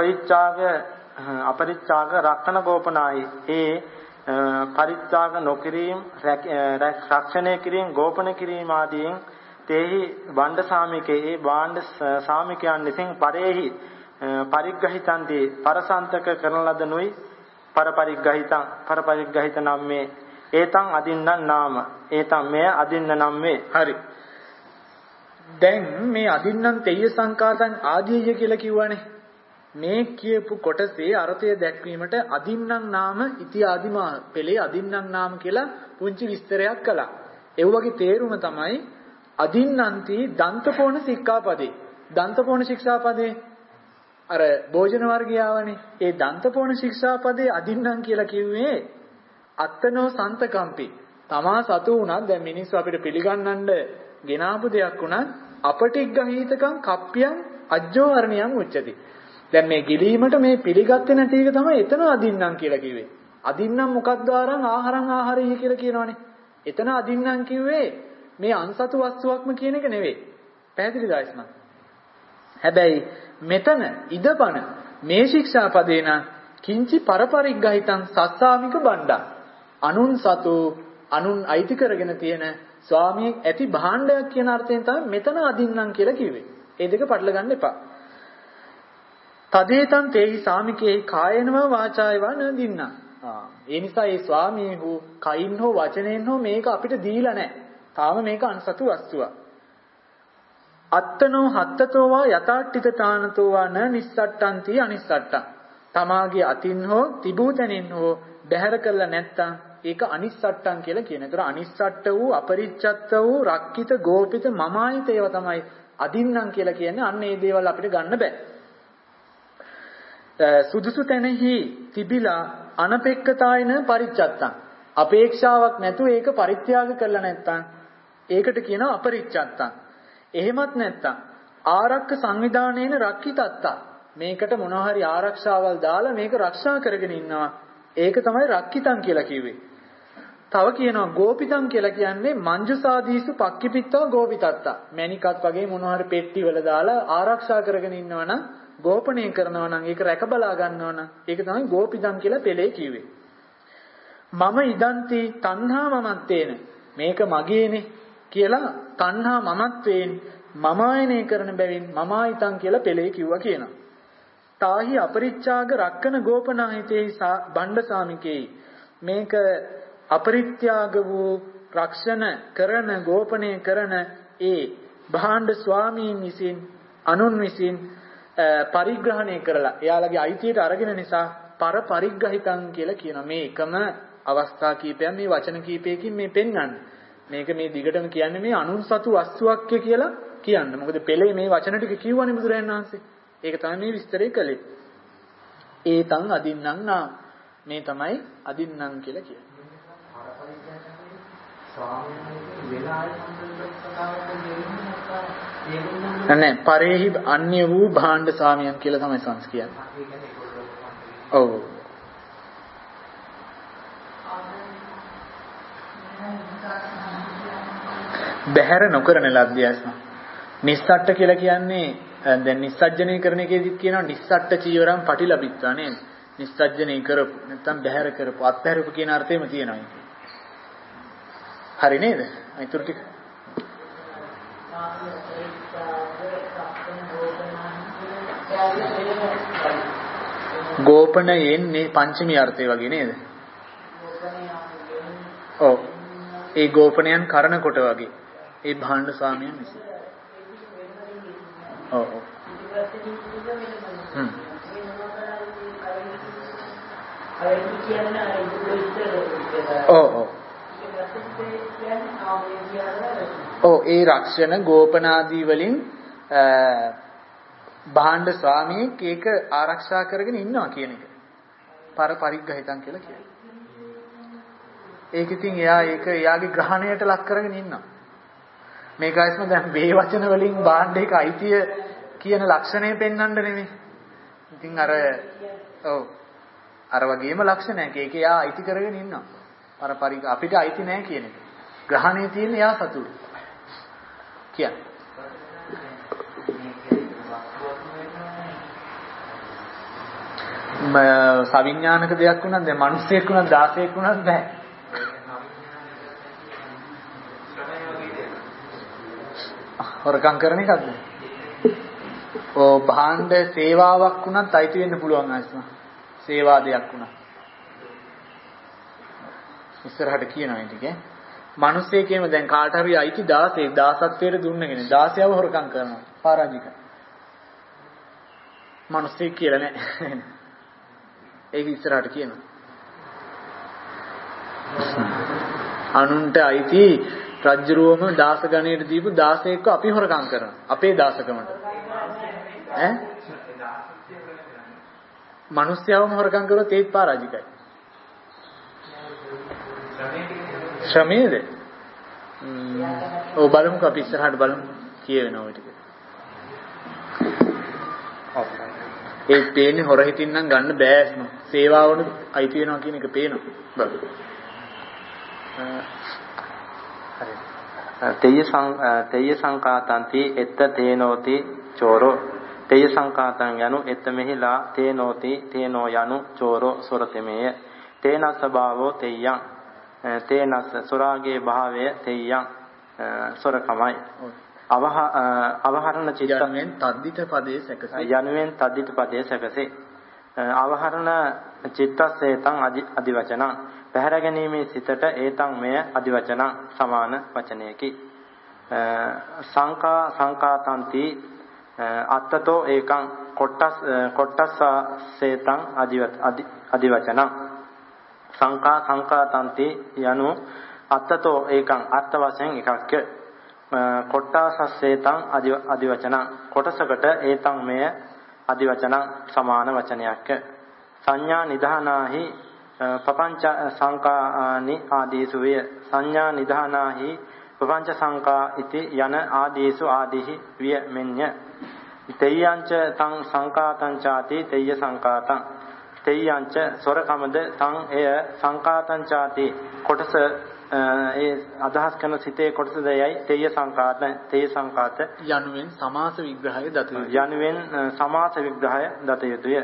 අපරිච්ඡාග රක්ඛන ගෝපනාහි ඒ පරිත්‍යාග නොකිරීම රක්ෂණය කිරීම ගෝපන කිරීම ආදීන් තේහි බණ්ඩ සාමිකේ ඒ බාණ්ඩ සාමිකයන් විසින් පරේහි පරිග්ගහිතන්ති පරසන්තක කරන ලද නොයි පරපරිග්ගහිතං. පරපරිග්ගහිත නම් මේ ඒතං අදින්නම් නාම. ඒතං මෙය අදින්න නම් මේ. හරි. දැන් මේ අදින්නම් තෙය්‍ය සංකාතං ආදීය කියලා කිව්වනේ. මේ කියපු කොටසේ අර්ථය දැක්වීමට අදින්නම් නාම ඉති ආදිමා පෙළේ අදින්නම් නාම කියලා පුංචි විස්තරයක් කළා. ඒ වගේ තේරුම තමයි අදින්නන්ති දන්තපෝණ සික්ඛාපදේ. දන්තපෝණ ශික්ෂාපදේ අර භෝජන වර්ගයාවනේ. ඒ දන්තපෝණ ශික්ෂාපදේ අදින්නම් කියලා කිව්වේ අත්තනෝ සන්තකම්පි. තමා සතු වුණත් දැන් මිනිස්සු අපිට පිළිගන්නන්න ගෙනාපු දෙයක් වුණත් අපටිග්ගහීතකම් කප්පියන් අජ්ජෝවරණියන් උච්චති. දැන් මේ ගිලීමට මේ පිළිගත්තේ නැති එක තමයි එතන අදින්නම් කියලා කිව්වේ. අදින්නම් මොකක්ද ආහාරං ආහාරය කියලා කියනවනේ. එතන අදින්නම් කිව්වේ මේ අන්සතු වස්තුවක්ම කියන එක නෙවෙයි. පැහැදිලිද ආයස්මත්? හැබැයි මෙතන ඉදපන මේ ශික්ෂාපදේ නම් කිංචි පරපරිග්ගහිතං සස්සාමික බණ්ඩා. අනුන් සතු අනුන් අයිති කරගෙන තියෙන ස්වාමියෙක් ඇති භාණ්ඩයක් කියන අර්ථයෙන් තමයි මෙතන අදින්නම් කියලා කිව්වේ. ඒ දෙක පටල ගන්න එපා. තදේතං තේහි සාමිකේ කායනව වාචායව නදින්න. ඒ නිසා ඒ ස්වාමීහු කයින් හෝ වචනෙන් හෝ මේක අපිට දීලා නැහැ. තාම මේක අන්සතු වස්තුවක්. අත්තනෝ හත්තතෝවා යථාට්ඨිතානතෝවා න නිස්සට්ටන්ති අනිස්සට්ටං. තමාගේ අතින් හෝ තිබූ තැනින් හෝ බැහැර කරලා නැත්තම් ඒක අනිස්සට්ටං කියලා කියන. ඒතර අනිස්සට්ට වූ අපරිච්ඡත්ත වූ රක්කිත ගෝපිත මමායිත ඒවා තමයි අදින්නම් කියලා කියන්නේ. අන්න ඒ දේවල් අපිට ගන්න බෑ. සුදුසු තැනෙහි තිබිලා අනපෙක්කතායන පරිච්ඡත්තං. අපේක්ෂාවක් නැතුව ඒක පරිත්‍යාග කරලා නැත්තම් ඒකට කියනවා අපරිච්ඡත්තං. එහෙමත් නැත්තම් ආරක්ක සංවිධානයේන රක්කිතත්තා. මේකට මොනවා හරි ආරක්ෂාවල් දාලා මේක ආරක්ෂා කරගෙන ඉන්නවා. ඒක තමයි රක්කිතං කියලා කිව්වේ. තව කියනවා ගෝපිතං කියලා කියන්නේ මංජුසාදීසු පක්කිපිත්තව ගෝපිතත්තා. මණිකත් වගේ මොනවා හරි පෙට්ටි වල දාලා ආරක්ෂා කරගෙන ඉන්නවා නම් ගෝපණය කරනවා නම් ඒක රැක බලා ගන්නවා නම් ඒක තමයි ගෝපිතං කියලා පෙළේ කිව්වේ. මම ඉදන්ති තණ්හා මමත්තේන මේක මගේනේ කියලා තණ්හා මමත්වයෙන් මමායනය කරන බැවින් මමායිතං කියලා පෙළේ කිව්වා කියනවා. තාහි අපරිච්ඡාග රක්කන ගෝපනාහිතේ බණ්ඩසාමිකේ මේක අපරිත්‍යාග වූ රක්ෂණ කරන ගෝපණය කරන ඒ භාණ්ඩ ස්වාමීන් විසින් අනුන් විසින් පරිග්‍රහණය කරලා එයාලගේ අයිතියට අරගෙන නිසා පරිග්‍රහිතං කියලා කියනවා. මේ එකම අවස්ථා කීපයක් මේ වචන කීපයකින් මේ පෙන්වන්නේ. මේක මේ දිගටම කියන්නේ මේ අනුන්සතු වස්තුවක් කියලා කියන්න. මොකද පෙළේ මේ වචන ටික කිව්වනේ බුදුරජාණන් වහන්සේ. ඒක තමයි මේ විස්තරය කළේ. ඒතං අදින්නම් නා මේ තමයි අදින්නම් කියලා කියන්නේ. නැහැ පරේහි අන්‍ය වූ භාණ්ඩ සාමියන් කියලා තමයි සංස් කියන්නේ. ඔව්. බහැර නොකරන ලබ්ධයස්ම. නිස්සට්ට කියලා කියන්නේ දැන් නිස්සජ්ජනය කරන එකේදීත් කියනවා නිස්සට්ට චීවරම් පටිලබිත්වා නේද? නිස්සජ්ජනය කරපු නැත්නම් බහැර කරපු අත්හැරපු කියන අර්ථෙම තියෙනවා ඒක. හරි නේද? අයිතුරු ටික. ගෝපණයෙන් මේ පංචමී අර්ථය වගේ නේද? ඔව්. ඒ ගෝපණයන් කරන කොට වගේ. ඒ භාණ්ඩ ස්වාමීන් විසින්. ඔව් ඔව්. ඔව් ඔව්. ඔව් ඒ රක්ෂණ ගෝපනාදී වලින් භාණ්ඩ ස්වාමීෙක් ඒක ආරක්ෂා කරගෙන ඉන්නවා කියන එක. පරිග්‍රහිතං කියලා කියනවා. ඒක ඉතින් එයාගේ ග්‍රහණයට ලක් කරගෙන ඉන්නවා. මේකයිස්ම දැන් මේ වචන වලින් භාණ්ඩයක අයිතිය කියන ලක්ෂණය පෙන්වන්න නෙමෙයි. ඉතින් අර වගේම ලක්ෂණයක්. ඒක එයා අයිති කරගෙන ඉන්නවා. අපිට අයිති නැහැ කියන එක. ග්‍රහණයේ තියෙන එයා සතුරු. කියන්නේ. සවිඥානික දෙයක් වුණත් දැන් මිනිස්සෙක් වුණත් 16ක් වුණත් බෑ. හොරකම් කරන එකක්ද? භාණ්ඩ සේවාවක් වුණත් අයිති වෙන්න පුළුවන් ආස්ම. සේවා දෙයක් වුණා. ඉස්සරහට කියනවා ඒක. මිනිස්සෙකේම දැන් කාට හරි අයිති 16 දාසත්වයට දුන්නගෙන 16ව හොරකම් කරනවා. පරාජික. මිනිස්සෙක් කියලා නෑ. ඒක ඉස්සරහට කියනවා. අනුන්ට අයිති රජ්ජුරුවම දාස ගණයට දීපු 16ක්ව අපි හොරකම් කරනවා. අපේ දාසකමට. ඈ? මිනිස්යාවම හොරකම් කරොත් ඒත් පරාජිකයි. ශ්‍රමයේද? ඔව් බලමුකෝ අපි ඉස්සරහට බලමු කියවෙනවා ඔය ටික. ඒ පේන්නේ හොර හිතින් නම් ගන්න බෑස්ම. සේවාවන අයිති වෙනවා කියන එක පේනවා. බලන්න. තේය සංකාතන්ති එත්ත තේනෝති චෝරෝ තේය සංකාතං යනු එත්ත මෙහිලා තේනෝති තේනෝ යනු චෝරෝ සොරතෙමේය තේනස්ස භාවෝ තෙය්‍යං තේනස්ස සොරාගේ භාවය තෙය්‍යං සොරකමයි අවහරණ චිත්ත යනුවෙන් තද්දිත පදයේ සැකසේ යනුවෙන් තද්දිත පදයේ සැකසේ අවහරණ චිත්තස්සේතං අදිවචනං පැහැර ගැනීමේ සිතට ඒතං මෙය අදිවචනං සමාන වචනයකි සංකා සංකාතන්ති අත්තතෝ ඒකං කොට්ටස්සේතං අදිවචනං සංකා සංකාතන්ති යනු අත්තතෝ ඒකං අර්ථ වශයෙන් එකක්ක කොට්ටස්සේතං අදිවචනං කොටසකට ඒතං මෙය අදිවචනං සමාන වචනයක්ක සංඥා නිධානාහි පపంచ සංකානි ආදීසු වේ සංඥා නිධානාහි පపంచ සංකා ඉති යන ආදීසු ආදීහි විය මෙඤ්ඤ තේයංච තං සංකාතං ചാති තේය සංකාතං තේයංච සොරකමද තං එය සංකාතං ചാති කොටස ඒ අදහස් කරන සිතේ කොටසද යයි තේය සංකාත තේය සංකාත යනුවෙන් සමාස විග්‍රහය දත යුතුය යනුවෙන් සමාස විග්‍රහය දත යුතුය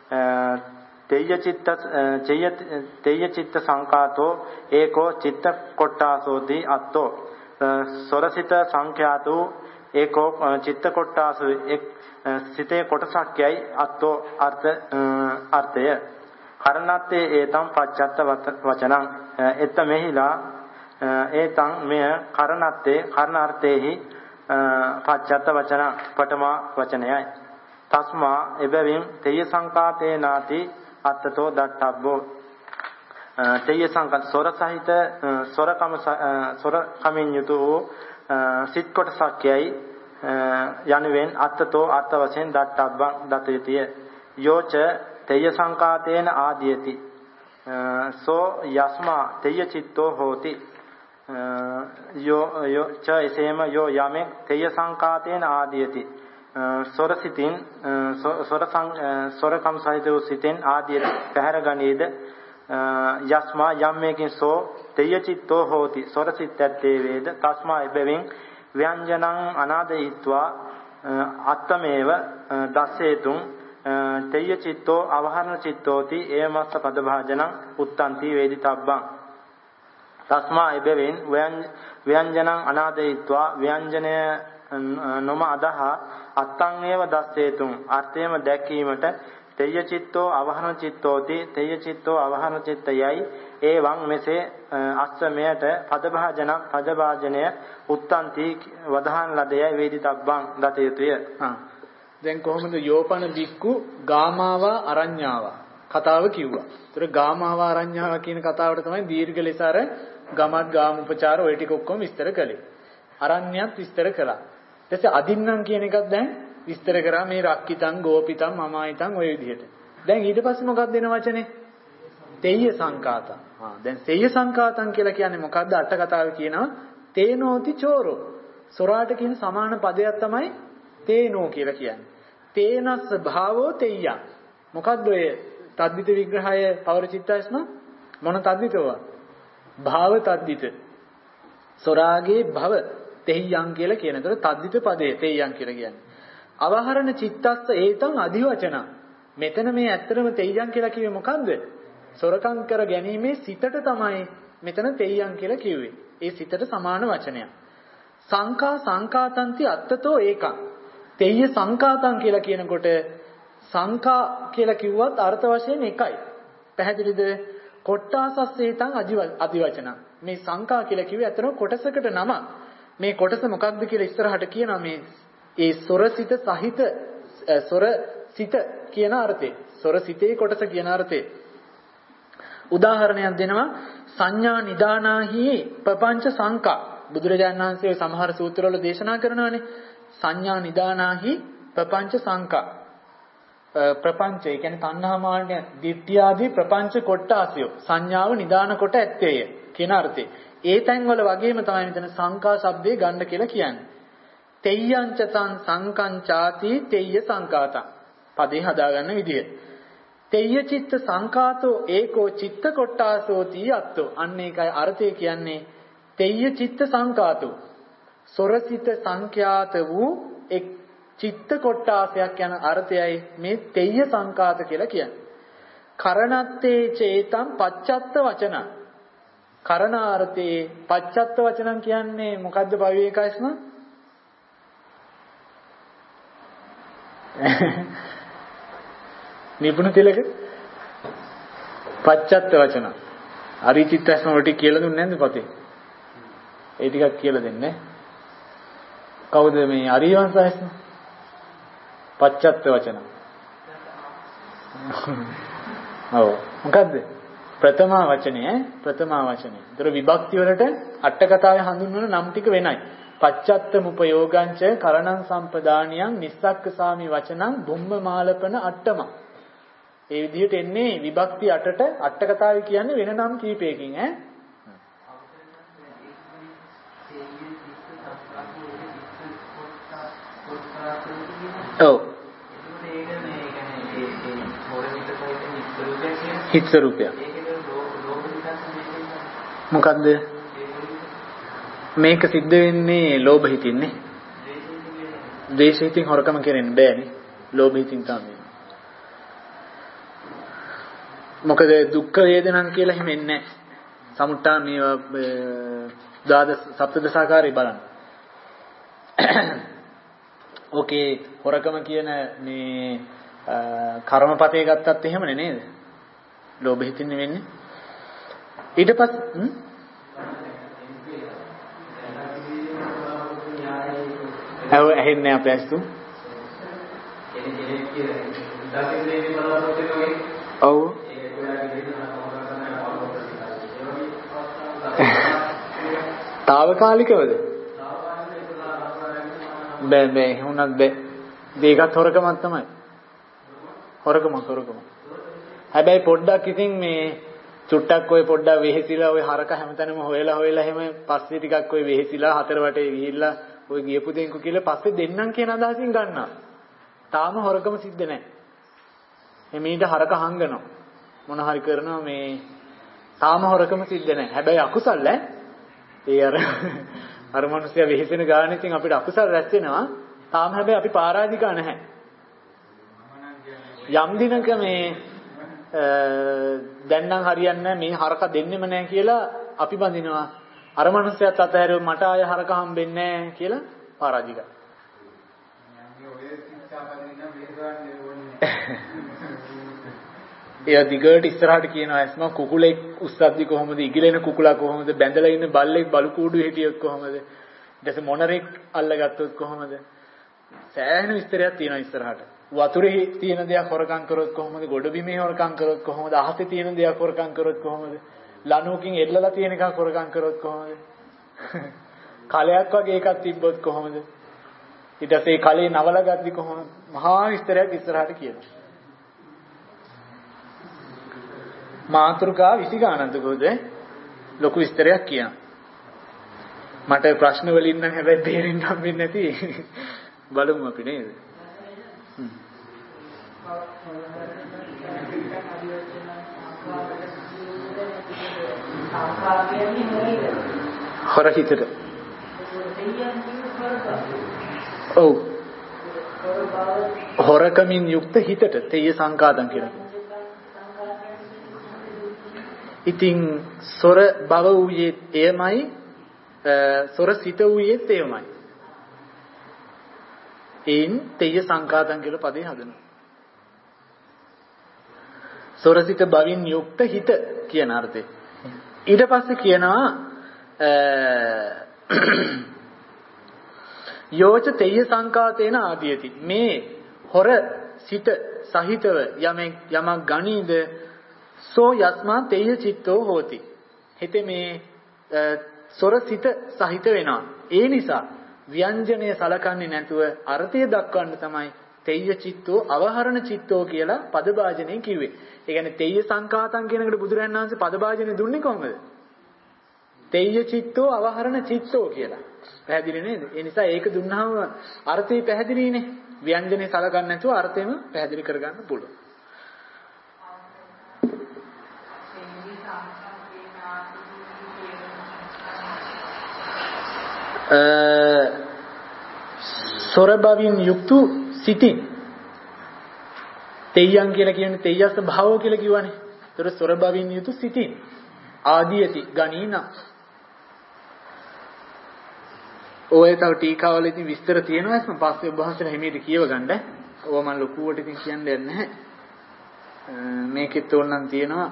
තේය චිත්ත සංකාතෝ ඒකෝ චිත්ත කොට්ටාසෝති අත්තෝ සොරසිත සංඛ්‍යාතෝ ඒකෝ චිත්ත කොට්ටාසු සිතේ කොටසක් යයි අත්තෝ අර්ථය කරණත්තේ ඒතම් පච්චත්ත වචනං එත්ත මෙහිලා ඒතං මෙය කරණත්තේ කරණාර්ථේහි පච්චත්ත වචන පඨමා වචනයයි තස්මා එබැවින් තේය සංකාතේ නාති අත්තතෝ දට්ඨබ්බෝ තේය සංකත් සොර සහිත සොරකමින් යුතු සිත් කොටසක් යයි යනුවෙන් අත්තතෝ අර්ථ වශයෙන් දට්ඨබ්බං දත යුතුය යෝච තේය සංකාතේන ආදීයති සෝ යස්මා තේය චිත්තෝ හෝති යෝ ච එසේම යෝ යමෙක් තේය සංකාතේන ආදීයති සොරසිතින් සොරකම් සහිත වූ සිතෙන් ආදී පැහැර ගනීද යස්මා යම්මේකින් සෝ තේය චිත්තෝ හෝති සොරසිත ඇත්තේ වේද තස්මා එබැවින් ව්‍යංජනං අනාදීත්වා අත්තමේව දස්සේතුං තේය චිත්තෝ අවහරණ චිත්තෝති ඒමස්ස පදභාජනං උත්තන්ති වේදිතබ්බං තස්මා එබැවින් ව්‍යංජනං අනාදීත්වා ව්‍යංජනය නොම අදහ අත්තං ඒව දස්සේතුං අර්ථයම දැකීමට තේය චිත්තෝ අවහරණ චිත්තෝති තේය චිත්තෝ අවහරණ චිත්තයයි එවං මෙසේ අස්සමයට පදභාජනය උත්තන්ති වදහන් ලදයයි වේදිතබ්බං දත යුතුය. දැන් කොහොමද යෝපන බික්කු ගාමාවා අරඤ්ඤාවා කතාව කිව්වා. ඒතර ගාමාවා අරඤ්ඤාවා කියන කතාවට තමයි දීර්ඝ ලෙස අර ගමත් ගාම උපචාර ඔය ටික ඔක්කොම විස්තර කළේ. අරඤ්ඤයත් විස්තර කළා. ඊට පස්සේ අදින්නම් කියන එකත් දැන් විස්තර කරා මේ රක්කිතං ගෝපිතං මමායිතං ඔය විදිහට. දැන් ඊට පස්සේ මොකක්ද එන වචනේ? තේය සංකාතං. දැන් තේය සංකාතං කියලා කියන්නේ මොකද්ද? අට කතාවේ කියනවා තේනෝති චෝරෝ. සොරාට කියන සමාන පදයක් තමයි තේනෝ කියලා කියන්නේ. තේනස්ස භාවෝ තෙය්‍යං. මොකද්ද ඔය තද්දිත විග්‍රහය පවරචිත්තයස්ම මොන තද්දිතව? භාව තද්දිත. සොරාගේ භව තෙය්‍යං කියලා කියන. ඒතර තද්දිත පදේ තෙය්‍යං කියලා කියන්නේ. අවහරණ චිත්තස්ස ඒතං අධිවචන. මෙතන මේ ඇත්තටම තෙය්‍යං කියලා කිව්වේ මොකන්ද? සොරකම් කර ගැනීමේ සිතට තමයි මෙතන තෙය්‍යං කියලා කිව්වේ. ඒ සිතට සමාන වචනයක්. සංකා සංකාතන්ති අත්තතෝ ඒකං. තෙය්‍ය සංකාතං කියලා කියනකොට සංකා කියලා කිව්වත් අර්ථ වශයෙන් එකයි. පැහැදිලිද? කොට්ටාසස්සේතං අධිවචන. මේ සංකා කියලා කිව්වේ අතන කොටසකට නම. මේ කොටස මොකක්ද කියලා ඉස්සරහට කියනවා මේ ඒ සොරසිත සහිත සොර සිත කියන අර්ථේ. සොර සිතේ කොටස කියන අර්ථේ. උදාහරණයක් දෙනවා සංඥා නිදානාහි ප්‍රපංච සංකා. බුදුරජාණන් වහන්සේ සමහර සූත්‍රවල දේශනා කරනවානේ සංඥා නිදානාහි ප්‍රපංච සංකා. ප්‍රපංච ඒ කියන්නේ තණ්හා මාන දිට්ඨිය ආදී ප්‍රපංච කොටාසිය සංඥාව නිදාන කොට ඇත්තේය කියන අර්ථේ. ඒ තැන්වල වගේම තමයි මෙතන සංකා શબ્දේ ගන්න කියලා කියන්නේ. තෙය්‍යං චතං සංකං ചാති තෙය්‍ය සංකාතං. පදේ හදාගන්න විදිය. තෙය්‍ය චිත්ත සංකාතෝ ඒකෝ චිත්ත කොටාසෝති අත්තෝ. අන්න ඒකයි අර්ථය කියන්නේ තෙය්‍ය චිත්ත සංකාතෝ. සොරසිත සංඛ්‍යාත වූ එක් චිත්ත කොටාසයක් යන අර්ථයයි මේ තෙය්‍ය සංකාත කියලා කියන්නේ. කරණත්තේ චේතං පච්චත්ත වචන. කරණාර්ථේ පච්චත්ත වචනං කියන්නේ මොකද්ද පවිවේකයිස්ම? නිපුණ තිලක පච්චත්ත වචන. අරිචිත්තස්ම වලට කියලා දුන්නේ නැද්ද පතේ? ඒ ටිකක් කියලා දෙන්නේ. කවුද මේ අරිවංශයස්ම? පච්චත්ත වචන. ඔව්. මොකද්ද? ප්‍රථමා වචනේ ප්‍රථමා වචනේ. ඒතර විභක්ති වලට අට කතාවේ හඳුන්වන නම් ටික වෙනයි. පච්චත්තම උපයෝගංච කරණං සම්පදානියං නිස්සක්කසාමි වචනං බුම්මමාලපන අට්ටම. ඒ විදිහට එන්නේ විභක්ති 8ට අට කතාවේ කියන්නේ වෙන නම් කීපයකින් ඈ. ඔව්. හිත් ස්වરૂපය. මොකද්ද? මේක සිද්ධ වෙන්නේ ලෝභ හිතින්නේ. ද්වේෂ හිතින් හොරකම කරන්න බෑනේ. ලෝභ හිතින් තමයි. මොකද දුක්ඛ වේදනන් කියලා එහෙම එන්නේ නැහැ. සමුට්ටාන මේවා ද්වාදස සප්තදසාකාරය බලන්න. ඕකේ හොරකම කියන මේ කර්මපතේ ගත්තත් එහෙමනේ නේද? ලෝභ හිතින්නේ වෙන්නේ. ඊට පස්සේ ඇහෙන්නේ අපේ ඇස්තු. ඔව්. తాවකාලිකවද? බෑ වුණත් බෑ. මේකත් හොරකමක් තමයි. හොරකම. හැබැයි පොඩ්ඩක් ඉතින් මේ චුට්ටක් ඔය පොඩ්ඩක් වෙහෙසිලා ඔය හරක හැමතැනම හොයලා එහෙම පස්සේ ටිකක් ඔය වෙහෙසිලා හතර වටේ ගිහිල්ලා ඔය ගියපු දෙන්කු කියලා පස්සේ දෙන්නම් කියන අදහසින් ගන්නවා. තාම හොරකම සිද්ධ නැහැ. එමෙයිට හරක හංගනවා. මොන හරි කරනවා මේ තාම හොරකම සිද්ධ නැහැ. හැබැයි අකුසල් ඈ. ඒ අර මිනිස්සයා වෙහෙසෙන ගාන ඉතින් අපිට අකුසල් රැස් වෙනවා. තාම හැබැයි අපි පරාජිකා නැහැ. යම් දිනක මේ දැන් නම් හරියන්නේ මේ හරක දෙන්නෙම නැහැ කියලා අපි බඳිනවා. අර මිනිස්සයාත් අතහැරුව මට ආය හරක හම්බෙන්නේ නැහැ කියලා පරාජිකා. ඒ දිගට ඉස්සරහට කියනවා ඇස්ම කුකුලෙක් උස්සද්දි කොහොමද ඉගිලෙන කුකුලා කොහොමද බැඳලා ඉන්න බල්ලෙක් බලු කූඩු හිටියොත් කොහොමද ඊට පස්සේ මොනරෙක් අල්ලගත්තොත් කොහොමද සෑහෙන විස්තරයක් තියෙනවා ඉස්සරහට වතුරේ තියෙන දේක් හොරකම් කරොත් කොහොමද ගොඩබිමේ හොරකම් කරොත් කොහොමද අහසේ තියෙන දේක් හොරකම් කරොත් කොහොමද ලණුවකින් එල්ලලා තියෙන එකක් හොරකම් කරොත් කොහොමද කලයක් වගේ එකක් තිබ්බොත් කොහොමද ඊට පස්සේ කලේ නවලා ගද්දි කොහොමද මහා විස්තරයක් ඉස්සරහට කියනවා මාතෘකා 20 ගානක්ද කොහොද ලොකු විස්තරයක් කියනවා මට ප්‍රශ්න වලින් නම් හැබැයි තේරෙන්න හම්බෙන්නේ නැති බලමු අපි නේද හොර හිතට ඔව් හොරකමින් යුක්ත හිතට තේය සංකාතම් කියලා ඉතින් සොර බව වූයේ එයමයි සොර සිත වූයේ එයමයි එයින් තේය සංකාතම් කියලා පදේ හදනවා සොර සිත බවින් යුක්ත හිත කියන අර්ථය ඊට පස්සේ කියනවා යෝච තේය සංකාතේන ආදීයති මේ හොර සිත සහිතව යමක් ගනීද සෝ යස්මා තේය චිත්තෝ හෝති. හිතේ මේ සොර සිත සහිත වෙනවා. ඒ නිසා ව්‍යංජනය සලකන්නේ නැතුව අර්ථය දක්වන්න තමයි තේය චිත්තෝ අවහරණ චිත්තෝ කියලා පදභාජනය කිව්වේ. ඒ කියන්නේ තේය සංකාතං කියන එකට බුදුරජාණන් වහන්සේ පදභාජනය දුන්නේ කොහොමද? තේය චිත්තෝ අවහරණ චිත්තෝ කියලා. පැහැදිලි නේද? ඒ නිසා ඒක දුන්නාම අර්ථය පැහැදිලිනේ. ව්‍යංජනේ සලකන්නේ නැතුව අර්ථයම පැහැදිලි කරගන්න පුළුවන්. සොරබවින් යුක්තු සිටින් තෙයයන් කියලා කියන්නේ තෙයස්ස භාවෝ කියලා කියවනේ. ඒතර සොරබවින් යුතු සිටින් ආදීයති ගණීන. ඔය තව ටීකාවල ඉතින් විස්තර තියෙනවා. එහෙනම් පස්සේ ඔබ වහන්සේලා හිමීට කියව ගන්න. ඕව මම ලොකුවට ඉතින් කියන්න දෙන්නේ නැහැ. මේකෙත් ඕනනම් තියෙනවා.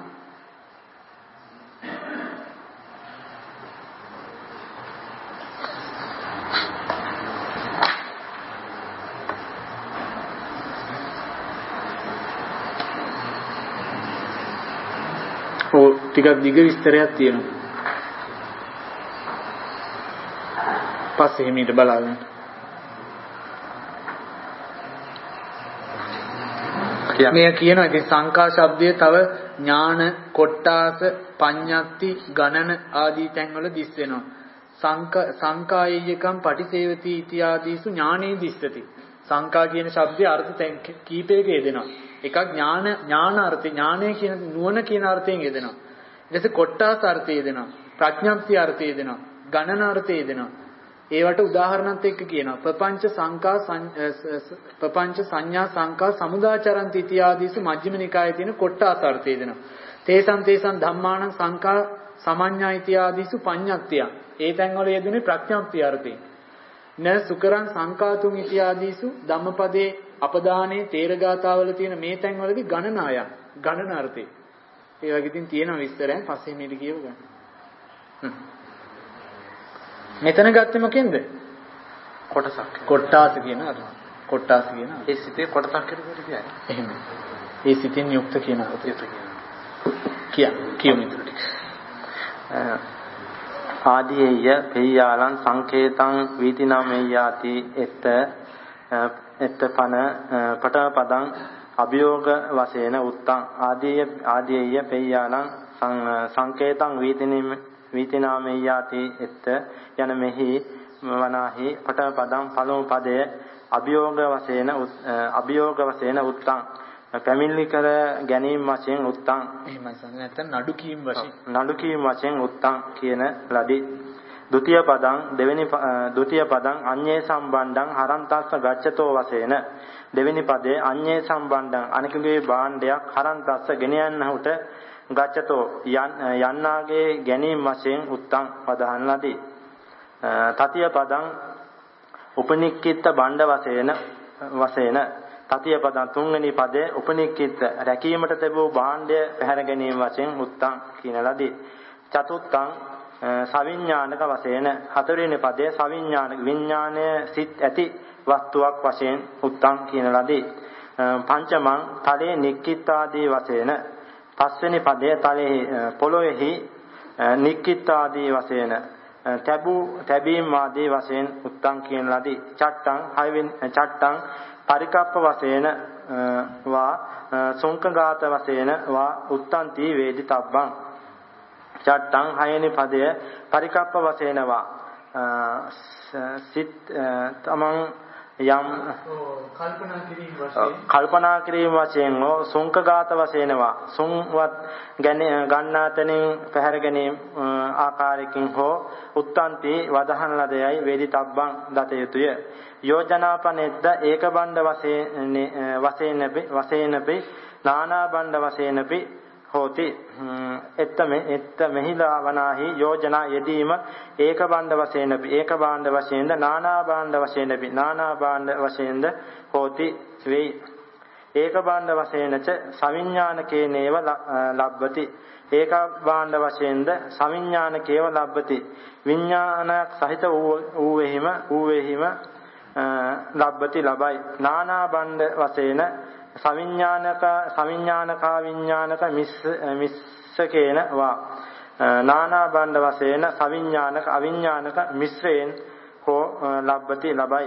ටිකක් දිග විස්තරයක් තියෙනවා. පස්සේ හිමීට බලාගන්න. මේ කියනවා ඉතින් සංකා શબ્දයේ තව ඥාන, කොට්ටාස, පඤ්ඤාති, ගණන ආදී තැන්වල දිස් වෙනවා. සංකායයකම් පටිසේවති ඉතිආදීසු ඥානේ දිස්සති. සංකා කියන શબ્දයේ අර්ථ කීපයක යෙදෙනවා. එකක් ඥාන අර්ථය, ඥානය කියන නුවණ කියන අර්ථයෙන් යෙදෙනවා. ඊට පස්සේ කොට්ටාස අර්ථය යෙදෙනවා. ප්‍රඥාප්ති අර්ථය යෙදෙනවා. ගණන අර්ථය යෙදෙනවා. ඒවට උදාහරණත් එක්ක කියනවා. ප්‍රපංච සංඥා සංකා සමුදාචරන්ති ඉතිආදීසු මජ්ක්‍ධිම නිකායේ තියෙන කොට්ටාස අර්ථය යෙදෙනවා. තේසං සංඛාණං සංකා සමඤ්ඤා ඉතිආදීසු පඤ්ඤාත්තිය. ඒ තැන්වල යෙදුනේ ප්‍රඥාප්ති අර්ථයෙන්. න සුකරං සංකාතුන් ඉතිආදීසු ධම්මපදේ අපදානේ තේරගාතාවල තියෙන මේ තැන්වලදී ගණනාය ගණන අර්ථය. ඒ වගේ ඉතින් තියෙන විස්තරයන් පස්සේ මේක කියව ගන්න. මෙතන ගත්තේ මොකෙන්ද? කොටසක්. කොට්ටාස කියන අර්ථය. කොට්ටාස කියන ඒ සිතේ කොටසක් කියලා කියන්නේ. එහෙම. ඒ සිතෙන් යුක්ත කියන අර්ථය කියමු ටික. ආදීය පේයාලං සංකේතං වීතිනාමෙය්‍යාති එත්තපන පටපදං අභියෝග වශයෙන් උත්තං ආදීය පේයාලං සංකේතං වීතිනාමෙය්‍යාති එත්ත යන මෙහි වනාහි පටපදං පළමු පදයේ අභියෝග වශයෙන් උත්තං පැමිණිලි කර ගැනීම වශයෙන් උත්තං. එහෙමයි සඳහන් නැත්නම් නඩු කීම් වශයෙන්. නඩු කීම් වශයෙන් උත්තං කියන ලදී. ဒုတိ ය පදං ද්විතීය පදං අඤ්ඤේ සම්බන්ධං හරන්තස්ස ගච්ඡතෝ වශයෙන්. දෙවෙනි පදයේ අඤ්ඤේ සම්බන්ධං අනිකුගේ භාණ්ඩයක් හරන්තස්ස ගෙන යන්නහුට ගච්ඡතෝ යන්නාගේ ගැනීම වශයෙන් උත්තං පදහන් ලදී. තතිය පදං උපනික්කිත බණ්ඩ වශයෙන් තතිය පදං තුන්වෙනි පදයේ උපනික්කිත රැකීමට තිබූ භාණ්ඩය පැහැර ගැනීම වශයෙන් උත්තං කියන ලදී. චතුත්තං සවිඥානික වශයෙන් හතරවෙනි පදයේ සවිඥානික විඥානයේ සිත් ඇති වස්තුවක් වශයෙන් උත්තං කියන ලදී. පංචමං තලේ නික්කිතාදී වශයෙන් පස්වෙනි පදයේ තලෙහි පොළොවේහි නික්කිතාදී වශයෙන් තැබීම් ආදී වශයෙන් උත්තං කියන ලදී. චට්ටං පරිකප්ප වශයෙන් වා සුංකගාත වශයෙන් වා උත්තන්ති වේදිතබ්බං. චට්ටං හයනි පදය පරිකප්ප වශයෙන් වා සිත් තමන් යම් කල්පනා කිරීම වශයෙන් හෝ සුංකගාත වශයෙන් වා සුන්වත් ගන්නා තැනින් පැහැර ගැනීම ආකාරයකින් හෝ උත්තන්ති වදහන් ලදයයි වේදිතබ්බං දත යුතුය. යෝජනාපනෙද්ද ඒක බණ්ඩ වශයෙන්පි නානා බණ්ඩ වශයෙන්පි හෝති. එත්ත මෙහිලා වනාහි යෝජනා යෙදීම ඒක බණ්ඩ වශයෙන්පි ඒක බාණ්ඩ වශයෙන්ද නානා බාණ්ඩ වශයෙන්පි නානා බාණ්ඩ වශයෙන්ද හෝති වෙයි. ඒක බාණ්ඩ වශයෙන්ච සවිඥානකේනේව ලබ්බති. ඒක බාණ්ඩ වශයෙන්ද සවිඥානකේව ලබ්බති. විඥානයක් සහිත ඌවෙහිම ලබ්බති ලබයි. නානා බණ්ඩ වශයෙන් සවිඥානකා විඥානක මිස්සකේන වා නානා බණ්ඩ වශයෙන් සවිඥානක අවිඥානක මිශ්‍රයෙන් හෝ ලබ්බති ලබයි.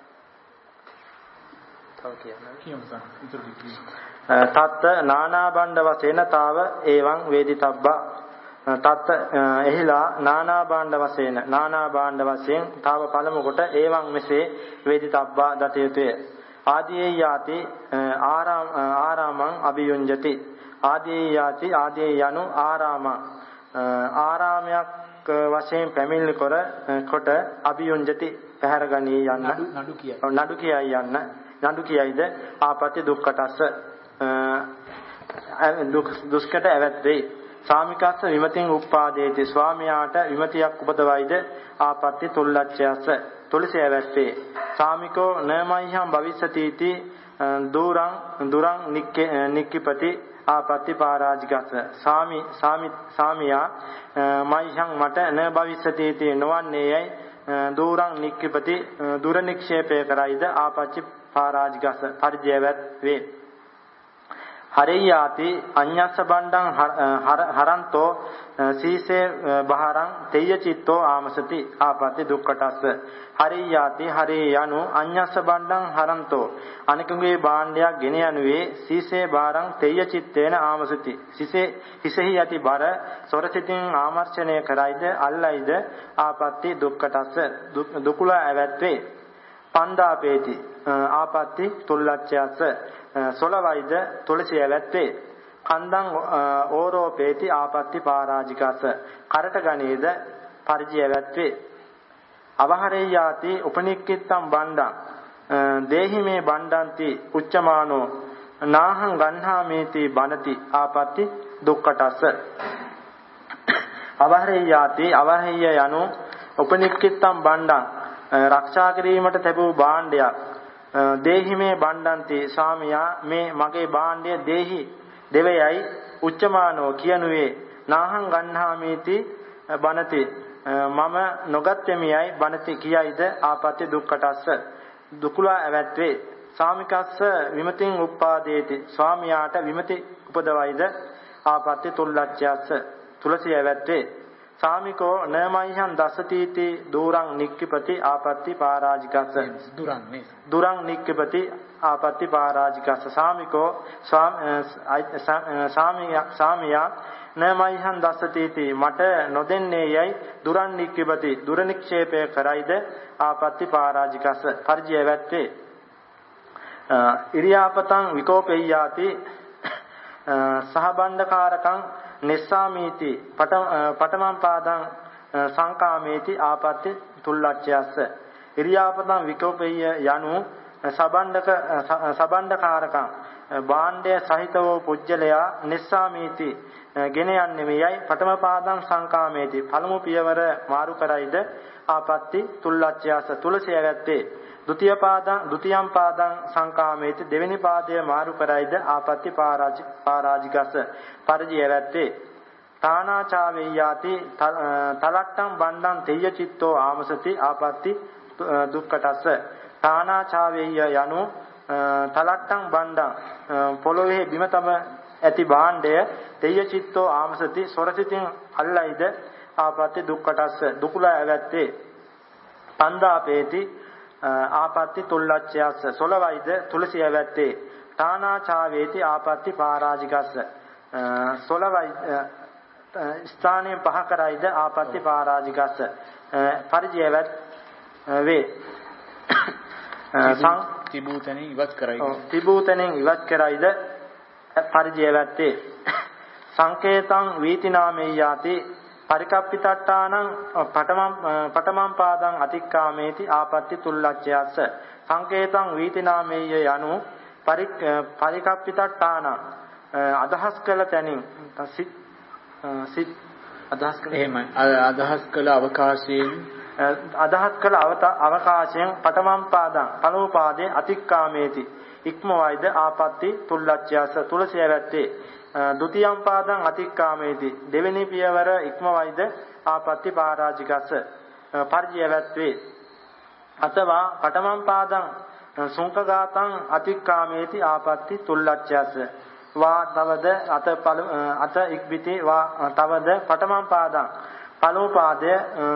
තත් නානා බණ්ඩ වශයෙන් තාව එවං වේදිතබ්බා තත් එහිලා නානා භාණ්ඩ වශයෙන් තාව පළමු කොට එවං මෙසේ වේදිතබ්බා දත යුතුය. ආදී යාති ආරාමං අභියුඤ්ජති. ආදී යාති ආදී යනු ආරාමයක් වශයෙන් පැමිණි කොට අභියුඤ්ජති පැහැරගනී යන්න නඩු කියයි යන්න නඩු කියයිද ආපත්‍ය දුක්කටස්ස දුෂ්කට ඇවැත් වෙයි. සාමිකස්ස විමතින් උප්පාදේති ස්වාමියාට විමතියක් උපදවයිද ආපත්‍ය තුල්ලච්ඡයස්ස තුලසේ ඇවැත්තේ. සාමිකෝ නමයිහං භවිස්සතිති දුරං නික්කිපති ආපත්‍ය පරාජිකස්ස. සාමියා මයිහං මට න භවිස්සතිති නොවන්නේයයි දුරං නික්කිපති දුර නික්ෂේපය කරයිද ආපත්‍ය පරාජිකස්ස පරිජයවත් වේ. හරියාති අඤ්ඤස්ස බණ්ඩං හරන්තෝ සීසේ බහරං තේය චිත්තෝ ආමසති ආපති දුක්කටස්ස. හරියාති හරේ යනු අඤ්ඤස්ස බණ්ඩං හරන්තෝ අනිකුගේ භාණ්ඩයක් ගෙන යනුවේ සීසේ බහරං තේය චිත්තේන ආමසති. හිසෙහි යති බර සොරසිතින් ආමර්ෂණය කරයිද අල්ලයිද ආපති දුක්කටස්ස දුකුල ඇවැත්වේ. පන්දාපේති ආපත්‍ති තුල්ලච්ඡයස්ස සොලවයිද තුලසිය ඇවැත්තේ. කන්දං ඕරෝපේති ආපත්‍ති පරාජිකස්ස කරට ගනේද පරිජය ඇවැත්තේ. අවහරේයාති උපනික්කිත්තම් බණ්ඩං දේහි මේ බණ්ඩන්ති උච්චමානෝ නාහං ගන්හාමේති බණති ආපත්‍ති දුක්කටස්ස. අවහරේයාති අවහේය යනු උපනික්කිත්තම් බණ්ඩං රක්ෂා කිරීමට ලැබූ භාණ්ඩයක්. දේහි මේ බණ්ඩන්ති ස්වාමියා මේ මගේ භාණ්ඩය දේහි දෙවයයි උච්චමානෝ කියනුවේ නාහං ගන්හාමීති බණති මම නොගත්තෙමියයි බණති කියයිද ආපත්‍ය දුක්කටස්ස දුකුලා ඇවැත්වේ. සාමිකස්ස විමතින් උප්පාදේති ස්වාමියාට විමති උපදවයිද ආපත්‍ය තුල්ලච්ඡයස්ස තුලසිය ඇවැත්වේ. සාමිකෝ නමයිහං දසතිති දුරං නික්කිපති ආපත්‍ති පරාජිකස්ස දුරං නික්කිපති ආපත්‍ති පරාජිකස්ස. සාමිකෝ සාමියා නමයිහං දසතිති මට නොදෙන්නේ යයි දුරං නික්කිපති දුර නික්ෂේපය කරයිද ආපත්‍ති පරාජිකස්ස පරිජය වැත්තේ. ඉරියාපතං විකෝපෙය්‍යාති සහබණ්ඩකාරකං නිස්සාමීති පඨමං පාදං සංකාමේති ආපත්‍ය තුල්ලච්ඡයස්ස. ඉරියාපතං විකෝපෙය යනු සබණ්ඩකාරකං භාණ්ඩය සහිතව පුජ්‍යලයා නිස්සාමීති ගෙන යන්නේ මෙයයි පඨම පාදං සංකාමේති පළමු පියවර මාරු කරයිද ආපත්‍ය තුල්ලච්ඡයස්ස තුලසිය ඇවැත්තේ. ဒုတိယ පාදං සංකාමේති දෙවෙනි පාදය මාරු කරයිද ආපත්‍ය පරාජිකස්ස පරිජය ඇවැත්තේ. තානාචාවෙය්‍යාති තලට්ටං බණ්ඩං තෙය්‍ය චිත්තෝ ආමසති ආපත්‍ය දුක්කටස්ස. තානාචාවෙය්‍ය යනු තලට්ටං බණ්ඩං පොළොවේ බිම තම ඇති භාණ්ඩය තෙය්‍ය චිත්තෝ ආමසති සොරසිතින් අල්ලයිද ආපත්‍ය දුක්කටස්ස දුකුලා ඇවැත්තේ. පන්දාපේති ආපත්‍ති තුල්ලච්ඡයස්ස සොලවයිද තුලසිය ඇවැත්තේ. තානාචාවේති ආපත්‍ති පරාජිකස්ස සොලවයි ස්ථානයෙන් පහ කරයිද ආපත්‍ති පරාජිකස්ස පරිජය ඇවැත් වේ. තිබූතෙනින් ඉවත් කරයිද පරිජය ඇවැත්තේ. සංකේතං වීතිනාමෙය්‍යාති පරිකප්පිතට්ඨානං පඨමං පාදං අතික්කාමේති ආපත්‍ති තුල්ලච්ඡයස්ස. සංකේතං වීතිනාමේය යනු පරිකප්පිතට්ඨානං අදහස් කළ තැනින් අදහස් කළ අවකාශයෙන් පඨමං පාදං පළමු පාදයේ අතික්කාමේති ඉක්මවයිද ආපත්‍ති තුල්ලච්ඡයස්ස තුලසිය ඇවැත්තේ. ဒုတိယ පාදං අතික්කාමේති දෙවෙනි පියවර ඉක්මවයිද ආපත්‍ති පරාජිකස්ස පරිජය වැත්වේ. අතවා පඨමං පාදං සුංකගාතං අතික්කාමේති ආපatti තුල්ලච්ඡස වා තවද අත ඉක්බිති වා තවද පඨමං පාදං පළමු පාදය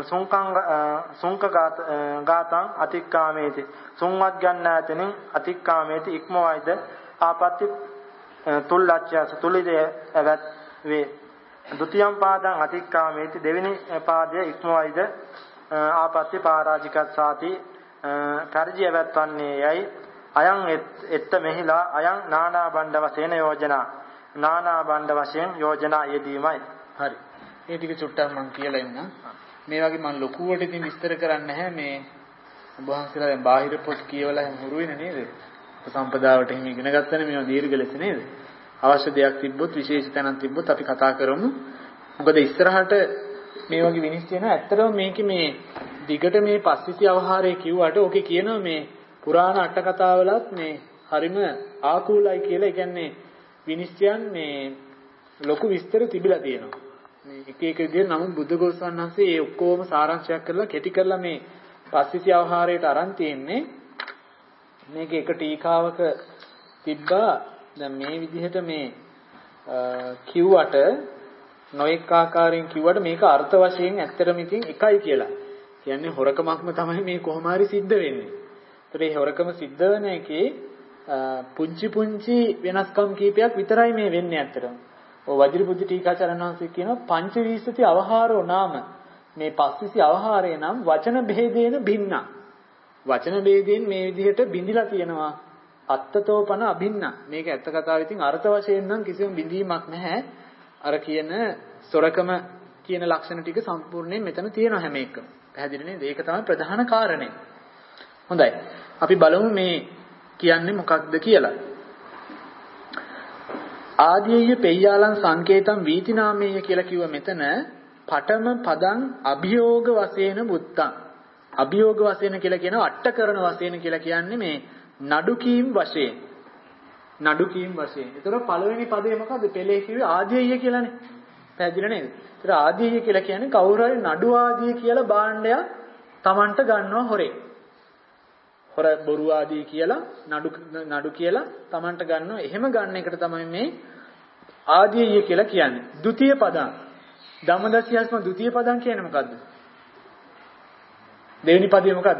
සුංකගාතං අතික්කාමේති සුන්වත් ගන්නාතෙනින් අතික්කාමේති ඉක්මවයිද ආපatti තුල්ලච්ඡස තුලිදේ එවත් වේ. ဒုတိယ පාදං අතික්කාමේති දෙවෙනි පාදය ඉක්මවයිද ආපatti පරාජිකස්සාති පරිජය වත්වන්නේ යයි අයං එත්ත මෙහිලා අයං නානා බණ්ඩ වශයෙන් යෝජනා නානා බණ්ඩ වශයෙන් යෝජනා යෙදීමයි. හරි. මේ ටික චුට්ටක් මම කියලා ඉන්න. මේ වගේ මම ලොකුවට ඉතින් විස්තර කරන්නේ නැහැ. මේ ඔබ වහන්සේලා දැන් බාහිර පොත් කියවලා හුරු වෙන්නේ නේද? සම්පදාවට හිමි ඉගෙන ගත්තනේ මේවා දීර්ඝ ලෙස නේද? අවශ්‍ය දෙයක් තිබ්බොත් විශේෂ තැනක් තිබ්බොත් අපි කතා කරමු. මොකද ඉස්සරහට මේ වගේ විනිශ්චය නෑ. ඇත්තටම මේකේ මේ දිගට මේ පස්විසි අවහාරය කිව්වට ඕකේ කියනවා මේ පුරාණ අට කතාවලත් මේ හරිම ආකූලයි කියලා. ඒ කියන්නේ විනිශ්චයන් මේ ලොකු විස්තර තිබිලා තියෙනවා. මේ එක එක විදිහට නමුත් බුද්ධඝෝෂයන් වහන්සේ ඒ ඔක්කොම සාරාංශයක් කරලා කෙටි කරලා මේ පස්විසි අවහාරයට අරන් තියෙන්නේ. මේක එක ටීකාවක තිබ්බා. දැන් මේ විදිහට මේ කිව්වට නොඑක ආකාරයෙන් කිව්වට මේක අර්ථ වශයෙන් ඇත්තටම ඉතින් එකයි කියලා. කියන්නේ හොරකමක්ම තමයි මේ කොහොම හරි සිද්ධ වෙන්නේ. ඒතර මේ හොරකම සිද්ධ වෙන එකේ පුංචි පුංචි වෙනස්කම් කීපයක් විතරයි මේ වෙන්නේ ඇත්තටම. ඔය වජිරබුද්ධ ටීකාචාර්යන් වහන්සේ කියනවා පංචවිසති අවහාරෝ නාම මේ පස්විසි අවහාරය නම් වචන බෙහෙදේන භින්නා. වචන බෙහෙදෙන් මේ විදිහට බිඳිලා තියෙනවා. අත්තතෝපන අභින්න. මේක ඇත්ත කතාව ඉතින් අර්ථ වශයෙන් නම් කිසිම බිඳීමක් නැහැ. අර කියන සොරකම කියන ලක්ෂණ ටික සම්පූර්ණයෙන් මෙතන තියෙනවා හැම එකම. පැහැදිලි නේද? ඒක තමයි ප්‍රධාන කාරණේ. හොඳයි. අපි බලමු මේ කියන්නේ මොකක්ද කියලා. ආදීය පෙය්‍යාලං සංකේතං වීතිනාමේය කියලා කිව්ව මෙතන පඨම පදං අභියෝග වශයෙන් බුත්තං. අභියෝග වශයෙන් කියලා කියනවා අට්ඨ කරන වශයෙන් කියලා කියන්නේ මේ නඩු කීම් වශයෙන්. නඩු කීම් වශයෙන්. ඒතර පළවෙනි පදේ මොකද්ද? පෙළේ කිව්වේ ආදීය කියලානේ. පැහැදිලි නේද? ඒතර ආදීය කියලා කියන්නේ කවුරු හරි නඩු ආදී කියලා භාණ්ඩයක් Tamanට ගන්නවා හොරේ. හොර බොරු ආදී කියලා නඩු කියලා Tamanට ගන්නවා. එහෙම ගන්න එකට තමයි මේ ආදීය කියලා කියන්නේ. ဒုတိ ය පදං. ධම්මදසියස්ම ဒုတိ ය පදං කියන්නේ මොකද්ද? දෙවෙනි පදේ මොකද්ද?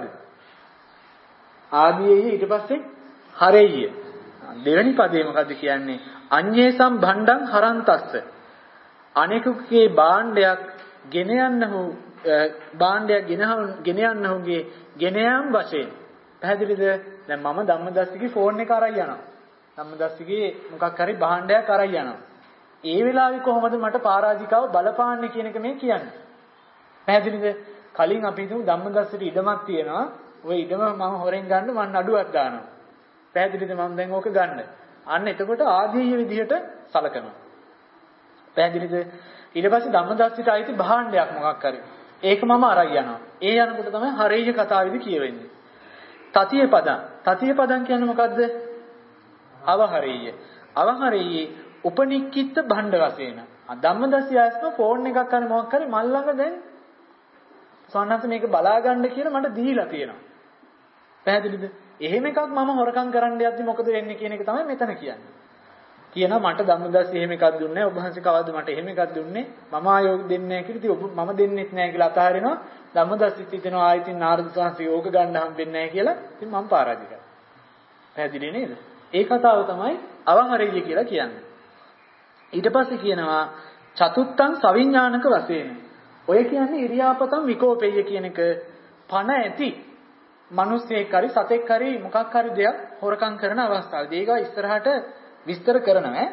ආදීය ඊට පස්සේ හරෙය්‍ය. දෙවෙනි පදේ මොකද්ද කියන්නේ? අඤ්ඤේසම් භණ්ඩං හරන්තස්ස. අනෙකුගේ භාණ්ඩයක් ගෙන යන්නහු භාණ්ඩයක් ගෙන යන්නහුගේ ගෙන යාම් වශයෙන්. පැහැදිලිද? දැන් මම ධම්මදස්සිගේ ෆෝන් එක අරන් යනවා. ධම්මදස්සිගේ මොකක් හරි භාණ්ඩයක් අරන් යනවා. ඒ වෙලාවේ කොහොමද මට පරාජිකාව බලපාන්නේ කියන එක මේ කියන්නේ. පැහැදිලිද? කලින් අපි හිතමු ධම්මදස්සට ඉඩමක් තියෙනවා. ওই ඉඩම මම හොරෙන් ගන්න මම නඩුවක් දානවා. පැහැදිලිද? මම දැන් ඕක ගන්න. අන්න එතකොට ආදීය විදිහට සලකනවා. පැහැදිලිද? ඊට පස්සේ ධම්මදස්සට ආйти භාණ්ඩයක් මොකක් හරි. ඒක මම අරන් යනවා. ඒ යනකොට තමයි හරේය කතාවේදී කියවෙන්නේ. තතිය පදං. තතිය පදං කියන්නේ මොකද්ද? අවහරේය. අවහරේය උපනික්කිත භණ්ඩ වශයෙන්. ධම්මදස්සියස්ම ෆෝන් එකක් කරන මොකක් හරි මල් ළඟ දැන් සවන්නත් මේක බලා ගන්න කියලා මට දීලා තියෙනවා. පැහැදිලිද? එහෙම එකක් මම හොරකම් කරන්න යද්දි මොකද වෙන්නේ කියන එක තමයි මෙතන කියන්නේ. කියනවා මට ධම්මදස්සි එහෙම එකක් දුන්නේ නැහැ. ඔබ වහන්සේ කවද්ද මට එහෙම එකක් දුන්නේ? මම ආයෝග දෙන්නේ නැහැ කියලා. ඉතින් මම දෙන්නෙත් නැහැ කියලා අතහරිනවා. ධම්මදස්සිත් හිතනවා ආයෙත් නාරද සාංශي ඕක ගන්න හම්බෙන්නේ නැහැ කියලා. ඉතින් මම පරාජිකයි. පැහැදිලි නේද? ඒ කතාව තමයි අවහරෙය කියලා කියන්නේ. ඊට පස්සේ කියනවා චතුත්තං සවිඥානික වශයෙන්. ඔය කියන්නේ ඉරියාපතං විකෝපෙය කියන එක පණ ඇති මිනිස්සෙක් හරි සතෙක් හරි මොකක් හරි දෙයක් හොරකම් කරන අවස්ථාවේදී ඒක ඉස්සරහට විස්තර කරනවා.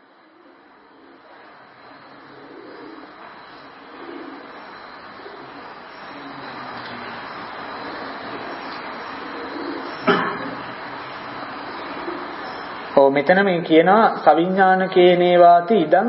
මෙතන මේ කියනවා සවිඥානකේනේවාති ඉදං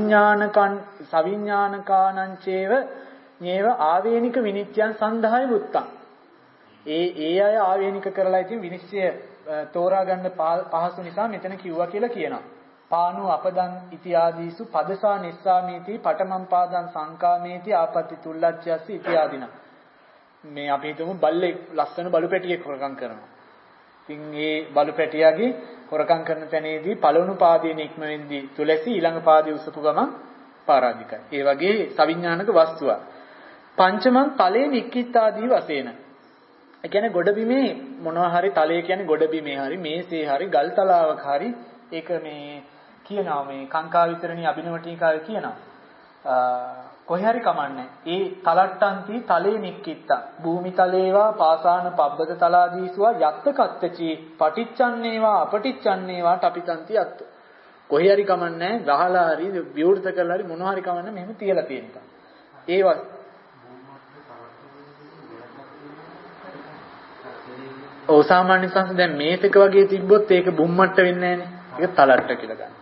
සවිඥානකානංචේව නේව ආවේනික විනිශ්චයන් සඳහායි බුත්තං. ඒ අය ආවේනික කරලා ඉතින් විනිශ්චය තෝරා ගන්න පහසු නිසා මෙතන කිව්වා කියලා කියනවා. පානු අපදං ඉතිආදීසු පදසා නිස්සාමීති පඨමං පාදං සංකාමේති ආපatti තුල්ලච්ඡයස්ස ඉතිආදීන. මේ අපි හිතමු බල්ලෙක් ලස්සන බලු පැටියෙක් හොරකම් කරනවා. ඉතින් ඒ බලු පැටියාගේ හොරකම් කරන තැනේදී පළවුණු පාදයේ නික්ම වෙන්දී තුලැසි ඊළඟ පාදයේ උසපු ගමන් පරාජිකයි. ඒ වගේ සවිඥානික වස්තුවක්. පංචමං තලේ නික්කිටාදී වශයෙන්. ඒ කියන්නේ ගොඩබිමේ මොනවා හරි තලය කියන්නේ ගොඩබිමේ හරි මේසේ හරි ගල් තලාවක හරි ඒක මේ කියනවා මේ කාංකා විතරණී අභිනව ටීකාවේ කියනවා. කොහේ හරි කමන්නේ. ඒ තලට්ටන්ති තලේ නික්කිට්ටා. භූමි තලේවා පාසාන පබ්බත තලාදීසුවා යත්ත කත්තචි පටිච්චන්නේවා අපටිච්චන්නේවා ටපිතන්ති අත්ත. කොහේ හරි කමන්නේ ගහලා හරි විවෘත කරලා හරි මොනවා හරි කමන්නේ මෙහෙම තියලා තියෙන එක. ඒවත් ඔව් සාමාන්‍ය සංස දැන් මේසක වගේ තිබ්බොත් ඒක බුම්මට්ට වෙන්නේ නැහනේ. ඒක තලට්ට කියලා ගන්න.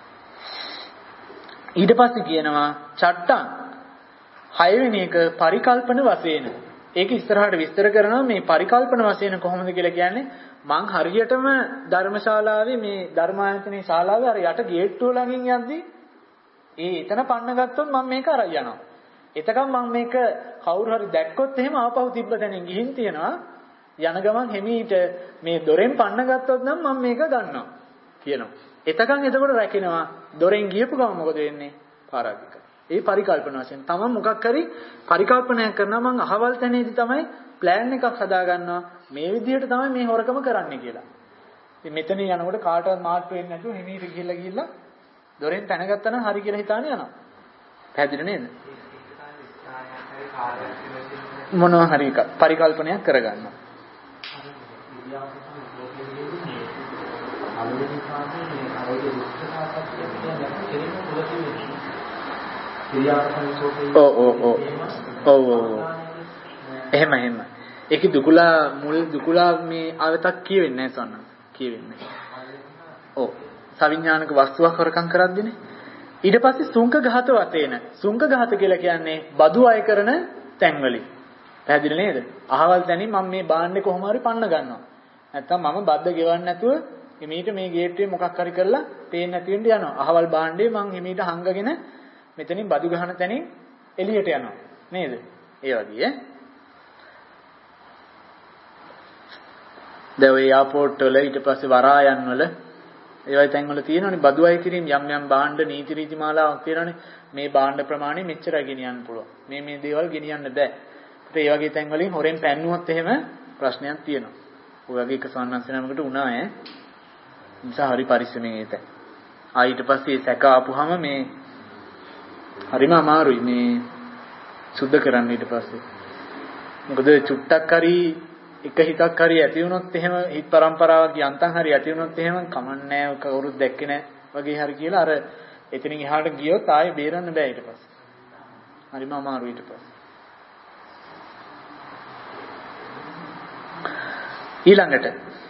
ඊට පස්සේ කියනවා චට්ටං 6 වෙනි එක පරිකල්පන වශයෙන්. ඒක ඉස්සරහට විස්තර කරනවා මේ පරිකල්පන වශයෙන් කොහොමද කියලා කියන්නේ මං හරියටම ධර්මශාලාවේ මේ ධර්මායතනයේ ශාලාවේ අර යට ගේට්ටුව ළඟින් යද්දි එතන පන්න ගත්තොත් මම මේක අරන් යනවා. එතකම් මම මේක කවුරු හරි දැක්කොත් එහෙම ආපහු තිබ්බ තැනින් ගිහින් තියනවා. යන ගමන් හිමීට මේ දොරෙන් පන්න ගත්තොත් නම් මම මේක ගන්නවා කියනවා. එතකන් එතකොට රැකිනවා. දොරෙන් ගියපු ගමන් මොකද වෙන්නේ? පරාජිකයි. ඒ පරිකල්පන වශයෙන් තමන් මොකක් හරි පරිකල්පනයක් කරනවා මං අහවල් තැනේදී තමයි ප්ලෑන් එකක් හදා ගන්නවා. මේ විදිහට තමයි මේ හොරකම කරන්නේ කියලා. ඉතින් මෙතන යනකොට කාටවත් මාට් වෙන්නේ නැතුව හිමීට ගිහිල්ලා දොරෙන් පැනගත්තා නම් හරි කියලා හිතාන යනවා. පැහැදිලි නේද? මොනවා හරි පරිකල්පනයක් කරගන්නවා. එහෙම. ඒක දුකුලා මේ අවතක් කියවෙන්නේ නැහැ සන්න. කියවෙන්නේ. ඔව්. සවිඥානික වස්තුවක් හොරකම් කරද්දිනේ. ඊට පස්සේ සුංක ඝාත වතේන. සුංක ඝාත කියලා කියන්නේ බදු අය කරන තැන්වලින්. පැහැදිලි නේද? අහවල් තැනින් මම මේ බාන්නේ කොහොම හරි පන්න ගන්නවා. නැත්තම් මම බද්ද ගෙවන්නේ නැතුව හිමීට මේ ගේට්ටුවේ මොකක් හරි කරලා පේන්නේ නැති වෙන්න යනවා. අහවල් බාණ්ඩේ මං හිමීට හංගගෙන මෙතනින් බදු ගහන තැනින් එළියට යනවා. නේද? ඒ වගේ දැන් ඔය එයාපෝට් වල ඊට පස්සේ වරායන් වල ඒ වගේ තැන් වල තියෙනවනේ බදු අය කිරීම යම් බාණ්ඩ නීති රීති මාලාවක් තියෙනවනේ. මේ බාණ්ඩ ප්‍රමාණය මෙච්චරයි ගෙනියන්න පුළුවන්. මේ දේවල් ගෙනියන්න බෑ. ඒ වගේ තැන් වලින් හොරෙන් පැන්නුවොත් එහෙම ප්‍රශ්නයක් තියෙනවා. ඔය වගේ එක සම්මන්ත්‍රණයකට වුණා ඈ. නිසා හරි පරිස්සමෙන් ඒත. ඊට පස්සේ සැක ආපුහම මේ හරිම අමාරුයි මේ සුද්ධ කරන්න ඊට පස්සේ. මොකද චුට්ටක් හරි එක හිතක් හරි ඇති වුණොත් එහෙම හිත પરම්පරාවක් යන්තම් හරි ඇති වුණොත් එහෙම කමන්නේ නැහැ කවුරුත් දැක්කේ නැහැ වගේ හරි කියලා අර එතනින් එහාට ගියොත් ආයේ බේරන්න බෑ ඊට පස්සේ. හරිම අමාරුයි ඊට පස්සේ. ඊළඟට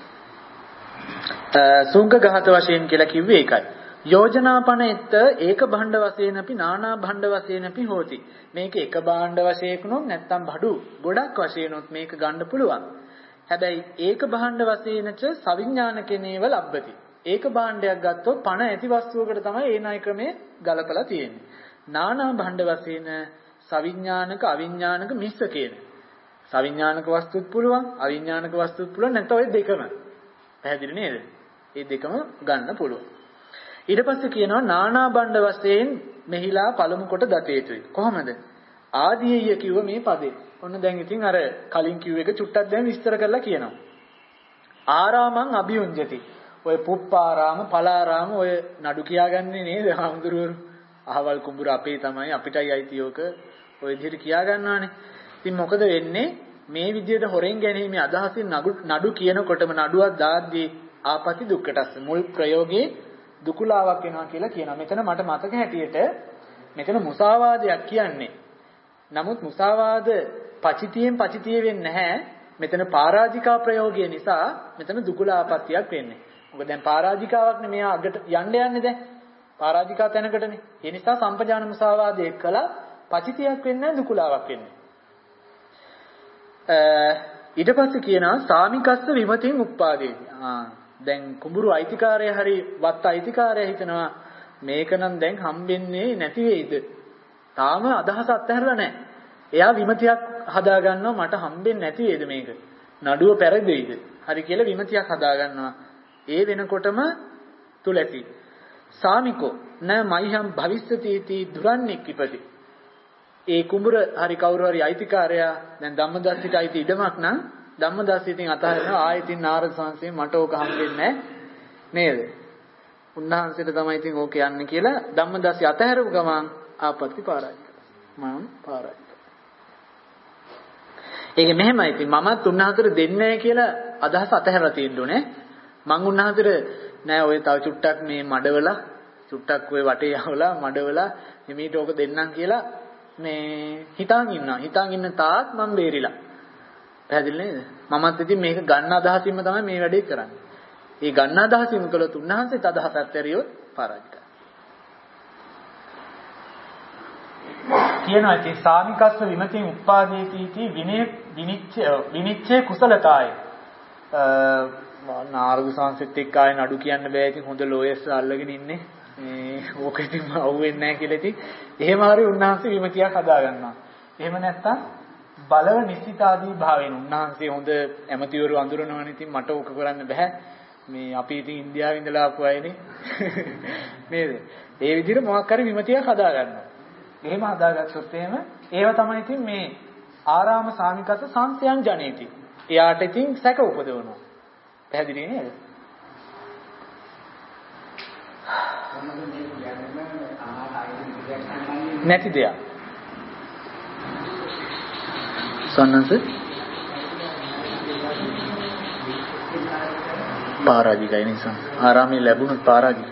සුංග ඝාත වශයෙන් කියලා කිව්වේ ඒකයි. යෝජනාපනෙත් ඒක භණ්ඩ වශයෙන් අපි නානා භණ්ඩ වශයෙන් අපි හොති. මේක එක භාණ්ඩ වශයෙන් උනොත් නැත්තම් බඩු ගොඩක් වශයෙන් උනොත් මේක ගන්න පුළුවන්. හැබැයි ඒක භාණ්ඩ වශයෙන්ච සවිඥානිකේනේව ලබ්බති. ඒක භාණ්ඩයක් ගත්තොත් පණ ඇති වස්තුවකට තමයි ඒ ණය ක්‍රමේ ගලපලා තියෙන්නේ. නානා භණ්ඩ වශයෙන් සවිඥානික අවිඥානික මිශ්‍ර කියන. සවිඥානික වස්තුත් පුළුවන් අවිඥානික වස්තුත් පුළුවන් නැත්නම් ඔය දෙකම. පැහැදිලි නේද? මේ දෙකම ගන්න පුළුවන්. ඊට පස්සේ කියනවා නානා භණ්ඩ වශයෙන් මෙහිලා පළමු කොට දත යුතුයි. කොහොමද? ආදීය කිව්ව මේ පදේ. ඔන්න දැන් ඉතින් අර කලින් කිව්ව එක චුට්ටක් දැන් විස්තර කරලා කියනවා. ආරාමං අභියුඤ්ජති. ඔය පුප්පාරාම, පලාරාම ඔය නඩු කියාගන්නේ නේද? හාමුදුරුවෝ අහවල් කුඹුර අපේ තමයි අපිටයි අයිතියෝක ඔය විදිහට කියා ගන්නවානේ. ඉතින් මොකද වෙන්නේ? මේ විදිහට හොරෙන් ගැනීමේ අදහසින් නඩු කියනකොටම නඩුවක් දාද්දී ආපති දුක්කටස් මුල් ප්‍රයෝගේ දුකුලාවක් වෙනවා කියලා කියනවා. මෙතන මට මතක හැටියට මෙතන මුසාවාදයක් කියන්නේ. නමුත් මුසාවාද පචිතියෙන් පචිතිය වෙන්නේ නැහැ. මෙතන පරාජිකා ප්‍රයෝගය නිසා මෙතන දුකුලාපත්‍යක් වෙන්නේ. මොකද දැන් පරාජිකාවක් නේ මෙයා අගට යන්න යන්නේ දැන්. පරාජිකා තැනකටනේ. ඒ නිසා සම්පජාන මුසාවාදයේ කළා පචිතියක් වෙන්නේ නැහැ දුකුලාවක් වෙන්නේ. ඊට පස්සේ කියනවා සාමිකස්ස විමතින් උප්පාදේති. දැන් කුඹුරු අයිතිකාරය හරි වත් අයිතිකාරය හිතනවා මේක නම් දැන් හම්බෙන්නේ නැති වෙයිද? තාම අදහස අත්හැරලා නැහැ. එයා විමතියක් හදා ගන්නවා මට හම්බෙන්නේ නැති වේද මේක. නඩුව පෙරදෙයිද? හරි කියලා විමතියක් හදා ගන්නවා. ඒ වෙනකොටම තුලැති. සාමිකෝ න මයිහම් භවිස්සතිති දුරන්නික්කිපති. ඒ කුඹුර හරි කවුරු හරි අයිතිකාරයා දැන් ධම්මදස්සිට අයිති ඉඩමක් නම් ධම්මදස්සිතින් අතහරිනවා ආයෙතින් නාරද සංසයෙන් මට ඕක හම්බෙන්නේ නැහැ නේද? උන්වහන්සේට තමයි ඉතින් ඕක යන්නේ කියලා ධම්මදස්සි අතහැරපු ගමන් ආපත්‍ති පරාජිත. මම පරාජිත. ඒක මෙහෙමයි ඉතින් මමත් උන්වහන්සේට දෙන්නේ නැහැ කියලා අදහස අතහැරලා තියෙන්න ඕනේ. මං උන්වහන්සේට නෑ ඔය තව චුට්ටක් මේ මඩවලා චුට්ටක් ඔය වටේ යවලා මඩවලා හිමීට ඕක දෙන්නම් කියලා මේ හිතාන් ඉන්නවා. හිතාන් ඉන්න තාක් මම බේරිලා. පැහැදිලි නේද? මමත් ඉතින් මේක ගන්න අදහසින්ම තමයි මේ වැඩේ කරන්නේ. ඒ ගන්න අදහසින්ම කළොත් උන්වහන්සේත් අදහසක් ඇරියොත් පරාජිතයි. කියනවා ඉතින් සාමිකස්ස විමතින් උපාදේති විනිච්ඡේ කුසලතාය. නාරද සංසෙත් එක්ක ආය නඩු කියන්න බෑ ඉතින් හොඳ ලෝයස් අල්ලගෙන ඉන්නේ. මේ ඕක ඉතින් අහුවෙන්නේ නැහැ කියලා ඉතින් එහෙම හරි උන්වහන්සේ විමතියක් හදා ගන්නවා. එහෙම නැත්තම් බලව නිශ්චිතාදී භාවයෙන් උන්වහන්සේ හොඳ ඇමතිවරු අඳුරනවනේ ඉතින් මට ඕක කරන්න බෑ. මේ අපි ඉතින් ඉන්දියාවේ ඉඳලා ආපු අයනේ. නේද? ඒ විදිහට මොකක් හරි විමතියක් හදා ගන්නවා. එහෙම හදාගත්තොත් එහෙම ඒව තමයි ඉතින් මේ ආරාම සාමිකස සංසයන් ජනේති. එයාට ඉතින් සැක උපදවනවා. පැහැදිලි නේද? නැති දෙයක්. සන්නස පරාජිකයි නිසා ආරාමයේ ලැබුණොත් පරාජිකයි.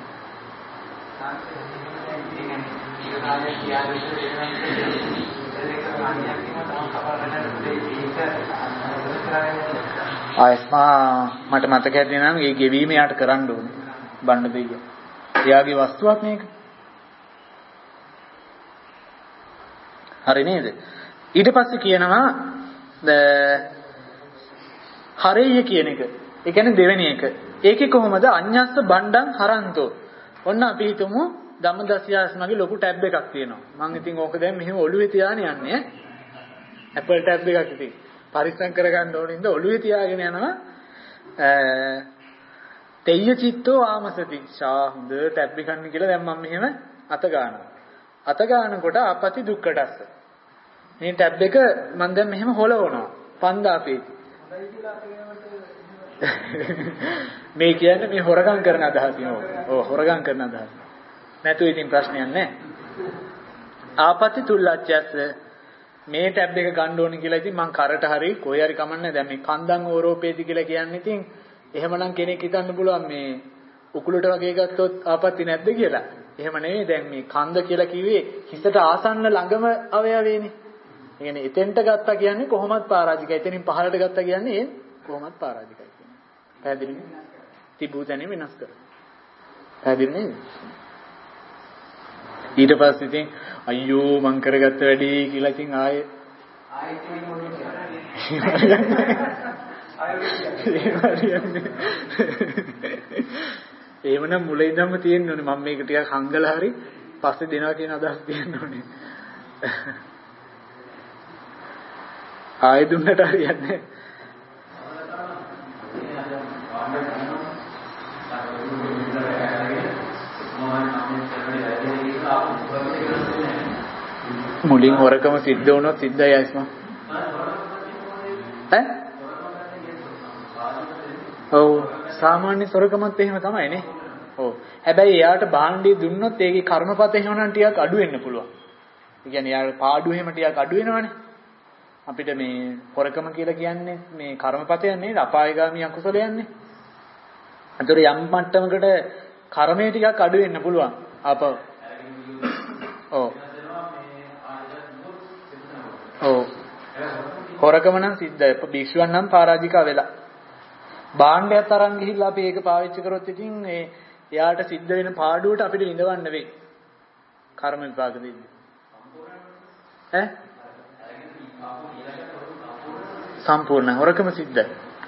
ආයස්මා මට මතක ඇති නම් ඒ ගෙවීම යාට කරන්න ඕනේ බණ්ඩ දෙයියා. එයාගේ වස්තුවක් මේක. හරි නේද? ඊට පස්සේ කියනවා හරෙය කියන එක. ඒ කියන්නේ දෙවෙනි එක. ඒකේ කොහොමද අඤ්ඤස්ස බණ්ඩං හරන්තෝ. ඔන්න අපි හිතමු ධම්මදස්සියාස් මගේ ලොකු ටැබ් එකක් තියෙනවා. මම ඉතින් ඕක දැන් මෙහෙම ඔළුවේ තියාගෙන යන්නේ Apple ටැබ් එකක් ඉතින් පරිස්සම් කරගන්න ඕනේ ඉඳ ඔළුවේ තියාගෙන යනවා. තෙය්‍ය චිත්තෝ ආමසති. ෂා හොඳ ටැබ් එකක් නේ කියලා දැන් මම මෙහෙම අත ගන්නවා. අත ගන්නකොට අපති දුක්කටස්ස. මේ ටැබ් එක මම දැන් මෙහෙම හොලවනවා. පන්දාපේ. මේ කියන්නේ මේ හොරගම් කරන අදහසින් ඔව් හොරගම් කරන අදහස. නැතු ඉතින් ප්‍රශ්නයක් නැහැ. ආපති තුල්ලච්ඡස්ස මේ ටැබ් එක ගන්න ඕනේ කියලා ඉතින් මං කරට හරි කොයි හරි කමන්නේ දැන් මේ කන්දන් ඕරෝපේති කියලා කියන්නේ ඉතින් එහෙමනම් කෙනෙක් හිතන්න පුළුවන් මේ උකුලට වගේ ගත්තොත් ආපත්‍ති නැද්ද කියලා. එහෙම නෙවෙයි දැන් මේ කන්ද කියලා කිව්වේ හිසට ආසන්න ළඟම අවයවේනේ. ඒ කියන්නේ එතෙන්ට ගත්තා කියන්නේ කොහොමත් පරාජිකයි. එතනින් පහළට ගත්තා කියන්නේ කොහොමත් පරාජිකයි කියන්නේ. පැහැදිලි නේද? තිබූ තැන වෙනස් කරනවා. පැහැදිලි නේද? ඊට පස්සේ ඉතින් අයියෝ මං කරගත්ත වැඩේ කියලා ඉතින් ආයෙත් එහෙමනම් මුලින් ඉඳන්ම තියෙන්න ඕනේ මම මේක ටිකක් හංගලා හරි පස්සේ දෙනවා කියන අදහස් තියෙන්න ඕනේ. ආයෙ දුන්නට හරියන්නේ මුලින් හොරකම සිද්ධ වුණොත් සිද්ධයි ආයිස්ම. ඔව් සාමාන්‍ය හොරකමත් එහෙම තමයි නේ. ඔව්. හැබැයි එයාට භාණ්ඩය දුන්නොත් ඒකේ කර්මපත එහෙමනම් ටිකක් අඩු වෙන්න පුළුවන්. ඒ කියන්නේ එයාගේ පාඩුව එහෙම ටිකක් අඩු වෙනවනේ. අපිට මේ හොරකම කියලා කියන්නේ මේ කර්මපතයක් නෙවෙයි අපායගාමී අකුසලයක් නේ. ඒතර යම් මට්ටමකට කර්මය ටිකක් අඩු වෙන්න පුළුවන්. ආපහු. ඔව්. ඔව්. හොරකම නම් සිද්ධයි. භික්ෂුවන් නම් පරාජිකා වෙලා. භාණ්ඩයක් අරන් ගිහිල්ලා අපි ඒක පාවිච්චි කරොත් ඉතින් එයාට සිද්ධ වෙන පාඩුවට අපිට විඳවන්න වෙයි. කර්ම විපාක දෙන්නේ. සම්පූර්ණ හොරකම සිද්ධයි.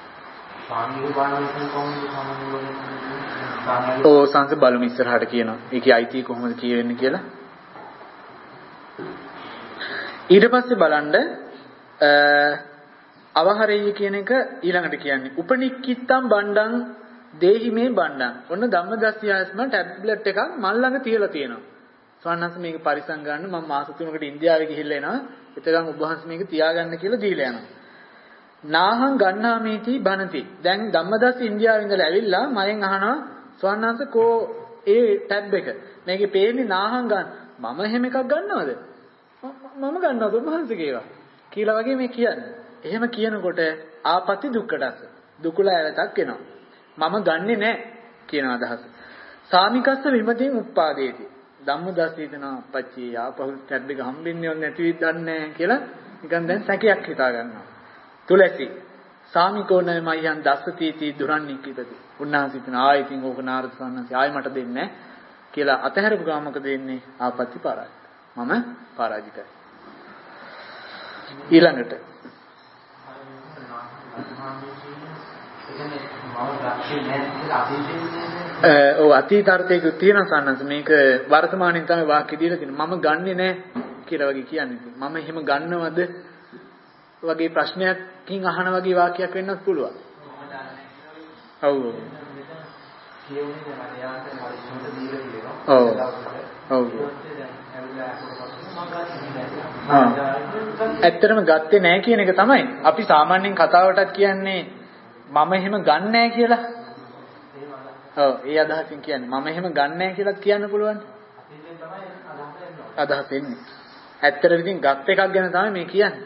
ඕ සංස බලමු ඉස්සරහට කියනවා. ඒකේ අයිතිය කොහොමද කියවෙන්නේ කියලා. ඊට පස්සේ බලන්න අවහරෙය කියන එක ඊළඟට කියන්නේ උපනික්කිත්තම් බණ්ඩං දේහි මේ බණ්ඩං. ඔන්න ධම්මදස්සියාස්ම ටැබ්ලට් එකක් මල් ළඟ තියලා තියෙනවා. ස්වාමීන් වහන්සේ මේක පරිසම් ගන්න මම මාස 3කට ඉන්දියාවේ ගිහිල්ලා එනවා. එතකන් ඔබ වහන්සේ මේක තියාගන්න කියලා දීලා යනවා. නාහං ගන්නාමීති බණති. දැන් ධම්මදස්ස ඉන්දියාවේ ඉඳලා ඇවිල්ලා මයෙන් අහනවා ස්වාමීන් වහන්සේ කෝ ඒ ටැබ් එක. මේකේ පේන්නේ නාහං ගන්න. මම එහෙම එකක් ගන්නවද? මම ගන්නවද ඔබ වහන්සේගේ ඒවා? කියලා වගේ මේ කියන්නේ. එහෙම කියනකොට ආපති දුක්ඛටස දුකල ඇලතක් එනවා. මම ගන්නෙ නෑ කියන අදහස. සාමිකස්ස විමතින් උප්පාදේති. ධම්මදස්සීතනා අපච්චි ආපහු ටැබ් එක හම්බෙන්නේ නැති වෙද්ද දන්නේ කියලා නිකන් දැන් සැකයක් හිතා ගන්නවා. තුලසි සාමිකෝන මයන් දස්සතිති දුරන්නික්කිතති. උන්වහන්සේ හිතන ආයෙකින් ඕක නාරද සන්නන්සේ ආයෙ මට දෙන්නේ නැහැ කියලා අතහැරපු ගාම මොකද වෙන්නේ? ආපත්‍ති පරාජය. මම පරාජිතයි. ඊළඟට ඔව් අතීත අර්ථයක තියෙන සන්නන්ස මේක වර්තමානයේ තමයි වාක්‍ය දීලා තියෙන්නේ. මම ගන්නෙ නැහැ කියලා වගේ කියන්නේ. මම එහෙම ගන්නවද වගේ ප්‍රශ්නයක්කින් අහන වගේ වාක්‍යයක් වෙන්නත් පුළුවන්. ඔව්. ඔව්. ඔව්. ඇත්තටම ගත්තේ නැහැ කියන එක තමයි. අපි සාමාන්‍යයෙන් කතාවටත් කියන්නේ මම එහෙම ගන්න නැහැ කියලා. ඔව් ඒ අදහසින් කියන්නේ මම එහෙම ගන්න නැහැ කියලාත් කියන්න පුළුවන්. අදහස එන්නේ. ඇත්තට ඉතින් ගත් එකක් ගැන තමයි මේ කියන්නේ.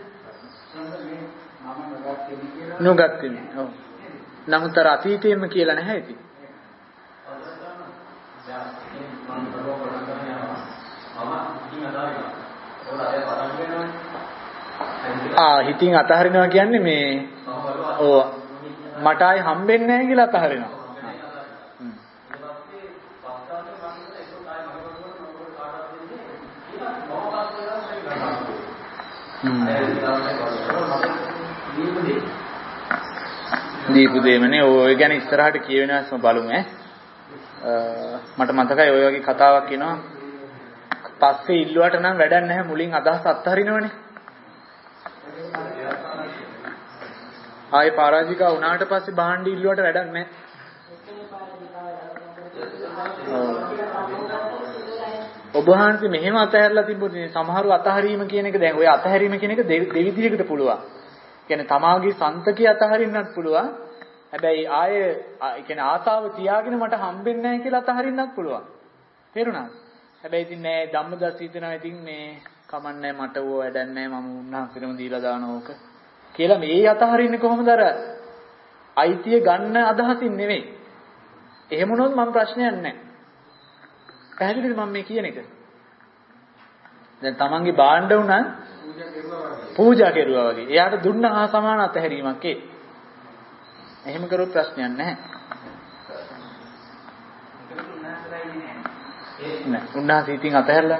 නොගත්තේ. ඔව්. නමුත් අර අතීතයෙන්ම කියලා නැහැ ඉතින්. හිතින් අතහරිනවා කියන්නේ මේ ඔව් මට ආයි හම්බෙන්නේ නැහැ කියලා අතහරිනවා. දීපු දෙමනේ ඔය ගැන ඉස්සරහට කියවෙනවස්ම බලමු මට මතකයි ඔය වගේ කතාවක් එනවා. පස්සේ ඉල්ලුවට නම් වැඩක් නැහැ මුලින් අදහස් අත්හරිනවනේ. ආයේ පරාජිකා වුණාට පස්සේ භාණ්ඩ ඉල්ලුවට වැඩක් නැහැ. ඔබ වහන්සේ මෙහෙම අතහැරලා තිබුණේ සමහරව අතහැරීම කියන එක දැන් ඔය අතහැරීම කියන එක දෙවිදිහකට පුළුවන්. කියන්නේ තමාගේ සන්තකේ අතහරින්නත් පුළුවන්. හැබැයි ආයේ කියන්නේ ආසාව තියාගෙන මට හම්බෙන්නේ නැහැ කියලා අතහරින්නත් පුළුවන්. තේරුණාද? හැබැයි ඉතින් නෑ ධම්මදස්ස හිතනවා ඉතින් මේ කමන්නේ මට ඕව වැඩක් නෑ මම උන්වහන්සේටම දීලා දාන ඕක කියලා මේ අතහරින්නේ කොහොමද? අර අයිතිය ගන්න අදහසින් නෙවෙයි. එහෙම වුණොත් මම ප්‍රශ්නයක් නෑ. පැහැදිලිද මම මේ කියන එක? දැන් තමන්ගේ භාණ්ඩ උනන් පූජා කෙරුවා වගේ. එයාට දුන්න හා සමාන අතහැරීමක් ඒ. එහෙම කරොත් ප්‍රශ්නයක් නැහැ. නෑ. උන්වහන්සේ ඉතින් අතහැරලා.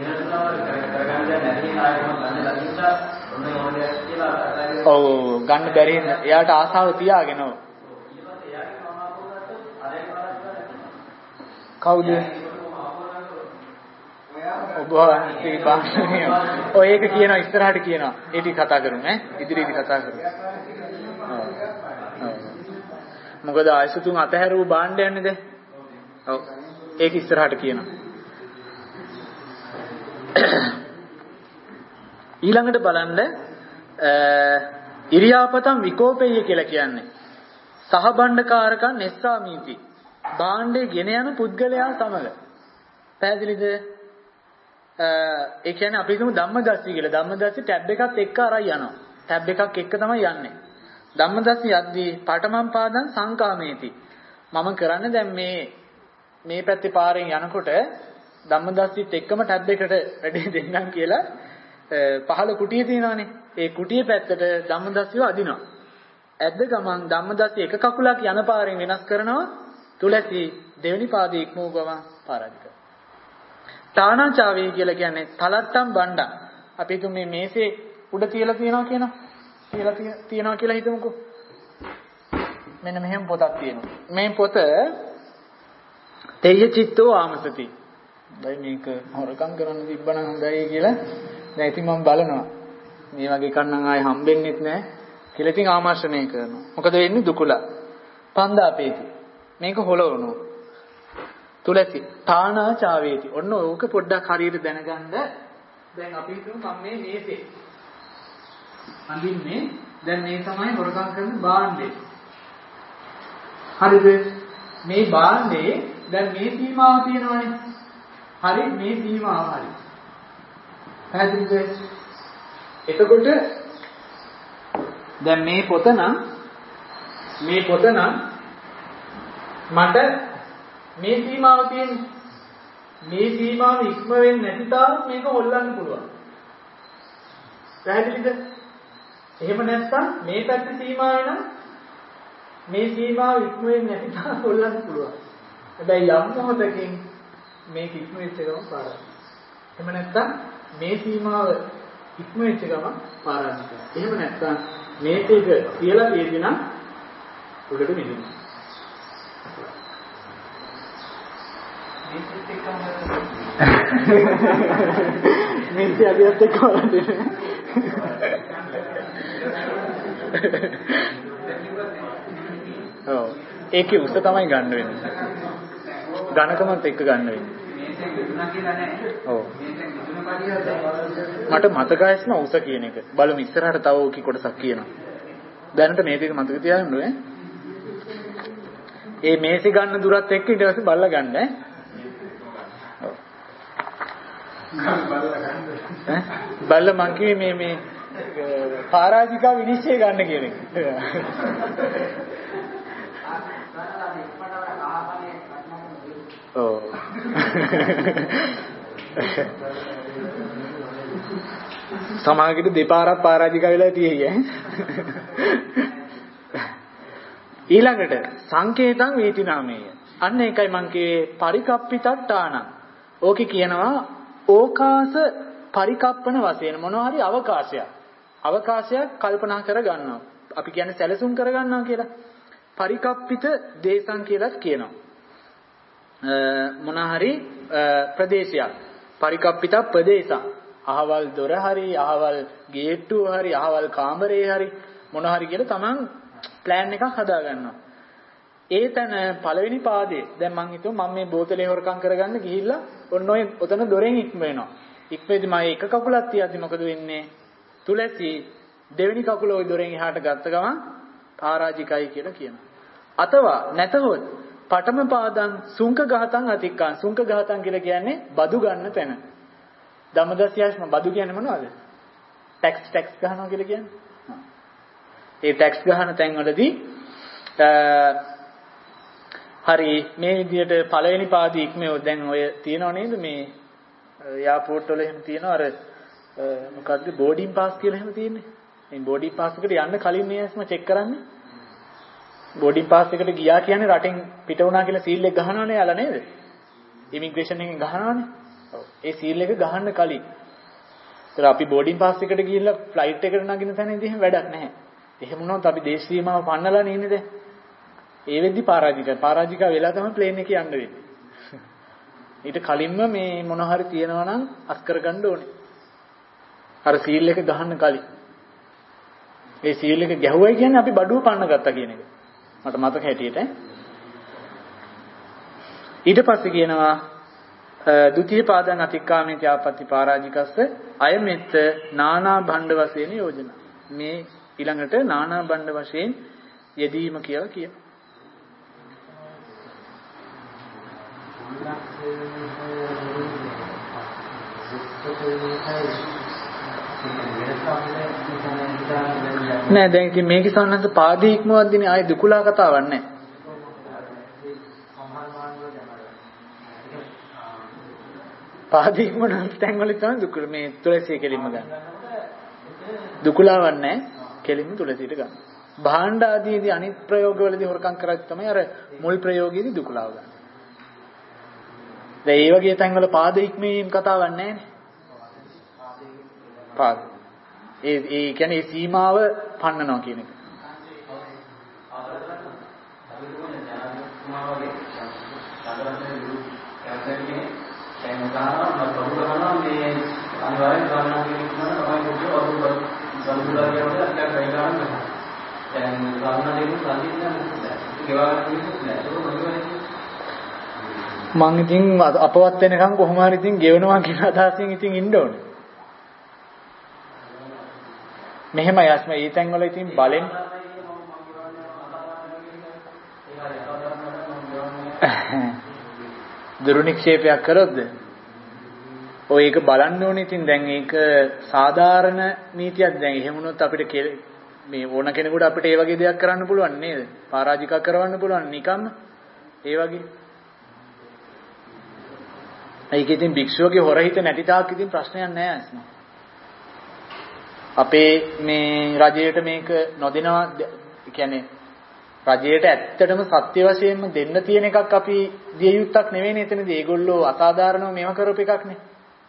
ඔව් ගන්න බැරි හින්දා එයාට ආසාව තියාගෙන ඔව්. කවුද? ඔබ වහන්සේ පාන්නේ. ඔය ඒක කියනවා ඉස්සරහට කියනවා. ඒ ටික කතා කරමු ඈ. ඉදිරියේදී කතා කරමු. මොකද ආයසතුන් අතහැරූ භාණ්ඩයන්නේද? ඔව්. ඒක ඉස්සරහට කියනවා. ඊළඟට බලන්න ඉරියාපතම් විකෝපෙය කියලා කියන්නේ සහබණ්ඩකාරකන් නෙස්සාමීති භාණ්ඩේ ගෙන යන පුද්ගලයා සමග. පැහැදිලිද? ඒ කියන්නේ අපි හිතමු ධම්මදස්සී කියලා. ධම්මදස්සී ටැබ් එකත් එක්ක අරයි යනවා. ටැබ් එකක් එක්ක තමයි යන්නේ. ධම්මදස්සී යද්දී පඨමම් පාදං සංකාමේති. මම කරන්නේ දැන් මේ පැත්තේ පාරෙන් යනකොට ධම්මදස්සිත් එක්කම ටැබ් එකට වැඩි දෙන්නම් කියලා පහළ කුටිය තියෙනවානේ. ඒ කුටියේ පැත්තට ධම්මදස්සිව අදිනවා. ඇද්ද ගමන් ධම්මදස්සි එක කකුලක් යන පාරෙන් වෙනස් කරනවා. තුලසි දෙවෙනි පාදයේ ඉක්මවු ගමන් පරාජිත. තානාචාවේ කියලා කියන්නේ තලත්තම් බණ්ඩා. අපි හිතමු මේ මේසේ උඩ තියලා තියනවා කියනවා. තියනවා කියලා හිතමුකෝ. මෙන්න මෙහෙම පොතක් තියෙනවා. මේ පොත තේය චිත්තෝ ආමසති. දැන් මේක හොරකම් කරන්න තිබ්බනම් හොඳයි කියලා දැන් ඉතින් මම බලනවා. මේ වගේ කන්නම් ආයේ හම්බෙන්නෙත් නැහැ කියලා ඉතින් ආමර්ෂණය කරනවා. මොකද වෙන්නේ දුකුලා. පන්දාපේති. මේක හොලවනවා. තුලසි තානා චාවේති. ඔන්න ඕක පොඩ්ඩක් හරියට දැනගන්න. දැන් අපි හිතමු මම මේ මේසේ අඳින්නේ. දැන් මේ තමයි හොරකම් කරන භාණ්ඩේ. හරිද? මේ භාණ්ඩේ දැන් මේ සීමාව තියෙනවනේ. හරි මේ සීමාව හරි. පැහැදිලිද? එතකොට දැන් මේ පොත නම් මට මේ සීමාව තියෙන්නේ. මේ සීමාව ඉක්ම වෙන්නේ නැති තාක් මේක හොල්ලන්න පුළුවන්. පැහැදිලිද? එහෙම නැත්නම් මේ පැත්තේ සීමාව නම් මේ සීමාව ඉක්ම වෙන්නේ නැති තාක් හොල්ලන්න පුළුවන්. හැබැයි යම් මොහොතකින් මේක ඉක්ම වෙච්ච ගමන් පාරායි. එහෙම නැත්නම් මේ සීමාව ඉක්ම වෙච්ච ගමන් පාරායි. එහෙම නැත්නම් මේක කියලා තියෙදි නම් උඩට මිදෙනවා. මේක අදියත් එක්ක වරන්නේ. ඔව් ඒකේ උස තමයි ගන්න වෙන්නේ. ඝනකමත් එක්ක ගන්න වෙන්නේ. ඔව් මට මතකයි උස කියන එක. බලමු ඉස්සරහට තව ඕකේ කොටසක් කියනවා. දැනට මේ දෙක මතක තියාගන්න ඕනේ. ඒ මේසි ගන්න දුරත් එක්ක ඊට පස්සේ බල්ලා ගන්න ඈ. බල්ලා මං කිව්වේ මේ පරාජිකා විනිශ්චය ගන්න කියන එක. ඔව්. සමාගයට දෙපාරක් පරාජිකා වෙලා තියෙයි ඈ. ඊළඟට සංකේතං වීතිනාමේය. අන්න ඒකයි මං කියේ පරිකප්පිතට්ඨාන. ඕකේ කියනවා ඕකාස පරිකප්පන වශයෙන් මොනවා හරි අවකාශයක් කල්පනා කර ගන්නවා. අපි කියන්නේ සැලසුම් කර ගන්නවා කියලා. පරිකප්පිත දේශං කියලාත් කියනවා. මොනවා හරි ප්‍රදේශයක්. පරිකප්පිත ප්‍රදේශ. අහවල් දොර හරි, අහවල් ගේට්ටුව හරි, අහවල් කාමරේ හරි මොනවා හරි කියලා තමන් ප්ලෑන් එකක් හදා ගන්නවා. ඒ තැන පළවෙනි පාදේ දැන් මං හිතුවා මම මේ බෝතලේ හොරකම් කරගන්න ගිහිල්ලා ඔන්න ඔය ඔතන දොරෙන් ඉක්ම වෙනවා. ඉක්මෙදි මම එක කකුලක් තියද්දි මොකද වෙන්නේ? තුලසි දෙවෙනි කකුල ওই දොරෙන් එහාට ගත්ත ගමන් පරාජිකයි කියලා කියනවා. අතවා නැතහොත් පඨම පාදං සුංක ගහතං අතික්කං. සුංක ගහතං කියලා කියන්නේ බදු ගන්න තැන. දමදසියස්ම බදු කියන්නේ මොනවද? ටැක්ස් ගහනවා කියලා කියන්නේ. ඒ ටැක්ස් ගහන තැන්වලදී හරි මේ විදිහට පළවෙනි පාදයේ ඉක්මව දැන් ඔය තියනව නේද මේ එයාපෝට් වල එහෙම තියනවා අර මොකද්ද බෝඩින් පාස් කියලා එහෙම තියෙන්නේ. මේ බෝඩින් පාස් එකට යන්න කලින් මේ ඇස්ම චෙක් කරන්නේ. බෝඩින් පාස් එකට ගියා කියන්නේ රටෙන් පිට වුණා කියලා සීල් එක ගහනවනේ යාලා නේද? ඉමිග්‍රේෂන් එකෙන් ගහනවනේ. ඔව්. ඒ සීල් එක ගහන්න කලින්. ඒතර අපි බෝඩින් පාස් එකට ගිහිල්ලා ෆ්ලයිට් එකට නගින තැනදී එහෙම වැඩක් නැහැ. එහෙම වුණොත් අපි දේශ සීමාව පන්නලා නෙන්නේ දැන්. ඒ වෙද්දි පරාජිකා වෙලා තමයි ප්ලේන් එකේ යන්න වෙන්නේ. ඊට කලින්ම මේ මොන හරි තියනවා නම් අස් කරගන්න ඕනේ. අර සීල් එක ගහන්න කලින්. ඒ සීල් එක ගැහුවයි කියන්නේ අපි බඩුව පන්න ගත්තා කියන එක. මට මතක හැටියට. ඊට පස්සේ කියනවා ဒုတိ ය පාදං අතික්කාමේති ආපත්‍ති පරාජිකස්ස අයමෙත්ත නානා භණ්ඩ වශයෙන් යෝජනා. මේ ඊළඟට නානා භණ්ඩ වශයෙන් යෙදීම කියලා කියනවා. නෑ දැන් ඉතින් මේකේ සම්බන්ධ පාදී ඉක්මවද්දිනේ ආයේ දුකුලා කතාවක් නෑ. පාදී ඉක්මන තැන් වල තමයි දුකුල මේ තුලසිය කෙලින්ම ගන්න. දුකුලාවක් නෑ කෙලින්ම තුලසියට ගන්න. භාණ්ඩ ආදීදී අනිත් ප්‍රයෝගවලදී හොරකම් කරත් තමයි අර මුල් ප්‍රයෝගයේදී දුකුලාව ගන්න. දැන් මේ වගේ තැන් වල පාද ඉක්මීම් කතාවක් නෑනේ. පාද ඒ කියන්නේ සීමාව පන්නනවා කියන එක. දැන් උදාහරණයක් බහුල කරනවා මේ අනිවාර්යෙන් ගන්නවා කියන එක තමයි සම්පූර්ණ කියනකොට අක්කා බයි ගන්න බෑ. දැන් සම්මා දෙකක් සම්පූර්ණ නැහැ. ඒවා කිව්වොත් නෑ. ඒක මොකද? මං ඉතින් අපවත් වෙනකම් කොහොම හරි ඉතින් ගෙවනවා කියන අදහසින් ඉතින් ඉන්න ඕනේ. මෙහෙමයි අස්ම ඒ තැන් වල ඉතින් බලෙන් දුරුනික්ෂේපයක් කරොත්ද? ඔය ඒක බලන්න ඕනේ. ඉතින් දැන් ඒක සාධාරණ නීතියක්. දැන් එහෙම වුණොත් අපිට මේ ඕන කෙනෙකුට අපිට ඒ වගේ දෙයක් කරන්න පුළුවන් නේද? පරාජිකා කරවන්න පුළුවන් නිකම්ම. ඒ වගේ. ඒක ඉතින් භික්ෂුවගේ හොරහිත නැති තාක් ඉතින් ප්‍රශ්නයක් නෑ අස්ම. අපේ මේ රජයට මේක නොදෙනවා කියන්නේ රජයට ඇත්තටම සත්‍ය වශයෙන්ම දෙන්න තියෙන එකක් අපි දිය යුත්තක් නෙවෙයිනේ එතනදී. ඒගොල්ලෝ අසාධාරණව මේව කරපු එකක් නේ.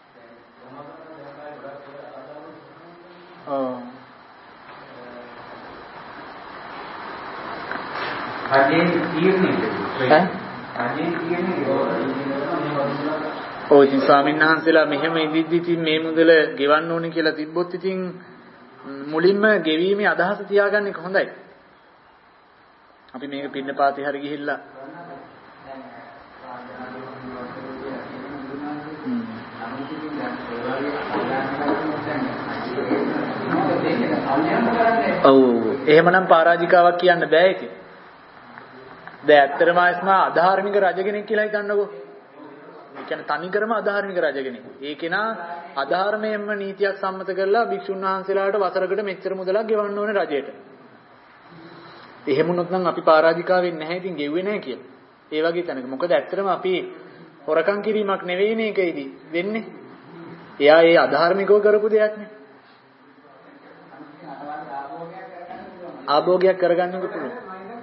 ඔව්. රජයේ තීරණය. රජයේ තීරණය ඔය ඉතින් ස්වාමීන් වහන්සේලා මෙහෙම ඉදිද්දි ඉතින් මේ මුදල ගෙවන්න ඕනේ කියලා තිබ්බොත් ඉතින් මුලින්ම ගෙවීමේ අදහස තියාගන්න එක හොඳයි. අපි මේක පින්නපාතේ හරි ගිහිල්ලා ඔව් එහෙමනම් පරාජිකාවක් කියන්න බෑ ඒක. දැන් ඇත්තටම ආස්මා අධාර්මික රජ කෙනෙක් කියලා හිතන්නකෝ. ඒ කියන්නේ තනිකරම අධාර්මික රජ කෙනෙක්. ඒ කෙනා අධාර්මයෙන්ම නීතියක් සම්මත කරලා භික්ෂුන් වහන්සේලාට වසරකට මෙච්චර මුදලක් ගෙවන්න ඕනේ රජයට. එහෙම වුණොත් නම් අපි පරාජිකා වෙන්නේ නැහැ. ඉතින් ගෙව්වේ නැහැ කියලා. ඒ වගේ තැනක. මොකද ඇත්තටම අපි හොරකම් කිරීමක් නෙවෙයිනේ ඒකෙදි වෙන්නේ. එයා ඒ අධාර්මිකව කරපු දෙයක් නේ. ආභෝගයක් කරගන්නක පුළුවන්.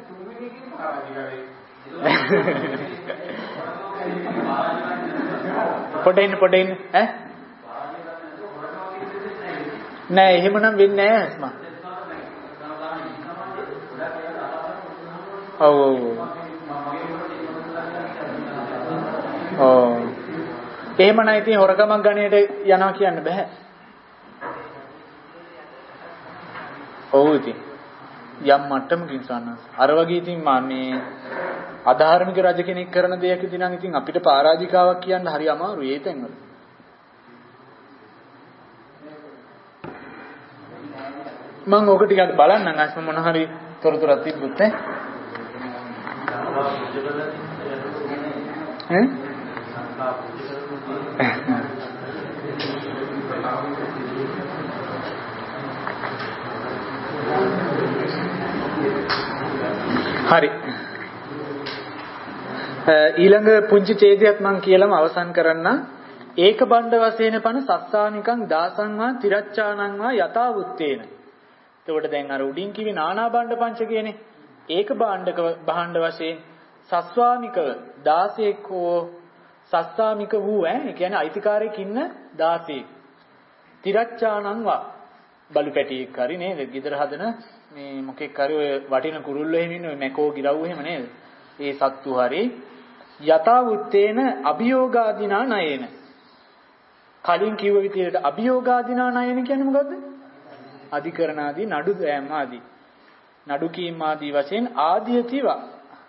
පොඩින් ඈ නෑ එහෙමනම් වෙන්නේ නෑ අස්මා. ඔව් එහෙමනම් ඉතින් හොරකමක් ගණයට යනවා කියන්න බෑ. ඔව් ඉතින් යම් මට්ටමකින් සන්නස් අර වගේ ඉතින් මේ අධාර්මික රජ කෙනෙක් කරන දෙයක් ඉතින් නම් ඉතින් අපිට පරාජිකාවක් කියන්න හරි අමාරුයි ඒ තැන්වල. මම ඕක ටිකක් බලන්නම් අස්ම මොන හරි තොරතුරක් තිබ්බොත් ඈ. හරි. ඊළඟ පුංචි ඡේදයක් මම කියලාම අවසන් කරන්න. ඒක බණ්ඩ වශයෙන් පන සස්සානිකං දාසංවා තිරච්ඡානංවා යථාවුත්තේන. එතකොට දැන් අර උඩින් කිවි නානා බණ්ඩ පංච කියන්නේ ඒක භාණ්ඩ වශයෙන් සස්වාමිකව 16ක් හෝ සස්සාමික වූ ඒ කියන්නේ අයිතිකාරයෙක් ඉන්න 16ක්. තිරච්ඡානංවා බලු පැටියෙක් හරි නේද? ගෙදර හදන මේ මොකෙක් හරි ඔය වටින කුරුල්ලෝ එහෙම ඉන්නේ ඔය මැකෝ ගිරව් එහෙම නේද? ඒ සත්තු හරි යථාවුත්තේන අභියෝගාදීනා නයේන. කලින් කිව්ව විදිහට අභියෝගාදීනා නයේන කියන්නේ මොකද්ද? අධිකරණ ආදී නඩු දෑම් ආදී. නඩු කීම් ආදී වශයෙන් ආදීයතිවා.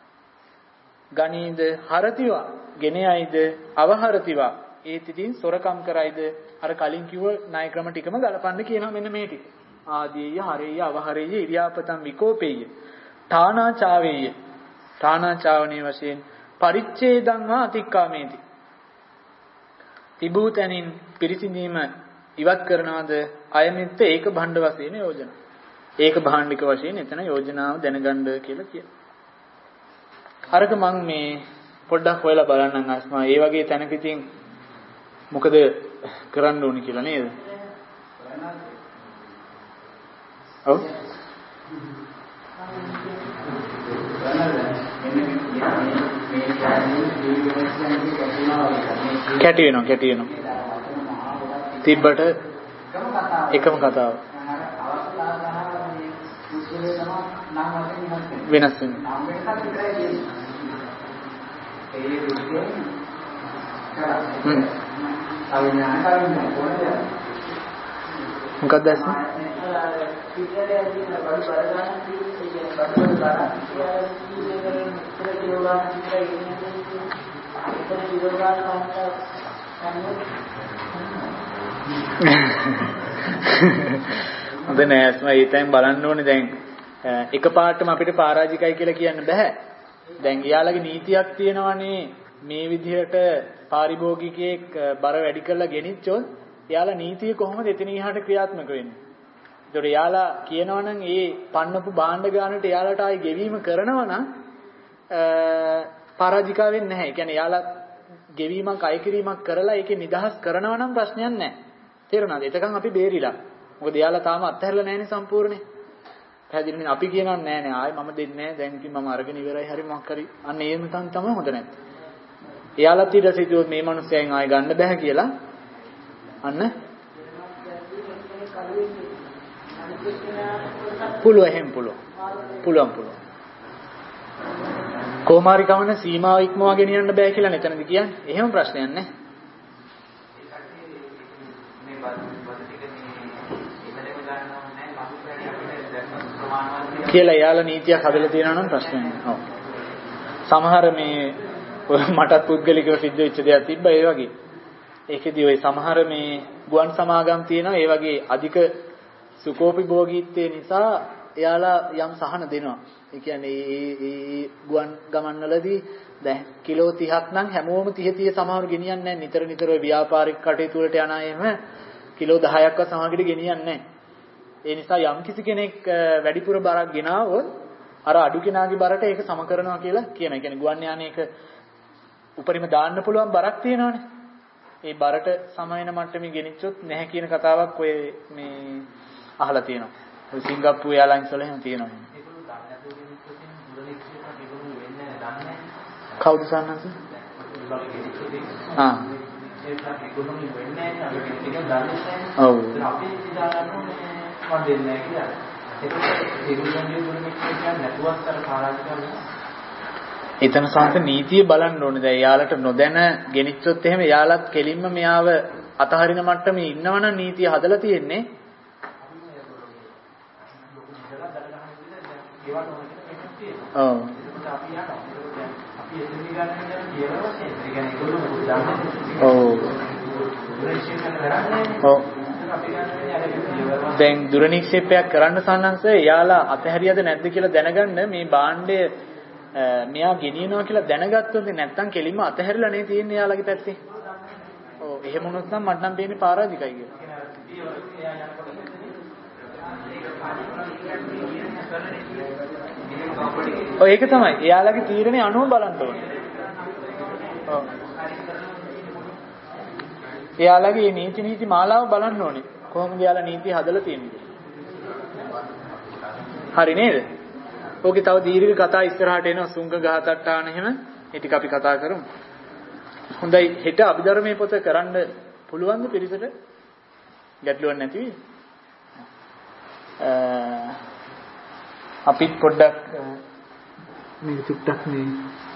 ගණීද හරතිවා. ගෙනයයිද අවහරතිවා. ඒත් ඉතින් සොරකම් කරයිද අර කලින් කිව්ව ණය ක්‍රම ටිකම ගලපන්න කියනවා මෙන්න මේ ටික. ආදීය හරේය අවහරේය ඉරියාපතම් විකෝපේය. ඨානාචාවේය. ඨානාචාවනේ වශයෙන් පරිච්ඡේදං අතික්කාමේති. තිබූතනින් පිරිසිඳීම ඉවත් කරනවාද අයමිත්ත ඒක භණ්ඩ වශයෙන් යෝජනා. ඒක භාණ්ඩික වශයෙන් එතන යෝජනාව දැනගන්න කියලා කියනවා. අරක මම මේ පොඩ්ඩක් හොයලා බලන්නම් අස්මා. ඒ වගේ තැනක ඉතින් මොකද කරන්න ඕනි කියලා නේද? ඔව්. කැටි වෙනවා. තිබ්බට එකම කතාව. වෙනස් වෙනවා. මොකක්ද ඇස්ම? හොඳ නෑස්ම ඊතෙන් බලන්න ඕනේ දැන් එකපාරටම අපිට පරාජිකයි කියලා කියන්න බෑ. දැන් එයාලගේ නීතියක් තියෙනවානේ මේ විදිහට පාරිභෝගිකයෙක් බර වැඩි කරලා ගෙනිච්චොත් එයාලා නීතිය කොහොමද එතන එහාට ක්‍රියාත්මක වෙන්නේ? ඒතකොට එයාලා කියනවනම් ඒ පන්නපු භාණ්ඩ ගානට එයාලට ආයි ගෙවීම කරනවා නම් පරාජිකා වෙන්නේ නැහැ. ඒ කියන්නේ එයාලා ගෙවීමක් අය කිරීමක් කරලා ඒකේ නිදහස් කරනවා නම් ප්‍රශ්නයක් නැහැ. තේරුණාද? එතකන් අපි බේරිලා. මොකද එයාලා තාම අත්හැරලා නැහැනේ සම්පූර්ණේ. පැහැදිලිනේ අපි කියනවා නෑ නෑ ආයි මම දෙන්නේ නෑ දැන් ඉතින් මම අරගෙන ඉවරයි හරි මොකක් හරි අන්න ඒ මතන් තමයි හොඳ නැත්තේ. එයාලත් ඊට පස්සේ කිව්වොත් මේ මිනිස්යන් ආයි ගන්න බෑ කියලා අන්න පුළුවන් කොමාරි කවන සීමාව ඉක්මවා ගෙනියන්න බෑ කියලා නෙතනදි කියන්නේ. එහෙම ප්‍රශ්නයක් නෑ. කියලා එයාලා නීතියක් හදලා තියෙනවා නම් ප්‍රශ්නයක් නෑ. ඔව්. සමහර මේ මටත් පුද්ගලිකව සිද්ධ වෙච්ච දේවල් තිබ්බා ඒ වගේ. ඒකෙදි ওই සමහර මේ ගුවන් සමාගම් තියෙනවා ඒ වගේ අධික සුඛෝපභෝගීත්වය නිසා එයාලා යම් සහන දෙනවා. ඒ කියන්නේ ඒ ගුවන් ගමන්වලදී දැන් කිලෝ 30ක් නම් හැමෝම 30 සමහර ගෙනියන්නේ නැහැ. නිතර ඔය ව්‍යාපාරික කටයුතු වලට යන අය එහෙම කිලෝ 10ක්වත් සමහරකට ගෙනියන්නේ නැහැ. ඒ නිසා යම් කිසි කෙනෙක් වැඩිපුර බරක් ගෙනාවොත් අර අඩු කෙනාගේ බරට ඒක සම කරනවා කියලා කියනවා. ඒ කියන්නේ ගුවන් යානයක උපරිම දාන්න පුළුවන් බරක් තියෙනවානේ. ඒ බරට සමයන මට්ටමේ ගෙනිච්චොත් නැහැ කියන කතාවක් ඔය මේ අහලා තියෙනවා. ඔය සිංගප්පූරු එයාලයින්ස් වල එහෙම තියෙනවා. කවුද සන්නස? ඔව්. මම දෙන්නේ නැහැ කියලා. ඒගොල්ලන්ගේ දුරමික් කියන්නේ නැතුවත් අර පාරාජිකවල. එතන සංස නීතිය බලන්න ඕනේ. දැන් යාලට නොදැන ගෙනිච්චොත් එහෙම යාලත් කෙලින්ම මෙයාව අතහරින මට්ටමේ ඉන්නවනම් නීතිය හදලා තියෙන්නේ. ඔව්. ඔව්. දැන් දුර නික්ෂේපයක් කරන්න සන්නංශ එයාලා අතහැරියද නැද්ද කියලා දැනගන්න මේ භාණ්ඩය මෙයා ගෙනියනවා කියලා දැනගත්තොත් නැත්තම් කෙලින්ම අතහැරිලා නේ තියෙන්නේ එයාලගේ පැත්තේ. ඔව් එහෙම වුණොත් නම් මට නම් පේන්නේ පරාජිකයි කියලා. ඔව් ඒක තමයි. එයාලගේ තීරණේ අනුව බලන්න ඕනේ. ඔව්. එයාලගේ නීති මාලාව බලන්න ඕනේ. කොහොමද යාලා නීති හදලා තියෙන්නේ? හරි නේද? ඕකේ තව දීර්ඝ කතා ඉස්සරහට එනවා සුංග ගහතට්ටාන එහෙම. ඒ ටික අපි කතා කරමු. හොඳයි හෙට අභිධර්මයේ පොත කරන්න පුළුවන්ද පිරිසට? ගැටලුවක් නැති වෙයි. අපිත් පොඩ්ඩක් මේ චුට්ටක් මේ